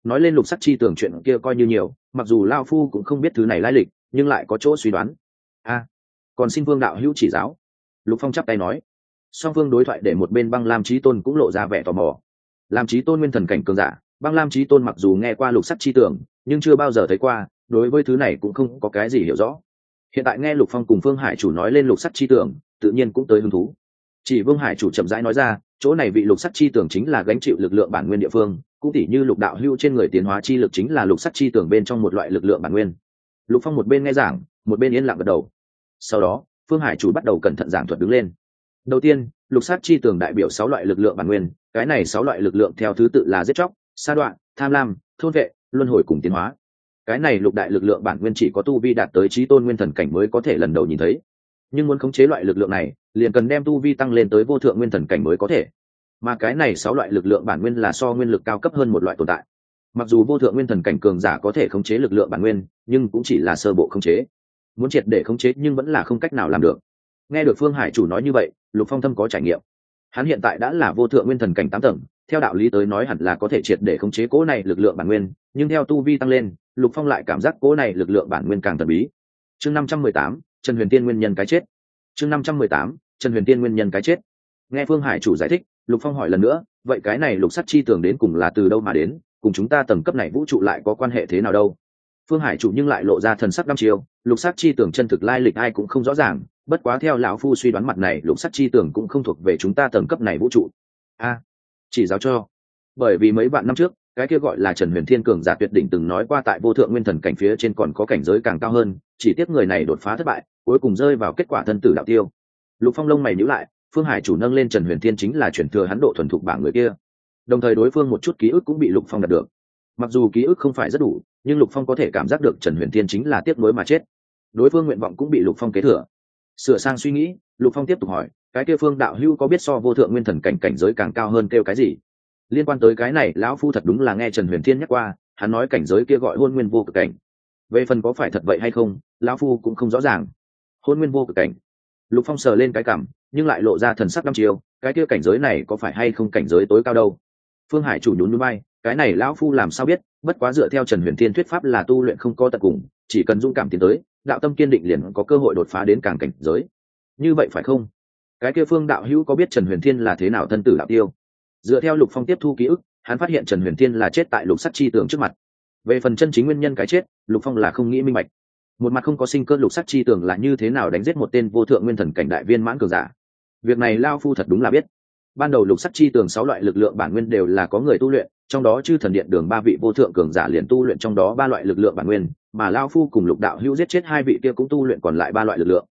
nói lên lục sắc chi tưởng chuyện kia coi như nhiều, mặc dù lao phu cũng không biết thứ này lai lịch, nhưng lại có chỗ suy đoán. Còn xin vương đạo hữu chỉ giáo. Lục Phong chắp tay nói. Song phương đối thoại để một bên Băng Lam Chí Tôn cũng lộ ra vẻ tò mò. Làm Chí Tôn nguyên thần cảnh cường giả, Băng Lam Chí Tôn mặc dù nghe qua lục sắc chi tưởng, nhưng chưa bao giờ thấy qua, đối với thứ này cũng không có cái gì hiểu rõ. Hiện tại nghe Lục Phong cùng Phương Hải chủ nói lên lục sắc chi tưởng, tự nhiên cũng tới hứng thú. Chỉ Vương Hải chủ chậm rãi nói ra, chỗ này vị lục sắc chi tưởng chính là gánh chịu lực lượng bản nguyên địa phương, cũng tỉ như lục đạo hưu trên người tiến hóa chi lực chính là lục sắc chi tưởng bên trong một loại lực lượng bản nguyên. Lục Phong một bên nghe giảng, một bên yên lặng gật đầu. Sau đó, Phương Hải chủ bắt đầu cẩn thận giảng thuật đứng lên. Đầu tiên, lục sắc chi tưởng đại biểu 6 loại lực lượng bản nguyên, cái này 6 loại lực lượng theo thứ tự là giết chóc, sa đoạn, tham lam, thôn vệ, luân hồi cùng tiến hóa. Cái này lục đại lực lượng bản nguyên chỉ có tu vi đạt tới chí tôn nguyên thần cảnh mới có thể lần đầu nhìn thấy. Nhưng muốn khống chế loại lực lượng này, liền cần đem tu vi tăng lên tới vô thượng nguyên thần cảnh mới có thể. Mà cái này 6 loại lực lượng bản nguyên là so nguyên lực cao cấp hơn một loại tồn tại. Mặc dù vô thượng nguyên thần cảnh cường giả có thể khống chế lực lượng bản nguyên, nhưng cũng chỉ là sơ bộ khống chế. Muốn triệt để khống chế nhưng vẫn là không cách nào làm được. Nghe được Phương Hải chủ nói như vậy, Lục Phong thâm có trải nghiệm. Hắn hiện tại đã là vô thượng nguyên thần cảnh 8 tầng, theo đạo lý tới nói hẳn là có thể triệt để khống chế cỗ này lực lượng bản nguyên, nhưng theo tu vi tăng lên, Lục Phong lại cảm giác cỗ này lực lượng bản nguyên càng thần bí. Chương 518, Trần Huyền Tiên nguyên nhân cái chết. Chương 518, Trần Huyền Tiên nguyên nhân cái chết. Nghe Phương Hải chủ giải thích, Lục Phong hỏi lần nữa, vậy cái này lục sắt chi tường đến cùng là từ đâu mà đến, cùng chúng ta tầng cấp này vũ trụ lại có quan hệ thế nào đâu? Phương Hải chủ nhưng lại lộ ra thần sắc đăm chiêu, lục sắt chi tường chân thực lai lịch ai cũng không rõ ràng, bất quá theo lão phu suy đoán mặt này lục sắt chi tường cũng không thuộc về chúng ta tầng cấp này vũ trụ. Chỉ giáo cho. Bởi vì mấy vạn năm trước, cái kia gọi là Trần Huyền Thiên cường giả tuyệt đỉnh từng nói qua tại vô thượng nguyên thần cảnh phía trên còn có cảnh giới càng cao hơn, chỉ tiếc người này đột phá thất bại, cuối cùng rơi vào kết quả thân tử đạo tiêu. Lục Phong lông mày nhíu lại, Phương Hải chủ nâng lên Trần Huyền Thiên chính là chuyển thừa hắn độ thuần thục bảng người kia. Đồng thời đối phương một chút ký ức cũng bị Lục Phong đạt được. Mặc dù ký ức không phải rất đủ, nhưng Lục Phong có thể cảm giác được Trần Huyền Thiên chính là tiếc nuối mà chết. Đối phương nguyện vọng cũng bị Lục Phong kế thừa. Sửa sang suy nghĩ, Lục Phong tiếp tục hỏi, cái kia Phương đạo hữu có biết so vô thượng nguyên thần cảnh cảnh giới càng cao hơn kêu cái gì? Liên quan tới cái này, lão phu thật đúng là nghe Trần Huyền Thiên nhắc qua, hắn nói cảnh giới kia gọi hôn nguyên vô cực cảnh. Về phần có phải thật vậy hay không, lão phu cũng không rõ ràng. Hôn nguyên vô cực cảnh. Lục Phong sờ lên cái cằm, nhưng lại lộ ra thần sắc đăm chiêu, cái kia cảnh giới này có phải hay không cảnh giới tối cao đâu? Phương Hải chủ nhún nhún vai, cái này lão phu làm sao biết, bất quá dựa theo Trần Huyền Thiên thuyết pháp là tu luyện không có tận cùng, chỉ cần dũng cảm tiến tới, đạo tâm kiên định liền có cơ hội đột phá đến càng cảnh giới. Như vậy phải không? Cái kia Phương đạo hữu có biết Trần Huyền Thiên là thế nào thân tử đạo tiêu? Dựa theo Lục Phong tiếp thu ký ức, hắn phát hiện Trần Huyền Thiên là chết tại lục sắt chi tường trước mặt. Về phần chân chính nguyên nhân cái chết, Lục Phong là không nghĩ minh bạch. Một mặt không có sinh cơ lục sắt chi tường là như thế nào đánh giết một tên vô thượng nguyên thần cảnh đại viên mãn cường giả. Việc này lao phu thật đúng là biết. Ban đầu lục sắt chi tường 6 loại lực lượng bản nguyên đều là có người tu luyện, trong đó chư thần điện đường 3 vị vô thượng cường giả liền tu luyện trong đó 3 loại lực lượng bản nguyên, mà lao phu cùng Lục đạo hữu giết chết 2 vị kia cũng tu luyện còn lại 3 loại lực lượng.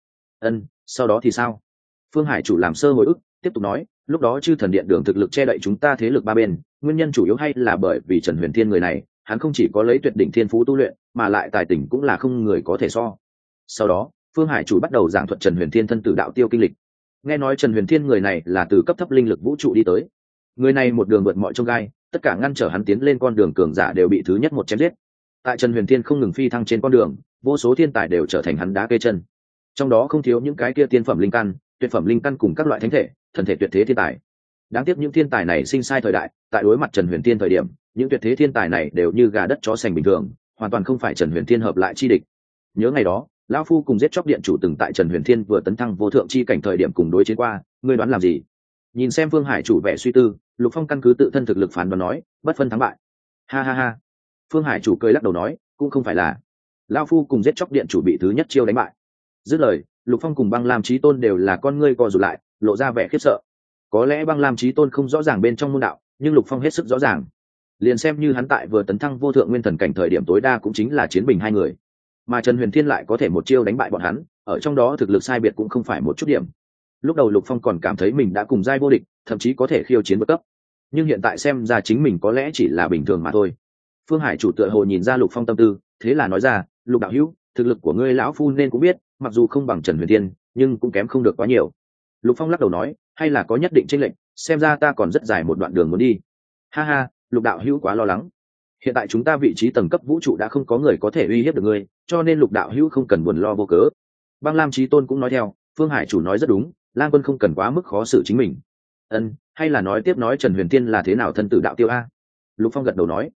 Sau đó thì sao? Phương Hải chủ làm sơ hồi ức, tiếp tục nói, lúc đó chư thần điện đường thực lực che đậy chúng ta thế lực 3 bên, nguyên nhân chủ yếu hay là bởi vì Trần Huyền Thiên người này, hắn không chỉ có lấy tuyệt đỉnh thiên phú tu luyện, mà lại tài tình cũng là không người có thể so. Sau đó, Phương Hải chủ bắt đầu giảng thuật Trần Huyền Thiên thân tử đạo tiêu kinh lịch. Nghe nói Trần Huyền Thiên người này là từ cấp thấp linh lực vũ trụ đi tới, người này một đường vượt mọi chông gai, tất cả ngăn trở hắn tiến lên con đường cường giả đều bị thứ nhất một chém giết. Tại Trần Huyền Thiên không ngừng phi thăng trên con đường, vô số thiên tài đều trở thành hắn đá cây chân. Trong đó không thiếu những cái kia tiên phẩm linh căn, tuyệt phẩm linh căn cùng các loại thánh thể, thần thể tuyệt thế thiên tài. Đáng tiếc những thiên tài này sinh sai thời đại, tại đối mặt Trần Huyền Thiên thời điểm, những tuyệt thế thiên tài này đều như gà đất chó sành bình thường, hoàn toàn không phải Trần Huyền Thiên hợp lại chi địch. Nhớ ngày đó, lão phu cùng giết chóc điện chủ từng tại Trần Huyền Thiên vừa tấn thăng vô thượng chi cảnh thời điểm cùng đối chiến qua, ngươi đoán làm gì? Nhìn xem Phương Hải chủ vẻ suy tư, Lục Phong căn cứ tự thân thực lực phán đoán nói, bất phân thắng bại. Ha ha ha. Phương Hải chủ cười lắc đầu nói, cũng không phải là. Lão phu cùng giết chóc điện chủ bị thứ nhất chiêu đánh bại. Dứt lời, Lục Phong cùng Băng Lam Chí Tôn đều là con ngươi co rụt lại, lộ ra vẻ khiếp sợ. Có lẽ Băng Lam Chí Tôn không rõ ràng bên trong môn đạo, nhưng Lục Phong hết sức rõ ràng. Liền xem như hắn tại vừa tấn thăng vô thượng nguyên thần cảnh thời điểm tối đa cũng chính là chiến bình 2 người, mà Trần Huyền Thiên lại có thể một chiêu đánh bại bọn hắn, ở trong đó thực lực sai biệt cũng không phải một chút điểm. Lúc đầu Lục Phong còn cảm thấy mình đã cùng giai vô địch, thậm chí có thể khiêu chiến vượt cấp, nhưng hiện tại xem ra chính mình có lẽ chỉ là bình thường mà thôi. Phương Hải chủ tựa hồ nhìn ra Lục Phong tâm tư, thế là nói ra, Lục đạo hữu, thực lực của ngươi lão phu nên cũng biết, mặc dù không bằng Trần Huyền Thiên, nhưng cũng kém không được quá nhiều. Lục Phong lắc đầu nói, hay là có nhất định chênh lệch, xem ra ta còn rất dài một đoạn đường muốn đi. Ha ha, Lục đạo hữu quá lo lắng. Hiện tại chúng ta vị trí tầng cấp vũ trụ đã không có người có thể uy hiếp được ngươi, cho nên Lục đạo hữu không cần buồn lo vô cớ. Băng Lam Chí Tôn cũng nói theo, Phương Hải chủ nói rất đúng, Lang Quân không cần quá mức khó xử chính mình. Hay là nói tiếp nói Trần Huyền Thiên là thế nào thân tử đạo tiêu a? Lục Phong gật đầu nói,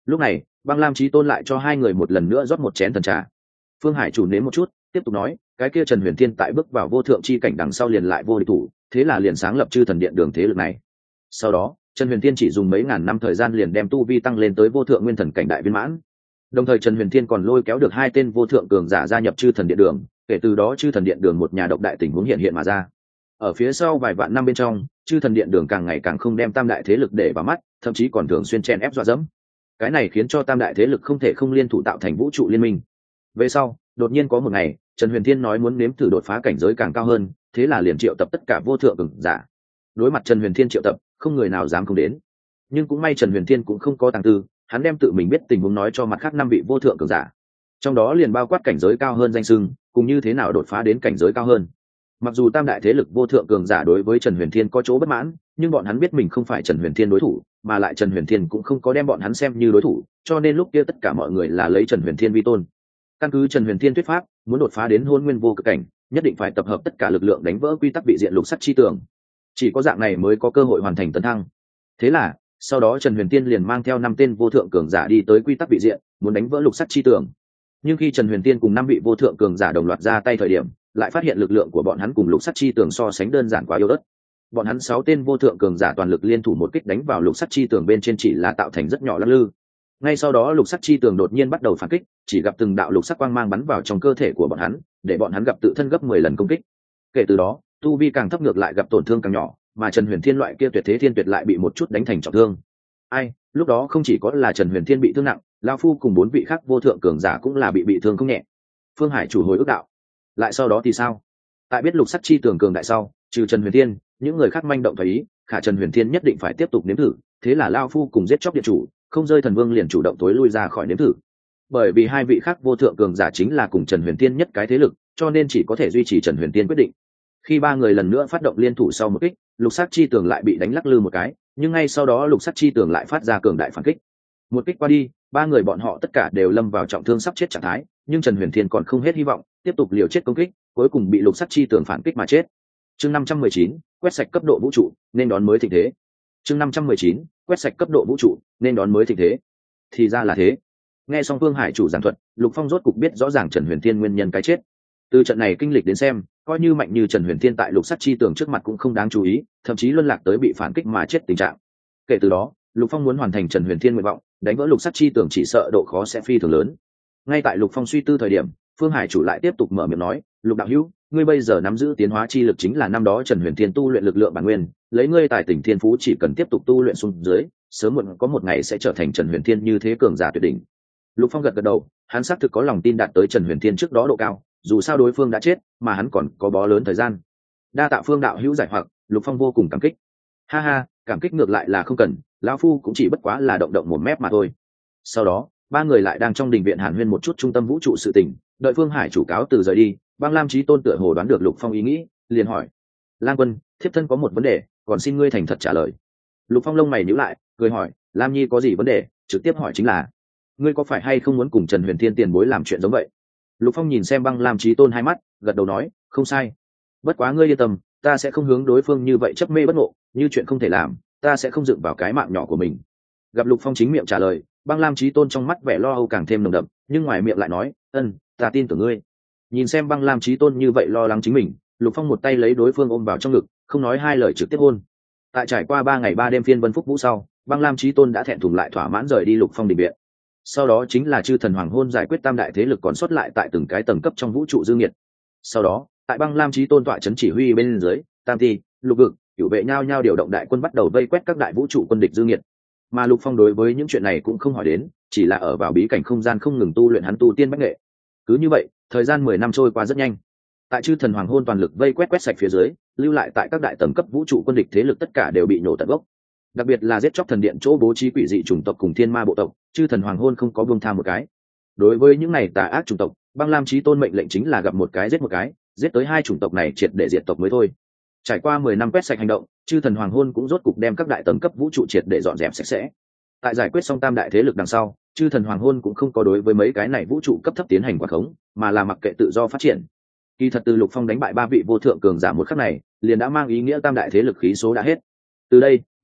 Lúc này băng lam chí tôn lại cho hai người một lần nữa rót một chén thần trà. Phương Hải chủ nếm một chút, tiếp tục nói, cái kia Trần Huyền Thiên tại bước vào vô thượng chi cảnh đằng sau liền lại vô địch thủ, thế là liền sáng lập chư thần điện đường thế lực này. Sau đó Trần Huyền Thiên chỉ dùng mấy ngàn năm thời gian liền đem tu vi tăng lên tới vô thượng nguyên thần cảnh đại viên mãn. Đồng thời Trần Huyền Thiên còn lôi kéo được hai tên vô thượng cường giả gia nhập chư thần điện đường, kể từ đó chư thần điện đường một nhà độc đại tình huống hiện mà ra. Ở phía sau vài vạn năm bên trong, chư thần điện đường càng ngày càng không đem tam đại thế lực để vào mắt, thậm chí còn thường xuyên chen ép dọa dẫm. Cái này khiến cho tam đại thế lực không thể không liên thủ tạo thành vũ trụ liên minh. Về sau đột nhiên có một ngày, Trần Huyền Thiên nói muốn nếm thử đột phá cảnh giới càng cao hơn, thế là liền triệu tập tất cả vô thượng cường giả. Đối mặt Trần Huyền Thiên triệu tập, không người nào dám không đến. Nhưng cũng may Trần Huyền Thiên cũng không có tàng tư, hắn đem tự mình biết tình huống nói cho mặt khác năm vị vô thượng cường giả. Trong đó liền bao quát cảnh giới cao hơn danh xưng, cùng như thế nào đột phá đến cảnh giới cao hơn. Mặc dù tam đại thế lực vô thượng cường giả đối với Trần Huyền Thiên có chỗ bất mãn, nhưng bọn hắn biết mình không phải Trần Huyền Thiên đối thủ, mà lại Trần Huyền Thiên cũng không có đem bọn hắn xem như đối thủ, cho nên lúc kia tất cả mọi người là lấy Trần Huyền Thiên vi tôn. Căn cứ Trần Huyền Thiên thuyết pháp, muốn đột phá đến hôn nguyên vô cực cảnh, nhất định phải tập hợp tất cả lực lượng đánh vỡ quy tắc vị diện lục sắc chi tường. Chỉ có dạng này mới có cơ hội hoàn thành tấn thăng. Thế là, sau đó Trần Huyền Thiên liền mang theo 5 tên vô thượng cường giả đi tới quy tắc vị diện, muốn đánh vỡ lục sắc chi tường. Nhưng khi Trần Huyền Thiên cùng 5 vị vô thượng cường giả đồng loạt ra tay thời điểm, lại phát hiện lực lượng của bọn hắn cùng lục sắc chi tường so sánh đơn giản quá yếu ớt. Bọn hắn 6 tên vô thượng cường giả toàn lực liên thủ một kích đánh vào lục sắc chi tường bên trên chỉ là tạo thành rất nhỏ lắc lư. Ngay sau đó lục sắc chi tường đột nhiên bắt đầu phản kích, chỉ gặp từng đạo lục sắc quang mang bắn vào trong cơ thể của bọn hắn, để bọn hắn gặp tự thân gấp 10 lần công kích. Kể từ đó, tu vi càng thấp ngược lại gặp tổn thương càng nhỏ, mà Trần Huyền Thiên loại kia tuyệt thế thiên tuyệt lại bị một chút đánh thành trọng thương. Ai, lúc đó không chỉ có là Trần Huyền Thiên bị thương nặng, lão phu cùng 4 vị khác vô thượng cường giả cũng là bị thương không nhẹ. Phương Hải chủ hồi ức đạo. Lại sau đó thì sao? Tại biết lục sắc chi tường cường đại sau, trừ Trần Huyền Thiên, những người khác manh động tùy ý, khả Trần Huyền Thiên nhất định phải tiếp tục nếm thử, thế là lão phu cùng giết chóc điện chủ, không rơi thần vương liền chủ động tối lui ra khỏi nếm thử. Bởi vì hai vị khác vô thượng cường giả chính là cùng Trần Huyền Thiên nhất cái thế lực, cho nên chỉ có thể duy trì Trần Huyền Thiên quyết định. Khi 3 người lần nữa phát động liên thủ sau một kích, lục sắc chi tường lại bị đánh lắc lư một cái, nhưng ngay sau đó lục sắc chi tường lại phát ra cường đại phản kích. Một kích qua đi, 3 người bọn họ tất cả đều lâm vào trọng thương sắp chết trạng thái, nhưng Trần Huyền Thiên còn không hết hy vọng, tiếp tục liều chết công kích, cuối cùng bị lục sắc chi tường phản kích mà chết. Chương 519, quét sạch cấp độ vũ trụ, nên đón mới thịnh thế. Chương 519, quét sạch cấp độ vũ trụ, nên đón mới thịnh thế. Thì ra là thế. Nghe xong Phương Hải chủ giảng thuật, Lục Phong rốt cục biết rõ ràng Trần Huyền Thiên nguyên nhân cái chết. Từ trận này kinh lịch đến xem, coi như mạnh như Trần Huyền Thiên tại lục sắc chi tường trước mặt cũng không đáng chú ý, thậm chí luân lạc tới bị phản kích mà chết tình trạng. Kể từ đó, Lục Phong muốn hoàn thành Trần Huyền Thiên nguyện vọng, đánh vỡ lục sắc chi tường chỉ sợ độ khó sẽ phi thường lớn. Ngay tại Lục Phong suy tư thời điểm, Phương Hải chủ lại tiếp tục mở miệng nói, Lục đạo hữu, ngươi bây giờ nắm giữ tiến hóa chi lực chính là năm đó Trần Huyền Thiên tu luyện lực lượng bản nguyên, lấy ngươi tài tình thiên phú chỉ cần tiếp tục tu luyện xuống dưới, sớm muộn có một ngày sẽ trở thành Trần Huyền Thiên như thế cường giả tuyệt đỉnh. Lục Phong gật gật đầu, hắn xác thực có lòng tin đạt tới Trần Huyền Thiên trước đó độ cao, dù sao đối phương đã chết, mà hắn còn có bó lớn thời gian. Đa tạ Phương đạo hữu giải hoặc, Lục Phong vô cùng cảm kích. Ha ha, cảm kích ngược lại là không cần, lão phu cũng chỉ bất quá là động động một mép mà thôi. Sau đó, 3 người lại đang trong đình viện hàn huyên một chút trung tâm vũ trụ sự tình, đợi Phương Hải chủ cáo từ rời đi, Băng Lam Chí Tôn tựa hồ đoán được Lục Phong ý nghĩ, liền hỏi: Lang Quân, thiếp thân có một vấn đề, còn xin ngươi thành thật trả lời. Lục Phong lông mày nhíu lại, cười hỏi: Lam Nhi có gì vấn đề, trực tiếp hỏi chính là, ngươi có phải hay không muốn cùng Trần Huyền Thiên tiền bối làm chuyện giống vậy? Lục Phong nhìn xem Băng Lam Chí Tôn hai mắt, gật đầu nói: không sai. Bất quá ngươi yên tâm, ta sẽ không hướng đối phương như vậy chấp mê bất ngộ, như chuyện không thể làm, ta sẽ không dựng vào cái mạng nhỏ của mình. Gặp Lục Phong chính miệng trả lời, Băng Lam Chí Tôn trong mắt vẻ lo âu càng thêm nồng đậm, nhưng ngoài miệng lại nói: ta tin tưởng ngươi. Nhìn xem Băng Lam Chí Tôn như vậy lo lắng chính mình, Lục Phong một tay lấy đối phương ôm vào trong ngực, không nói hai lời trực tiếp hôn. Tại trải qua 3 ngày 3 đêm phiên vân phúc vũ sau, Băng Lam Chí Tôn đã thẹn thùng lại thỏa mãn rời đi Lục Phong đình viện. Sau đó chính là chư thần hoàng hôn giải quyết tam đại thế lực còn sót lại tại từng cái tầng cấp trong vũ trụ dương nhiệt. Sau đó, tại Băng Lam Chí Tôn tọa trấn chỉ huy bên dưới, Tam Ti, Lục Vực, Cửu Vệ nhao nhao điều động đại quân bắt đầu vây quét các đại vũ trụ quân địch dương nhiệt. Mà Lục Phong đối với những chuyện này cũng không hỏi đến, chỉ là ở vào bí cảnh không gian không ngừng tu luyện hắn tu tiên bách nghệ. Cứ như vậy, thời gian 10 năm trôi qua rất nhanh. Tại chư thần hoàng hôn toàn lực vây quét sạch phía dưới, lưu lại tại các đại tầng cấp vũ trụ quân địch thế lực tất cả đều bị nổ tận gốc. Đặc biệt là giết chóc thần điện chỗ bố trí quỷ dị chủng tộc cùng thiên ma bộ tộc, chư thần hoàng hôn không có buông tha một cái. Đối với những này tà ác chủng tộc, Băng Lam Chí Tôn mệnh lệnh chính là gặp một cái, giết tới 2 chủng tộc này triệt để diệt tộc mới thôi. Trải qua 10 năm quét sạch hành động, chư thần hoàng hôn cũng rốt cục đem các đại tầng cấp vũ trụ triệt để dọn dẹp sạch sẽ. Tại giải quyết xong tam đại thế lực đằng sau, chư thần hoàng hôn cũng không có đối với mấy cái này vũ trụ cấp thấp tiến hành quản khống, mà là mặc kệ tự do phát triển. Kỳ thật từ Lục Phong đánh bại 3 vị vô thượng cường giả một khắc này, liền đã mang ý nghĩa tam đại thế lực khí số đã hết. Từ đây,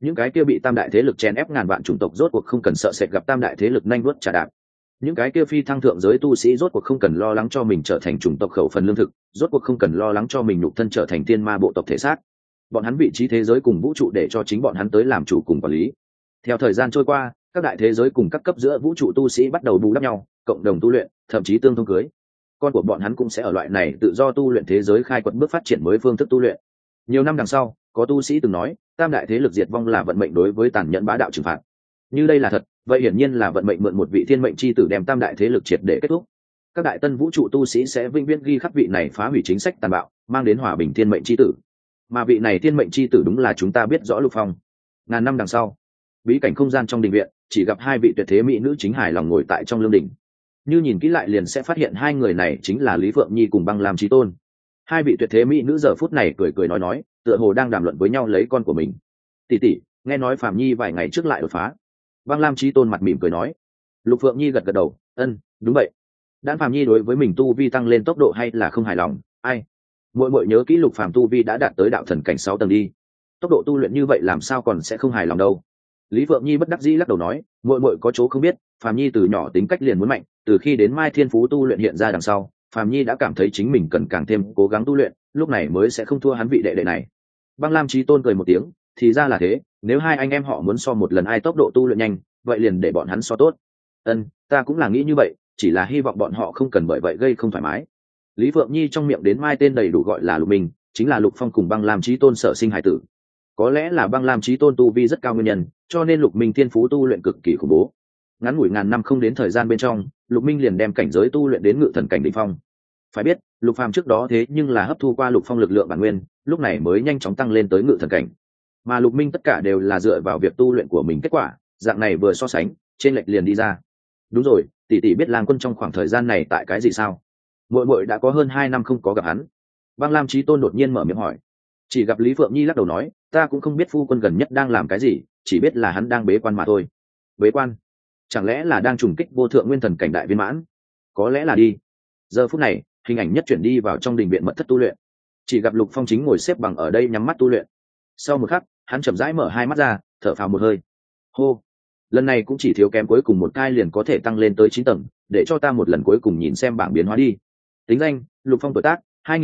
những cái kia bị tam đại thế lực chèn ép ngàn vạn chủng tộc rốt cuộc không cần sợ sệt gặp tam đại thế lực nhanh vuốt trả đạp. Những cái kia phi thăng thượng giới tu sĩ rốt cuộc không cần lo lắng cho mình trở thành chủng tộc khẩu phần lương thực, rốt cuộc không cần lo lắng cho mình nhục thân trở thành tiên ma bộ tộc thể xác. Bọn hắn vị trí thế giới cùng vũ trụ để cho chính bọn hắn tới làm chủ cùng quản lý. Theo thời gian trôi qua, các đại thế giới cùng các cấp giữa vũ trụ tu sĩ bắt đầu bù đắp nhau, cộng đồng tu luyện, thậm chí tương thông cưới. Con của bọn hắn cũng sẽ ở loại này tự do tu luyện thế giới khai quật bước phát triển mới phương thức tu luyện. Nhiều năm đằng sau, có tu sĩ từng nói, tam đại thế lực diệt vong là vận mệnh đối với tàn nhẫn bá đạo trừng phạt. Như đây là thật, vậy hiển nhiên là vận mệnh mượn một vị thiên mệnh chi tử đem tam đại thế lực triệt để kết thúc. Các đại tân vũ trụ tu sĩ sẽ vĩnh viễn ghi khắc vị này phá hủy chính sách tàn bạo, mang đến hòa bình thiên mệnh chi tử. Mà vị này thiên mệnh chi tử đúng là chúng ta biết rõ Lục Phong. Ngàn năm đằng sau, bí cảnh không gian trong đình viện, chỉ gặp hai vị tuyệt thế mỹ nữ chính hài lòng ngồi tại trong lương đình. Như nhìn kỹ lại liền sẽ phát hiện hai người này chính là Lý Phượng Nhi cùng Băng Lam Chí Tôn. Hai vị tuyệt thế mỹ nữ giờ phút này cười cười nói, tựa hồ đang đàm luận với nhau lấy con của mình. Tỷ tỷ, nghe nói Phạm Nhi vài ngày trước lại đột phá. Băng Lam Chí Tôn mặt mỉm cười nói. Lục Phượng Nhi gật gật đầu, ân, đúng vậy. Đan Phạm Nhi đối với mình tu vi tăng lên tốc độ hay là không hài lòng, ai? Muội nhớ kỹ Lục Phàm tu vi đã đạt tới đạo thần cảnh 6 tầng đi. Tốc độ tu luyện như vậy làm sao còn sẽ không hài lòng đâu. Lý Phượng Nhi bất đắc dĩ lắc đầu nói, muội có chỗ không biết, Phàm Nhi từ nhỏ tính cách liền muốn mạnh, từ khi đến Mai Thiên Phú tu luyện hiện ra đằng sau, Phàm Nhi đã cảm thấy chính mình cần càng thêm cố gắng tu luyện, lúc này mới sẽ không thua hắn vị đệ đệ này. Băng Lam Chí Tôn cười một tiếng, thì ra là thế, nếu hai anh em họ muốn so một lần ai tốc độ tu luyện nhanh, vậy liền để bọn hắn so tốt. Ân, ta cũng là nghĩ như vậy, chỉ là hy vọng bọn họ không cần bởi vậy gây không thoải mái. Lý Phượng Nhi trong miệng đến Mai tên đầy đủ gọi là Lục Minh, chính là Lục Phong cùng Băng Lam Chí Tôn sở sinh hải tử. Có lẽ là Băng Lam Chí Tôn tu vi rất cao nguyên nhân, cho nên Lục Minh thiên phú tu luyện cực kỳ khủng bố. Ngắn ngủi ngàn năm không đến thời gian bên trong, Lục Minh liền đem cảnh giới tu luyện đến ngự thần cảnh đỉnh phong. Phải biết, Lục Phàm trước đó thế nhưng là hấp thu qua Lục Phong lực lượng bản nguyên, lúc này mới nhanh chóng tăng lên tới ngự thần cảnh. Mà Lục Minh tất cả đều là dựa vào việc tu luyện của mình kết quả, dạng này vừa so sánh, trên lệch liền đi ra. Đúng rồi, tỷ tỷ biết Lang Quân trong khoảng thời gian này tại cái gì sao? Muội đã có hơn 2 năm không có gặp hắn. Băng Lam Chí Tôn đột nhiên mở miệng hỏi. Chỉ gặp Lý Phượng Nhi lắc đầu nói, ta cũng không biết phu quân gần nhất đang làm cái gì, chỉ biết là hắn đang bế quan mà thôi. Bế quan? Chẳng lẽ là đang trùng kích vô thượng nguyên thần cảnh đại viên mãn? Có lẽ là đi. Giờ phút này, hình ảnh nhất chuyển đi vào trong đình viện mật thất tu luyện. Chỉ gặp Lục Phong chính ngồi xếp bằng ở đây nhắm mắt tu luyện. Sau một khắc, hắn chậm rãi mở hai mắt ra, thở phào một hơi. Hô, lần này cũng chỉ thiếu kém cuối cùng một cai liền có thể tăng lên tới 9 tầng, để cho ta một lần cuối cùng nhìn xem bảng biến hóa đi. Tính danh: Lục Phong, tuổi tác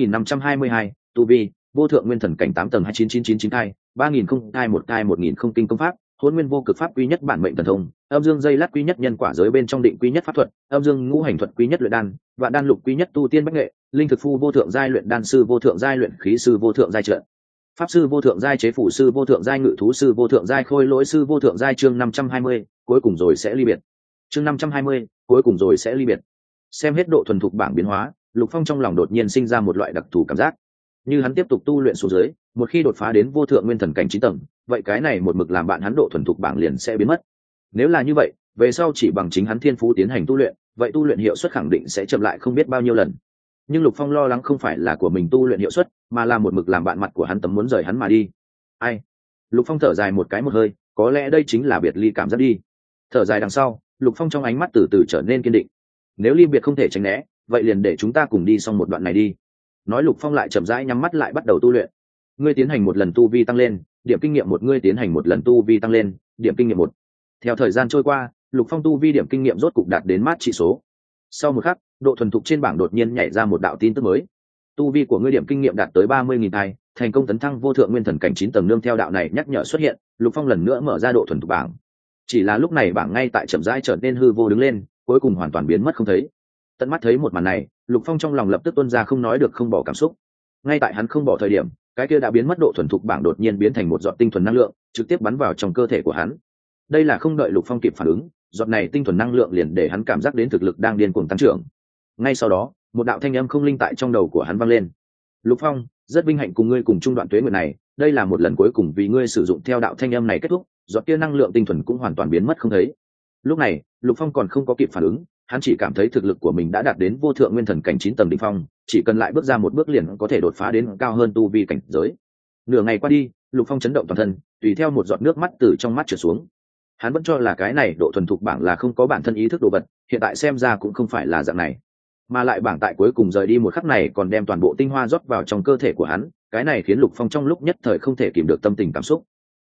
2522, tu vi vô thượng nguyên thần cảnh 8 tầng 29999 cai, 3000 không cai một cai 1000 không kinh công pháp, hỗn nguyên vô cực pháp quy nhất bản mệnh thần thông, âm dương dây lát quy nhất nhân quả giới bên trong định quy nhất pháp thuật, âm dương ngũ hành thuật quy nhất luyện đan, vạn đan lục quy nhất tu tiên bách nghệ, linh thực phu vô thượng giai luyện đan sư vô thượng giai luyện khí sư vô thượng giai trận pháp sư vô thượng giai chế phủ sư vô thượng giai ngự thú sư vô thượng giai khôi lỗi sư vô thượng giai. Chương 520, cuối cùng rồi sẽ ly biệt. Chương 520, cuối cùng rồi sẽ ly biệt. Xem hết độ thuần thục bảng biến hóa, Lục Phong trong lòng đột nhiên sinh ra một loại đặc thù cảm giác. Như hắn tiếp tục tu luyện xuống dưới, một khi đột phá đến vô thượng nguyên thần cảnh 9 tầng, vậy cái này một mực làm bạn hắn độ thuần thục bảng liền sẽ biến mất. Nếu là như vậy, về sau chỉ bằng chính hắn thiên phú tiến hành tu luyện, vậy tu luyện hiệu suất khẳng định sẽ chậm lại không biết bao nhiêu lần. Nhưng Lục Phong lo lắng không phải là của mình tu luyện hiệu suất, mà là một mực làm bạn mặt của hắn tấm muốn rời hắn mà đi. Ai? Lục Phong thở dài một cái một hơi, có lẽ đây chính là biệt ly cảm giác đi. Thở dài đằng sau, Lục Phong trong ánh mắt từ từ trở nên kiên định. Nếu ly biệt không thể tránh né, vậy liền để chúng ta cùng đi xong một đoạn này đi. Nói Lục Phong lại chậm rãi nhắm mắt lại bắt đầu tu luyện. Ngươi tiến hành một lần tu vi tăng lên, điểm kinh nghiệm 1, ngươi tiến hành một lần tu vi tăng lên, điểm kinh nghiệm 1. Theo thời gian trôi qua, Lục Phong tu vi điểm kinh nghiệm rốt cục đạt đến mát trị số. Sau một khắc, độ thuần thục trên bảng đột nhiên nhảy ra một đạo tin tức mới. Tu vi của ngươi điểm kinh nghiệm đạt tới 30.000 thai, thành công tấn thăng vô thượng nguyên thần cảnh 9 tầng. Nương theo đạo này nhắc nhở xuất hiện, Lục Phong lần nữa mở ra độ thuần thục bảng. Chỉ là lúc này bảng ngay tại chậm rãi trở nên hư vô đứng lên, cuối cùng hoàn toàn biến mất không thấy. Tận mắt thấy một màn này, Lục Phong trong lòng lập tức tuôn ra không nói được không bỏ cảm xúc. Ngay tại hắn không bỏ thời điểm, cái kia đã biến mất độ thuần thục bảng đột nhiên biến thành một giọt tinh thuần năng lượng, trực tiếp bắn vào trong cơ thể của hắn. Đây là không đợi Lục Phong kịp phản ứng, giọt này tinh thuần năng lượng liền để hắn cảm giác đến thực lực đang điên cuồng tăng trưởng. Ngay sau đó, một đạo thanh âm không linh tại trong đầu của hắn vang lên. Lục Phong, rất vinh hạnh cùng ngươi cùng chung đoạn tuế nguyệt này, đây là một lần cuối cùng vì ngươi sử dụng. Theo đạo thanh âm này kết thúc, giọt kia năng lượng tinh thuần cũng hoàn toàn biến mất không thấy. Lúc này, Lục Phong còn không có kịp phản ứng, hắn chỉ cảm thấy thực lực của mình đã đạt đến vô thượng nguyên thần cảnh 9 tầng đỉnh phong, chỉ cần lại bước ra một bước liền có thể đột phá đến cao hơn tu vi cảnh giới. Nửa ngày qua đi, Lục Phong chấn động toàn thân, tùy theo một giọt nước mắt từ trong mắt trượt xuống. Hắn vẫn cho là cái này độ thuần thục bảng là không có bản thân ý thức đồ vật, hiện tại xem ra cũng không phải là dạng này. Mà lại bảng tại cuối cùng rời đi một khắc này còn đem toàn bộ tinh hoa rót vào trong cơ thể của hắn, cái này khiến Lục Phong trong lúc nhất thời không thể kìm được tâm tình cảm xúc.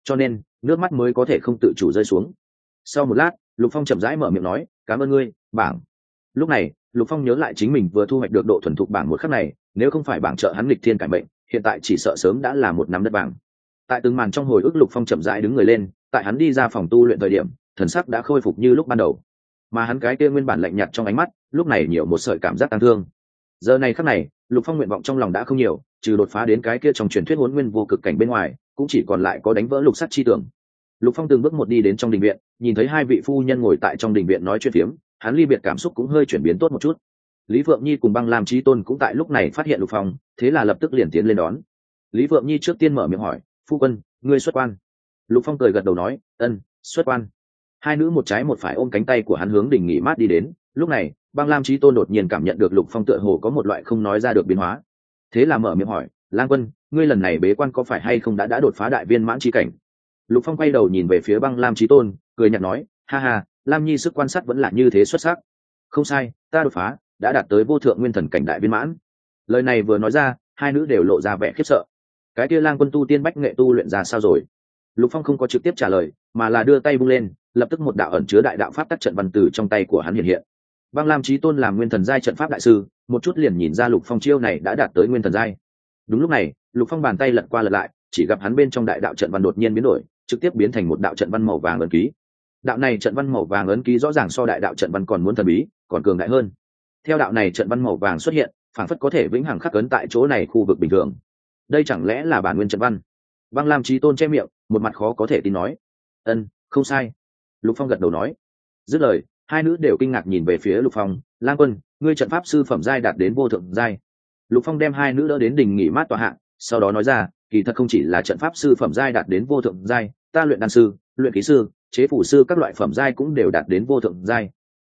cho nên nước mắt mới có thể không tự chủ rơi xuống. Sau một lát, Lục Phong chậm rãi mở miệng nói, cảm ơn ngươi, bảng. Lúc này, Lục Phong nhớ lại chính mình vừa thu hoạch được độ thuần thục bảng một khắc này, nếu không phải bảng trợ hắn nghịch thiên cải mệnh, hiện tại chỉ sợ sớm đã là một nắm đất vàng. Tại từng màn trong hồi ức, Lục Phong chậm rãi đứng người lên, tại hắn đi ra phòng tu luyện thời điểm, thần sắc đã khôi phục như lúc ban đầu, mà hắn cái kia nguyên bản lạnh nhạt trong ánh mắt, lúc này nhiều một sợi cảm giác tăng thương. Giờ này khắc này, Lục Phong nguyện vọng trong lòng đã không nhiều, trừ đột phá đến cái kia trong truyền thuyết Hỗn Nguyên vô cực cảnh bên ngoài, cũng chỉ còn lại có đánh vỡ lục sắt chi tưởng. Lục Phong từng bước một đi đến trong đình viện, nhìn thấy hai vị phu nhân ngồi tại trong đình viện nói chuyện phiếm, hắn ly biệt cảm xúc cũng hơi chuyển biến tốt một chút. Lý Phượng Nhi cùng Băng Lam Chí Tôn cũng tại lúc này phát hiện Lục Phong, thế là lập tức liền tiến lên đón. Lý Phượng Nhi trước tiên mở miệng hỏi, phu quân, ngươi xuất quan? Lục Phong cười gật đầu nói, ân, xuất quan. Hai nữ một trái một phải ôm cánh tay của hắn hướng đình nghỉ mát đi đến. Lúc này, Băng Lam Chí Tôn đột nhiên cảm nhận được Lục Phong tựa hồ có một loại không nói ra được biến hóa, thế là mở miệng hỏi, Lang Quân, ngươi lần này bế quan có phải hay không đã đột phá đại viên mãn chi cảnh? Lục Phong quay đầu nhìn về phía Băng Lam Chí Tôn, cười nhạt nói, ha ha, Lam Nhi sức quan sát vẫn là như thế xuất sắc. Không sai, ta đột phá, đã đạt tới vô thượng nguyên thần cảnh đại viên mãn. Lời này vừa nói ra, hai nữ đều lộ ra vẻ khiếp sợ. Cái kia Lang Quân tu tiên bách nghệ tu luyện ra sao rồi? Lục Phong không có trực tiếp trả lời, mà là đưa tay vung lên, lập tức một đạo ẩn chứa đại đạo pháp tắc trận văn từ trong tay của hắn hiện hiện. Băng Lam Chí Tôn làm nguyên thần giai trận pháp đại sư, một chút liền nhìn ra Lục Phong chiêu này đã đạt tới nguyên thần giai. Đúng lúc này, Lục Phong bàn tay lật qua lật lại, chỉ gặp hắn bên trong đại đạo trận văn đột nhiên biến đổi, trực tiếp biến thành một đạo trận văn màu vàng ấn ký. Đạo này trận văn màu vàng ấn ký rõ ràng so đại đạo trận văn còn muốn thần bí, còn cường đại hơn. Theo đạo này trận văn màu vàng xuất hiện, phản phất có thể vĩnh hằng khắc ấn tại chỗ này khu vực bình thường. Đây chẳng lẽ là bản nguyên trận văn? Băng Lam Chí Tôn che miệng, một mặt khó có thể tin nói, ân, không sai. Lục Phong gật đầu nói. Dứt lời, hai nữ đều kinh ngạc nhìn về phía Lục Phong, Lang Quân, ngươi trận pháp sư phẩm giai đạt đến vô thượng giai. Lục Phong đem hai nữ đỡ đến đình nghỉ mát tọa hạ, sau đó nói ra, kỳ thật không chỉ là trận pháp sư phẩm giai đạt đến vô thượng giai, ta luyện đan sư, luyện khí sư, chế phủ sư các loại phẩm giai cũng đều đạt đến vô thượng giai.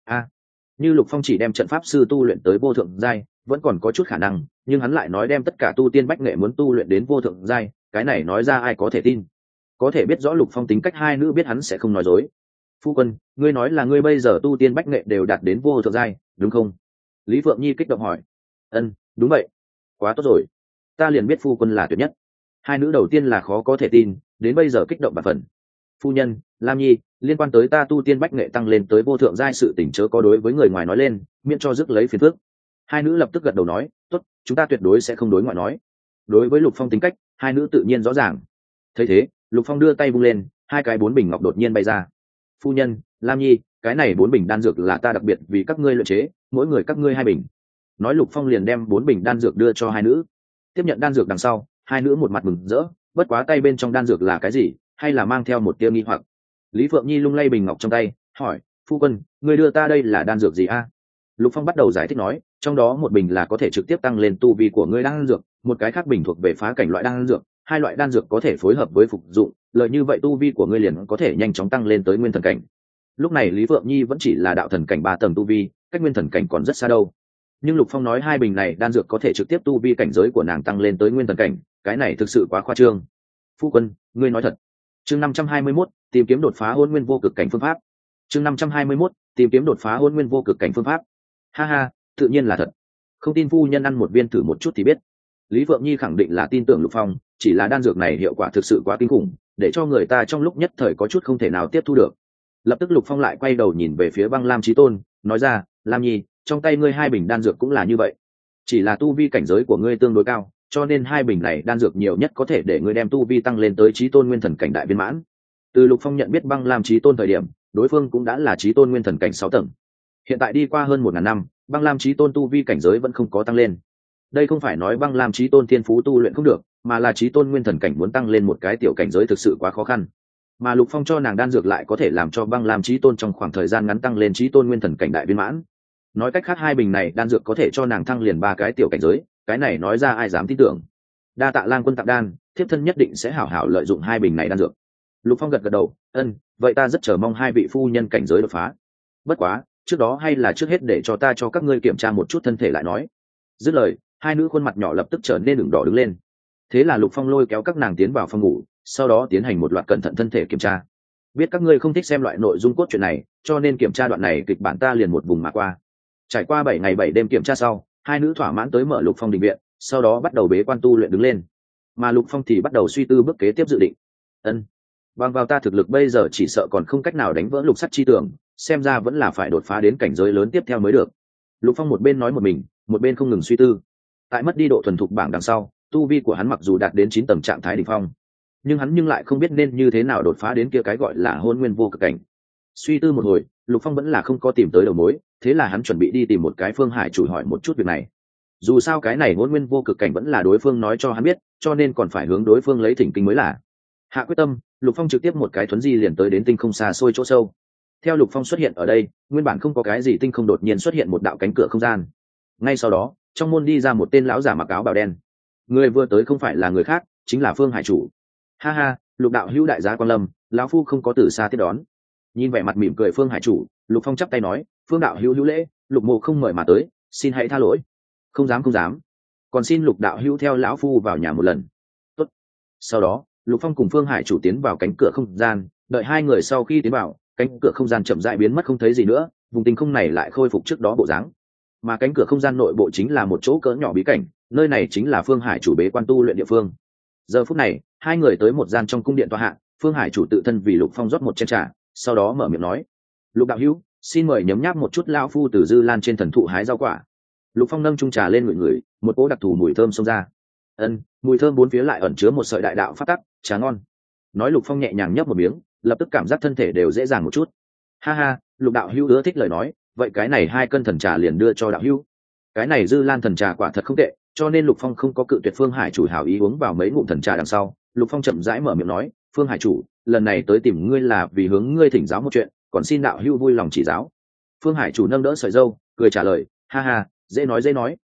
Như Lục Phong chỉ đem trận pháp sư tu luyện tới vô thượng giai, vẫn còn có chút khả năng, nhưng hắn lại nói đem tất cả tu tiên bách nghệ muốn tu luyện đến vô thượng giai, cái này nói ra ai có thể tin? Có thể biết rõ Lục Phong tính cách, hai nữ biết hắn sẽ không nói dối. Phu quân, ngươi nói là ngươi bây giờ tu tiên bách nghệ đều đạt đến vô thượng giai, đúng không? Lý Phượng Nhi kích động hỏi. Ân, đúng vậy. Quá tốt rồi, ta liền biết phu quân là tuyệt nhất. Hai nữ đầu tiên là khó có thể tin, đến bây giờ kích động bạt phần. Phu nhân, Lam Nhi, liên quan tới ta tu tiên bách nghệ tăng lên tới vô thượng giai sự tình chớ có đối với người ngoài nói lên, miễn cho rước lấy phiền phức. Hai nữ lập tức gật đầu nói, tốt, chúng ta tuyệt đối sẽ không đối ngoại nói. Đối với Lục Phong tính cách, hai nữ tự nhiên rõ ràng. Thấy thế, Lục Phong đưa tay vung lên, hai cái 4 bình ngọc đột nhiên bay ra. Phu nhân, Lam Nhi, cái này 4 bình đan dược là ta đặc biệt vì các ngươi luyện chế, mỗi người các ngươi 2 bình. Nói Lục Phong liền đem 4 bình đan dược đưa cho hai nữ. Tiếp nhận đan dược đằng sau, hai nữ một mặt mừng rỡ, bất quá tay bên trong đan dược là cái gì, hay là mang theo một tia nghi hoặc. Lý Phượng Nhi lung lay bình ngọc trong tay, hỏi, phu quân, ngươi đưa ta đây là đan dược gì a? Lục Phong bắt đầu giải thích nói, trong đó một bình là có thể trực tiếp tăng lên tu vi của ngươi đan dược, một cái khác bình thuộc về phá cảnh loại đan dược, hai loại đan dược có thể phối hợp với phục dụng, lợi như vậy tu vi của ngươi liền có thể nhanh chóng tăng lên tới nguyên thần cảnh. Lúc này Lý Phượng Nhi vẫn chỉ là đạo thần cảnh 3 tầng tu vi, cách nguyên thần cảnh còn rất xa đâu. Nhưng Lục Phong nói 2 bình này đan dược có thể trực tiếp tu vi cảnh giới của nàng tăng lên tới nguyên thần cảnh, cái này thực sự quá khoa trương. Phu quân, ngươi nói thật. Chương 521, tìm kiếm đột phá hôn nguyên vô cực cảnh phương pháp. Chương 521, tìm kiếm đột phá hôn nguyên vô cực cảnh phương pháp. Ha ha, tự nhiên là thật. Không tin phu nhân ăn một viên thử một chút thì biết. Lý Phượng Nhi khẳng định là tin tưởng Lục Phong, chỉ là đan dược này hiệu quả thực sự quá kinh khủng, để cho người ta trong lúc nhất thời có chút không thể nào tiếp thu được. Lập tức Lục Phong lại quay đầu nhìn về phía Băng Lam Chí Tôn, nói ra, Lam Nhi, trong tay ngươi 2 bình đan dược cũng là như vậy, chỉ là tu vi cảnh giới của ngươi tương đối cao, cho nên 2 bình này đan dược nhiều nhất có thể để ngươi đem tu vi tăng lên tới Chí Tôn nguyên thần cảnh đại viên mãn. Từ Lục Phong nhận biết Băng Lam Chí Tôn thời điểm, đối phương cũng đã là Chí Tôn nguyên thần cảnh 6 tầng. Hiện tại đi qua hơn 1000 năm, Băng Lam Chí Tôn tu vi cảnh giới vẫn không có tăng lên. Đây không phải nói Băng Lam Chí Tôn thiên phú tu luyện không được, mà là Chí Tôn nguyên thần cảnh muốn tăng lên một cái tiểu cảnh giới thực sự quá khó khăn. Mà Lục Phong cho nàng đan dược lại có thể làm cho Băng Lam Chí Tôn trong khoảng thời gian ngắn tăng lên Chí Tôn nguyên thần cảnh đại viên mãn. Nói cách khác 2 bình này đan dược có thể cho nàng thăng liền 3 cái tiểu cảnh giới, cái này nói ra ai dám tin tưởng. Đa tạ Lang Quân tặng đan, thiếp thân nhất định sẽ hảo hảo lợi dụng 2 bình này đan dược. Lục Phong gật gật đầu, ân, vậy ta rất chờ mong 2 vị phu nhân cảnh giới đột phá. Bất quá, trước đó hay là trước hết để cho ta cho các ngươi kiểm tra một chút thân thể lại nói. Dứt lời, hai nữ khuôn mặt nhỏ lập tức trở nên ửng đỏ đứng lên. Thế là Lục Phong lôi kéo các nàng tiến vào phòng ngủ, sau đó tiến hành một loạt cẩn thận thân thể kiểm tra. Biết các ngươi không thích xem loại nội dung cốt truyện này, cho nên kiểm tra đoạn này kịch bản ta liền một vùng mà qua. Trải qua 7 ngày 7 đêm kiểm tra sau, hai nữ thỏa mãn tới mở Lục Phong đình viện, sau đó bắt đầu bế quan tu luyện đứng lên. Mà Lục Phong thì bắt đầu suy tư bước kế tiếp dự định. Ân, bằng vào ta thực lực bây giờ chỉ sợ còn không cách nào đánh vỡ lục sắt chi tường, xem ra vẫn là phải đột phá đến cảnh giới lớn tiếp theo mới được. Lục Phong một bên nói một mình, một bên không ngừng suy tư. Tại mất đi độ thuần thục bảng đằng sau, tu vi của hắn mặc dù đạt đến 9 tầng trạng thái đỉnh phong, nhưng hắn lại không biết nên như thế nào đột phá đến kia cái gọi là hôn nguyên vô cực cảnh. Suy tư một hồi, Lục Phong vẫn là không có tìm tới đầu mối, thế là hắn chuẩn bị đi tìm một cái Phương Hải chủ hỏi một chút việc này. Dù sao cái này hôn nguyên vô cực cảnh vẫn là đối phương nói cho hắn biết, cho nên còn phải hướng đối phương lấy thỉnh kinh mới là. Hạ quyết tâm, Lục Phong trực tiếp một cái thuấn di liền tới đến tinh không xa xôi chỗ sâu. Theo Lục Phong xuất hiện ở đây, nguyên bản không có cái gì tinh không đột nhiên xuất hiện một đạo cánh cửa không gian. Ngay sau đó, trong môn đi ra một tên lão giả mặc áo bào đen. Người vừa tới không phải là người khác, chính là Phương Hải chủ. Ha ha, Lục đạo hữu đại giá quan lâm, lão phu không có từ xa tiếp đón. Nhìn vẻ mặt mỉm cười Phương Hải chủ, Lục Phong chắp tay nói, Phương đạo hữu hữu lễ, Lục mộ không mời mà tới, xin hãy tha lỗi. Không dám không dám, còn xin Lục đạo hữu theo lão phu vào nhà một lần. Tốt. Sau đó, Lục Phong cùng Phương Hải chủ tiến vào cánh cửa không gian, đợi hai người sau khi tiến vào, cánh cửa không gian chậm rãi biến mất không thấy gì nữa, vùng tinh không này lại khôi phục trước đó bộ dáng. Mà cánh cửa không gian nội bộ chính là một chỗ cỡ nhỏ bí cảnh, nơi này chính là Phương Hải chủ bế quan tu luyện địa phương. Giờ phút này, hai người tới một gian trong cung điện tọa hạ, Phương Hải chủ tự thân vì Lục Phong rót một chén trà, sau đó mở miệng nói, Lục đạo hữu, xin mời nhấm nháp một chút lão phu từ dư lan trên thần thụ hái rau quả. Lục Phong nâng chung trà lên ngửi ngửi, một cỗ đặc thù mùi thơm xông ra. Mùi thơm bốn phía lại ẩn chứa một sợi đại đạo phát tắc, trà ngon. Nói Lục Phong nhẹ nhàng nhấp một miếng, lập tức cảm giác thân thể đều dễ dàng một chút. Ha ha, Lục đạo hữu ưa thích lời nói, vậy cái này 2 cân thần trà liền đưa cho đạo hữu. Cái này dư lan thần trà quả thật không tệ, cho nên Lục Phong không có cự tuyệt Phương Hải chủ hảo ý uống vào mấy ngụm thần trà đằng sau. Lục Phong chậm rãi mở miệng nói, Phương Hải chủ, lần này tới tìm ngươi là vì hướng ngươi thỉnh giáo một chuyện, còn xin đạo hữu vui lòng chỉ giáo. Phương Hải chủ nâng đỡ sợi râu, cười trả lời, ha ha, dễ nói dễ nói.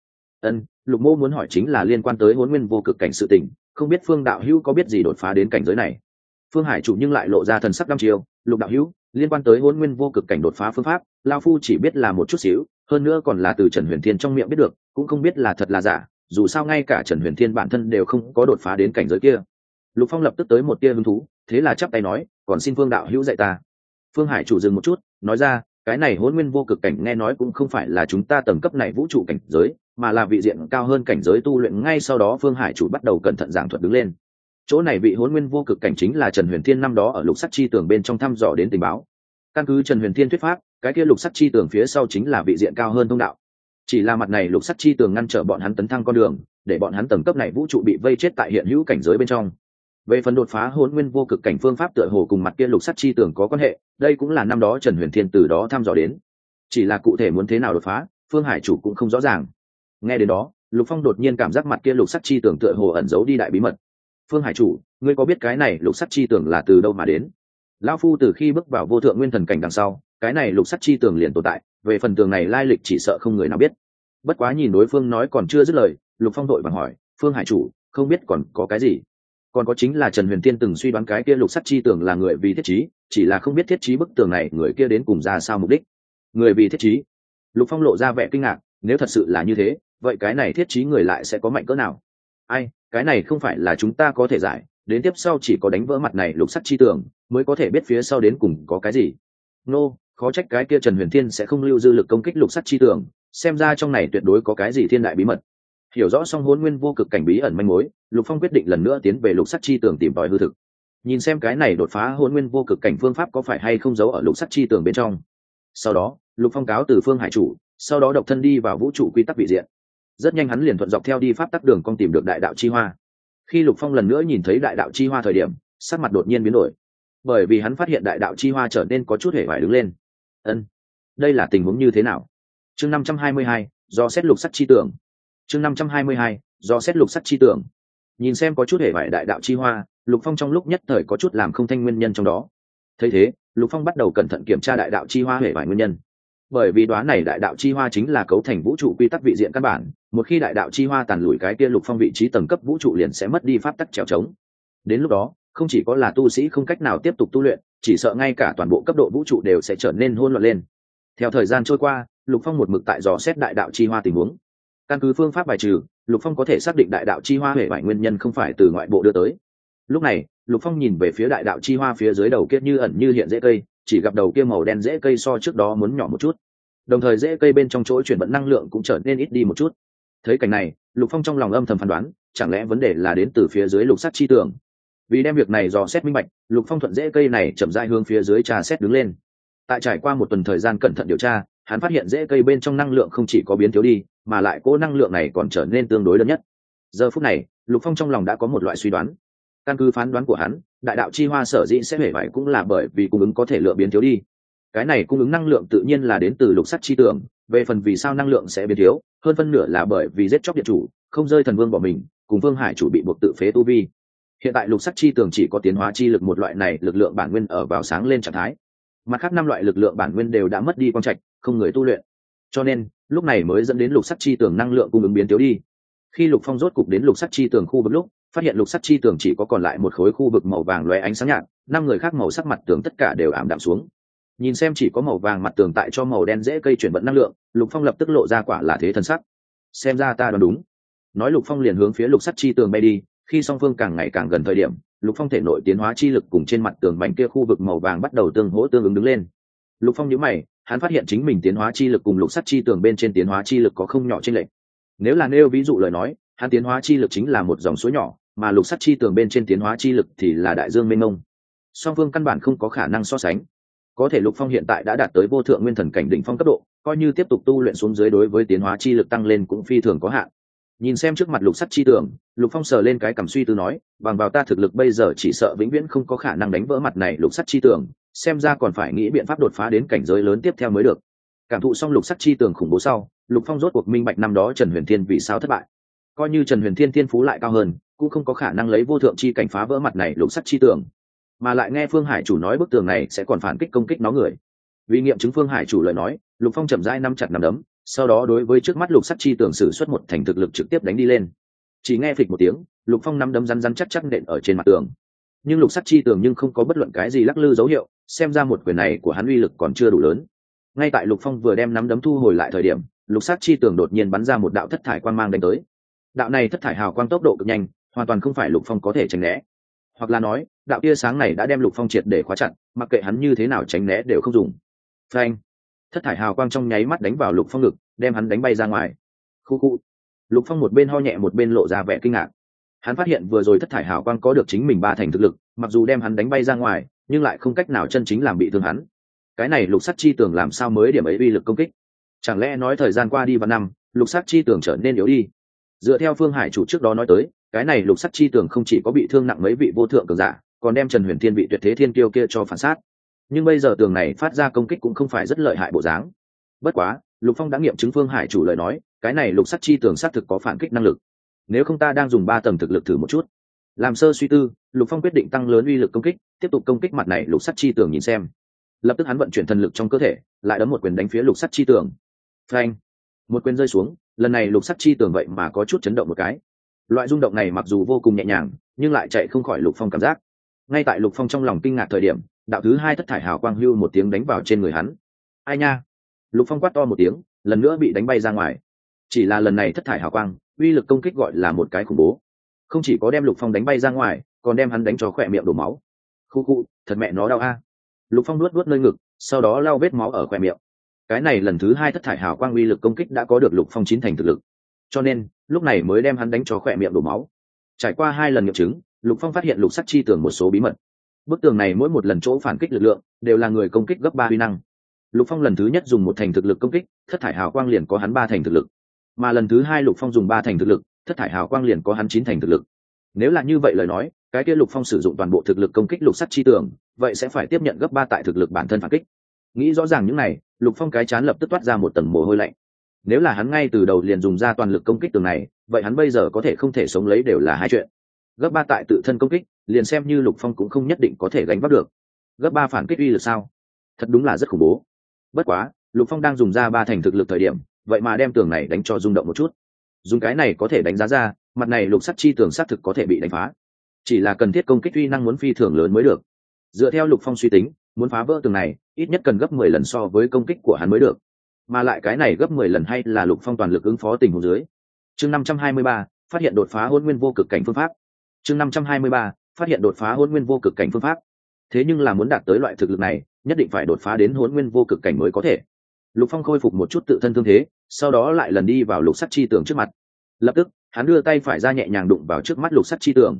Lục mô muốn hỏi chính là liên quan tới hôn nguyên vô cực cảnh sự tình, không biết Phương đạo hữu có biết gì đột phá đến cảnh giới này. Phương Hải chủ nhưng lại lộ ra thần sắc đăm chiêu, Lục đạo hữu, liên quan tới hôn nguyên vô cực cảnh đột phá phương pháp, lao phu chỉ biết là một chút xíu, hơn nữa còn là từ Trần Huyền Thiên trong miệng biết được, cũng không biết là thật là giả, dù sao ngay cả Trần Huyền Thiên bản thân đều không có đột phá đến cảnh giới kia. Lục Phong lập tức tới một tia hứng thú, thế là chắp tay nói, còn xin Phương đạo hữu dạy ta. Phương Hải chủ dừng một chút, nói ra, cái này hôn nguyên vô cực cảnh nghe nói cũng không phải là chúng ta tầng cấp này vũ trụ cảnh giới, mà là vị diện cao hơn cảnh giới tu luyện. Ngay sau đó Phương Hải chủ bắt đầu cẩn thận giảng thuật đứng lên. Chỗ này vị hôn nguyên vô cực cảnh chính là Trần Huyền Thiên năm đó ở lục sắt chi tường bên trong thăm dò đến tình báo. Căn cứ Trần Huyền Thiên thuyết pháp, cái kia lục sắt chi tường phía sau chính là vị diện cao hơn thông đạo. Chỉ là mặt này lục sắt chi tường ngăn trở bọn hắn tấn thăng con đường, để bọn hắn tầng cấp này vũ trụ bị vây chết tại hiện hữu cảnh giới bên trong. Về phần đột phá hôn nguyên vô cực cảnh phương pháp tựa hồ cùng mặt kia lục sắt chi tường có quan hệ, đây cũng là năm đó Trần Huyền Thiên từ đó thăm dò đến. Chỉ là cụ thể muốn thế nào đột phá, Phương Hải chủ cũng không rõ ràng. Nghe đến đó, Lục Phong đột nhiên cảm giác mặt kia lục sắt chi tường tựa hồ ẩn giấu đi đại bí mật. Phương Hải chủ, ngươi có biết cái này lục sắt chi tường là từ đâu mà đến? Lão phu từ khi bước vào vô thượng nguyên thần cảnh đằng sau, cái này lục sắt chi tường liền tồn tại, về phần tường này lai lịch chỉ sợ không người nào biết. Bất quá nhìn đối phương nói còn chưa dứt lời, Lục Phong đội vàng hỏi, Phương Hải chủ, không biết còn có cái gì? Còn có chính là Trần Huyền Tiên từng suy đoán cái kia lục sắt chi tường là người vì thiết trí, chỉ là không biết thiết trí bức tường này người kia đến cùng ra sao mục đích. Người vì thiết trí? Lục Phong lộ ra vẻ kinh ngạc, nếu thật sự là như thế, vậy cái này thiết trí người lại sẽ có mạnh cỡ nào? Ai, cái này không phải là chúng ta có thể giải, đến tiếp sau chỉ có đánh vỡ mặt này lục sắt chi tường mới có thể biết phía sau đến cùng có cái gì. Nô, khó trách cái kia Trần Huyền Thiên sẽ không lưu dư lực công kích lục sắt chi tường, xem ra trong này tuyệt đối có cái gì thiên đại bí mật. Hiểu rõ xong hôn nguyên vô cực cảnh bí ẩn manh mối, Lục Phong quyết định lần nữa tiến về lục sắt chi tường tìm tòi hư thực, nhìn xem cái này đột phá hôn nguyên vô cực cảnh phương pháp có phải hay không giấu ở lục sắt chi tường bên trong. Sau đó Lục Phong cáo từ Phương Hải chủ, sau đó độc thân đi vào vũ trụ quy tắc vị diện. Rất nhanh hắn liền thuận dọc theo đi pháp tắc đường cong tìm được đại đạo chi hoa. Khi Lục Phong lần nữa nhìn thấy đại đạo chi hoa thời điểm, sắc mặt đột nhiên biến đổi, bởi vì hắn phát hiện đại đạo chi hoa trở nên có chút hề vải đứng lên. Đây là tình huống như thế nào? Chương 522, do xét lục sắt chi tường. Chương 522, do xét lục sắt chi tường. Nhìn xem có chút hề vải đại đạo chi hoa, Lục Phong trong lúc nhất thời có chút làm không thanh nguyên nhân trong đó. Thấy thế, Lục Phong bắt đầu cẩn thận kiểm tra đại đạo chi hoa hề vải nguyên nhân. Bởi vì đoán này đại đạo chi hoa chính là cấu thành vũ trụ quy tắc vị diện căn bản, một khi đại đạo chi hoa tàn lùi cái kia Lục Phong vị trí tầng cấp vũ trụ liền sẽ mất đi pháp tắc trèo trống. Đến lúc đó, không chỉ có là tu sĩ không cách nào tiếp tục tu luyện, chỉ sợ ngay cả toàn bộ cấp độ vũ trụ đều sẽ trở nên hỗn loạn lên. Theo thời gian trôi qua, Lục Phong một mực tại dò xét đại đạo chi hoa tình huống. Căn cứ phương pháp bài trừ, Lục Phong có thể xác định đại đạo chi hoa hệ vải nguyên nhân không phải từ ngoại bộ đưa tới. Lúc này, Lục Phong nhìn về phía đại đạo chi hoa phía dưới đầu kia như ẩn như hiện rễ cây, chỉ gặp đầu kia màu đen rễ cây so trước đó muốn nhỏ một chút. Đồng thời rễ cây bên trong chỗ chuyển vận năng lượng cũng trở nên ít đi một chút. Thấy cảnh này, Lục Phong trong lòng âm thầm phán đoán, chẳng lẽ vấn đề là đến từ phía dưới lục sắt chi tường. Vì đem việc này dò xét minh bạch, Lục Phong thuận rễ cây này chậm rãi hướng phía dưới tra xét đứng lên. Tại trải qua một tuần thời gian cẩn thận điều tra, hắn phát hiện rễ cây bên trong năng lượng không chỉ có biến thiếu đi, mà lại cố năng lượng này còn trở nên tương đối lớn nhất. Giờ phút này, Lục Phong trong lòng đã có một loại suy đoán. Căn cứ phán đoán của hắn, đại đạo chi hoa sở dĩ sẽ hủy bại cũng là bởi vì cung ứng có thể lượng biến thiếu đi. Cái này cung ứng năng lượng tự nhiên là đến từ lục sắt chi tưởng, về phần vì sao năng lượng sẽ biến thiếu, hơn phân nửa là bởi vì giết chóc điện chủ, không rơi thần vương bỏ mình, cùng Vương Hải chủ bị buộc tự phế tu vi. Hiện tại lục sắt chi tưởng chỉ có tiến hóa chi lực một loại này lực lượng bản nguyên ở vào sáng lên trạng thái. Mặt khác 5 loại lực lượng bản nguyên đều đã mất đi quang trạch, không người tu luyện. Cho nên, lúc này mới dẫn đến lục sắt chi tưởng năng lượng cung ứng biến thiếu đi. Khi Lục Phong rốt cục đến lục sắt chi tường khu vực lúc, phát hiện lục sắt chi tường chỉ có còn lại một khối khu vực màu vàng lóe ánh sáng nhạt, 5 người khác màu sắc mặt tường tất cả đều ảm đạm xuống. Nhìn xem chỉ có màu vàng mặt tường tại cho màu đen dễ cây chuyển vận năng lượng, Lục Phong lập tức lộ ra quả là thế thần sắc. Xem ra ta đoán đúng. Nói Lục Phong liền hướng phía lục sắt chi tường bay đi, khi song phương càng ngày càng gần thời điểm, Lục Phong thể nội tiến hóa chi lực cùng trên mặt tường mảnh kia khu vực màu vàng bắt đầu tương ứng đứng lên. Lục Phong nhíu mày, hắn phát hiện chính mình tiến hóa chi lực cùng lục sắt chi tường bên trên tiến hóa chi lực có không nhỏ chênh lệch. Nếu là nêu ví dụ lời nói, hắn tiến hóa chi lực chính là một dòng suối nhỏ, mà lục sắt chi tường bên trên tiến hóa chi lực thì là đại dương mênh mông. Song phương căn bản không có khả năng so sánh. Có thể Lục Phong hiện tại đã đạt tới vô thượng nguyên thần cảnh đỉnh phong cấp độ, coi như tiếp tục tu luyện xuống dưới đối với tiến hóa chi lực tăng lên cũng phi thường có hạn. Nhìn xem trước mặt lục sắt chi tường, Lục Phong sờ lên cái cằm suy tư nói, bằng vào ta thực lực bây giờ chỉ sợ vĩnh viễn không có khả năng đánh vỡ mặt này lục sắt chi tường, xem ra còn phải nghĩ biện pháp đột phá đến cảnh giới lớn tiếp theo mới được. Cảm thụ xong lục sắt chi tường khủng bố sau, Lục Phong rốt cuộc minh bạch năm đó Trần Huyền Thiên vì sao thất bại. Coi như Trần Huyền Thiên thiên phú lại cao hơn, cũng không có khả năng lấy vô thượng chi cảnh phá vỡ mặt này lục sắt chi tường, mà lại nghe Phương Hải chủ nói bức tường này sẽ còn phản kích công kích nó người. Vì nghiệm chứng Phương Hải chủ lời nói, Lục Phong chậm rãi nắm chặt nắm đấm, sau đó đối với trước mắt lục sắt chi tường sử xuất một thành thực lực trực tiếp đánh đi lên. Chỉ nghe phịch một tiếng, Lục Phong nắm đấm rắn chắc nện ở trên mặt tường. Nhưng lục sắt chi tường nhưng không có bất luận cái gì lắc lư dấu hiệu, xem ra một quyền này của hắn uy lực còn chưa đủ lớn. Ngay tại Lục Phong vừa đem nắm đấm thu hồi lại thời điểm, lục sắt chi tường đột nhiên bắn ra một đạo thất thải quang mang đánh tới. Đạo này thất thải hào quang tốc độ cực nhanh, hoàn toàn không phải Lục Phong có thể tránh né. Hoặc là nói, đạo tia sáng này đã đem Lục Phong triệt để khóa chặt, mặc kệ hắn như thế nào tránh né đều không dùng. Phanh! Thất thải hào quang trong nháy mắt đánh vào Lục Phong ngực, đem hắn đánh bay ra ngoài. Khu khu! Lục Phong một bên ho nhẹ một bên lộ ra vẻ kinh ngạc. Hắn phát hiện vừa rồi thất thải hào quang có được chính mình 3 thành thực lực, mặc dù đem hắn đánh bay ra ngoài, nhưng lại không cách nào chân chính làm bị thương hắn. Cái này lục sắt chi tường làm sao mới điểm ấy uy lực công kích? Chẳng lẽ nói thời gian qua đi và năm, lục sắt chi tường trở nên yếu đi? Dựa theo Phương Hải chủ trước đó nói tới, cái này lục sắt chi tường không chỉ có bị thương nặng mấy vị vô thượng cường giả, còn đem Trần Huyền Thiên vị tuyệt thế thiên kiêu kia cho phản sát. Nhưng bây giờ tường này phát ra công kích cũng không phải rất lợi hại bộ dáng. Bất quá, Lục Phong đã nghiệm chứng Phương Hải chủ lời nói, cái này lục sắt chi tường xác thực có phản kích năng lực. Nếu không ta đang dùng 3 tầng thực lực thử một chút. Làm sơ suy tư, Lục Phong quyết định tăng lớn uy lực công kích, tiếp tục công kích mặt này lục sắt chi tường nhìn xem. Lập tức hắn vận chuyển thần lực trong cơ thể, lại đấm một quyền đánh phía lục sắt chi tường. Phanh! Một quyền rơi xuống, lần này lục sắt chi tường vậy mà có chút chấn động một cái. Loại rung động này mặc dù vô cùng nhẹ nhàng, nhưng lại chạy không khỏi Lục Phong cảm giác. Ngay tại Lục Phong trong lòng kinh ngạc thời điểm, đạo thứ 2 thất thải hào quang hưu một tiếng đánh vào trên người hắn. Ai nha! Lục Phong quát to một tiếng, lần nữa bị đánh bay ra ngoài. Chỉ là lần này thất thải hào quang, uy lực công kích gọi là một cái khủng bố. Không chỉ có đem Lục Phong đánh bay ra ngoài, còn đem hắn đánh cho khỏe miệng đổ máu. Khu khu, thật mẹ nó đau a. Lục Phong nuốt nơi ngực, sau đó lau vết máu ở khỏe miệng. Cái này lần thứ 2 thất thải hào quang uy lực công kích đã có được Lục Phong 9 thành thực lực, cho nên lúc này mới đem hắn đánh cho khỏe miệng đổ máu. Trải qua 2 lần nghiệm chứng, Lục Phong phát hiện lục sắt chi tường một số bí mật. Bức tường này mỗi một lần chỗ phản kích lực lượng đều là người công kích gấp 3 uy năng. Lục Phong lần thứ nhất dùng 1 thành thực lực công kích, thất thải hào quang liền có hắn 3 thành thực lực, mà lần thứ 2 Lục Phong dùng 3 thành thực lực, thất thải hào quang liền có hắn 9 thành thực lực. Nếu là như vậy lời nói, cái kia Lục Phong sử dụng toàn bộ thực lực công kích lục sắt chi tường, vậy sẽ phải tiếp nhận gấp 3 tại thực lực bản thân phản kích. Nghĩ rõ ràng những này, Lục Phong cái chán lập tức toát ra một tầng mồ hôi lạnh. Nếu là hắn ngay từ đầu liền dùng ra toàn lực công kích tường này, vậy hắn bây giờ có thể không thể sống lấy đều là hai chuyện. Gấp 3 tại tự thân công kích, liền xem như Lục Phong cũng không nhất định có thể gánh vác được. Gấp 3 phản kích uy lực sao? Thật đúng là rất khủng bố. Bất quá, Lục Phong đang dùng ra 3 thành thực lực thời điểm, vậy mà đem tường này đánh cho rung động một chút. Dùng cái này có thể đánh giá ra, mặt này lục sắt chi tường xác thực có thể bị đánh phá. Chỉ là cần thiết công kích uy năng muốn phi thường lớn mới được. Dựa theo Lục Phong suy tính, muốn phá vỡ tường này, ít nhất cần gấp 10 lần so với công kích của hắn mới được. Mà lại cái này gấp 10 lần hay là Lục Phong toàn lực ứng phó tình huống dưới. Chương 523, phát hiện đột phá hỗn nguyên vô cực cảnh phương pháp. Chương 523, phát hiện đột phá hỗn nguyên vô cực cảnh phương pháp. Thế nhưng là muốn đạt tới loại thực lực này, nhất định phải đột phá đến hỗn nguyên vô cực cảnh mới có thể. Lục Phong khôi phục một chút tự thân thương thế, sau đó lại lần đi vào lục sắt chi tường trước mặt. Lập tức, hắn đưa tay phải ra nhẹ nhàng đụng vào trước mắt lục sắt chi tường.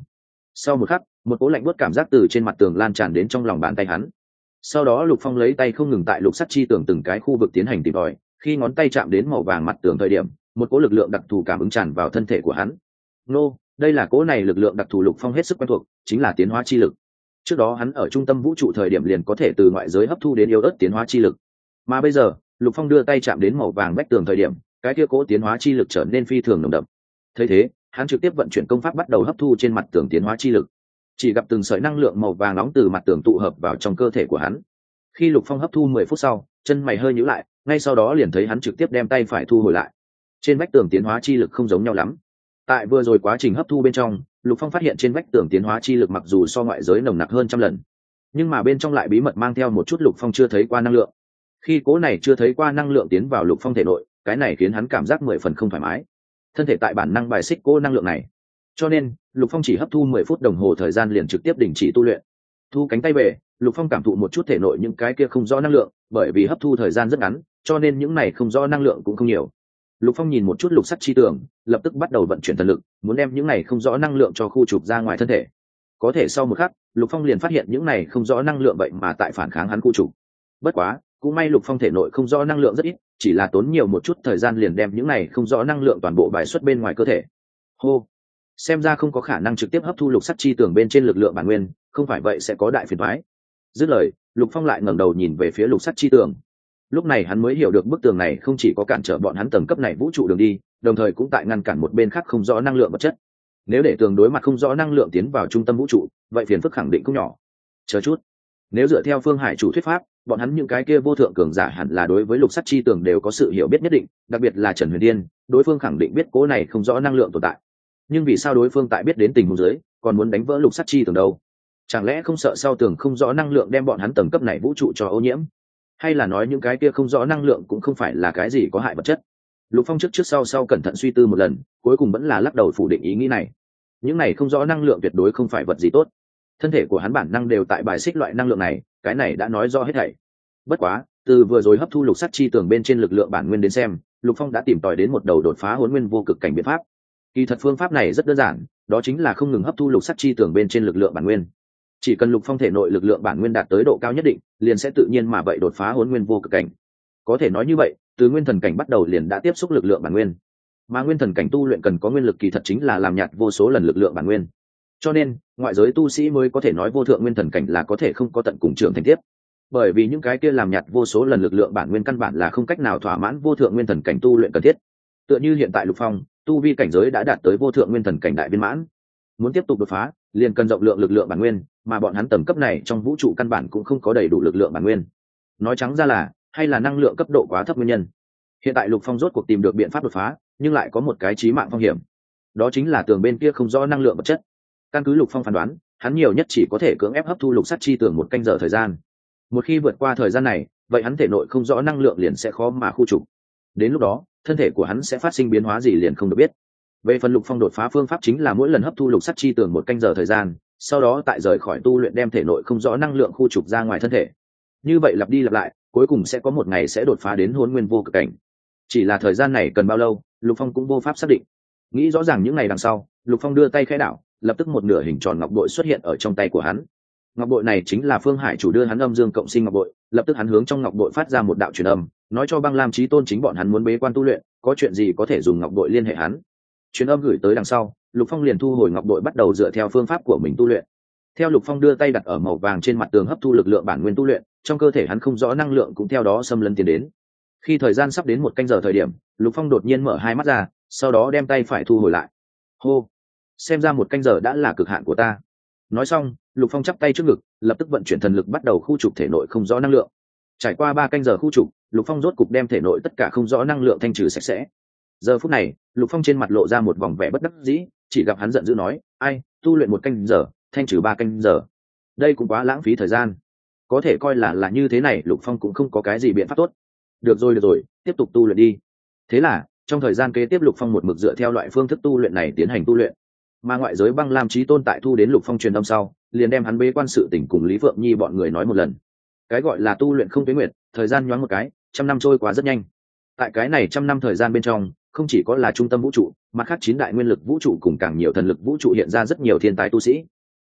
Sau một khắc, một cỗ lạnh buốt cảm giác từ trên mặt tường lan tràn đến trong lòng bàn tay hắn. Sau đó Lục Phong lấy tay không ngừng tại lục sắt chi tường từng cái khu vực tiến hành tìm tòi, khi ngón tay chạm đến màu vàng mặt tường thời điểm, một cỗ lực lượng đặc thù cảm ứng tràn vào thân thể của hắn. Nô, đây là cỗ này lực lượng đặc thù Lục Phong hết sức quen thuộc, chính là tiến hóa chi lực. Trước đó hắn ở trung tâm vũ trụ thời điểm liền có thể từ ngoại giới hấp thu đến yếu ớt tiến hóa chi lực, mà bây giờ Lục Phong đưa tay chạm đến màu vàng vách tường thời điểm, cái kia cỗ tiến hóa chi lực trở nên phi thường nồng đậm. Thấy thế, hắn trực tiếp vận chuyển công pháp bắt đầu hấp thu trên mặt tường tiến hóa chi lực. Chỉ gặp từng sợi năng lượng màu vàng nóng từ mặt tường tụ hợp vào trong cơ thể của hắn. Khi Lục Phong hấp thu 10 phút sau, chân mày hơi nhíu lại, ngay sau đó liền thấy hắn trực tiếp đem tay phải thu hồi lại. Trên vách tường tiến hóa chi lực không giống nhau lắm. Tại vừa rồi quá trình hấp thu bên trong, Lục Phong phát hiện trên vách tường tiến hóa chi lực mặc dù so ngoại giới nồng nặc hơn trăm lần, nhưng mà bên trong lại bí mật mang theo một chút Lục Phong chưa thấy qua năng lượng. Khi cố này chưa thấy qua năng lượng tiến vào Lục Phong thể nội, cái này khiến hắn cảm giác 10 phần không thoải mái. Thân thể tại bản năng bài xích cố năng lượng này, cho nên Lục Phong chỉ hấp thu 10 phút đồng hồ thời gian liền trực tiếp đình chỉ tu luyện. Thu cánh tay về, Lục Phong cảm thụ một chút thể nội những cái kia không rõ năng lượng, bởi vì hấp thu thời gian rất ngắn, cho nên những này không rõ năng lượng cũng không nhiều. Lục Phong nhìn một chút lục sắt chi tường, lập tức bắt đầu vận chuyển thần lực, muốn đem những này không rõ năng lượng cho khu trục ra ngoài thân thể. Có thể sau một khắc, Lục Phong liền phát hiện những này không rõ năng lượng vậy mà tại phản kháng hắn khu trục. Bất quá, cũng may Lục Phong thể nội không rõ năng lượng rất ít, chỉ là tốn nhiều một chút thời gian liền đem những này không rõ năng lượng toàn bộ bài xuất bên ngoài cơ thể. Hô, xem ra không có khả năng trực tiếp hấp thu lục sắt chi tường bên trên lực lượng bản nguyên, không phải vậy sẽ có đại phiền toái. Dứt lời, Lục Phong lại ngẩng đầu nhìn về phía lục sắt chi tường. Lúc này hắn mới hiểu được bức tường này không chỉ có cản trở bọn hắn tầng cấp này vũ trụ đường đi, đồng thời cũng tại ngăn cản một bên khác không rõ năng lượng vật chất. Nếu để tường đối mặt không rõ năng lượng tiến vào trung tâm vũ trụ, vậy phiền phức khẳng định không nhỏ. Chờ chút, nếu dựa theo Phương Hải chủ thuyết pháp, bọn hắn những cái kia vô thượng cường giả hẳn là đối với lục sắt chi tường đều có sự hiểu biết nhất định, đặc biệt là Trần Huyền Điên, đối phương khẳng định biết cố này không rõ năng lượng tồn tại. Nhưng vì sao đối phương tại biết đến tình huống dưới, còn muốn đánh vỡ lục sắt chi tường đâu? Chẳng lẽ không sợ sau tường không rõ năng lượng đem bọn hắn tầng cấp này vũ trụ cho ô nhiễm? Hay là nói những cái kia không rõ năng lượng cũng không phải là cái gì có hại vật chất? Lục Phong trước sau cẩn thận suy tư một lần, cuối cùng vẫn là lắc đầu phủ định ý nghĩ này. Những này không rõ năng lượng tuyệt đối không phải vật gì tốt. Thân thể của hắn bản năng đều tại bài xích loại năng lượng này, cái này đã nói rõ hết thảy. Bất quá, từ vừa rồi hấp thu lục sắt chi tường bên trên lực lượng bản nguyên đến xem, Lục Phong đã tìm tòi đến một đầu đột phá hỗn nguyên vô cực cảnh biện pháp. Kỳ thật phương pháp này rất đơn giản, đó chính là không ngừng hấp thu lục sắt chi tường bên trên lực lượng bản nguyên. Chỉ cần Lục Phong thể nội lực lượng bản nguyên đạt tới độ cao nhất định, liền sẽ tự nhiên mà vậy đột phá hỗn nguyên vô cực cảnh. Có thể nói như vậy, từ nguyên thần cảnh bắt đầu liền đã tiếp xúc lực lượng bản nguyên. Mà nguyên thần cảnh tu luyện cần có nguyên lực kỳ thật chính là làm nhạt vô số lần lực lượng bản nguyên. Cho nên, ngoại giới tu sĩ mới có thể nói vô thượng nguyên thần cảnh là có thể không có tận cùng trưởng thành tiếp. Bởi vì những cái kia làm nhạt vô số lần lực lượng bản nguyên căn bản là không cách nào thỏa mãn vô thượng nguyên thần cảnh tu luyện cần thiết. Tựa như hiện tại Lục Phong, tu vi cảnh giới đã đạt tới vô thượng nguyên thần cảnh đại viên mãn. Muốn tiếp tục đột phá, liền cần rộng lượng lực lượng bản nguyên, mà bọn hắn tầm cấp này trong vũ trụ căn bản cũng không có đầy đủ lực lượng bản nguyên. Nói trắng ra là, hay là năng lượng cấp độ quá thấp nguyên nhân. Hiện tại Lục Phong rốt cuộc tìm được biện pháp đột phá, nhưng lại có một cái chí mạng phong hiểm. Đó chính là tường bên kia không rõ năng lượng vật chất. Căn cứ Lục Phong phán đoán, hắn nhiều nhất chỉ có thể cưỡng ép hấp thu lục sắt chi tường 1 canh giờ thời gian. Một khi vượt qua thời gian này, vậy hắn thể nội không rõ năng lượng liền sẽ khó mà khu trục. Đến lúc đó, thân thể của hắn sẽ phát sinh biến hóa gì liền không được biết. Về phần Lục Phong đột phá phương pháp chính là mỗi lần hấp thu lục sắt chi tường 1 canh giờ thời gian, sau đó tại rời khỏi tu luyện đem thể nội không rõ năng lượng khu trục ra ngoài thân thể. Như vậy lặp đi lặp lại, cuối cùng sẽ có một ngày sẽ đột phá đến hỗn nguyên vô cực cảnh. Chỉ là thời gian này cần bao lâu, Lục Phong cũng vô pháp xác định. Nghĩ rõ ràng những ngày đằng sau, Lục Phong đưa tay khẽ đảo, lập tức một nửa hình tròn ngọc bội xuất hiện ở trong tay của hắn. Ngọc bội này chính là Phương Hải chủ đưa hắn âm dương cộng sinh ngọc bội, lập tức hắn hướng trong ngọc bội phát ra một đạo truyền âm, nói cho Băng Lam Chí Tôn chính bọn hắn muốn bế quan tu luyện, có chuyện gì có thể dùng ngọc bội liên hệ hắn. Truyền âm gửi tới đằng sau, Lục Phong liền thu hồi ngọc bội bắt đầu dựa theo phương pháp của mình tu luyện. Theo Lục Phong đưa tay đặt ở màu vàng trên mặt tường hấp thu lực lượng bản nguyên tu luyện, trong cơ thể hắn không rõ năng lượng cũng theo đó xâm lấn tiến đến. Khi thời gian sắp đến 1 canh giờ thời điểm, Lục Phong đột nhiên mở hai mắt ra, sau đó đem tay phải thu hồi lại. Hô, xem ra 1 canh giờ đã là cực hạn của ta. Nói xong, Lục Phong chắp tay trước ngực, lập tức vận chuyển thần lực bắt đầu khu trục thể nội không rõ năng lượng. Trải qua 3 canh giờ khu trục, Lục Phong rốt cục đem thể nội tất cả không rõ năng lượng thanh trừ sạch sẽ. Giờ phút này, Lục Phong trên mặt lộ ra một vòng vẻ bất đắc dĩ, chỉ gặp hắn giận dữ nói, ai, tu luyện 1 canh giờ, thanh trừ 3 canh giờ. Đây cũng quá lãng phí thời gian. Có thể coi là như thế này, Lục Phong cũng không có cái gì biện pháp tốt. Được rồi, tiếp tục tu luyện đi. Thế là, trong thời gian kế tiếp Lục Phong một mực dựa theo loại phương thức tu luyện này tiến hành tu luyện. Mà ngoại giới Băng Lam Chí Tôn tại thu đến Lục Phong truyền âm sau, liền đem hắn bế quan sự tình cùng Lý Phượng Nhi bọn người nói một lần. Cái gọi là tu luyện không tuế nguyệt, thời gian nhoáng một cái, 100 năm trôi qua rất nhanh. Tại cái này 100 năm thời gian bên trong, không chỉ có là trung tâm vũ trụ, mà khác 9 đại nguyên lực vũ trụ cùng càng nhiều thần lực vũ trụ hiện ra rất nhiều thiên tài tu sĩ.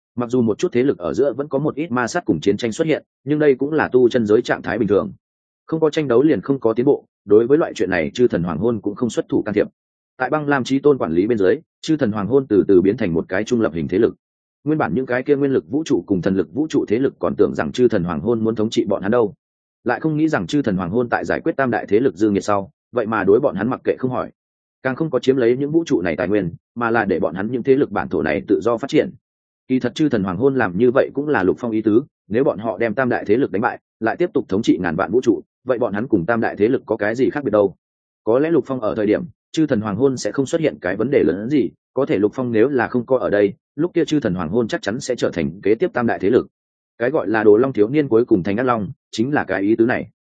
Mặc dù một chút thế lực ở giữa vẫn có một ít ma sát cùng chiến tranh xuất hiện, nhưng đây cũng là tu chân giới trạng thái bình thường. Không có tranh đấu liền không có tiến bộ, đối với loại chuyện này chư thần hoàng hôn cũng không xuất thủ can thiệp. Tại Băng Lam Chí Tôn quản lý bên dưới, chư thần hoàng hôn từ từ biến thành một cái trung lập hình thế lực. Nguyên bản những cái kia nguyên lực vũ trụ cùng thần lực vũ trụ thế lực còn tưởng rằng chư thần hoàng hôn muốn thống trị bọn hắn đâu, lại không nghĩ rằng chư thần hoàng hôn tại giải quyết tam đại thế lực dư nghiệt sau, vậy mà đối bọn hắn mặc kệ không hỏi, càng không có chiếm lấy những vũ trụ này tài nguyên, mà là để bọn hắn những thế lực bản thổ này tự do phát triển. Kỳ thật chư thần hoàng hôn làm như vậy cũng là Lục Phong ý tứ, nếu bọn họ đem tam đại thế lực đánh bại, lại tiếp tục thống trị ngàn vạn vũ trụ, vậy bọn hắn cùng tam đại thế lực có cái gì khác biệt đâu? Có lẽ Lục Phong ở thời điểm chư thần hoàng hôn sẽ không xuất hiện cái vấn đề lớn hơn gì, có thể Lục Phong nếu là không có ở đây, lúc kia chư thần hoàng hôn chắc chắn sẽ trở thành kế tiếp tam đại thế lực. Cái gọi là Đồ Long thiếu niên cuối cùng thành ác long, chính là cái ý tứ này.